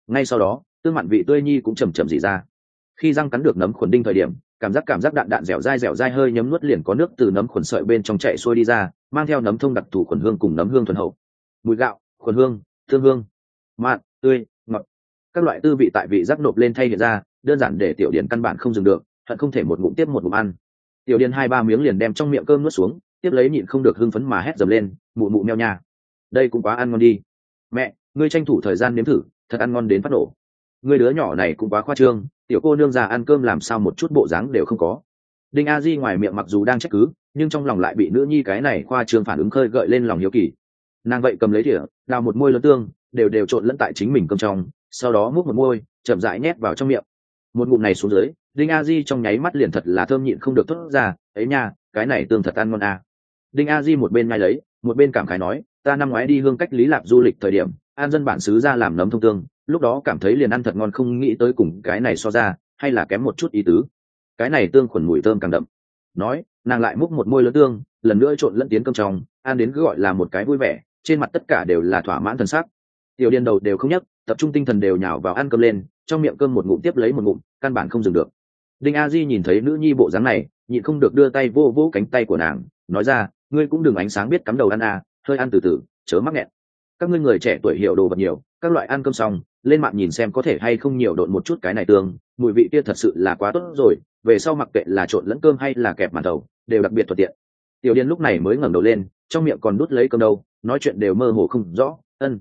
A: ngay sau đó tương mặn vị tươi nhi cũng chầm chậm dỉ ra. Khi răng cắn được nấm khuẩn đinh thời điểm, cảm giác đạn đạn dẻo dai hơi nhấm nuốt liền có nước từ nấm khuẩn sợi bên trong chạy xuôi đi ra, mang theo nấm thông đặc thù khuẩn hương cùng nấm hương thuần hậu. Mùi gạo, khuẩn hương, tương hương, mặn, tươi, ngọt, các loại tư vị tại vị giác nộp lên thay hiện ra, đơn giản để Tiểu Điền căn bản không dừng được, hận không thể một ngụm tiếp một ngụm ăn. Tiểu Điền 2-3 miếng liền đem trong miệng cơm nuốt xuống, tiếp lấy nhịn không được hưng phấn mà hét dầm lên, mụ mụ meo nha, đây cũng quá ăn ngon đi. Mẹ, ngươi tranh thủ thời gian nếm thử, thật ăn ngon đến phát nổ. Ngươi đứa nhỏ này cũng quá khoa trương, tiểu cô nương già ăn cơm làm sao một chút bộ dáng đều không có. Đinh A Di ngoài miệng mặc dù đang trách cứ, nhưng trong lòng lại bị nữ nhi cái này khoa trương phản ứng khơi gợi lên lòng hiếu kỳ. Nàng vậy cầm lấy thìa, đào một môi lớn tương, đều trộn lẫn tại chính mình cơm trong, sau đó múc một môi, chậm rãi nhét vào trong miệng. Một ngụm này xuống dưới, Đinh A Di trong nháy mắt liền thật là thơm nhịn không được thốt ra, ấy nha, cái này tương thật ăn ngon à. Đinh A Di một bên nhai lấy, một bên cảm khái nói, ta năm ngoái đi hương cách Lý Lạp du lịch thời điểm, an dân bản xứ ra làm nấm thông tương, lúc đó cảm thấy liền ăn thật ngon, không nghĩ tới cùng cái này so ra, hay là kém một chút ý tứ. Cái này tương khuẩn mùi thơm càng đậm. Nói, nàng lại múc một môi lớn tương, lần nữa trộn lẫn tiến cơm trong, ăn đến cứ gọi là một cái vui vẻ, trên mặt tất cả đều là thỏa mãn thần sắc. Tiểu Điền đầu đều không nhấc, tập trung tinh thần đều nhào vào ăn cơm lên, trong miệng cơm một ngụm tiếp lấy một ngụm, căn bản không dừng được. Đinh A Di nhìn thấy nữ nhi bộ dáng này, nhịn không được đưa tay vô vô cánh tay của nàng, nói ra, ngươi cũng đừng ánh sáng biết cắm đầu ăn à, hơi ăn từ từ, chớ mắc nghẹn. Các ngươi người trẻ tuổi hiểu đồ vật nhiều, các loại ăn cơm xong, lên mạng nhìn xem có thể hay không nhiều độn một chút cái này tương, mùi vị kia thật sự là quá tốt rồi, về sau mặc kệ là trộn lẫn cơm hay là kẹp màn thầu, đều đặc biệt thuận tiện. Tiểu Điền lúc này mới ngẩng đầu lên, trong miệng còn đút lấy cơm đâu, nói chuyện đều mơ hồ không rõ.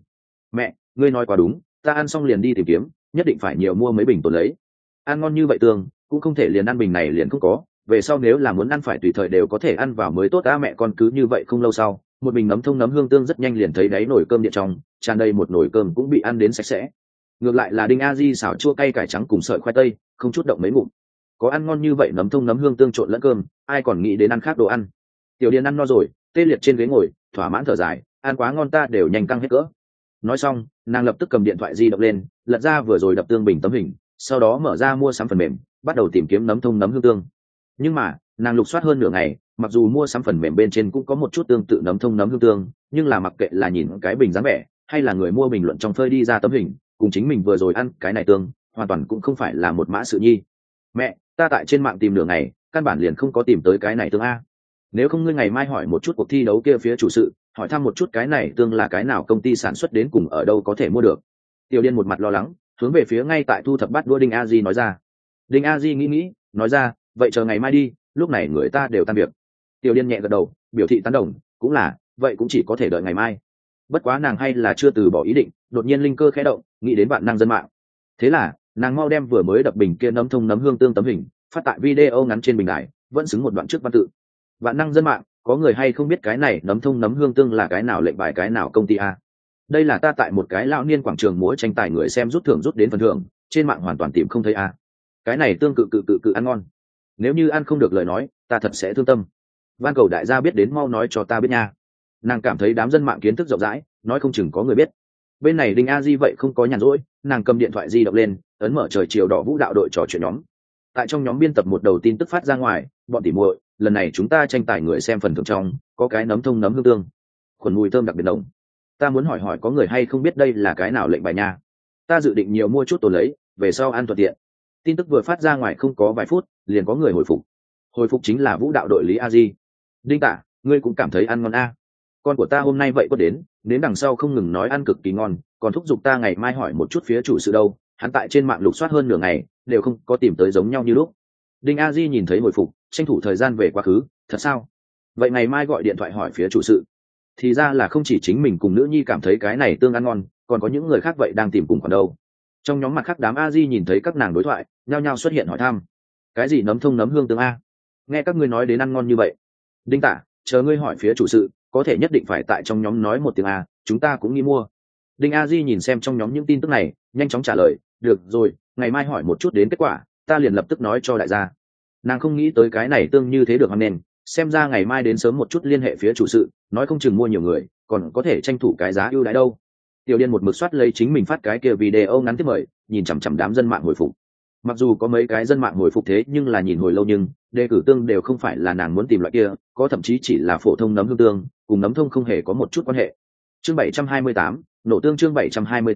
A: Mẹ, ngươi nói quá đúng, ta ăn xong liền đi tìm kiếm, nhất định phải nhiều mua mấy bình tồn lấy. Ăn ngon như vậy tương, cũng không thể liền ăn bình này liền không có, về sau nếu là muốn ăn phải tùy thời đều có thể ăn vào mới tốt. Mẹ con cứ như vậy không lâu sau, một bình nấm thông nấm hương tương rất nhanh liền thấy đáy nồi cơm điện trong tràn đầy một nồi cơm cũng bị ăn đến sạch sẽ. Ngược lại là Đinh A Di xào chua cay cải trắng cùng sợi khoai tây, không chút động mấy ngụm. Có ăn ngon như vậy nấm thông nấm hương tương trộn lẫn cơm, ai còn nghĩ đến ăn khác đồ ăn. Tiểu Điền ăn no rồi, tê liệt trên ghế ngồi, thỏa mãn thở dài, ăn quá ngon ta đều nhanh căng hết cỡ. Nói xong, nàng lập tức cầm điện thoại di động lên, lật ra vừa rồi đập tương bình tấm hình, sau đó mở ra mua sắm phần mềm, bắt đầu tìm kiếm nấm thông nấm hương tương. Nhưng mà, nàng lục soát hơn nửa ngày, mặc dù mua sắm phần mềm bên trên cũng có một chút tương tự nấm thông nấm hương tương, nhưng là mặc kệ là nhìn cái bình dáng vẻ, hay là người mua bình luận trong phơi đi ra tấm hình, cùng chính mình vừa rồi ăn cái này tương, hoàn toàn cũng không phải là một mã sự nhi. Mẹ, ta tại trên mạng tìm nửa ngày, căn bản liền không có tìm tới cái này tương a. Nếu không ngươi ngày mai hỏi một chút cuộc thi đấu kia phía chủ sự, hỏi thăm một chút cái này tương là cái nào công ty sản xuất đến cùng ở đâu có thể mua được. Tiểu Điền một mặt lo lắng, hướng về phía ngay tại thu thập bát đũa Đinh A Di nói ra. Đinh A Di nghĩ, nói ra, vậy chờ ngày mai đi, lúc này người ta đều tan việc. Tiểu Điền nhẹ gật đầu, biểu thị tán đồng, cũng là, vậy cũng chỉ có thể đợi ngày mai. Bất quá nàng hay là chưa từ bỏ ý định, đột nhiên linh cơ khẽ động, nghĩ đến bạn năng dân mạng. Thế là, nàng mau đem vừa mới đập bình kia nấm thông nấm hương tương tấm hình, phát tại video ngắn trên bình đài, vẫn xứng một đoạn trước văn tự. Bạn năng dân mạng, có người hay không biết cái này nấm thông nấm hương tương là cái nào lệnh bài cái nào công ty a? Đây là ta tại một cái lão niên quảng trường múa tranh tài người xem rút thưởng rút đến phần thưởng, trên mạng hoàn toàn tìm không thấy a. Cái này tương cự ăn ngon. Nếu như ăn không được lời nói, ta thật sẽ thương tâm. Van cầu đại gia biết đến mau nói cho ta biết nha. Nàng cảm thấy đám dân mạng kiến thức rộng rãi, nói không chừng có người biết. Bên này Đinh A Di vậy không có nhàn rỗi, nàng cầm điện thoại di động lên, ấn mở trời chiều đỏ vũ đạo đội trò chuyện nhóm. Tại trong nhóm biên tập một đầu tin tức phát ra ngoài, bọn tỉ muội, lần này chúng ta tranh tài người xem phần thưởng trong, có cái nấm thông nấm hương tương, khuẩn mùi thơm đặc biệt nồng. Ta muốn hỏi có người hay không biết đây là cái nào lệnh bài nha. Ta dự định nhiều mua chút tồn lấy, về sau ăn thuận tiện. Tin tức vừa phát ra ngoài không có vài phút, liền có người hồi phục. Hồi phục chính là vũ đạo đội Lý A Di. Đinh Tả, ngươi cũng cảm thấy ăn ngon a? Con của ta hôm nay vậy có đến đằng sau không ngừng nói ăn cực kỳ ngon, còn thúc giục ta ngày mai hỏi một chút phía chủ sự đâu. Hắn tại trên mạng lục soát hơn nửa ngày, đều không có tìm tới giống nhau như lúc. Đinh A Di nhìn thấy hồi phục, tranh thủ thời gian về quá khứ. Thật sao? Vậy ngày mai gọi điện thoại hỏi phía chủ sự. Thì ra là không chỉ chính mình cùng nữ nhi cảm thấy cái này tương ăn ngon, còn có những người khác vậy đang tìm cùng còn đâu. Trong nhóm mặt khác đám A Di nhìn thấy các nàng đối thoại, nhao nhao xuất hiện hỏi thăm. Cái gì nấm thông nấm hương tương a? Nghe các ngươi nói đến ăn ngon như vậy. Đinh Tả, chờ ngươi hỏi phía chủ sự, có thể nhất định phải tại trong nhóm nói một tiếng a, chúng ta cũng nghĩ mua. Đinh A Di nhìn xem trong nhóm những tin tức này, nhanh chóng trả lời, được rồi, ngày mai hỏi một chút đến kết quả, ta liền lập tức nói cho đại gia. Nàng không nghĩ tới cái này tương như thế được hoan nên, xem ra ngày mai đến sớm một chút liên hệ phía chủ sự, nói không chừng mua nhiều người, còn có thể tranh thủ cái giá ưu đãi đâu. Tiểu Điền một mực soát lấy chính mình phát cái kia video ngắn tiếp mời, nhìn chằm chằm đám dân mạng hồi phục. Mặc dù có mấy cái dân mạng hồi phục thế nhưng là nhìn hồi lâu nhưng đề cử tương đều không phải là nàng muốn tìm loại kia, có thậm chí chỉ là phổ thông nấm hương tương, cùng nấm thông không hề có một chút quan hệ. Chương 728, nổ tương chương 728,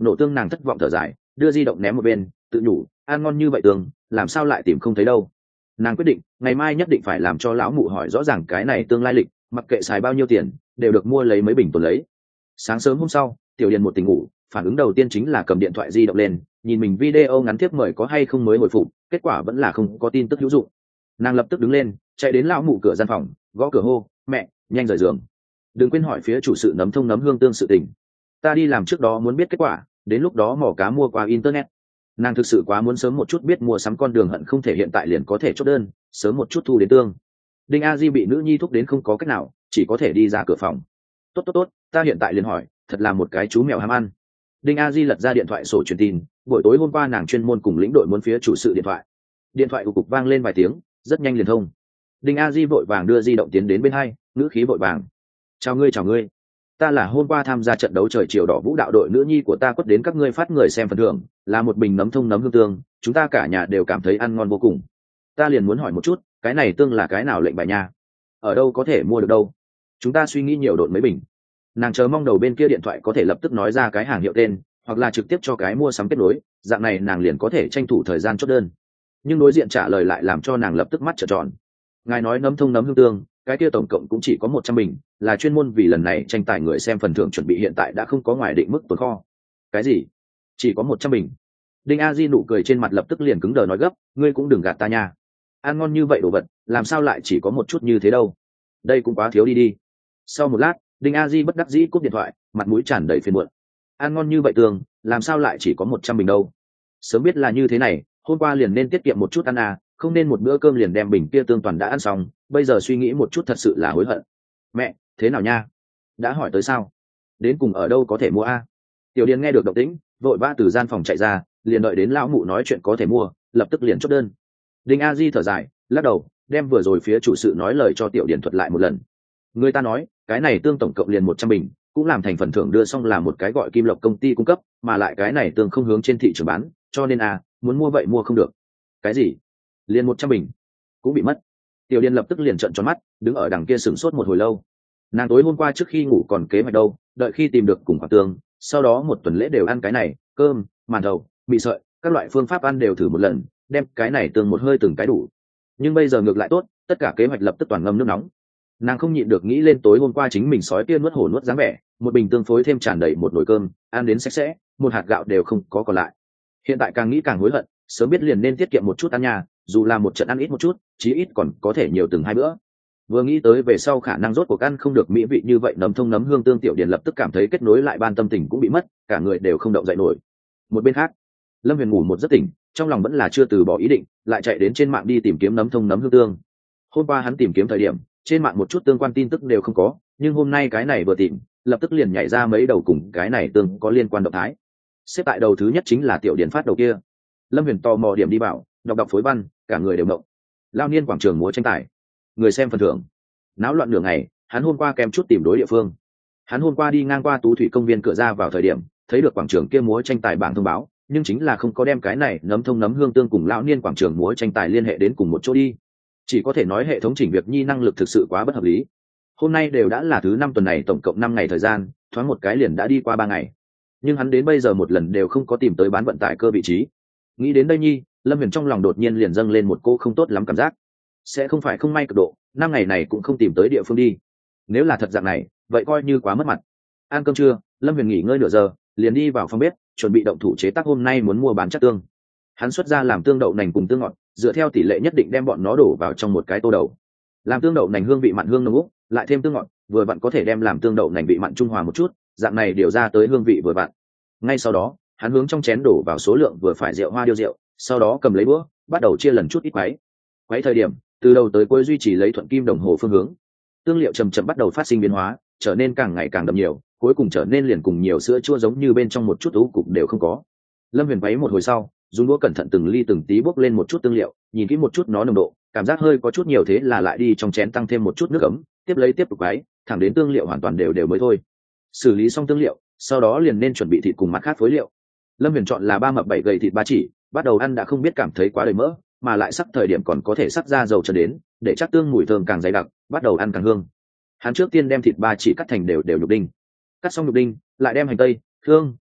A: nổ tương nàng thất vọng thở dài, đưa di động ném một bên, tự nhủ ăn ngon như vậy tương làm sao lại tìm không thấy đâu. Nàng quyết định ngày mai nhất định phải làm cho lão mụ hỏi rõ ràng cái này tương lai lịch, mặc kệ xài bao nhiêu tiền đều được mua lấy mấy bình tồn lấy. Sáng sớm hôm sau, Tiểu Điền một tỉnh ngủ, phản ứng đầu tiên chính là cầm điện thoại di động lên, nhìn mình video ngắn tiếp mời có hay không mới hồi phục, kết quả vẫn là không có tin tức hữu dụng. Nàng lập tức đứng lên, chạy đến lão mụ cửa gian phòng, gõ cửa hô mẹ, nhanh rời giường, đừng quên hỏi phía chủ sự nấm thông nấm hương tương sự tình. Ta đi làm trước đó muốn biết kết quả, đến lúc đó mò cá mua qua internet. Nàng thực sự quá muốn sớm một chút biết mua sắm con đường, hận không thể hiện tại liền có thể chốt đơn, sớm một chút thu đến tương. Đinh A Di bị nữ nhi thúc đến không có cách nào, chỉ có thể đi ra cửa phòng. Tốt, ta hiện tại liền hỏi, thật là một cái chú mèo ham ăn. Đinh A Di lật ra điện thoại sổ truyền tin, buổi tối hôm qua nàng chuyên môn cùng lĩnh đội muốn phía chủ sự điện thoại. Điện thoại của cục vang lên vài tiếng, rất nhanh liền thông. Đinh A Di vội vàng đưa di động tiến đến bên hai, ngữ khí vội vàng. Chào ngươi, ta là hôm qua tham gia trận đấu trời chiều đỏ vũ đạo đội nữ nhi của ta quất đến các ngươi phát người xem phần thưởng, là một bình nấm thông nấm hương tương, chúng ta cả nhà đều cảm thấy ăn ngon vô cùng. Ta liền muốn hỏi một chút, cái này tương là cái nào lệnh bài nha? Ở đâu có thể mua được đâu? Chúng ta suy nghĩ nhiều độn mấy bình. Nàng chờ mong đầu bên kia điện thoại có thể lập tức nói ra cái hàng hiệu tên, hoặc là trực tiếp cho cái mua sắm kết nối, dạng này nàng liền có thể tranh thủ thời gian chốt đơn. Nhưng đối diện trả lời lại làm cho nàng lập tức mắt trợn tròn. Ngài nói nấm thông nấm hương tương, cái kia tổng cộng cũng chỉ có 100 bình, là chuyên môn vì lần này tranh tài người xem phần thưởng chuẩn bị, hiện tại đã không có ngoài định mức tồn kho. Cái gì? Chỉ có 100 bình? Đinh A Di nụ cười trên mặt lập tức liền cứng đờ nói gấp, ngươi cũng đừng gạt ta nha. Ăn ngon như vậy đồ vật, làm sao lại chỉ có một chút như thế đâu? Đây cũng quá thiếu đi. Sau một lát, Đinh A Di bất đắc dĩ cúp điện thoại, mặt mũi tràn đầy phiền muộn. Ăn ngon như vậy tường, làm sao lại chỉ có 100 bình đâu? Sớm biết là như thế này, hôm qua liền nên tiết kiệm một chút ăn à, không nên một bữa cơm liền đem bình kia tương toàn đã ăn xong, bây giờ suy nghĩ một chút thật sự là hối hận. Mẹ, thế nào nha? Đã hỏi tới sao? Đến cùng ở đâu có thể mua a? Tiểu Điền nghe được động tĩnh, vội vã từ gian phòng chạy ra, liền đợi đến lão mụ nói chuyện có thể mua, lập tức liền chốt đơn. Đinh A Di thở dài, lắc đầu, đem vừa rồi phía chủ sự nói lời cho Tiểu Điền thuật lại một lần. Người ta nói, cái này tương tổng cộng liền 100 bình, cũng làm thành phần thưởng đưa xong là một cái gọi Kim Lộc công ty cung cấp, mà lại cái này tương không hướng trên thị trường bán, cho nên muốn mua vậy mua không được. Cái gì? Liền 100 bình cũng bị mất? Tiểu Điền lập tức liền trợn tròn mắt, đứng ở đằng kia sửng sốt một hồi lâu. Nàng tối hôm qua trước khi ngủ còn kế hoạch đâu, đợi khi tìm được cùng quả tương, sau đó một tuần lễ đều ăn cái này, cơm, màn thầu, mì sợi, các loại phương pháp ăn đều thử một lần, đem cái này tương một hơi từng cái đủ. Nhưng bây giờ ngược lại tốt, tất cả kế hoạch lập tức toàn ngâm nước nóng. Nàng không nhịn được nghĩ lên tối hôm qua chính mình sói tiên nuốt hổ nuốt dáng vẻ, một bình tương phối thêm tràn đầy một nồi cơm, ăn đến sạch sẽ, một hạt gạo đều không có còn lại. Hiện tại càng nghĩ càng hối hận, sớm biết liền nên tiết kiệm một chút ăn nhà, dù là một trận ăn ít một chút, chí ít còn có thể nhiều từng 2 bữa. Vừa nghĩ tới về sau khả năng rốt cuộc ăn không được mỹ vị như vậy, nấm thông nấm hương tương, Tiểu Điền lập tức cảm thấy kết nối lại ban tâm tình cũng bị mất, cả người đều không động dậy nổi. Một bên khác, Lâm Huyền ngủ một giấc tỉnh, trong lòng vẫn là chưa từ bỏ ý định, lại chạy đến trên mạng đi tìm kiếm nấm thông nấm hương tương. Hôm qua hắn tìm kiếm thời điểm, trên mạng một chút tương quan tin tức đều không có, nhưng hôm nay cái này vừa tìm, lập tức liền nhảy ra mấy đầu cùng cái này tương có liên quan động thái. Xếp tại đầu thứ nhất chính là Tiểu Điền phát đầu kia. Lâm Huyền tò mò điểm đi vào, đọc phối văn, cả người đều động. Lao niên quảng trường múa tranh tài, người xem phần thưởng. Náo loạn nửa ngày, hắn hôm qua kèm chút tìm đối địa phương. Hắn hôm qua đi ngang qua Tú Thủy công viên cửa ra vào thời điểm, thấy được quảng trường kia múa tranh tài bảng thông báo, nhưng chính là không có đem cái này nấm thông nấm hương tương cùng lão niên quảng trường múa tranh tài liên hệ đến cùng một chỗ đi. Chỉ có thể nói hệ thống chỉnh việc nhi năng lực thực sự quá bất hợp lý. Hôm nay đều đã là thứ 5 tuần này, tổng cộng 5 ngày thời gian, thoáng một cái liền đã đi qua 3 ngày. Nhưng hắn đến bây giờ một lần đều không có tìm tới bán vận tải cơ vị trí. Nghĩ đến đây nhi, Lâm Huyền trong lòng đột nhiên liền dâng lên một cô không tốt lắm cảm giác. Sẽ không phải không may cực độ, 5 ngày này cũng không tìm tới địa phương đi. Nếu là thật dạng này, vậy coi như quá mất mặt. Ăn cơm trưa, Lâm Huyền nghỉ ngơi nửa giờ, liền đi vào phòng bếp, chuẩn bị động thủ chế tác hôm nay muốn mua bán chắc tương. Hắn xuất ra làm tương đậu nành cùng tương ngọt, dựa theo tỷ lệ nhất định đem bọn nó đổ vào trong một cái tô đầu. Làm tương đậu nành hương vị mặn hương nồng úc, lại thêm tương ngọt, vừa vặn có thể đem làm tương đậu nành vị mặn trung hòa một chút, dạng này điều ra tới hương vị vừa vặn. Ngay sau đó, hắn hướng trong chén đổ vào số lượng vừa phải rượu hoa điêu rượu, sau đó cầm lấy búa, bắt đầu chia lần chút ít quấy. Quấy thời điểm, từ đầu tới cuối duy trì lấy thuận kim đồng hồ phương hướng. Tương liệu chậm chậm bắt đầu phát sinh biến hóa, trở nên càng ngày càng đậm nhiều, cuối cùng trở nên liền cùng nhiều sữa chua giống như bên trong một chút ú cục đều không có. Lâm Huyền quấy một hồi sau, dùng đũa cẩn thận từng ly từng tí bốc lên một chút tương liệu, nhìn kỹ một chút nó nồng độ, cảm giác hơi có chút nhiều, thế là lại đi trong chén tăng thêm một chút nước ấm, tiếp lấy tiếp tục quấy, thẳng đến tương liệu hoàn toàn đều đều mới thôi. Xử lý xong tương liệu, sau đó liền nên chuẩn bị thịt cùng mặt khác phối liệu. Lâm Huyền chọn là 3 mập 7 gầy thịt ba chỉ, bắt đầu ăn đã không biết cảm thấy quá đầy mỡ, mà lại sắc thời điểm còn có thể sắc ra dầu trơn đến, để chắc tương mùi thơm càng dày đặc, bắt đầu ăn càng hương. Hắn trước tiên đem thịt ba chỉ cắt thành đều đều nhục đinh, cắt xong nhục đinh, lại đem hành tây, hương,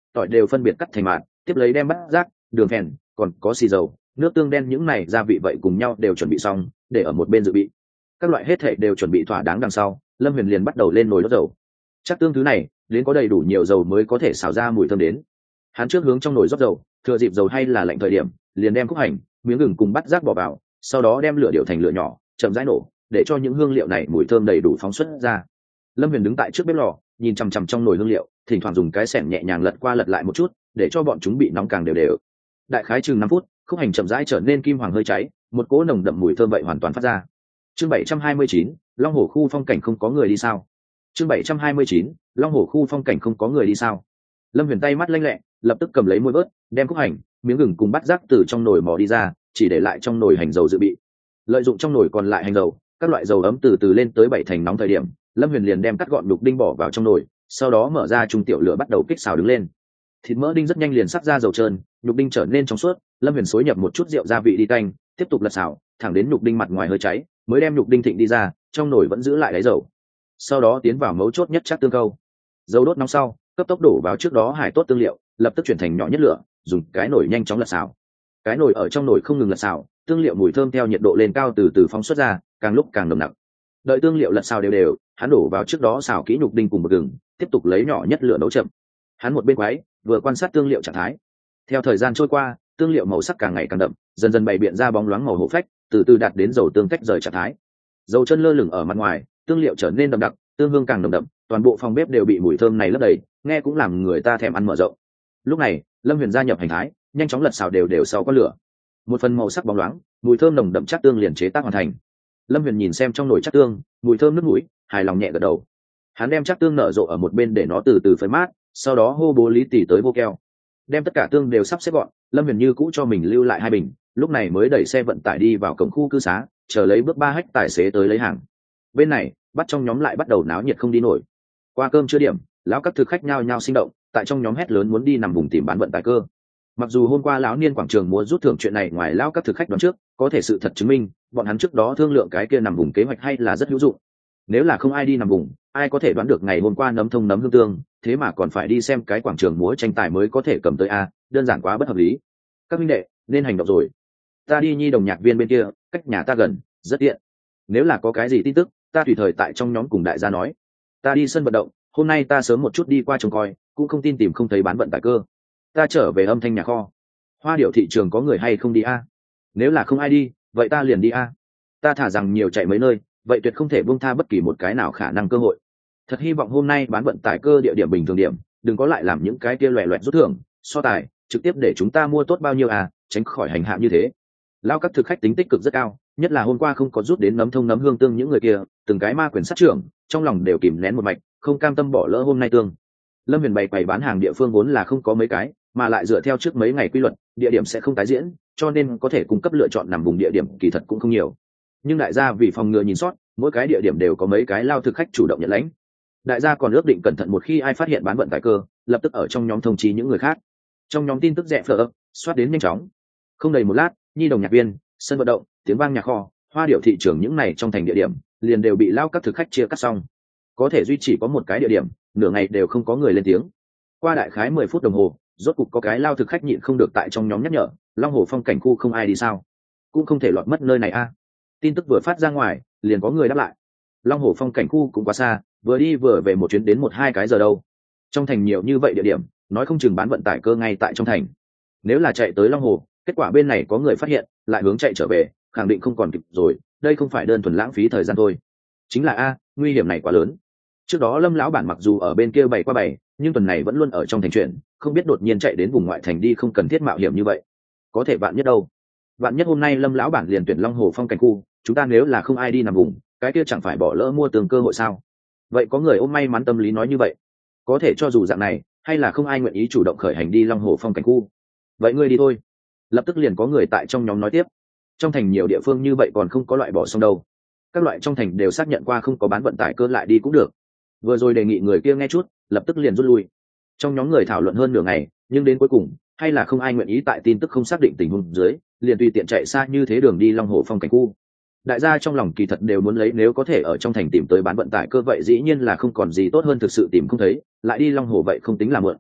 A: tỏi đều phân biệt cắt thành mạt, tiếp lấy đem bát giác, đường phèn, còn có xì dầu, nước tương đen những này gia vị vậy cùng nhau đều chuẩn bị xong, để ở một bên dự bị. Các loại hết thảy đều chuẩn bị thỏa đáng đằng sau, Lâm Huyền liền bắt đầu lên nồi đốt dầu. Chắc tương thứ này, đến có đầy đủ nhiều dầu mới có thể xào ra mùi thơm đến. Hắn trước hướng trong nồi rót dầu, thừa dịp dầu hay là lạnh thời điểm, liền đem khúc hành, miếng gừng cùng bát giác bỏ vào, sau đó đem lửa điều thành lửa nhỏ, chậm rãi nổ, để cho những hương liệu này mùi thơm đầy đủ phóng xuất ra. Lâm Huyền đứng tại trước bếp lò, nhìn chằm chằm trong nồi hương liệu, thỉnh thoảng dùng cái xẻng nhẹ nhàng lật qua lật lại một chút, để cho bọn chúng bị nóng càng đều đều. Đại khái chừng 5 phút, khúc hành chậm rãi trở nên kim hoàng hơi cháy, một cỗ nồng đậm mùi thơm vậy hoàn toàn phát ra. Chương 729, Long Hồ khu phong cảnh không có người đi sao? Chương 729, Long Hồ khu phong cảnh không có người đi sao? Lâm Huyền tay mắt lanh lẹ, lập tức cầm lấy muôi vớt, đem khúc hành, miếng gừng cùng bát giác từ trong nồi mò đi ra, chỉ để lại trong nồi hành dầu dự bị. Lợi dụng trong nồi còn lại hành dầu, các loại dầu ấm từ từ lên tới 7 thành nóng thời điểm, Lâm Huyền liền đem cắt gọn nhục đinh bỏ vào trong nồi, sau đó mở ra trung tiểu lửa bắt đầu kích xào đứng lên. Thịt mỡ đinh rất nhanh liền sắc ra dầu trơn, nhục đinh trở nên trong suốt. Lâm Huyền xối nhập một chút rượu gia vị đi canh, tiếp tục lật xào, thẳng đến nhục đinh mặt ngoài hơi cháy, mới đem nhục đinh thịnh đi ra, trong nồi vẫn giữ lại đáy dầu. Sau đó tiến vào mấu chốt nhất chắc tương câu. Dầu đốt nóng sau, cấp tốc đổ vào trước đó hải tốt tương liệu, lập tức chuyển thành nhỏ nhất lửa, dùng cái nồi nhanh chóng lật xào. Cái nồi ở trong nồi không ngừng lật xào, tương liệu mùi thơm theo nhiệt độ lên cao từ từ phóng xuất ra, càng lúc càng nồng nặc. Đợi tương liệu lật xào đều đều, hắn đổ vào trước đó xào kỹ nhục đinh cùng bột gừng, tiếp tục lấy nhỏ nhất lửa nấu chậm. Hắn một bên quấy, vừa quan sát tương liệu trạng thái. Theo thời gian trôi qua, tương liệu màu sắc càng ngày càng đậm, dần dần bày biện ra bóng loáng màu hổ phách, từ từ đạt đến dầu tương tách rời trạng thái. Dầu chân lơ lửng ở mặt ngoài, tương liệu trở nên đậm đặc, tương hương càng nồng đậm, toàn bộ phòng bếp đều bị mùi thơm này lấp đầy, nghe cũng làm người ta thèm ăn mở rộng. Lúc này, Lâm Huyền gia nhập hành thái, nhanh chóng lật xào đều đều sau có lửa. Một phần màu sắc bóng loáng, mùi thơm nồng đậm chắc tương liền chế tác hoàn thành. Lâm Huyền nhìn xem trong nồi chắc tương, mùi thơm nước mũi, hài lòng nhẹ gật đầu. Hắn đem chắc tương nở rộ ở một bên để nó từ từ phơi mát, sau đó hô bố Lý Tỷ tới vô keo, đem tất cả tương đều sắp xếp gọn. Lâm Huyền như cũ cho mình lưu lại 2 bình, lúc này mới đẩy xe vận tải đi vào cổng khu cư xá, chờ lấy bước 3 hách tài xế tới lấy hàng. Bên này, bắt trong nhóm lại bắt đầu náo nhiệt không đi nổi. Qua cơm trưa điểm, lão các thực khách nhao nhao sinh động, tại trong nhóm hét lớn muốn đi nằm vùng tìm bán vận tải cơ. Mặc dù hôm qua lão niên quảng trường mua rút thưởng chuyện này ngoài lão các thực khách đoán trước, có thể sự thật chứng minh, bọn hắn trước đó thương lượng cái kia nằm vùng kế hoạch hay là rất hữu dụng. Nếu là không ai đi nằm vùng, ai có thể đoán được ngày hôm qua nấm thông nấm hương tương, thế mà còn phải đi xem cái quảng trường múa tranh tài mới có thể cầm tới a, đơn giản quá bất hợp lý. Các huynh đệ, nên hành động rồi. Ta đi Nhi đồng nhạc viên bên kia, cách nhà ta gần, rất tiện. Nếu là có cái gì tin tức, ta tùy thời tại trong nhóm cùng đại gia nói. Ta đi sân vận động, hôm nay ta sớm một chút đi qua trông coi, cũng không tin tìm không thấy bán vận tải cơ. Ta trở về âm thanh nhà kho. Hoa Điệu thị trường có người hay không đi a? Nếu là không ai đi, vậy ta liền đi a. Ta thả rằng nhiều chạy mấy nơi, vậy tuyệt không thể buông tha bất kỳ một cái nào khả năng cơ hội. Thật hy vọng hôm nay bán vận tải cơ địa điểm bình thường điểm, đừng có lại làm những cái kia loẻ loẹt rút thưởng, so tài, trực tiếp để chúng ta mua tốt bao nhiêu à, tránh khỏi hành hạ như thế. Lao các thực khách tính tích cực rất cao, nhất là hôm qua không có rút đến nấm thông nấm hương tương những người kia, từng cái ma quyền sát trưởng, trong lòng đều kìm nén một mạch, không cam tâm bỏ lỡ hôm nay tương. Lâm Huyền bày quầy bán hàng địa phương vốn là không có mấy cái, mà lại dựa theo trước mấy ngày quy luật, địa điểm sẽ không tái diễn, cho nên có thể cung cấp lựa chọn nằm vùng địa điểm kỳ thật cũng không nhiều. Nhưng đại gia vì phòng ngừa nhìn sót, mỗi cái địa điểm đều có mấy cái lao thực khách chủ động nhận lãnh. Đại gia còn ước định cẩn thận một khi ai phát hiện bán vận tải cơ, lập tức ở trong nhóm thông chí những người khác. Trong nhóm tin tức rẽ phở xoát đến nhanh chóng. Không đầy một lát, Nhi đồng nhạc viên, sân vận động, tiếng vang nhà kho, Hoa Điệu thị trường những này trong thành địa điểm liền đều bị lao các thực khách chia cắt xong. Có thể duy trì có một cái địa điểm, nửa ngày đều không có người lên tiếng. Qua đại khái 10 phút đồng hồ, rốt cục có cái lao thực khách nhịn không được tại trong nhóm nhắc nhở, Long Hồ phong cảnh khu không ai đi sao? Cũng không thể lọt mất nơi này a. Tin tức vừa phát ra ngoài, liền có người đáp lại. Long Hồ phong cảnh khu cũng quá xa, vừa đi vừa về một chuyến đến 1-2 cái giờ đâu. Trong thành nhiều như vậy địa điểm, nói không chừng bán vận tải cơ ngay tại trong thành. Nếu là chạy tới Long Hồ, kết quả bên này có người phát hiện, lại hướng chạy trở về, khẳng định không còn kịp rồi, đây không phải đơn thuần lãng phí thời gian thôi. Chính là a, nguy hiểm này quá lớn. Trước đó Lâm lão bản mặc dù ở bên kia bày qua bày, nhưng tuần này vẫn luôn ở trong thành chuyển, không biết đột nhiên chạy đến vùng ngoại thành đi không cần thiết mạo hiểm như vậy. Có thể bạn nhất đâu. Bạn nhất hôm nay Lâm lão bản liền tuyển Long Hồ phong cảnh khu, chúng ta nếu là không ai đi nằm vùng, cái kia chẳng phải bỏ lỡ mua tường cơ hội sao? Vậy có người ôm may mắn tâm lý nói như vậy. Có thể cho dù dạng này, hay là không ai nguyện ý chủ động khởi hành đi Long Hồ phong cảnh khu. Vậy ngươi đi thôi. Lập tức liền có người tại trong nhóm nói tiếp. Trong thành nhiều địa phương như vậy còn không có loại bỏ xong đâu. Các loại trong thành đều xác nhận qua không có bán vận tải cơ lại đi cũng được. Vừa rồi đề nghị người kia nghe chút, lập tức liền rút lui. Trong nhóm người thảo luận hơn nửa ngày, nhưng đến cuối cùng, hay là không ai nguyện ý tại tin tức không xác định tình huống dưới, liền tùy tiện chạy xa như thế đường đi Long Hồ phong cảnh khu. Đại gia trong lòng kỳ thật đều muốn lấy nếu có thể ở trong thành tìm tới bán vận tải cơ vậy dĩ nhiên là không còn gì tốt hơn thực sự tìm không thấy, lại đi Long Hồ vậy không tính là mượn.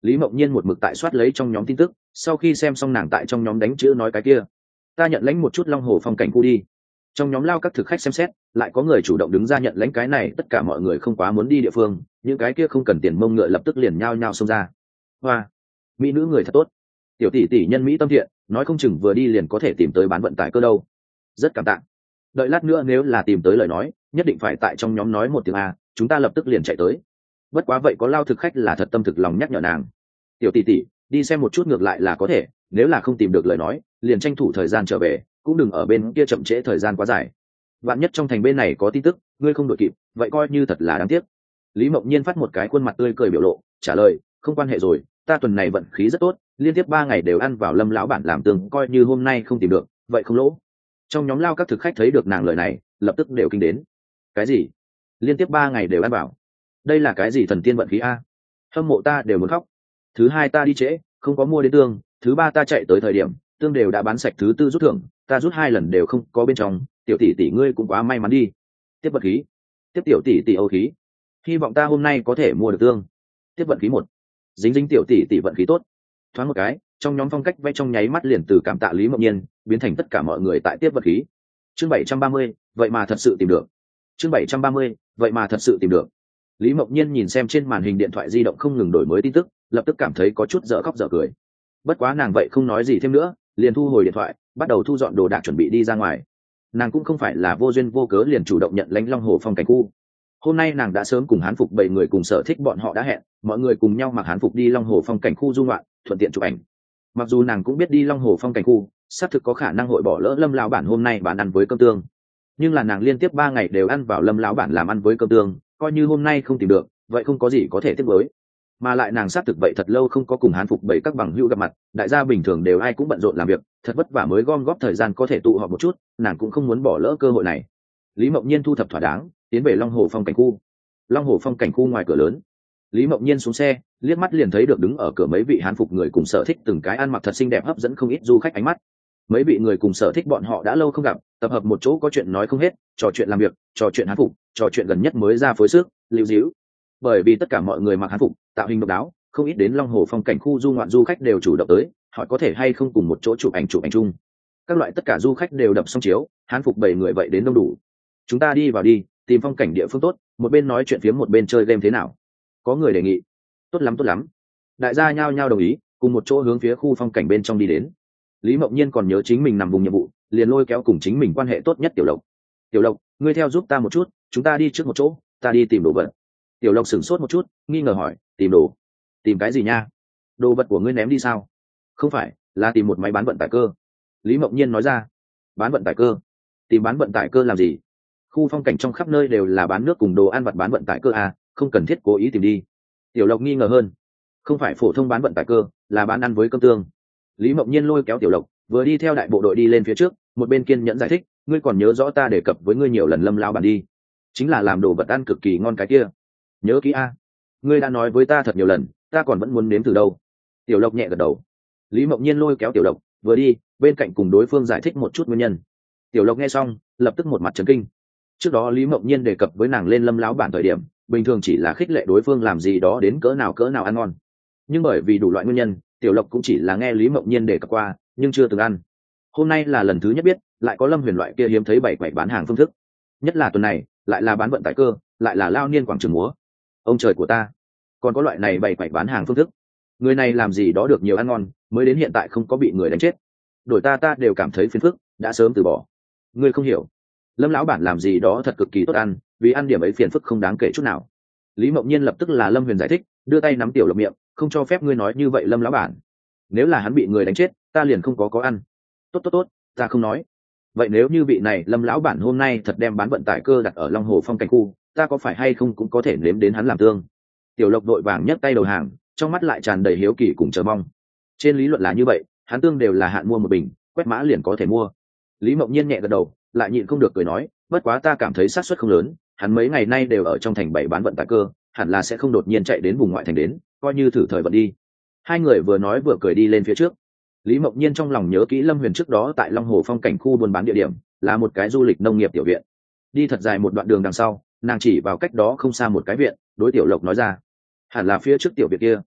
A: Lý Mộng Nhiên một mực tại soát lấy trong nhóm tin tức, sau khi xem xong nàng tại trong nhóm đánh chữ nói cái kia, ta nhận lãnh một chút Long Hồ phong cảnh khu đi. Trong nhóm lao các thực khách xem xét, lại có người chủ động đứng ra nhận lãnh cái này, tất cả mọi người không quá muốn đi địa phương, những cái kia không cần tiền mông ngựa lập tức liền nhao nhao xông ra. Hoa, mỹ nữ người thật tốt, tiểu tỷ tỷ nhân mỹ tâm thiện, nói không chừng vừa đi liền có thể tìm tới bán vận tải cơ đâu. Rất cảm tạ. Đợi lát nữa nếu là tìm tới lời nói, nhất định phải tại trong nhóm nói một tiếng a, chúng ta lập tức liền chạy tới. Bất quá vậy có lao thực khách là thật tâm thực lòng nhắc nhở nàng. Tiểu tỷ tỷ, đi xem một chút ngược lại là có thể, nếu là không tìm được lời nói, liền tranh thủ thời gian trở về, cũng đừng ở bên kia chậm trễ thời gian quá dài. Vạn nhất trong thành bên này có tin tức, ngươi không đội kịp, vậy coi như thật là đáng tiếc. Lý Mộng Nhiên phát một cái khuôn mặt tươi cười biểu lộ, trả lời, không quan hệ rồi, ta tuần này vận khí rất tốt, liên tiếp 3 ngày đều ăn vào Lâm lão bản làm tương, coi như hôm nay không tìm được, vậy không lỗ. Trong nhóm lao các thực khách thấy được nàng lời này, lập tức đều kinh đến. Cái gì? Liên tiếp 3 ngày đều ăn vào? Đây là cái gì thần tiên vận khí a? Hâm mộ ta đều muốn khóc. Thứ hai ta đi trễ, không có mua đến tương, thứ ba ta chạy tới thời điểm, tương đều đã bán sạch, thứ tư rút thưởng, ta rút 2 lần đều không có bên trong, tiểu tỷ tỷ ngươi cũng quá may mắn đi. Tiếp vận khí. Tiếp tiểu tỷ tỷ âu khí. Hy vọng ta hôm nay có thể mua được tương. Tiếp vận khí 1. Dính dính tiểu tỷ tỷ vận khí tốt. Thoáng một cái, trong nhóm phong cách vẽ trong nháy mắt liền từ cảm tạ Lý Mộng Nhiên biến thành tất cả mọi người tại tiếp vận khí. Chương 730, vậy mà thật sự tìm được. Chương 730, vậy mà thật sự tìm được. Lý Mộng Nhiên nhìn xem trên màn hình điện thoại di động không ngừng đổi mới tin tức, lập tức cảm thấy có chút dở khóc dở cười. Bất quá nàng vậy không nói gì thêm nữa, liền thu hồi điện thoại, bắt đầu thu dọn đồ đạc chuẩn bị đi ra ngoài. Nàng cũng không phải là vô duyên vô cớ liền chủ động nhận lãnh Long Hồ phong cảnh khu. Hôm nay nàng đã sớm cùng hán phục 7 người cùng sở thích bọn họ đã hẹn, mọi người cùng nhau mặc hán phục đi Long Hồ phong cảnh khu du ngoạn, thuận tiện chụp ảnh. Mặc dù nàng cũng biết đi Long Hồ phong cảnh khu, xác thực có khả năng hội bỏ lỡ Lâm lão bản hôm nay bán ăn với cơm tương. Nhưng là nàng liên tiếp 3 ngày đều ăn vào Lâm lão bản làm ăn với cơm tương, coi như hôm nay không tìm được, vậy không có gì có thể tiếp với. Mà lại nàng xác thực vậy thật lâu không có cùng hán phục 7 các bằng hữu gặp mặt, đại gia bình thường đều ai cũng bận rộn làm việc, thật vất vả mới gom góp thời gian có thể tụ họp một chút, nàng cũng không muốn bỏ lỡ cơ hội này. Lý Mộng Nhiên thu thập thỏa đáng, tiến về Long Hồ phong cảnh khu. Long Hồ phong cảnh khu ngoài cửa lớn, Lý Mộng Nhiên xuống xe, liếc mắt liền thấy được đứng ở cửa mấy vị hán phục người cùng sở thích, từng cái ăn mặc thật xinh đẹp hấp dẫn không ít du khách ánh mắt. Mấy vị người cùng sở thích bọn họ đã lâu không gặp, tập hợp một chỗ có chuyện nói không hết, trò chuyện làm việc, trò chuyện hán phục, trò chuyện gần nhất mới ra phối sức, lưu díu. Bởi vì tất cả mọi người mặc hán phục, tạo hình độc đáo, không ít đến Long Hồ phong cảnh khu du ngoạn du khách đều chủ động tới, hỏi có thể hay không cùng một chỗ chụp ảnh chung. Các loại tất cả du khách đều đập xong chiếu, hán phục 7 người vậy đến đông đủ. Chúng ta đi vào đi, tìm phong cảnh địa phương tốt, một bên nói chuyện phiếm một bên chơi game thế nào? Có người đề nghị. Tốt lắm. Đại gia nhao nhao đồng ý, cùng một chỗ hướng phía khu phong cảnh bên trong đi đến. Lý Mộng Nhiên còn nhớ chính mình nằm vùng nhiệm vụ, liền lôi kéo cùng chính mình quan hệ tốt nhất Tiểu Lộc. Tiểu Lộc, ngươi theo giúp ta một chút, chúng ta đi trước một chỗ, ta đi tìm đồ vật. Tiểu Lộc sửng sốt một chút, nghi ngờ hỏi, tìm đồ? Tìm cái gì nha? Đồ vật của ngươi ném đi sao? Không phải, là tìm một máy bán vận tải cơ. Lý Mộng Nhiên nói ra. Bán vận tải cơ? Tìm bán vận tải cơ làm gì? Khu phong cảnh trong khắp nơi đều là bán nước cùng đồ ăn vặt bán vận tải cơ à, không cần thiết cố ý tìm đi. Tiểu Lộc nghi ngờ hơn. Không phải phổ thông bán vận tải cơ, là bán ăn với cơm tương. Lý Mộng Nhiên lôi kéo Tiểu Lộc, vừa đi theo đại bộ đội đi lên phía trước, một bên kiên nhẫn giải thích, ngươi còn nhớ rõ ta đề cập với ngươi nhiều lần Lâm lão bản đi, chính là làm đồ vật ăn cực kỳ ngon cái kia. Nhớ kỹ a, ngươi đã nói với ta thật nhiều lần, ta còn vẫn muốn nếm từ đâu. Tiểu Lộc nhẹ gật đầu. Lý Mộng Nhiên lôi kéo Tiểu Lộc, vừa đi bên cạnh cùng đối phương giải thích một chút nguyên nhân. Tiểu Lộc nghe xong, lập tức một mặt chấn kinh. Trước đó Lý Mộng Nhiên đề cập với nàng lên Lâm lão bản thời điểm, bình thường chỉ là khích lệ đối phương làm gì đó đến cỡ nào ăn ngon. Nhưng bởi vì đủ loại nguyên nhân, Tiểu Lộc cũng chỉ là nghe Lý Mộng Nhiên đề cập qua, nhưng chưa từng ăn. Hôm nay là lần thứ nhất biết, lại có Lâm Huyền loại kia hiếm thấy bảy quậy bán hàng phương thức. Nhất là tuần này, lại là bán vận tải cơ, lại là lao niên quảng trường múa. Ông trời của ta, còn có loại này bảy quậy bán hàng phương thức. Người này làm gì đó được nhiều ăn ngon, mới đến hiện tại không có bị người đánh chết. Đổi ta đều cảm thấy phiền phức, đã sớm từ bỏ. Ngươi không hiểu, Lâm lão bản làm gì đó thật cực kỳ tốt ăn, vì ăn điểm ấy phiền phức không đáng kể chút nào. Lý Mộng Nhiên lập tức là Lâm Huyền giải thích, đưa tay nắm Tiểu Lộc miệng, không cho phép ngươi nói như vậy Lâm lão bản. Nếu là hắn bị người đánh chết, ta liền không có ăn. Tốt, ta không nói. Vậy nếu như vị này Lâm lão bản hôm nay thật đem bán vận tải cơ đặt ở Long Hồ phong cảnh khu, ta có phải hay không cũng có thể nếm đến hắn làm tương? Tiểu Lộc đội vàng nhấc tay đầu hàng, trong mắt lại tràn đầy hiếu kỳ cùng chờ mong. Trên lý luận là như vậy, hắn tương đều là hạn mua một bình, quét mã liền có thể mua. Lý Mộng Nhiên nhẹ gật đầu, lại nhịn không được cười nói, bất quá ta cảm thấy xác suất không lớn, hắn mấy ngày nay đều ở trong thành bảy bán vận tải cơ, hẳn là sẽ không đột nhiên chạy đến vùng ngoại thành đến, coi như thử thời vận đi. Hai người vừa nói vừa cười đi lên phía trước. Lý Mộng Nhiên trong lòng nhớ kỹ Lâm Huyền trước đó tại Long Hồ phong cảnh khu buôn bán địa điểm là một cái du lịch nông nghiệp tiểu viện. Đi thật dài một đoạn đường đằng sau, nàng chỉ vào cách đó không xa một cái viện, đối Tiểu Lộc nói ra, hẳn là phía trước tiểu viện kia.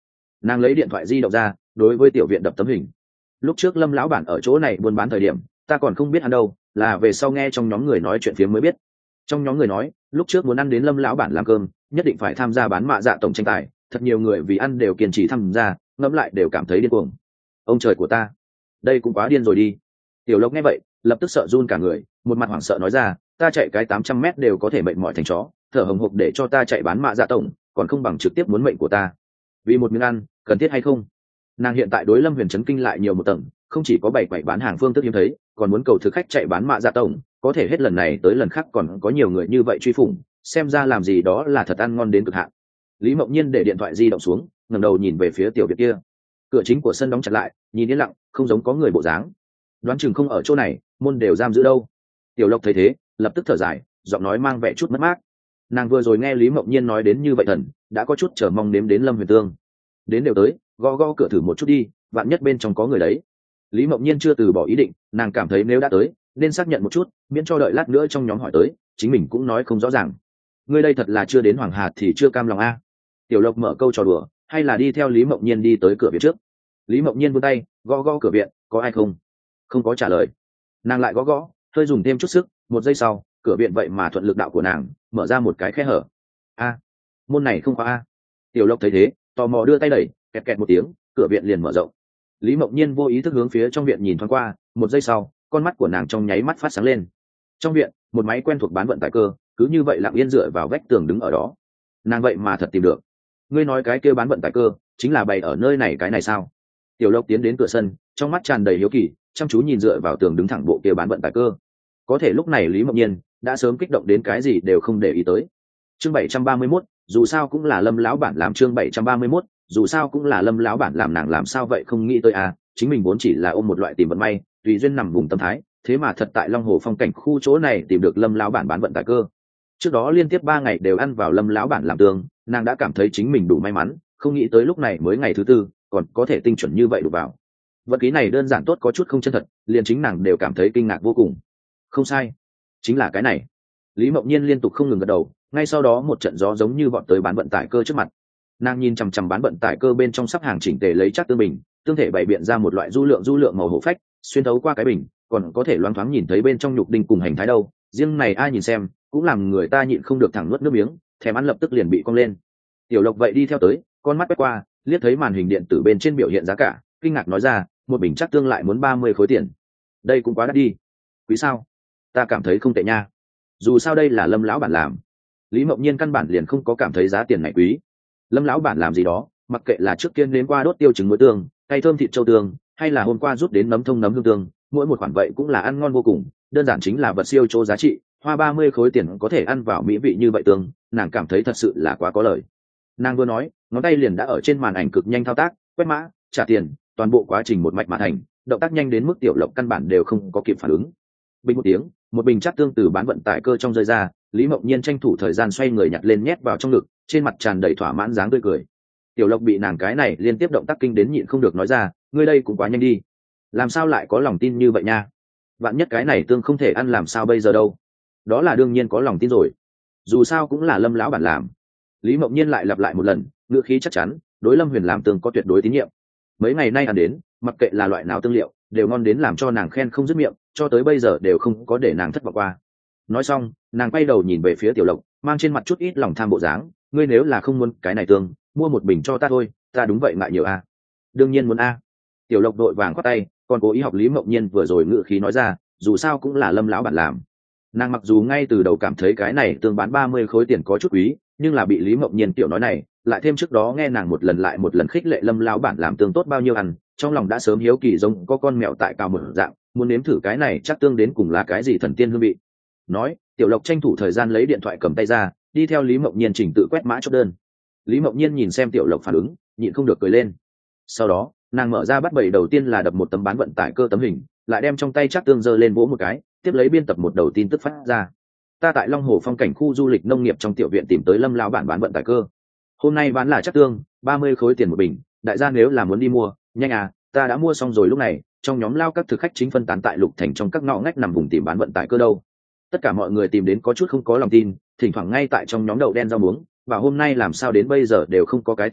A: Nàng lấy điện thoại di động ra, đối với tiểu viện đập tấm hình. Lúc trước Lâm lão bản ở chỗ này buôn bán thời điểm, ta còn không biết hắn đâu, là về sau nghe trong nhóm người nói chuyện phía mới biết. Trong nhóm người nói, lúc trước muốn ăn đến Lâm lão bản làm cơm, nhất định phải tham gia bán mạ dạ tổng tranh tài, thật nhiều người vì ăn đều kiên trì tham gia, ngẫm lại đều cảm thấy điên cuồng. Ông trời của ta, đây cũng quá điên rồi đi. Tiểu Lộc nghe vậy, lập tức sợ run cả người, một mặt hoảng sợ nói ra, ta chạy cái 800 mét đều có thể mệt mỏi thành chó, thở hồng hộc để cho ta chạy bán mạ dạ tổng, còn không bằng trực tiếp muốn mệnh của ta. Vì một miếng ăn, cần thiết hay không? Nàng hiện tại đối Lâm Huyền chấn kinh lại nhiều một tầng, không chỉ có bảy quầy bán hàng phương thức hiếm thấy, còn muốn cầu thực khách chạy bán mạ dạ tổng, có thể hết lần này tới lần khác còn có nhiều người như vậy truy phủng, xem ra làm gì đó là thật ăn ngon đến cực hạn. Lý Mộng Nhiên để điện thoại di động xuống, ngẩng đầu nhìn về phía tiểu viện kia. Cửa chính của sân đóng chặt lại, nhìn yên lặng, không giống có người bộ dáng. Đoán chừng không ở chỗ này, môn đều giam giữ đâu. Tiểu Lộc thấy thế, lập tức thở dài, giọng nói mang vẻ chút mất mát. Nàng vừa rồi nghe Lý Mộng Nhiên nói đến như vậy thần, đã có chút chờ mong nếm đến Lâm Huyền Tương. Đến đều tới, gõ gõ cửa thử một chút đi, vạn nhất bên trong có người đấy. Lý Mộng Nhiên chưa từ bỏ ý định, nàng cảm thấy nếu đã tới, nên xác nhận một chút, miễn cho đợi lát nữa trong nhóm hỏi tới, chính mình cũng nói không rõ ràng. Ngươi đây thật là chưa đến Hoàng Hà thì chưa cam lòng a. Tiểu Lộc mở câu trò đùa, hay là đi theo Lý Mộng Nhiên đi tới cửa viện trước. Lý Mộng Nhiên vươn tay, gõ gõ cửa viện, có ai không? Không có trả lời. Nàng lại gõ gõ, hơi dùng thêm chút sức, một giây sau, cửa viện vậy mà thuận lực đạo của nàng, mở ra một cái khe hở. A, môn này không khóa a. Tiểu Lộc thấy thế, tò mò đưa tay đẩy, kẹt kẹt một tiếng, cửa viện liền mở rộng. Lý Mộng Nhiên vô ý thức hướng phía trong viện nhìn thoáng qua, một giây sau, con mắt của nàng trong nháy mắt phát sáng lên. Trong viện, một máy quen thuộc bán vận tải cơ, cứ như vậy lặng yên dựa vào vách tường đứng ở đó. Nàng vậy mà thật tìm được. Ngươi nói cái kia bán vận tải cơ, chính là bày ở nơi này cái này sao? Tiểu Lộc tiến đến cửa sân, trong mắt tràn đầy hiếu kỳ, chăm chú nhìn dựa vào tường đứng thẳng bộ kia bán vận tải cơ. Có thể lúc này Lý Mộng Nhiên đã sớm kích động đến cái gì đều không để ý tới. Chương 731, dù sao cũng là Lâm lão bản làm. Chương 731, dù sao cũng là Lâm lão bản làm. Nàng làm sao vậy không nghĩ tới à, chính mình vốn chỉ là ôm một loại tìm vận may, tùy duyên nằm vùng tâm thái, thế mà thật tại Long Hồ phong cảnh khu chỗ này tìm được Lâm lão bản bán vận tải cơ. Trước đó liên tiếp 3 ngày đều ăn vào Lâm lão bản làm tương, nàng đã cảm thấy chính mình đủ may mắn, không nghĩ tới lúc này mới ngày thứ 4, còn có thể tinh chuẩn như vậy đủ vào. Vật khí này đơn giản tốt có chút không chân thật, liền chính nàng đều cảm thấy kinh ngạc vô cùng. Không sai, chính là cái này. Lý Mộng Nhiên liên tục không ngừng gật đầu, ngay sau đó một trận gió giống như vọt tới bán vận tải cơ trước mặt. Nàng nhìn chằm chằm bán vận tải cơ bên trong sắp hàng chỉnh tề lấy chắc tương bình, tương thể bày biện ra một loại du lượng màu hổ phách, xuyên thấu qua cái bình, còn có thể loáng thoáng nhìn thấy bên trong nhục đinh cùng hành thái đâu. Riêng này ai nhìn xem, cũng làm người ta nhịn không được thẳng nuốt nước miếng, thèm ăn lập tức liền bị cong lên. Tiểu Lộc vậy đi theo tới, con mắt quét qua, liếc thấy màn hình điện tử bên trên biểu hiện giá cả, kinh ngạc nói ra, một bình chắc tương lại muốn 30 khối tiền. Đây cũng quá đắt đi. Quý sao? Ta cảm thấy không tệ nha. Dù sao đây là Lâm lão bản làm. Lý Mộng Nhiên căn bản liền không có cảm thấy giá tiền này quý. Lâm lão bản làm gì đó, mặc kệ là trước tiên nếm qua đốt tiêu trứng muối tương, cay thơm thịt châu tương, hay là hôm qua rút đến nấm thông nấm hương tương, mỗi một khoản vậy cũng là ăn ngon vô cùng, đơn giản chính là vật siêu chỗ giá trị, hoa 30 khối tiền có thể ăn vào mỹ vị như vậy tương, nàng cảm thấy thật sự là quá có lời. Nàng vừa nói, ngón tay liền đã ở trên màn ảnh cực nhanh thao tác, quét mã, trả tiền, toàn bộ quá trình một mạch mà thành, động tác nhanh đến mức Tiểu Lộc căn bản đều không có kịp phản ứng. Bình một tiếng, một bình chắc tương từ bán vận tải cơ trong rơi ra, Lý Mộng Nhiên tranh thủ thời gian xoay người nhặt lên nhét vào trong ngực, trên mặt tràn đầy thỏa mãn dáng tươi cười. Tiểu Lộc bị nàng cái này liên tiếp động tác kinh đến nhịn không được nói ra, ngươi đây cũng quá nhanh đi, làm sao lại có lòng tin như vậy nha? Vạn nhất cái này tương không thể ăn làm sao bây giờ đâu? Đó là đương nhiên có lòng tin rồi, dù sao cũng là Lâm lão bản làm. Lý Mộng Nhiên lại lặp lại một lần, ngữ khí chắc chắn, đối Lâm Huyền làm tương có tuyệt đối tín nhiệm. Mấy ngày nay ăn đến, mặc kệ là loại nào tương liệu, đều ngon đến làm cho nàng khen không dứt miệng, cho tới bây giờ đều không có để nàng thất vọng qua. Nói xong, nàng quay đầu nhìn về phía Tiểu Lộc, mang trên mặt chút ít lòng tham bộ dáng, ngươi nếu là không muốn cái này tương, mua một bình cho ta thôi, ta đúng vậy ngại nhiều a. Đương nhiên muốn a. Tiểu Lộc đội vàng khoát tay, còn cố ý học Lý Mộng Nhiên vừa rồi ngữ khí nói ra, dù sao cũng là Lâm lão bản làm. Nàng mặc dù ngay từ đầu cảm thấy cái này tương bán 30 khối tiền có chút quý, nhưng là bị Lý Mộng Nhiên tiểu nói này, lại thêm trước đó nghe nàng một lần lại một lần khích lệ Lâm lão bản làm tương tốt bao nhiêu ăn, trong lòng đã sớm hiếu kỳ giống có con mèo tại cào một dạng, muốn nếm thử cái này chắc tương đến cùng là cái gì thần tiên hương vị. Nói, Tiểu Lộc tranh thủ thời gian lấy điện thoại cầm tay ra, đi theo Lý Mộng Nhiên chỉnh tự quét mã chốt đơn. Lý Mộng Nhiên nhìn xem Tiểu Lộc phản ứng, nhịn không được cười lên. Sau đó, nàng mở ra bắt bậy đầu tiên là đập một tấm bán vận tải cơ tấm hình, lại đem trong tay chắc tương giơ lên vỗ một cái, tiếp lấy biên tập một đầu tin tức phát ra. Ta tại Long Hồ phong cảnh khu du lịch nông nghiệp trong tiểu viện tìm tới Lâm lão bản bán vận tải cơ. Hôm nay bán là chắc tương, 30 khối tiền một bình, đại gia nếu là muốn đi mua, nhanh à, ta đã mua xong rồi. Lúc này, trong nhóm lao các thực khách chính phân tán tại Lục Thành trong các ngõ ngách nằm vùng tìm bán vận tải cơ đâu. Tất cả mọi người tìm đến có chút không có lòng tin, thỉnh thoảng ngay tại trong nhóm đậu đen rau muống, và hôm nay làm sao đến bây giờ đều không có cái tin tức,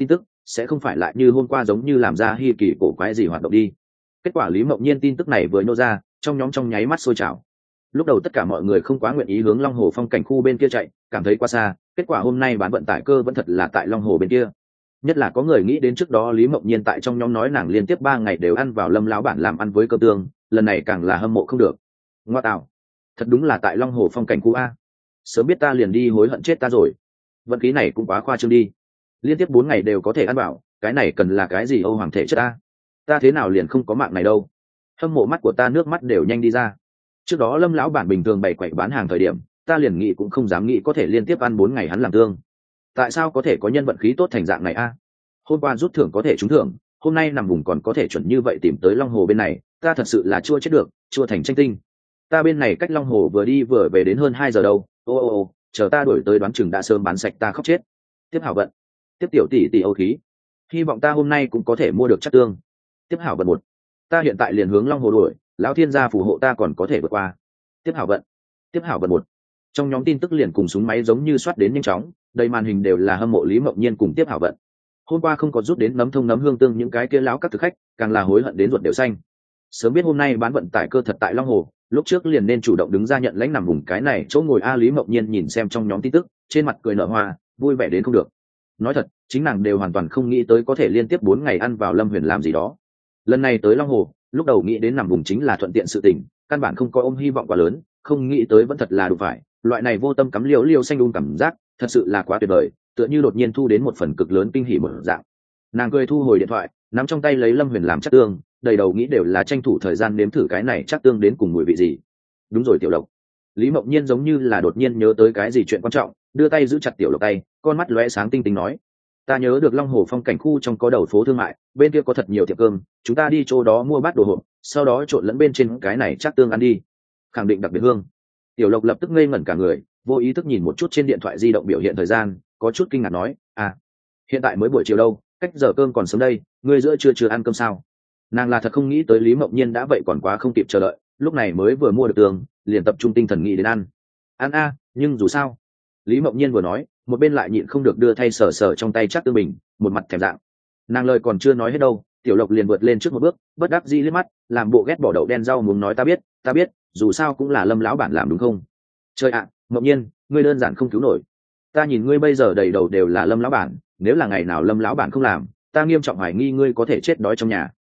A: sẽ không phải lại như hôm qua giống như làm ra hi kỳ cổ quái gì hoạt động đi. Kết quả Lý Mộng Nhiên tin tức này vừa nhô ra, trong nhóm trong nháy mắt sôi trào. Lúc đầu tất cả mọi người không quá nguyện ý hướng Long Hồ phong cảnh khu bên kia chạy, cảm thấy quá xa. Kết quả hôm nay bán vận tải cơ vẫn thật là tại Long Hồ bên kia. Nhất là có người nghĩ đến trước đó Lý Mộng Nhiên tại trong nhóm nói nàng liên tiếp 3 ngày đều ăn vào Lâm lão bản làm ăn với cơm tương, lần này càng là hâm mộ không được. Ngoa tạo, thật đúng là tại Long Hồ phong cảnh khu a. Sớm biết ta liền đi hối hận chết ta rồi. Vận khí này cũng quá khoa trương đi. Liên tiếp 4 ngày đều có thể ăn vào, cái này cần là cái gì Âu hoàng thể chất a? Ta thế nào liền không có mạng này đâu. Hâm mộ mắt của ta nước mắt đều nhanh đi ra. Trước đó Lâm lão bản bình thường bày quậy bán hàng thời điểm, ta liền nghĩ cũng không dám nghĩ có thể liên tiếp ăn 4 ngày hắn làm tương. Tại sao có thể có nhân vận khí tốt thành dạng này a? Hôm qua rút thưởng có thể trúng thưởng, hôm nay nằm vùng còn có thể chuẩn như vậy tìm tới Long Hồ bên này, ta thật sự là chua chết được, chua thành tranh tinh. Ta bên này cách Long Hồ vừa đi vừa về đến hơn 2 giờ đâu. Ô, chờ ta đuổi tới đoán chừng đã sớm bán sạch ta khóc chết. Tiếp hảo vận, tiếp tiểu tỷ Âu khí, hy vọng ta hôm nay cũng có thể mua được chắc tương. Tiếp hảo vận 1, ta hiện tại liền hướng Long Hồ đuổi, lão thiên gia phù hộ ta còn có thể vượt qua. Tiếp hảo vận, tiếp hảo vận 1. Trong nhóm tin tức liền cùng súng máy giống như soát đến nhanh chóng, đầy màn hình đều là hâm mộ Lý Mộng Nhiên cùng tiếp hảo vận. Hôm qua không có rút đến nấm thông nấm hương tương những cái kia láo các thực khách, càng là hối hận đến ruột đều xanh. Sớm biết hôm nay bán vận tải cơ thật tại Long Hồ, lúc trước liền nên chủ động đứng ra nhận lãnh nằm vùng cái này chỗ ngồi a. Lý Mộng Nhiên nhìn xem trong nhóm tin tức, trên mặt cười nở hoa, vui vẻ đến không được. Nói thật, chính nàng đều hoàn toàn không nghĩ tới có thể liên tiếp 4 ngày ăn vào Lâm Huyền làm gì đó. Lần này tới Long Hồ, lúc đầu nghĩ đến nằm vùng chính là thuận tiện sự tình, căn bản không có ôm hy vọng quá lớn, không nghĩ tới vẫn thật là đủ phải, loại này vô tâm cắm liêu xanh cảm giác, thật sự là quá tuyệt vời, tựa như đột nhiên thu đến một phần cực lớn kinh hỉ một dạng. Nàng cười thu hồi điện thoại, nắm trong tay lấy Lâm Huyền làm chắc tương, đầy đầu nghĩ đều là tranh thủ thời gian nếm thử cái này chắc tương đến cùng mùi vị gì. Đúng rồi Tiểu Lộc. Lý Mộng Nhiên giống như là đột nhiên nhớ tới cái gì chuyện quan trọng, đưa tay giữ chặt Tiểu Lộc tay, con mắt lóe sáng tinh tinh nói: "Ta nhớ được Long Hồ phong cảnh khu trong có đầu phố thương mại, bên kia có thật nhiều tiệm cơm, chúng ta đi chỗ đó mua bát đồ hộp, sau đó trộn lẫn bên trên cái này chắc tương ăn đi. Khẳng định đặc biệt hương." Tiểu Lộc lập tức ngây ngẩn cả người, vô ý thức nhìn một chút trên điện thoại di động biểu hiện thời gian, có chút kinh ngạc nói: "À, hiện tại mới buổi chiều đâu, cách giờ cơm còn sớm đây, ngươi giữa trưa chưa ăn cơm sao?" Nàng là thật không nghĩ tới Lý Mộng Nhiên đã vậy còn quá không kịp chờ đợi, lúc này mới vừa mua được tường, liền tập trung tinh thần nghĩ đến ăn. "Ăn a, nhưng dù sao." Lý Mộng Nhiên vừa nói, một bên lại nhịn không được đưa thay sờ trong tay chắc tương bình, một mặt thèm dạng. Nàng lời còn chưa nói hết đâu, Tiểu Lộc liền vượt lên trước một bước, bất đắc dĩ liếc mắt, làm bộ ghét bỏ đậu đen rau muốn nói: ta biết, dù sao cũng là Lâm lão bản làm đúng không?" Trời ạ, Mộng Nhiên, ngươi đơn giản không cứu nổi. Ta nhìn ngươi bây giờ đầy đầu đều là Lâm lão bản, nếu là ngày nào Lâm lão bản không làm, ta nghiêm trọng hoài nghi ngươi có thể chết đói trong nhà.